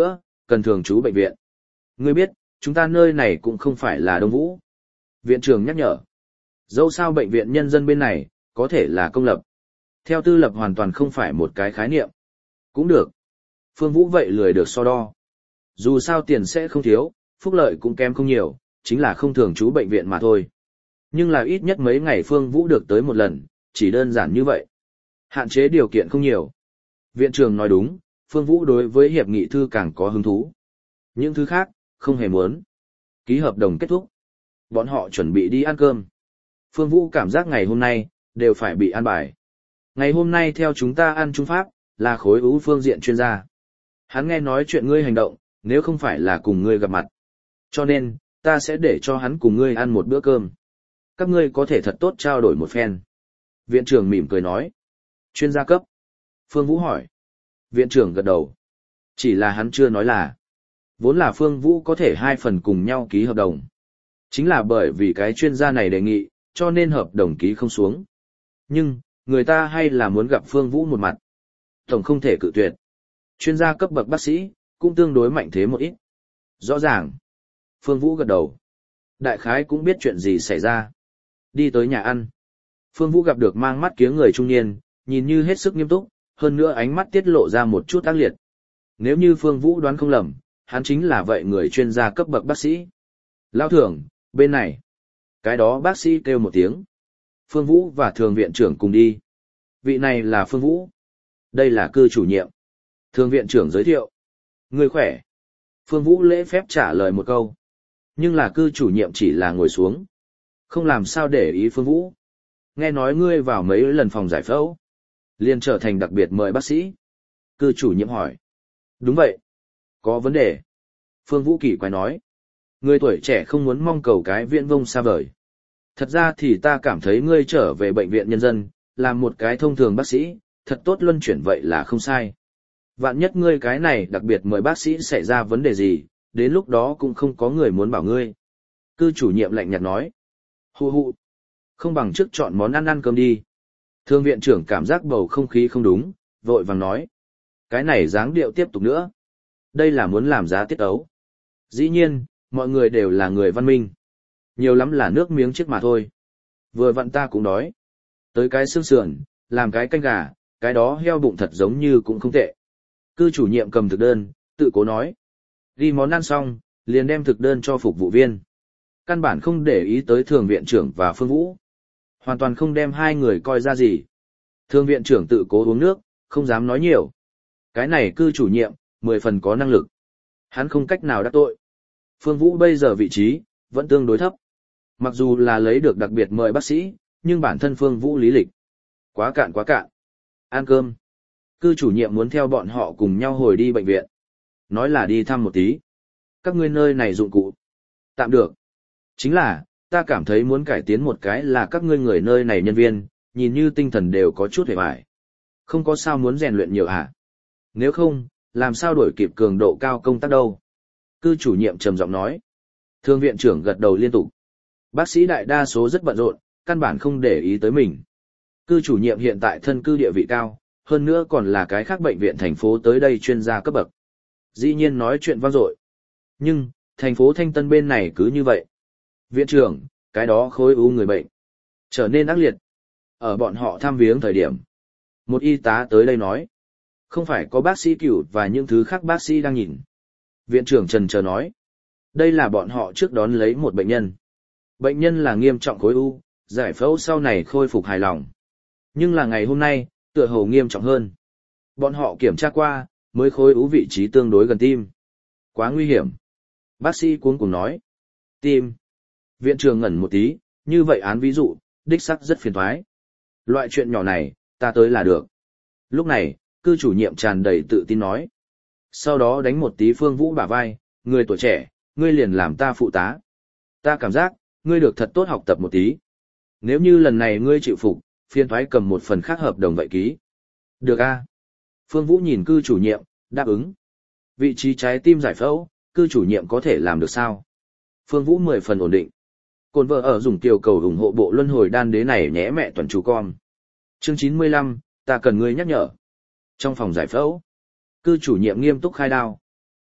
cần thường trú bệnh viện. Ngươi biết, chúng ta nơi này cũng không phải là Đông Vũ. Viện trưởng nhắc nhở. Dẫu sao bệnh viện nhân dân bên này, có thể là công lập. Theo tư lập hoàn toàn không phải một cái khái niệm. Cũng được. Phương Vũ vậy lười được so đo. Dù sao tiền sẽ không thiếu, phúc lợi cũng kém không nhiều, chính là không thường trú bệnh viện mà thôi. Nhưng là ít nhất mấy ngày Phương Vũ được tới một lần, chỉ đơn giản như vậy. Hạn chế điều kiện không nhiều. Viện trưởng nói đúng, Phương Vũ đối với hiệp nghị thư càng có hứng thú. Những thứ khác, không hề muốn. Ký hợp đồng kết thúc. Bọn họ chuẩn bị đi ăn cơm. Phương Vũ cảm giác ngày hôm nay, đều phải bị an bài. Ngày hôm nay theo chúng ta ăn trung pháp, là khối ưu phương diện chuyên gia. Hắn nghe nói chuyện ngươi hành động, nếu không phải là cùng ngươi gặp mặt. Cho nên, ta sẽ để cho hắn cùng ngươi ăn một bữa cơm. Các ngươi có thể thật tốt trao đổi một phen. Viện trưởng mỉm cười nói. Chuyên gia cấp. Phương Vũ hỏi. Viện trưởng gật đầu. Chỉ là hắn chưa nói là. Vốn là Phương Vũ có thể hai phần cùng nhau ký hợp đồng. Chính là bởi vì cái chuyên gia này đề nghị, cho nên hợp đồng ký không xuống. Nhưng, người ta hay là muốn gặp Phương Vũ một mặt. Tổng không thể cự tuyệt. Chuyên gia cấp bậc bác sĩ, cũng tương đối mạnh thế một ít. Rõ ràng. Phương Vũ gật đầu. Đại khái cũng biết chuyện gì xảy ra. Đi tới nhà ăn. Phương Vũ gặp được mang mắt kiếng người trung niên, nhìn như hết sức nghiêm túc, hơn nữa ánh mắt tiết lộ ra một chút ác liệt. Nếu như Phương Vũ đoán không lầm, hắn chính là vậy người chuyên gia cấp bậc bác sĩ. Lão Thường, bên này. Cái đó bác sĩ kêu một tiếng. Phương Vũ và thường viện trưởng cùng đi. Vị này là Phương Vũ. Đây là cư chủ nhiệm. Thường viện trưởng giới thiệu. Người khỏe. Phương Vũ lễ phép trả lời một câu. Nhưng là cư chủ nhiệm chỉ là ngồi xuống. Không làm sao để ý Phương Vũ. Nghe nói ngươi vào mấy lần phòng giải phẫu. Liền trở thành đặc biệt mời bác sĩ. Cư chủ nhiệm hỏi. Đúng vậy. Có vấn đề. Phương Vũ kỳ quái nói. Người tuổi trẻ không muốn mong cầu cái viễn vông xa vời. Thật ra thì ta cảm thấy ngươi trở về bệnh viện nhân dân, làm một cái thông thường bác sĩ, thật tốt luân chuyển vậy là không sai. Vạn nhất ngươi cái này đặc biệt mời bác sĩ xảy ra vấn đề gì, đến lúc đó cũng không có người muốn bảo ngươi. Cư chủ nhiệm lạnh nhạt nói. Hù hù. Không bằng trước chọn món ăn ăn cơm đi. Thương viện trưởng cảm giác bầu không khí không đúng, vội vàng nói. Cái này dáng điệu tiếp tục nữa. Đây là muốn làm giá tiết ấu. Dĩ nhiên, mọi người đều là người văn minh. Nhiều lắm là nước miếng trước mà thôi. Vừa vặn ta cũng đói. Tới cái xương sườn, làm cái canh gà, cái đó heo bụng thật giống như cũng không tệ. Cư chủ nhiệm cầm thực đơn, tự cố nói. Ghi món ăn xong, liền đem thực đơn cho phục vụ viên. Căn bản không để ý tới thường viện trưởng và Phương Vũ. Hoàn toàn không đem hai người coi ra gì. Thường viện trưởng tự cố uống nước, không dám nói nhiều. Cái này cư chủ nhiệm, mười phần có năng lực. Hắn không cách nào đắc tội. Phương Vũ bây giờ vị trí, vẫn tương đối thấp. Mặc dù là lấy được đặc biệt mời bác sĩ, nhưng bản thân Phương Vũ lý lịch. Quá cạn quá cạn. Ăn cơm. Cư chủ nhiệm muốn theo bọn họ cùng nhau hồi đi bệnh viện. Nói là đi thăm một tí. Các ngươi nơi này dụng cụ. Tạm được. Chính là, ta cảm thấy muốn cải tiến một cái là các ngươi người nơi này nhân viên, nhìn như tinh thần đều có chút hề bại. Không có sao muốn rèn luyện nhiều hả? Nếu không, làm sao đổi kịp cường độ cao công tác đâu? Cư chủ nhiệm trầm giọng nói. Thương viện trưởng gật đầu liên tục. Bác sĩ đại đa số rất bận rộn, căn bản không để ý tới mình. Cư chủ nhiệm hiện tại thân cư địa vị cao, hơn nữa còn là cái khác bệnh viện thành phố tới đây chuyên gia cấp bậc. Dĩ nhiên nói chuyện vang dội. Nhưng, thành phố Thanh Tân bên này cứ như vậy. Viện trưởng, cái đó khối u người bệnh. Trở nên ác liệt. Ở bọn họ thăm viếng thời điểm. Một y tá tới đây nói. Không phải có bác sĩ cửu và những thứ khác bác sĩ đang nhìn. Viện trưởng trần chờ nói. Đây là bọn họ trước đón lấy một bệnh nhân. Bệnh nhân là nghiêm trọng khối u, giải phẫu sau này khôi phục hài lòng. Nhưng là ngày hôm nay, tựa hồ nghiêm trọng hơn. Bọn họ kiểm tra qua, mới khối u vị trí tương đối gần tim. Quá nguy hiểm. Bác sĩ cuống cuồng nói. Tim. Viện trưởng ngẩn một tí, như vậy án ví dụ, đích sắc rất phiền toái. Loại chuyện nhỏ này, ta tới là được. Lúc này, cư chủ nhiệm tràn đầy tự tin nói. Sau đó đánh một tí Phương Vũ bả vai, người tuổi trẻ, ngươi liền làm ta phụ tá. Ta cảm giác, ngươi được thật tốt học tập một tí. Nếu như lần này ngươi chịu phục, phiền thoái cầm một phần khác hợp đồng vậy ký. Được a. Phương Vũ nhìn cư chủ nhiệm, đáp ứng. Vị trí trái tim giải phẫu, cư chủ nhiệm có thể làm được sao? Phương Vũ mười phần ổn định. Cồn vợ ở dùng tiểu cầu ủng hộ bộ luân hồi đan đế này nhé mẹ toàn chú con. Chương chín mươi lăm, ta cần ngươi nhắc nhở. Trong phòng giải phẫu, cư chủ nhiệm nghiêm túc khai đao.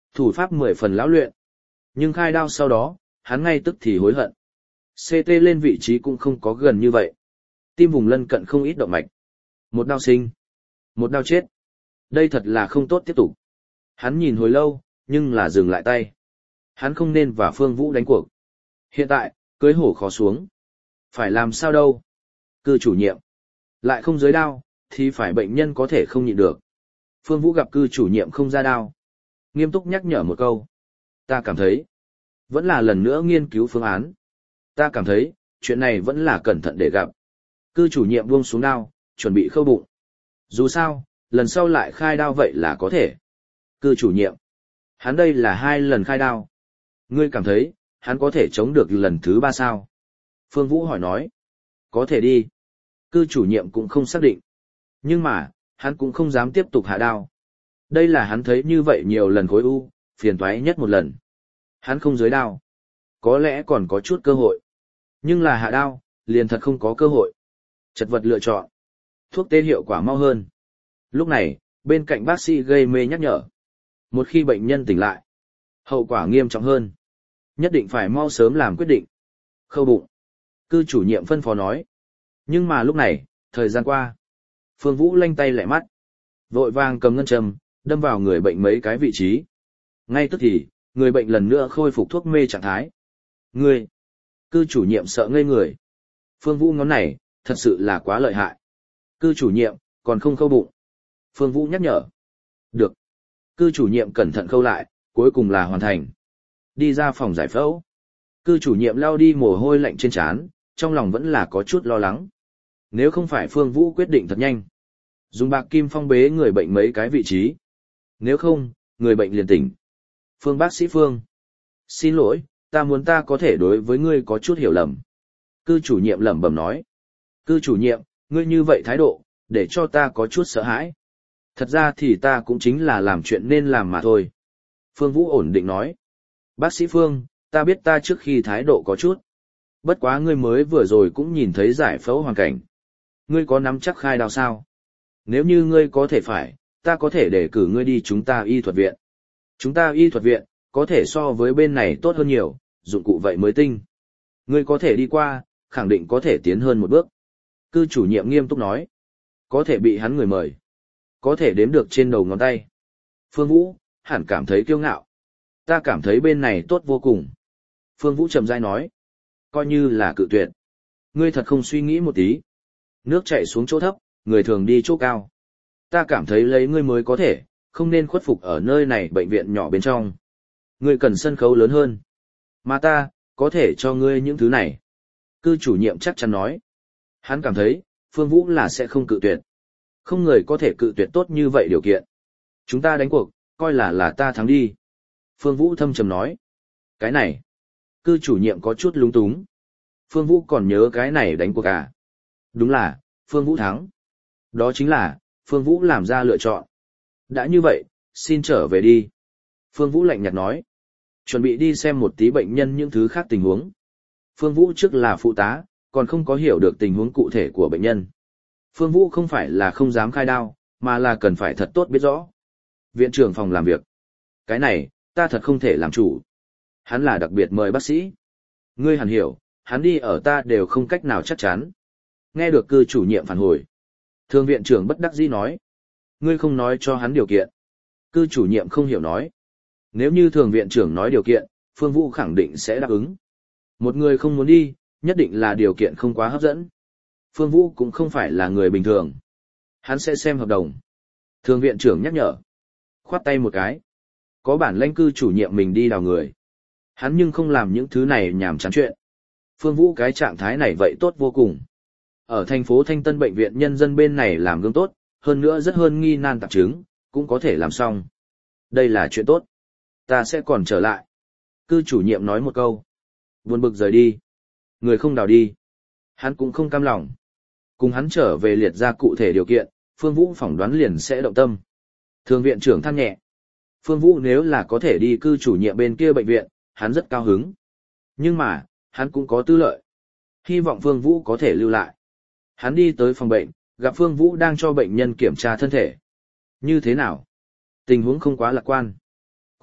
Thủ pháp mười phần lão luyện. Nhưng khai đao sau đó, hắn ngay tức thì hối hận. xê tê lên vị trí cũng không có gần như vậy. Tim vùng lân cận không ít động mạch. Một đao sinh. Một đao chết. Đây thật là không tốt tiếp tục. Hắn nhìn hồi lâu, nhưng là dừng lại tay. Hắn không nên và Phương Vũ đánh cuộc. Hiện tại, cưới hổ khó xuống. Phải làm sao đâu? Cư chủ nhiệm. Lại không giới đao, thì phải bệnh nhân có thể không nhịn được. Phương Vũ gặp cư chủ nhiệm không ra đao. Nghiêm túc nhắc nhở một câu. Ta cảm thấy, vẫn là lần nữa nghiên cứu phương án. Ta cảm thấy, chuyện này vẫn là cẩn thận để gặp. Cư chủ nhiệm buông xuống đao, chuẩn bị khâu bụng. Dù sao, lần sau lại khai đao vậy là có thể. Cư chủ nhiệm. Hắn đây là hai lần khai đao. Ngươi cảm thấy, hắn có thể chống được lần thứ ba sao? Phương Vũ hỏi nói. Có thể đi. Cư chủ nhiệm cũng không xác định. Nhưng mà, hắn cũng không dám tiếp tục hạ đao. Đây là hắn thấy như vậy nhiều lần khối u, phiền toái nhất một lần. Hắn không giới đao. Có lẽ còn có chút cơ hội. Nhưng là hạ đao, liền thật không có cơ hội. Chật vật lựa chọn. Thuốc tê hiệu quả mau hơn. Lúc này, bên cạnh bác sĩ gây mê nhắc nhở. Một khi bệnh nhân tỉnh lại, hậu quả nghiêm trọng hơn. Nhất định phải mau sớm làm quyết định. Khâu bụng. Cư chủ nhiệm phân phó nói. Nhưng mà lúc này, thời gian qua. Phương Vũ lanh tay lẹ mắt. Vội vàng cầm ngân châm, đâm vào người bệnh mấy cái vị trí. Ngay tức thì, người bệnh lần nữa khôi phục thuốc mê trạng thái. Ngươi! Cư chủ nhiệm sợ ngây người. Phương Vũ ngón này, thật sự là quá lợi hại. Cư chủ nhiệm, còn không khâu bụng. Phương Vũ nhắc nhở. Được. Cư chủ nhiệm cẩn thận khâu lại, cuối cùng là hoàn thành. Đi ra phòng giải phẫu. Cư chủ nhiệm lao đi mồ hôi lạnh trên trán, trong lòng vẫn là có chút lo lắng. Nếu không phải Phương Vũ quyết định thật nhanh. Dùng bạc kim phong bế người bệnh mấy cái vị trí. Nếu không, người bệnh liền tỉnh. Phương bác sĩ Phương. Xin lỗi, ta muốn ta có thể đối với ngươi có chút hiểu lầm. Cư chủ nhiệm lẩm bẩm nói. Cư chủ nhiệm, ngươi như vậy thái độ, để cho ta có chút sợ hãi. Thật ra thì ta cũng chính là làm chuyện nên làm mà thôi. Phương Vũ ổn định nói. Bác sĩ Phương, ta biết ta trước khi thái độ có chút. Bất quá ngươi mới vừa rồi cũng nhìn thấy giải phẫu hoàn cảnh. Ngươi có nắm chắc khai đao sao? Nếu như ngươi có thể phải, ta có thể để cử ngươi đi chúng ta y thuật viện. Chúng ta y thuật viện, có thể so với bên này tốt hơn nhiều, dụng cụ vậy mới tinh. Ngươi có thể đi qua, khẳng định có thể tiến hơn một bước. Cư chủ nhiệm nghiêm túc nói. Có thể bị hắn người mời. Có thể đếm được trên đầu ngón tay. Phương Vũ, hẳn cảm thấy kiêu ngạo. Ta cảm thấy bên này tốt vô cùng. Phương Vũ trầm dai nói. Coi như là cự tuyệt. Ngươi thật không suy nghĩ một tí. Nước chảy xuống chỗ thấp, người thường đi chỗ cao. Ta cảm thấy lấy ngươi mới có thể, không nên khuất phục ở nơi này bệnh viện nhỏ bên trong. Ngươi cần sân khấu lớn hơn. Mà ta, có thể cho ngươi những thứ này. Cư chủ nhiệm chắc chắn nói. Hắn cảm thấy, Phương Vũ là sẽ không cự tuyệt. Không người có thể cự tuyệt tốt như vậy điều kiện. Chúng ta đánh cuộc, coi là là ta thắng đi. Phương Vũ thâm trầm nói. Cái này. Cư chủ nhiệm có chút lúng túng. Phương Vũ còn nhớ cái này đánh cuộc à? Đúng là, Phương Vũ thắng. Đó chính là, Phương Vũ làm ra lựa chọn. Đã như vậy, xin trở về đi. Phương Vũ lạnh nhạt nói. Chuẩn bị đi xem một tí bệnh nhân những thứ khác tình huống. Phương Vũ trước là phụ tá, còn không có hiểu được tình huống cụ thể của bệnh nhân. Phương Vũ không phải là không dám khai đao, mà là cần phải thật tốt biết rõ. Viện trưởng phòng làm việc. Cái này, ta thật không thể làm chủ. Hắn là đặc biệt mời bác sĩ. Ngươi hẳn hiểu, hắn đi ở ta đều không cách nào chắc chắn. Nghe được cư chủ nhiệm phản hồi. Thường viện trưởng bất đắc dĩ nói. Ngươi không nói cho hắn điều kiện. Cư chủ nhiệm không hiểu nói. Nếu như thường viện trưởng nói điều kiện, Phương Vũ khẳng định sẽ đáp ứng. Một người không muốn đi, nhất định là điều kiện không quá hấp dẫn. Phương Vũ cũng không phải là người bình thường. Hắn sẽ xem hợp đồng. Thường viện trưởng nhắc nhở. Khoát tay một cái. Có bản lãnh cư chủ nhiệm mình đi đào người. Hắn nhưng không làm những thứ này nhảm chán chuyện. Phương Vũ cái trạng thái này vậy tốt vô cùng. Ở thành phố Thanh Tân bệnh viện nhân dân bên này làm gương tốt, hơn nữa rất hơn nghi nan tạp chứng, cũng có thể làm xong. Đây là chuyện tốt. Ta sẽ còn trở lại. Cư chủ nhiệm nói một câu. Buồn bực rời đi. Người không đào đi. Hắn cũng không cam lòng. Cùng hắn trở về liệt ra cụ thể điều kiện, Phương Vũ phỏng đoán liền sẽ động tâm. Thường viện trưởng than nhẹ. Phương Vũ nếu là có thể đi cư chủ nhiệm bên kia bệnh viện, hắn rất cao hứng. Nhưng mà, hắn cũng có tư lợi. Hy vọng Phương Vũ có thể lưu lại. Hắn đi tới phòng bệnh, gặp Phương Vũ đang cho bệnh nhân kiểm tra thân thể. Như thế nào? Tình huống không quá lạc quan.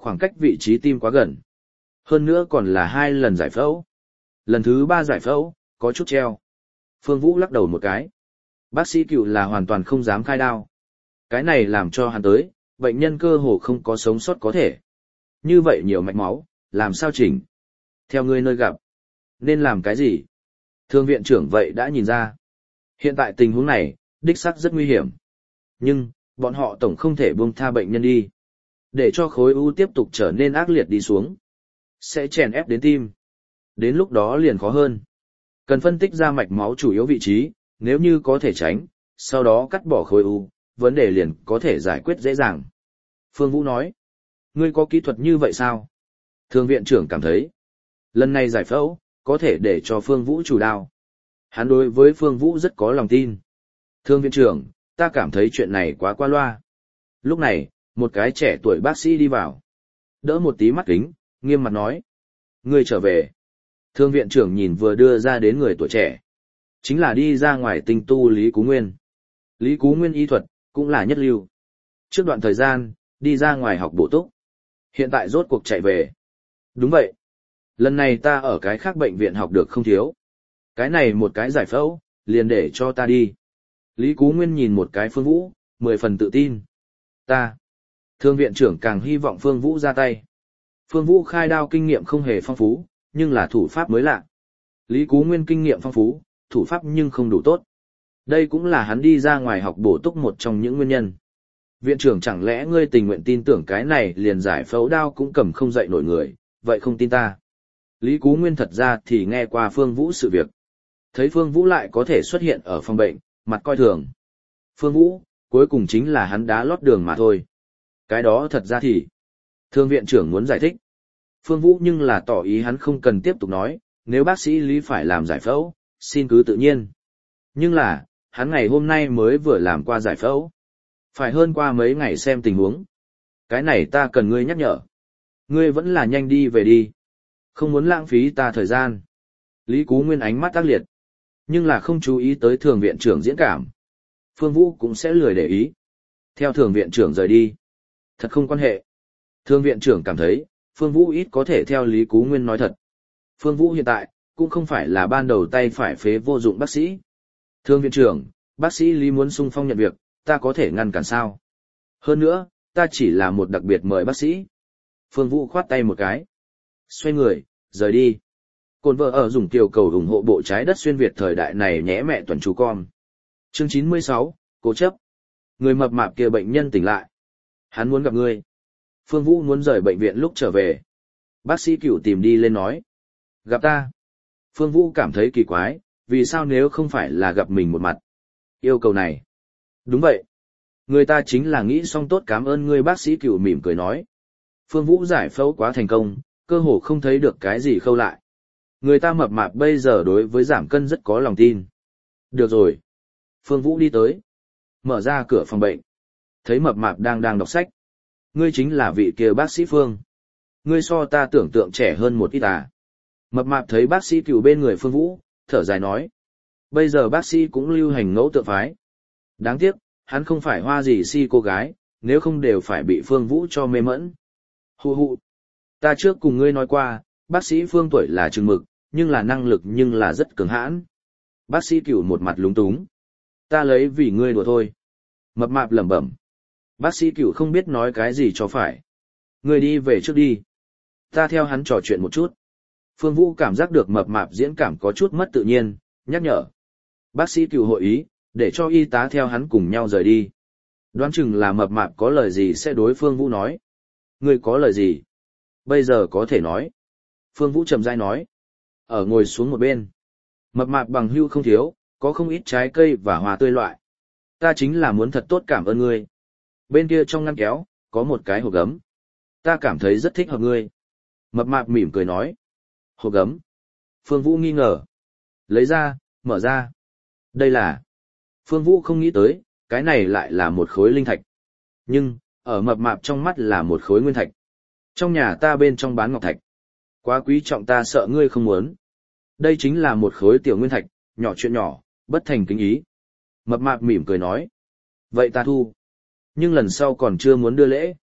khoảng cách vị trí tim quá gần. Hơn nữa còn là hai lần giải phẫu. Lần thứ ba giải phẫu, có chút treo. Phương Vũ lắc đầu một cái. Bác sĩ Cựu là hoàn toàn không dám khai đao. Cái này làm cho hắn tới, bệnh nhân cơ hồ không có sống sót có thể. Như vậy nhiều mạch máu, làm sao chỉnh? Theo ngươi nơi gặp, nên làm cái gì? Thương viện trưởng vậy đã nhìn ra. Hiện tại tình huống này, đích xác rất nguy hiểm. Nhưng, bọn họ tổng không thể buông tha bệnh nhân đi. Để cho khối u tiếp tục trở nên ác liệt đi xuống. Sẽ chèn ép đến tim. Đến lúc đó liền khó hơn. Cần phân tích ra mạch máu chủ yếu vị trí, nếu như có thể tránh, sau đó cắt bỏ khối u, vấn đề liền có thể giải quyết dễ dàng. Phương Vũ nói, ngươi có kỹ thuật như vậy sao? Thương viện trưởng cảm thấy, lần này giải phẫu, có thể để cho Phương Vũ chủ đạo. Hắn đối với Phương Vũ rất có lòng tin. Thương viện trưởng, ta cảm thấy chuyện này quá qua loa. Lúc này, một cái trẻ tuổi bác sĩ đi vào. Đỡ một tí mắt kính, nghiêm mặt nói. Ngươi trở về. Thương viện trưởng nhìn vừa đưa ra đến người tuổi trẻ. Chính là đi ra ngoài tinh tu Lý Cú Nguyên. Lý Cú Nguyên y thuật, cũng là nhất lưu. Trước đoạn thời gian, đi ra ngoài học bổ túc. Hiện tại rốt cuộc chạy về. Đúng vậy. Lần này ta ở cái khác bệnh viện học được không thiếu. Cái này một cái giải phẫu, liền để cho ta đi. Lý Cú Nguyên nhìn một cái Phương Vũ, mười phần tự tin. Ta. Thương viện trưởng càng hy vọng Phương Vũ ra tay. Phương Vũ khai đao kinh nghiệm không hề phong phú, nhưng là thủ pháp mới lạ. Lý Cú Nguyên kinh nghiệm phong phú, thủ pháp nhưng không đủ tốt. Đây cũng là hắn đi ra ngoài học bổ túc một trong những nguyên nhân. Viện trưởng chẳng lẽ ngươi tình nguyện tin tưởng cái này liền giải phẫu đao cũng cầm không dậy nổi người, vậy không tin ta. Lý Cú Nguyên thật ra thì nghe qua Phương Vũ sự việc. Thấy Phương Vũ lại có thể xuất hiện ở phòng bệnh, mặt coi thường. Phương Vũ, cuối cùng chính là hắn đá lót đường mà thôi. Cái đó thật ra thì... Thương viện trưởng muốn giải thích. Phương Vũ nhưng là tỏ ý hắn không cần tiếp tục nói, nếu bác sĩ Lý phải làm giải phẫu, xin cứ tự nhiên. Nhưng là, hắn ngày hôm nay mới vừa làm qua giải phẫu. Phải hơn qua mấy ngày xem tình huống. Cái này ta cần ngươi nhắc nhở. Ngươi vẫn là nhanh đi về đi. Không muốn lãng phí ta thời gian. Lý Cú Nguyên ánh mắt tác liệt. Nhưng là không chú ý tới thường viện trưởng diễn cảm. Phương Vũ cũng sẽ lười để ý. Theo thường viện trưởng rời đi. Thật không quan hệ. Thường viện trưởng cảm thấy, Phương Vũ ít có thể theo Lý Cú Nguyên nói thật. Phương Vũ hiện tại, cũng không phải là ban đầu tay phải phế vô dụng bác sĩ. Thường viện trưởng, bác sĩ Lý muốn sung phong nhận việc, ta có thể ngăn cản sao? Hơn nữa, ta chỉ là một đặc biệt mời bác sĩ. Phương Vũ khoát tay một cái. Xoay người, rời đi. Cồn vợ ở dùng tiểu cầu ủng hộ bộ trái đất xuyên Việt thời đại này nhé mẹ tuần chú con. Chương chín mươi sáu, cố chấp. Người mập mạp kia bệnh nhân tỉnh lại. Hắn muốn gặp ngươi. Phương Vũ muốn rời bệnh viện lúc trở về. Bác sĩ Cửu tìm đi lên nói. Gặp ta. Phương Vũ cảm thấy kỳ quái, vì sao nếu không phải là gặp mình một mặt. Yêu cầu này. Đúng vậy. Người ta chính là nghĩ xong tốt cảm ơn ngươi, bác sĩ Cửu mỉm cười nói. Phương Vũ giải phẫu quá thành công, cơ hồ không thấy được cái gì khâu lại. Người ta mập mạp bây giờ đối với giảm cân rất có lòng tin. Được rồi. Phương Vũ đi tới. Mở ra cửa phòng bệnh. Thấy mập mạp đang đang đọc sách. Ngươi chính là vị kia bác sĩ Phương. Ngươi so ta tưởng tượng trẻ hơn một ít à. Mập mạp thấy bác sĩ Cửu bên người Phương Vũ, thở dài nói. Bây giờ bác sĩ cũng lưu hành ngẫu tượng phái. Đáng tiếc, hắn không phải hoa gì si cô gái, nếu không đều phải bị Phương Vũ cho mê mẫn. Hù hù. Ta trước cùng ngươi nói qua, bác sĩ Phương tuổi là chừng mực, nhưng là năng lực nhưng là rất cường hãn. Bác sĩ Cửu một mặt lúng túng. Ta lấy vì ngươi đùa thôi. Mập mạp lẩm bẩm. Bác sĩ Cửu không biết nói cái gì cho phải. Ngươi đi về trước đi. Ta theo hắn trò chuyện một chút. Phương Vũ cảm giác được mập mạp diễn cảm có chút mất tự nhiên, nhắc nhở. Bác sĩ Cửu hội ý, để cho y tá theo hắn cùng nhau rời đi. Đoán chừng là mập mạp có lời gì sẽ đối Phương Vũ nói. Ngươi có lời gì? Bây giờ có thể nói. Phương Vũ trầm rãi nói. Ở ngồi xuống một bên. Mập mạp bằng hưu không thiếu, có không ít trái cây và hoa tươi loại. Ta chính là muốn thật tốt cảm ơn ngươi. Bên kia trong ngăn kéo, có một cái hộp gấm. Ta cảm thấy rất thích hợp ngươi. Mập mạp mỉm cười nói. Hộp gấm. Phương Vũ nghi ngờ. Lấy ra, mở ra. Đây là... Phương Vũ không nghĩ tới, cái này lại là một khối linh thạch. Nhưng, ở mập mạp trong mắt là một khối nguyên thạch. Trong nhà ta bên trong bán ngọc thạch. Quá quý trọng ta sợ ngươi không muốn. Đây chính là một khối tiểu nguyên thạch, nhỏ chuyện nhỏ, bất thành kính ý. Mập mạp mỉm cười nói. Vậy ta thu. Nhưng lần sau còn chưa muốn đưa lễ.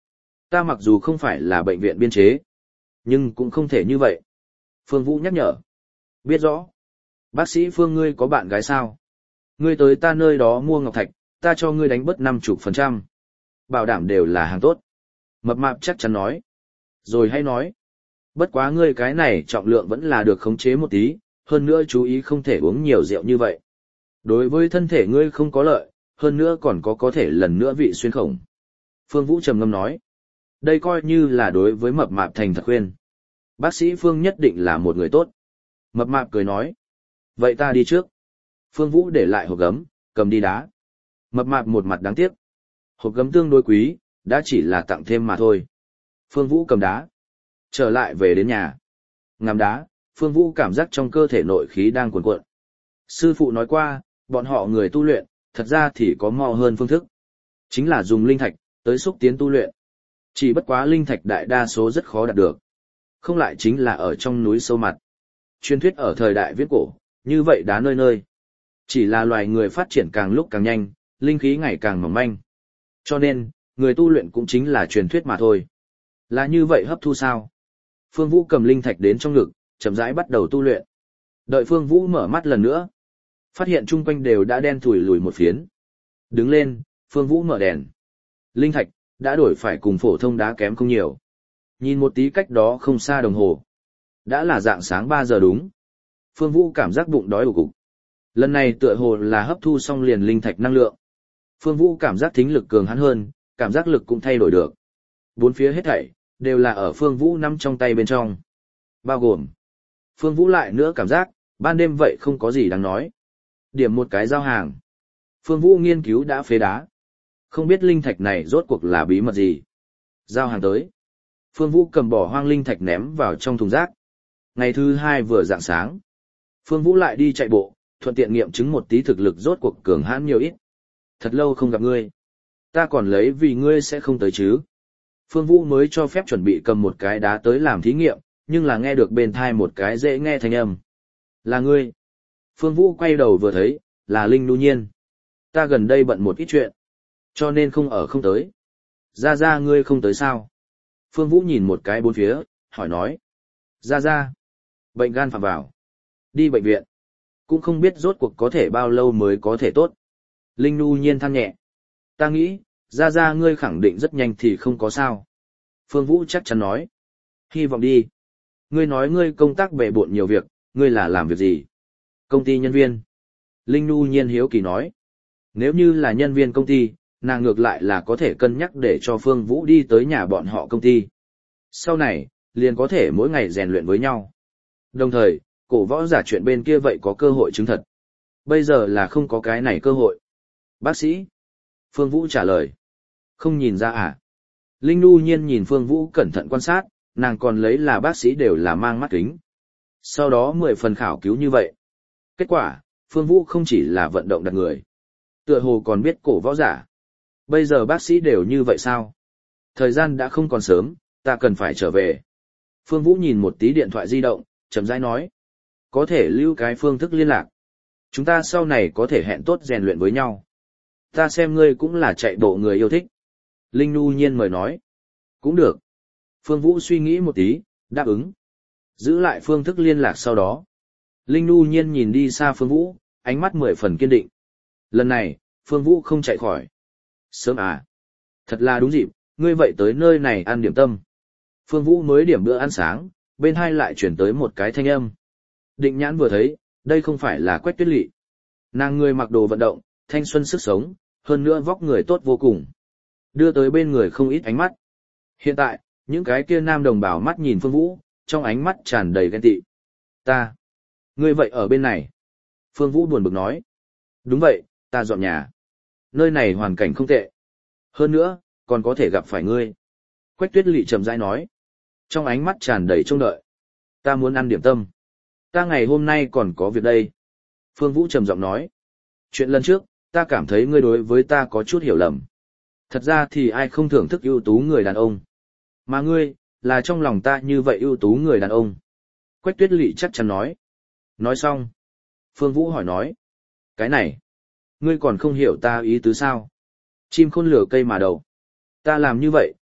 Ta mặc dù không phải là bệnh viện biên chế, nhưng cũng không thể như vậy. Phương Vũ nhắc nhở. Biết rõ. Bác sĩ Phương ngươi có bạn gái sao? Ngươi tới ta nơi đó mua ngọc thạch, ta cho ngươi đánh bớt năm chục phần trăm. Bảo đảm đều là hàng tốt. Mập mạp chắc chắn nói. Rồi hay nói. Bất quá ngươi cái này trọng lượng vẫn là được khống chế một tí, hơn nữa chú ý không thể uống nhiều rượu như vậy. Đối với thân thể ngươi không có lợi, hơn nữa còn có có thể lần nữa vị xuyên khổng. Phương Vũ trầm ngâm nói. Đây coi như là đối với mập mạp thành thật khuyên. Bác sĩ Phương nhất định là một người tốt. Mập mạp cười nói. Vậy ta đi trước. Phương Vũ để lại hộp gấm, cầm đi đá. Mập mạp một mặt đáng tiếc. Hộp gấm tương đối quý, đã chỉ là tặng thêm mà thôi. Phương Vũ cầm đá. Trở lại về đến nhà. Ngắm đá, Phương Vũ cảm giác trong cơ thể nội khí đang cuồn cuộn. Sư phụ nói qua, bọn họ người tu luyện, thật ra thì có mo hơn phương thức. Chính là dùng linh thạch, tới xúc tiến tu luyện. Chỉ bất quá linh thạch đại đa số rất khó đạt được. Không lại chính là ở trong núi sâu mặt. Truyền thuyết ở thời đại viễn cổ, như vậy đá nơi nơi. Chỉ là loài người phát triển càng lúc càng nhanh, linh khí ngày càng mỏng manh. Cho nên, người tu luyện cũng chính là truyền thuyết mà thôi. Là như vậy hấp thu sao? Phương Vũ cầm linh thạch đến trong ngực, chậm rãi bắt đầu tu luyện. Đợi Phương Vũ mở mắt lần nữa. Phát hiện chung quanh đều đã đen thủi lùi một phiến. Đứng lên, Phương Vũ mở đèn. Linh thạch, đã đổi phải cùng phổ thông đá kém không nhiều. Nhìn một tí cách đó không xa đồng hồ. Đã là dạng sáng ba giờ đúng. Phương Vũ cảm giác bụng đói ù cục. Lần này tựa hồ là hấp thu xong liền linh thạch năng lượng. Phương Vũ cảm giác thính lực cường hắn hơn, cảm giác lực cũng thay đổi được. Bốn phía hết thảy, đều là ở Phương Vũ nắm trong tay bên trong. Bao gồm. Phương Vũ lại nữa cảm giác, ban đêm vậy không có gì đáng nói. Điểm một cái giao hàng. Phương Vũ nghiên cứu đã phế đá. Không biết linh thạch này rốt cuộc là bí mật gì. Giao hàng tới. Phương Vũ cầm bỏ hoang linh thạch ném vào trong thùng rác. Ngày thứ hai vừa rạng sáng. Phương Vũ lại đi chạy bộ, thuận tiện nghiệm chứng một tí thực lực rốt cuộc cường hãn nhiều ít. Thật lâu không gặp ngươi. Ta còn lấy vì ngươi sẽ không tới chứ. Phương Vũ mới cho phép chuẩn bị cầm một cái đá tới làm thí nghiệm, nhưng là nghe được bên thai một cái dễ nghe thanh âm. Là ngươi. Phương Vũ quay đầu vừa thấy, là Linh Nu Nhiên. Ta gần đây bận một ít chuyện, cho nên không ở không tới. Ra ra ngươi không tới sao? Phương Vũ nhìn một cái bốn phía, hỏi nói. Ra ra. Bệnh gan phạm vào. Đi bệnh viện. Cũng không biết rốt cuộc có thể bao lâu mới có thể tốt. Linh Nu Nhiên than nhẹ. Ta nghĩ, ra ra ngươi khẳng định rất nhanh thì không có sao. Phương Vũ chắc chắn nói. Hy vọng đi. Ngươi nói ngươi công tác bề bộn nhiều việc, ngươi là làm việc gì? Công ty nhân viên. Linh Nu Nhiên hiếu kỳ nói. Nếu như là nhân viên công ty, nàng ngược lại là có thể cân nhắc để cho Phương Vũ đi tới nhà bọn họ công ty. Sau này, liền có thể mỗi ngày rèn luyện với nhau. Đồng thời, cổ võ giả chuyện bên kia vậy có cơ hội chứng thật. Bây giờ là không có cái này cơ hội. Bác sĩ. Phương Vũ trả lời. Không nhìn ra à? Linh Nu Nhiên nhìn Phương Vũ cẩn thận quan sát, nàng còn lấy là bác sĩ đều là mang mắt kính. Sau đó mười phần khảo cứu như vậy. Kết quả, Phương Vũ không chỉ là vận động đặt người. Tựa hồ còn biết cổ võ giả. Bây giờ bác sĩ đều như vậy sao? Thời gian đã không còn sớm, ta cần phải trở về. Phương Vũ nhìn một tí điện thoại di động, chậm rãi nói. Có thể lưu cái phương thức liên lạc. Chúng ta sau này có thể hẹn tốt rèn luyện với nhau. Ta xem ngươi cũng là chạy bộ người yêu thích. Linh Nu Nhiên mời nói. Cũng được. Phương Vũ suy nghĩ một tí, đáp ứng. Giữ lại phương thức liên lạc sau đó. Linh Nu Nhiên nhìn đi xa Phương Vũ, ánh mắt mười phần kiên định. Lần này, Phương Vũ không chạy khỏi. Sớm à? Thật là đúng dịp, ngươi vậy tới nơi này ăn điểm tâm. Phương Vũ mới điểm bữa ăn sáng, bên hai lại chuyển tới một cái thanh âm. Định Nhãn vừa thấy, đây không phải là Quách Tuyết Lệ. Nàng người mặc đồ vận động, thanh xuân sức sống, hơn nữa vóc người tốt vô cùng. Đưa tới bên người không ít ánh mắt. Hiện tại, những cái kia nam đồng bào mắt nhìn Phương Vũ, trong ánh mắt tràn đầy ghen tị. Ta, ngươi vậy ở bên này. Phương Vũ buồn bực nói. Đúng vậy, ta dọn nhà. Nơi này hoàn cảnh không tệ. Hơn nữa, còn có thể gặp phải ngươi. Quách Tuyết Lệ chậm rãi nói. Trong ánh mắt tràn đầy trông đợi. Ta muốn ăn điểm tâm. Ta ngày hôm nay còn có việc đây. Phương Vũ trầm giọng nói. Chuyện lần trước, ta cảm thấy ngươi đối với ta có chút hiểu lầm. Thật ra thì ai không thưởng thức ưu tú người đàn ông. Mà ngươi, là trong lòng ta như vậy ưu tú người đàn ông. Quách Tuyết Lệ chắc chắn nói. Nói xong. Phương Vũ hỏi nói. Cái này, ngươi còn không hiểu ta ý tứ sao? Chim khôn lửa cây mà đầu. Ta làm như vậy,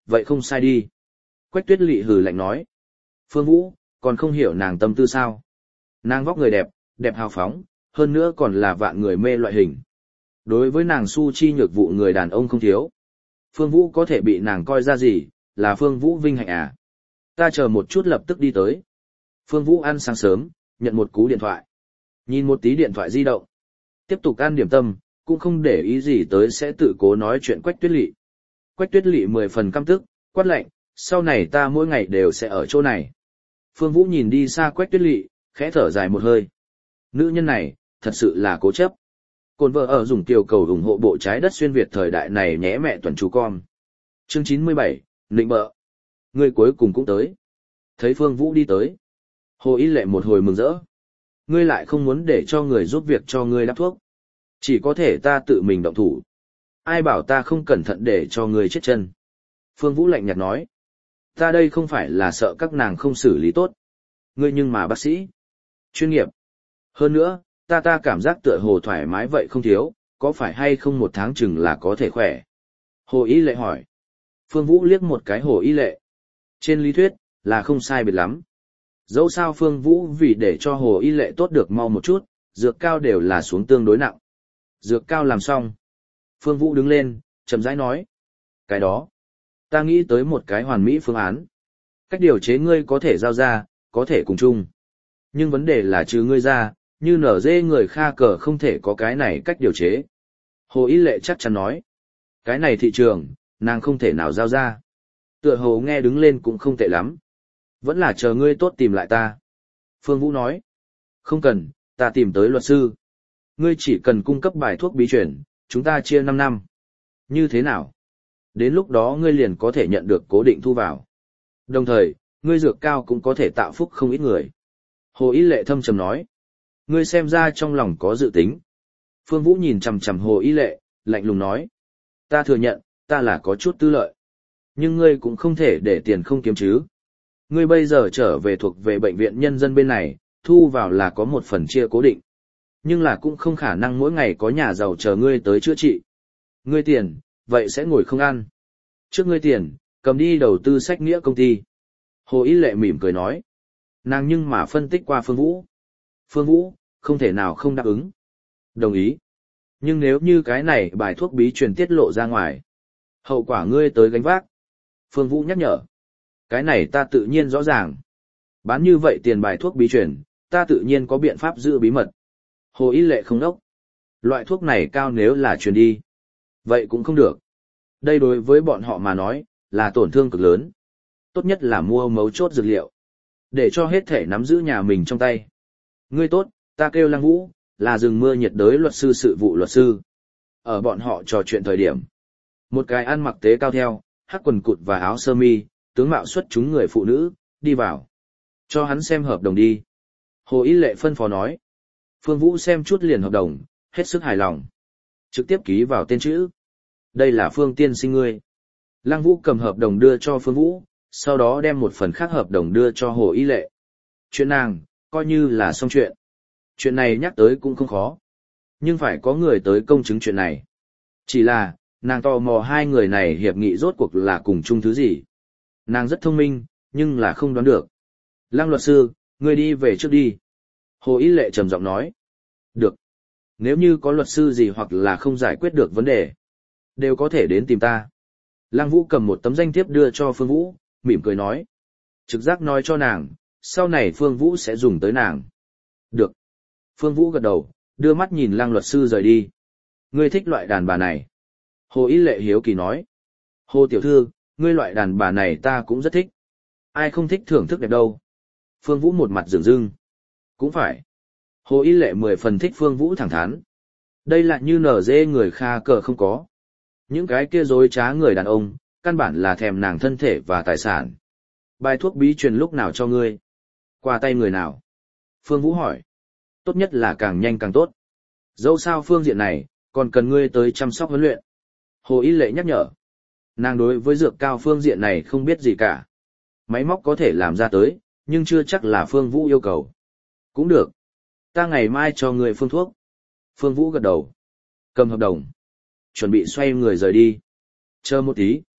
vậy không sai đi. Quách Tuyết Lị hừ lạnh nói. Phương Vũ, còn không hiểu nàng tâm tư sao. Nàng vóc người đẹp, đẹp hào phóng, hơn nữa còn là vạn người mê loại hình. Đối với nàng su chi nhược vụ người đàn ông không thiếu. Phương Vũ có thể bị nàng coi ra gì, là Phương Vũ vinh hạnh à. Ta chờ một chút lập tức đi tới. Phương Vũ ăn sáng sớm, nhận một cú điện thoại. Nhìn một tí điện thoại di động. Tiếp tục ăn điểm tâm, cũng không để ý gì tới sẽ tự cố nói chuyện Quách Tuyết Lị. Quách Tuyết Lị mười phần căm tức, quát lạnh, sau này ta mỗi ngày đều sẽ ở chỗ này. Phương Vũ nhìn đi xa Quách Tuyết Lị, khẽ thở dài một hơi. Nữ nhân này, thật sự là cố chấp. Cồn vợ ở dùng tiểu cầu ủng hộ bộ trái đất xuyên Việt thời đại này nhé mẹ tuần chú con. Chương chín mươi bảy, Nịnh bợ. Người cuối cùng cũng tới. Thấy Phương Vũ đi tới. Hồ Y Lệ một hồi mừng rỡ. Ngươi lại không muốn để cho người giúp việc cho ngươi đắp thuốc. Chỉ có thể ta tự mình động thủ. Ai bảo ta không cẩn thận để cho ngươi chết chân. Phương Vũ lạnh nhạt nói. Ta đây không phải là sợ các nàng không xử lý tốt. Ngươi nhưng mà bác sĩ. Chuyên nghiệp. Hơn nữa, ta ta cảm giác tựa hồ thoải mái vậy không thiếu, có phải hay không một tháng chừng là có thể khỏe. Hồ Y Lệ hỏi. Phương Vũ liếc một cái Hồ Y Lệ. Trên lý thuyết, là không sai biệt lắm. Dẫu sao Phương Vũ vì để cho Hồ Y Lệ tốt được mau một chút, dược cao đều là xuống tương đối nặng. Dược cao làm xong. Phương Vũ đứng lên, chậm rãi nói. Cái đó, ta nghĩ tới một cái hoàn mỹ phương án. Cách điều chế ngươi có thể giao ra, có thể cùng chung. Nhưng vấn đề là trừ ngươi ra, như nở dê người Kha cờ không thể có cái này cách điều chế. Hồ Y Lệ chắc chắn nói. Cái này thị trường, nàng không thể nào giao ra. Tựa hồ nghe đứng lên cũng không tệ lắm. Vẫn là chờ ngươi tốt tìm lại ta. Phương Vũ nói. Không cần, ta tìm tới luật sư. Ngươi chỉ cần cung cấp bài thuốc bí truyền, chúng ta chia năm năm. Như thế nào? Đến lúc đó ngươi liền có thể nhận được cố định thu vào. Đồng thời, ngươi dược cao cũng có thể tạo phúc không ít người. Hồ Y Lệ thâm trầm nói. Ngươi xem ra trong lòng có dự tính. Phương Vũ nhìn chằm chằm Hồ Y Lệ, lạnh lùng nói. Ta thừa nhận, ta là có chút tư lợi. Nhưng ngươi cũng không thể để tiền không kiếm chứ. Ngươi bây giờ trở về thuộc về bệnh viện nhân dân bên này, thu vào là có một phần chia cố định. Nhưng là cũng không khả năng mỗi ngày có nhà giàu chờ ngươi tới chữa trị. Ngươi tiền, vậy sẽ ngồi không ăn. Trước ngươi tiền, cầm đi đầu tư sách nghĩa công ty. Hồ Y Lệ mỉm cười nói. Nàng nhưng mà phân tích qua Phương Vũ. Phương Vũ, không thể nào không đáp ứng. Đồng ý. Nhưng nếu như cái này bài thuốc bí truyền tiết lộ ra ngoài, hậu quả ngươi tới gánh vác. Phương Vũ nhắc nhở. Cái này ta tự nhiên rõ ràng. Bán như vậy tiền bài thuốc bí truyền, ta tự nhiên có biện pháp giữ bí mật. Hồ Y Lệ không đốc. Loại thuốc này cao nếu là truyền đi. Vậy cũng không được. Đây đối với bọn họ mà nói, là tổn thương cực lớn. Tốt nhất là mua mấu chốt dược liệu. Để cho hết thể nắm giữ nhà mình trong tay. Ngươi tốt, ta kêu Lăng Vũ, là rừng mưa nhiệt đới luật sư sự vụ luật sư. Ở bọn họ trò chuyện thời điểm. Một cái ăn mặc tế cao theo, hắc quần cụt và áo sơ mi, tướng mạo xuất chúng người phụ nữ, đi vào. Cho hắn xem hợp đồng đi. Hồ Y Lệ phân phó nói. Phương Vũ xem chút liền hợp đồng, hết sức hài lòng. Trực tiếp ký vào tên chữ. Đây là Phương tiên sinh ngươi. Lăng Vũ cầm hợp đồng đưa cho Phương Vũ, sau đó đem một phần khác hợp đồng đưa cho Hồ Y Lệ. Chuyện nàng, coi như là xong chuyện. Chuyện này nhắc tới cũng không khó. Nhưng phải có người tới công chứng chuyện này. Chỉ là, nàng tò mò hai người này hiệp nghị rốt cuộc là cùng chung thứ gì. Nàng rất thông minh, nhưng là không đoán được. Lăng luật sư, ngươi đi về trước đi. Hồ Y Lệ trầm giọng nói. Được. Nếu như có luật sư gì hoặc là không giải quyết được vấn đề, đều có thể đến tìm ta. Lăng Vũ cầm một tấm danh thiếp đưa cho Phương Vũ, mỉm cười nói. Trực giác nói cho nàng, sau này Phương Vũ sẽ dùng tới nàng. Được. Phương Vũ gật đầu, đưa mắt nhìn Lăng luật sư rời đi. Ngươi thích loại đàn bà này. Hồ Y Lệ hiếu kỳ nói. Hồ tiểu thư, ngươi loại đàn bà này ta cũng rất thích. Ai không thích thưởng thức đẹp đâu. Phương Vũ một mặt rừng rưng. Cũng phải. Hồ Y Lệ mười phần thích Phương Vũ thẳng thắn. Đây là như nở dê người Kha cờ không có. Những cái kia dối trá người đàn ông, căn bản là thèm nàng thân thể và tài sản. Bài thuốc bí truyền lúc nào cho ngươi? Qua tay người nào? Phương Vũ hỏi. Tốt nhất là càng nhanh càng tốt. Dẫu sao phương diện này, còn cần ngươi tới chăm sóc huấn luyện. Hồ Y Lệ nhắc nhở. Nàng đối với dược cao phương diện này không biết gì cả. Máy móc có thể làm ra tới, nhưng chưa chắc là Phương Vũ yêu cầu. Cũng được. Ta ngày mai cho ngươi phương thuốc. Phương Vũ gật đầu. Cầm hợp đồng. Chuẩn bị xoay người rời đi. Chờ một tí.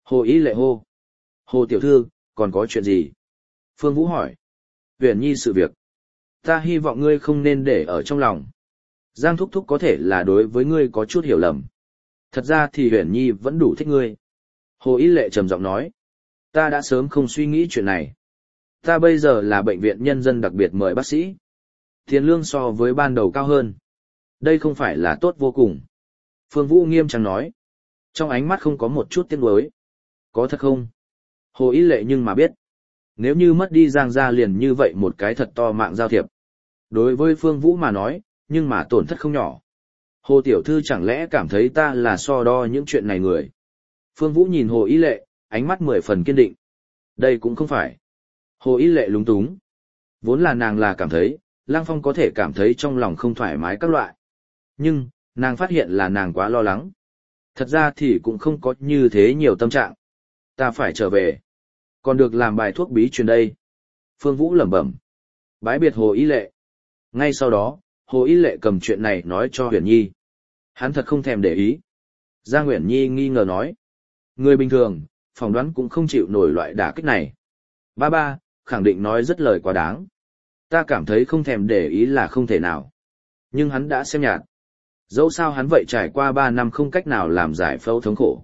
Hồ Ý Lệ hô. Hồ tiểu thư, còn có chuyện gì? Phương Vũ hỏi. Huyền Nhi sự việc. Ta hy vọng ngươi không nên để ở trong lòng. Giang Thúc Thúc có thể là đối với ngươi có chút hiểu lầm. Thật ra thì Huyền Nhi vẫn đủ thích ngươi. Hồ Ý Lệ trầm giọng nói. Ta đã sớm không suy nghĩ chuyện này. Ta bây giờ là bệnh viện nhân dân đặc biệt mời bác sĩ. Tiền lương so với ban đầu cao hơn. Đây không phải là tốt vô cùng. Phương Vũ nghiêm trang nói. Trong ánh mắt không có một chút tiếc nuối. Có thật không? Hồ Ý Lệ nhưng mà biết. Nếu như mất đi Giang gia liền như vậy một cái thật to mạng giao thiệp. Đối với Phương Vũ mà nói, nhưng mà tổn thất không nhỏ. Hồ Tiểu Thư chẳng lẽ cảm thấy ta là so đo những chuyện này người. Phương Vũ nhìn Hồ Ý Lệ, ánh mắt mười phần kiên định. Đây cũng không phải. Hồ Ý Lệ lúng túng. Vốn là nàng là cảm thấy, Lăng Phong có thể cảm thấy trong lòng không thoải mái các loại. Nhưng, nàng phát hiện là nàng quá lo lắng. Thật ra thì cũng không có như thế nhiều tâm trạng. Ta phải trở về. Còn được làm bài thuốc bí truyền đây. Phương Vũ lẩm bẩm. Bái biệt Hồ Ý Lệ. Ngay sau đó, Hồ Ý Lệ cầm chuyện này nói cho Huyền Nhi. Hắn thật không thèm để ý. Giang Huyền Nhi nghi ngờ nói. Người bình thường, phỏng đoán cũng không chịu nổi loại đả kích này. Ba ba, khẳng định nói rất lời quá đáng. Ta cảm thấy không thèm để ý là không thể nào. Nhưng hắn đã xem nhạt. Dẫu sao hắn vậy trải qua ba năm không cách nào làm giải phẫu thống khổ.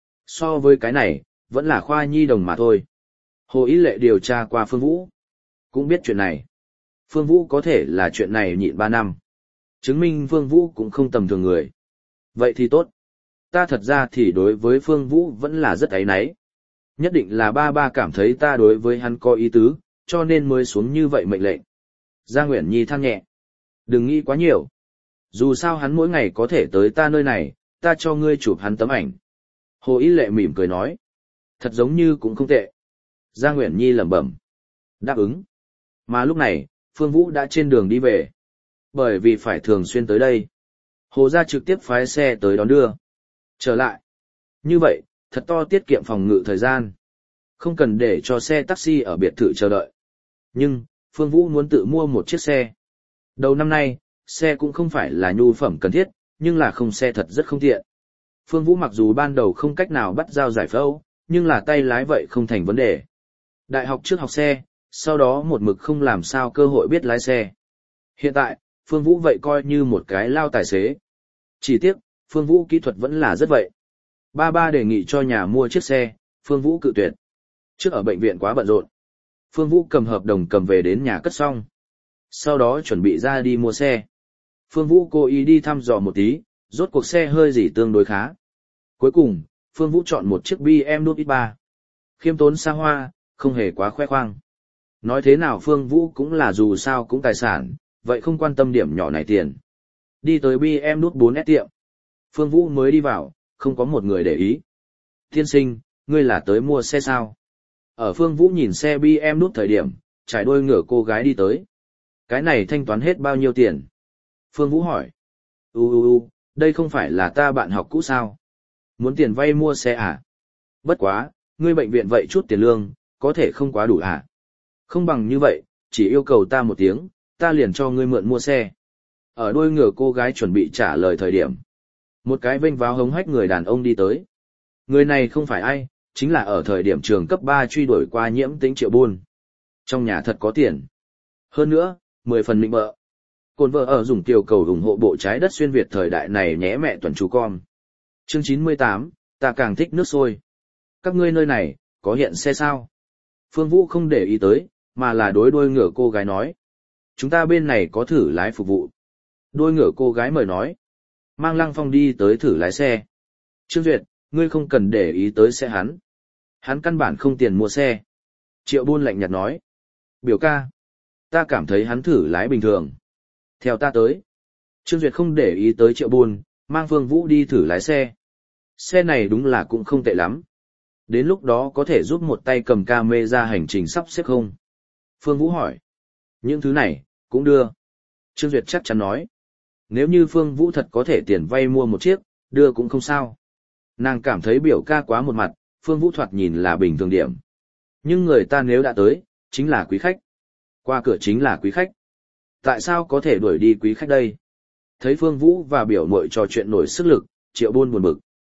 So với cái này, vẫn là khoa nhi đồng mà thôi. Hồ Ý Lệ điều tra qua Phương Vũ. Cũng biết chuyện này. Phương Vũ có thể là chuyện này nhịn ba năm. Chứng minh Phương Vũ cũng không tầm thường người. Vậy thì tốt. Ta thật ra thì đối với Phương Vũ vẫn là rất áy náy. Nhất định là ba ba cảm thấy ta đối với hắn có ý tứ, cho nên mới xuống như vậy mệnh lệnh. Giang Uyển Nhi than nhẹ. Đừng nghĩ quá nhiều. Dù sao hắn mỗi ngày có thể tới ta nơi này, ta cho ngươi chụp hắn tấm ảnh. Hồ Ý Lệ mỉm cười nói. Thật giống như cũng không tệ. Giang Uyển Nhi lẩm bẩm. Đáp ứng. Mà lúc này, Phương Vũ đã trên đường đi về. Bởi vì phải thường xuyên tới đây. Hồ gia trực tiếp phái xe tới đón đưa. Trở lại. Như vậy, thật to tiết kiệm phòng ngự thời gian. Không cần để cho xe taxi ở biệt thự chờ đợi. Nhưng, Phương Vũ muốn tự mua một chiếc xe. Đầu năm nay, xe cũng không phải là nhu phẩm cần thiết, nhưng là không xe thật rất không tiện. Phương Vũ mặc dù ban đầu không cách nào bắt giao giải phẫu, nhưng là tay lái vậy không thành vấn đề. Đại học trước học xe, sau đó một mực không làm sao cơ hội biết lái xe. Hiện tại, Phương Vũ vậy coi như một cái lao tài xế. Chỉ tiếc, Phương Vũ kỹ thuật vẫn là rất vậy. Ba ba đề nghị cho nhà mua chiếc xe, Phương Vũ cự tuyệt. Trước ở bệnh viện quá bận rộn. Phương Vũ cầm hợp đồng cầm về đến nhà cất xong. Sau đó chuẩn bị ra đi mua xe. Phương Vũ cố ý đi thăm dò một tí, rốt cuộc xe hơi gì tương đối khá. Cuối cùng, Phương Vũ chọn một chiếc bê em đê ích ba. Khiêm tốn xa hoa, không hề quá khoe khoang. Nói thế nào Phương Vũ cũng là dù sao cũng tài sản, vậy không quan tâm điểm nhỏ này tiền. Đi tới bê em đê bốn S tiệm. Phương Vũ mới đi vào, không có một người để ý. Tiên sinh, ngươi là tới mua xe sao? Ở Phương Vũ nhìn xe bê em đê thời điểm, trải đôi ngựa cô gái đi tới. Cái này thanh toán hết bao nhiêu tiền? Phương Vũ hỏi. U u u, đây không phải là ta bạn học cũ sao? Muốn tiền vay mua xe à? Bất quá, ngươi bệnh viện vậy chút tiền lương, có thể không quá đủ à? Không bằng như vậy, chỉ yêu cầu ta một tiếng, ta liền cho ngươi mượn mua xe. Ở đôi ngựa cô gái chuẩn bị trả lời thời điểm. Một cái vênh váo hống hách người đàn ông đi tới. Người này không phải ai, chính là ở thời điểm trường cấp ba truy đuổi qua Nhiễm Tĩnh Triệu Buôn. Trong nhà thật có tiền. Hơn nữa, mười phần mịn bợ. Cồn vợ ở dùng tiểu cầu ủng hộ bộ trái đất xuyên Việt thời đại này nhé mẹ tuần chú con. Chương chín mươi tám, ta càng thích nước sôi. Các ngươi nơi này, có hiện xe sao? Phương Vũ không để ý tới, mà là đối đôi ngựa cô gái nói. Chúng ta bên này có thử lái phục vụ. Đôi ngựa cô gái mời nói. Mang Lăng Phong đi tới thử lái xe. Trương Duyệt, ngươi không cần để ý tới xe hắn. Hắn căn bản không tiền mua xe. Triệu Buôn lạnh nhạt nói. Biểu ca. Ta cảm thấy hắn thử lái bình thường. Theo ta tới. Trương Duyệt không để ý tới Triệu Buôn, mang Phương Vũ đi thử lái xe. Xe này đúng là cũng không tệ lắm. Đến lúc đó có thể giúp một tay cầm camera hành trình sắp xếp không? Phương Vũ hỏi. Những thứ này, cũng đưa. Trương Duyệt chắc chắn nói. Nếu như Phương Vũ thật có thể tiền vay mua một chiếc, đưa cũng không sao. Nàng cảm thấy biểu ca quá một mặt, Phương Vũ thoạt nhìn là bình thường điểm. Nhưng người ta nếu đã tới, chính là quý khách. Qua cửa chính là quý khách. Tại sao có thể đuổi đi quý khách đây? Thấy Phương Vũ và biểu muội trò chuyện nổi sức lực, Triệu Buôn buồn bực.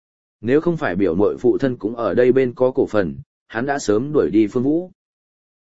Nếu không phải biểu mội phụ thân cũng ở đây bên có cổ phần, hắn đã sớm đuổi đi Phương Vũ.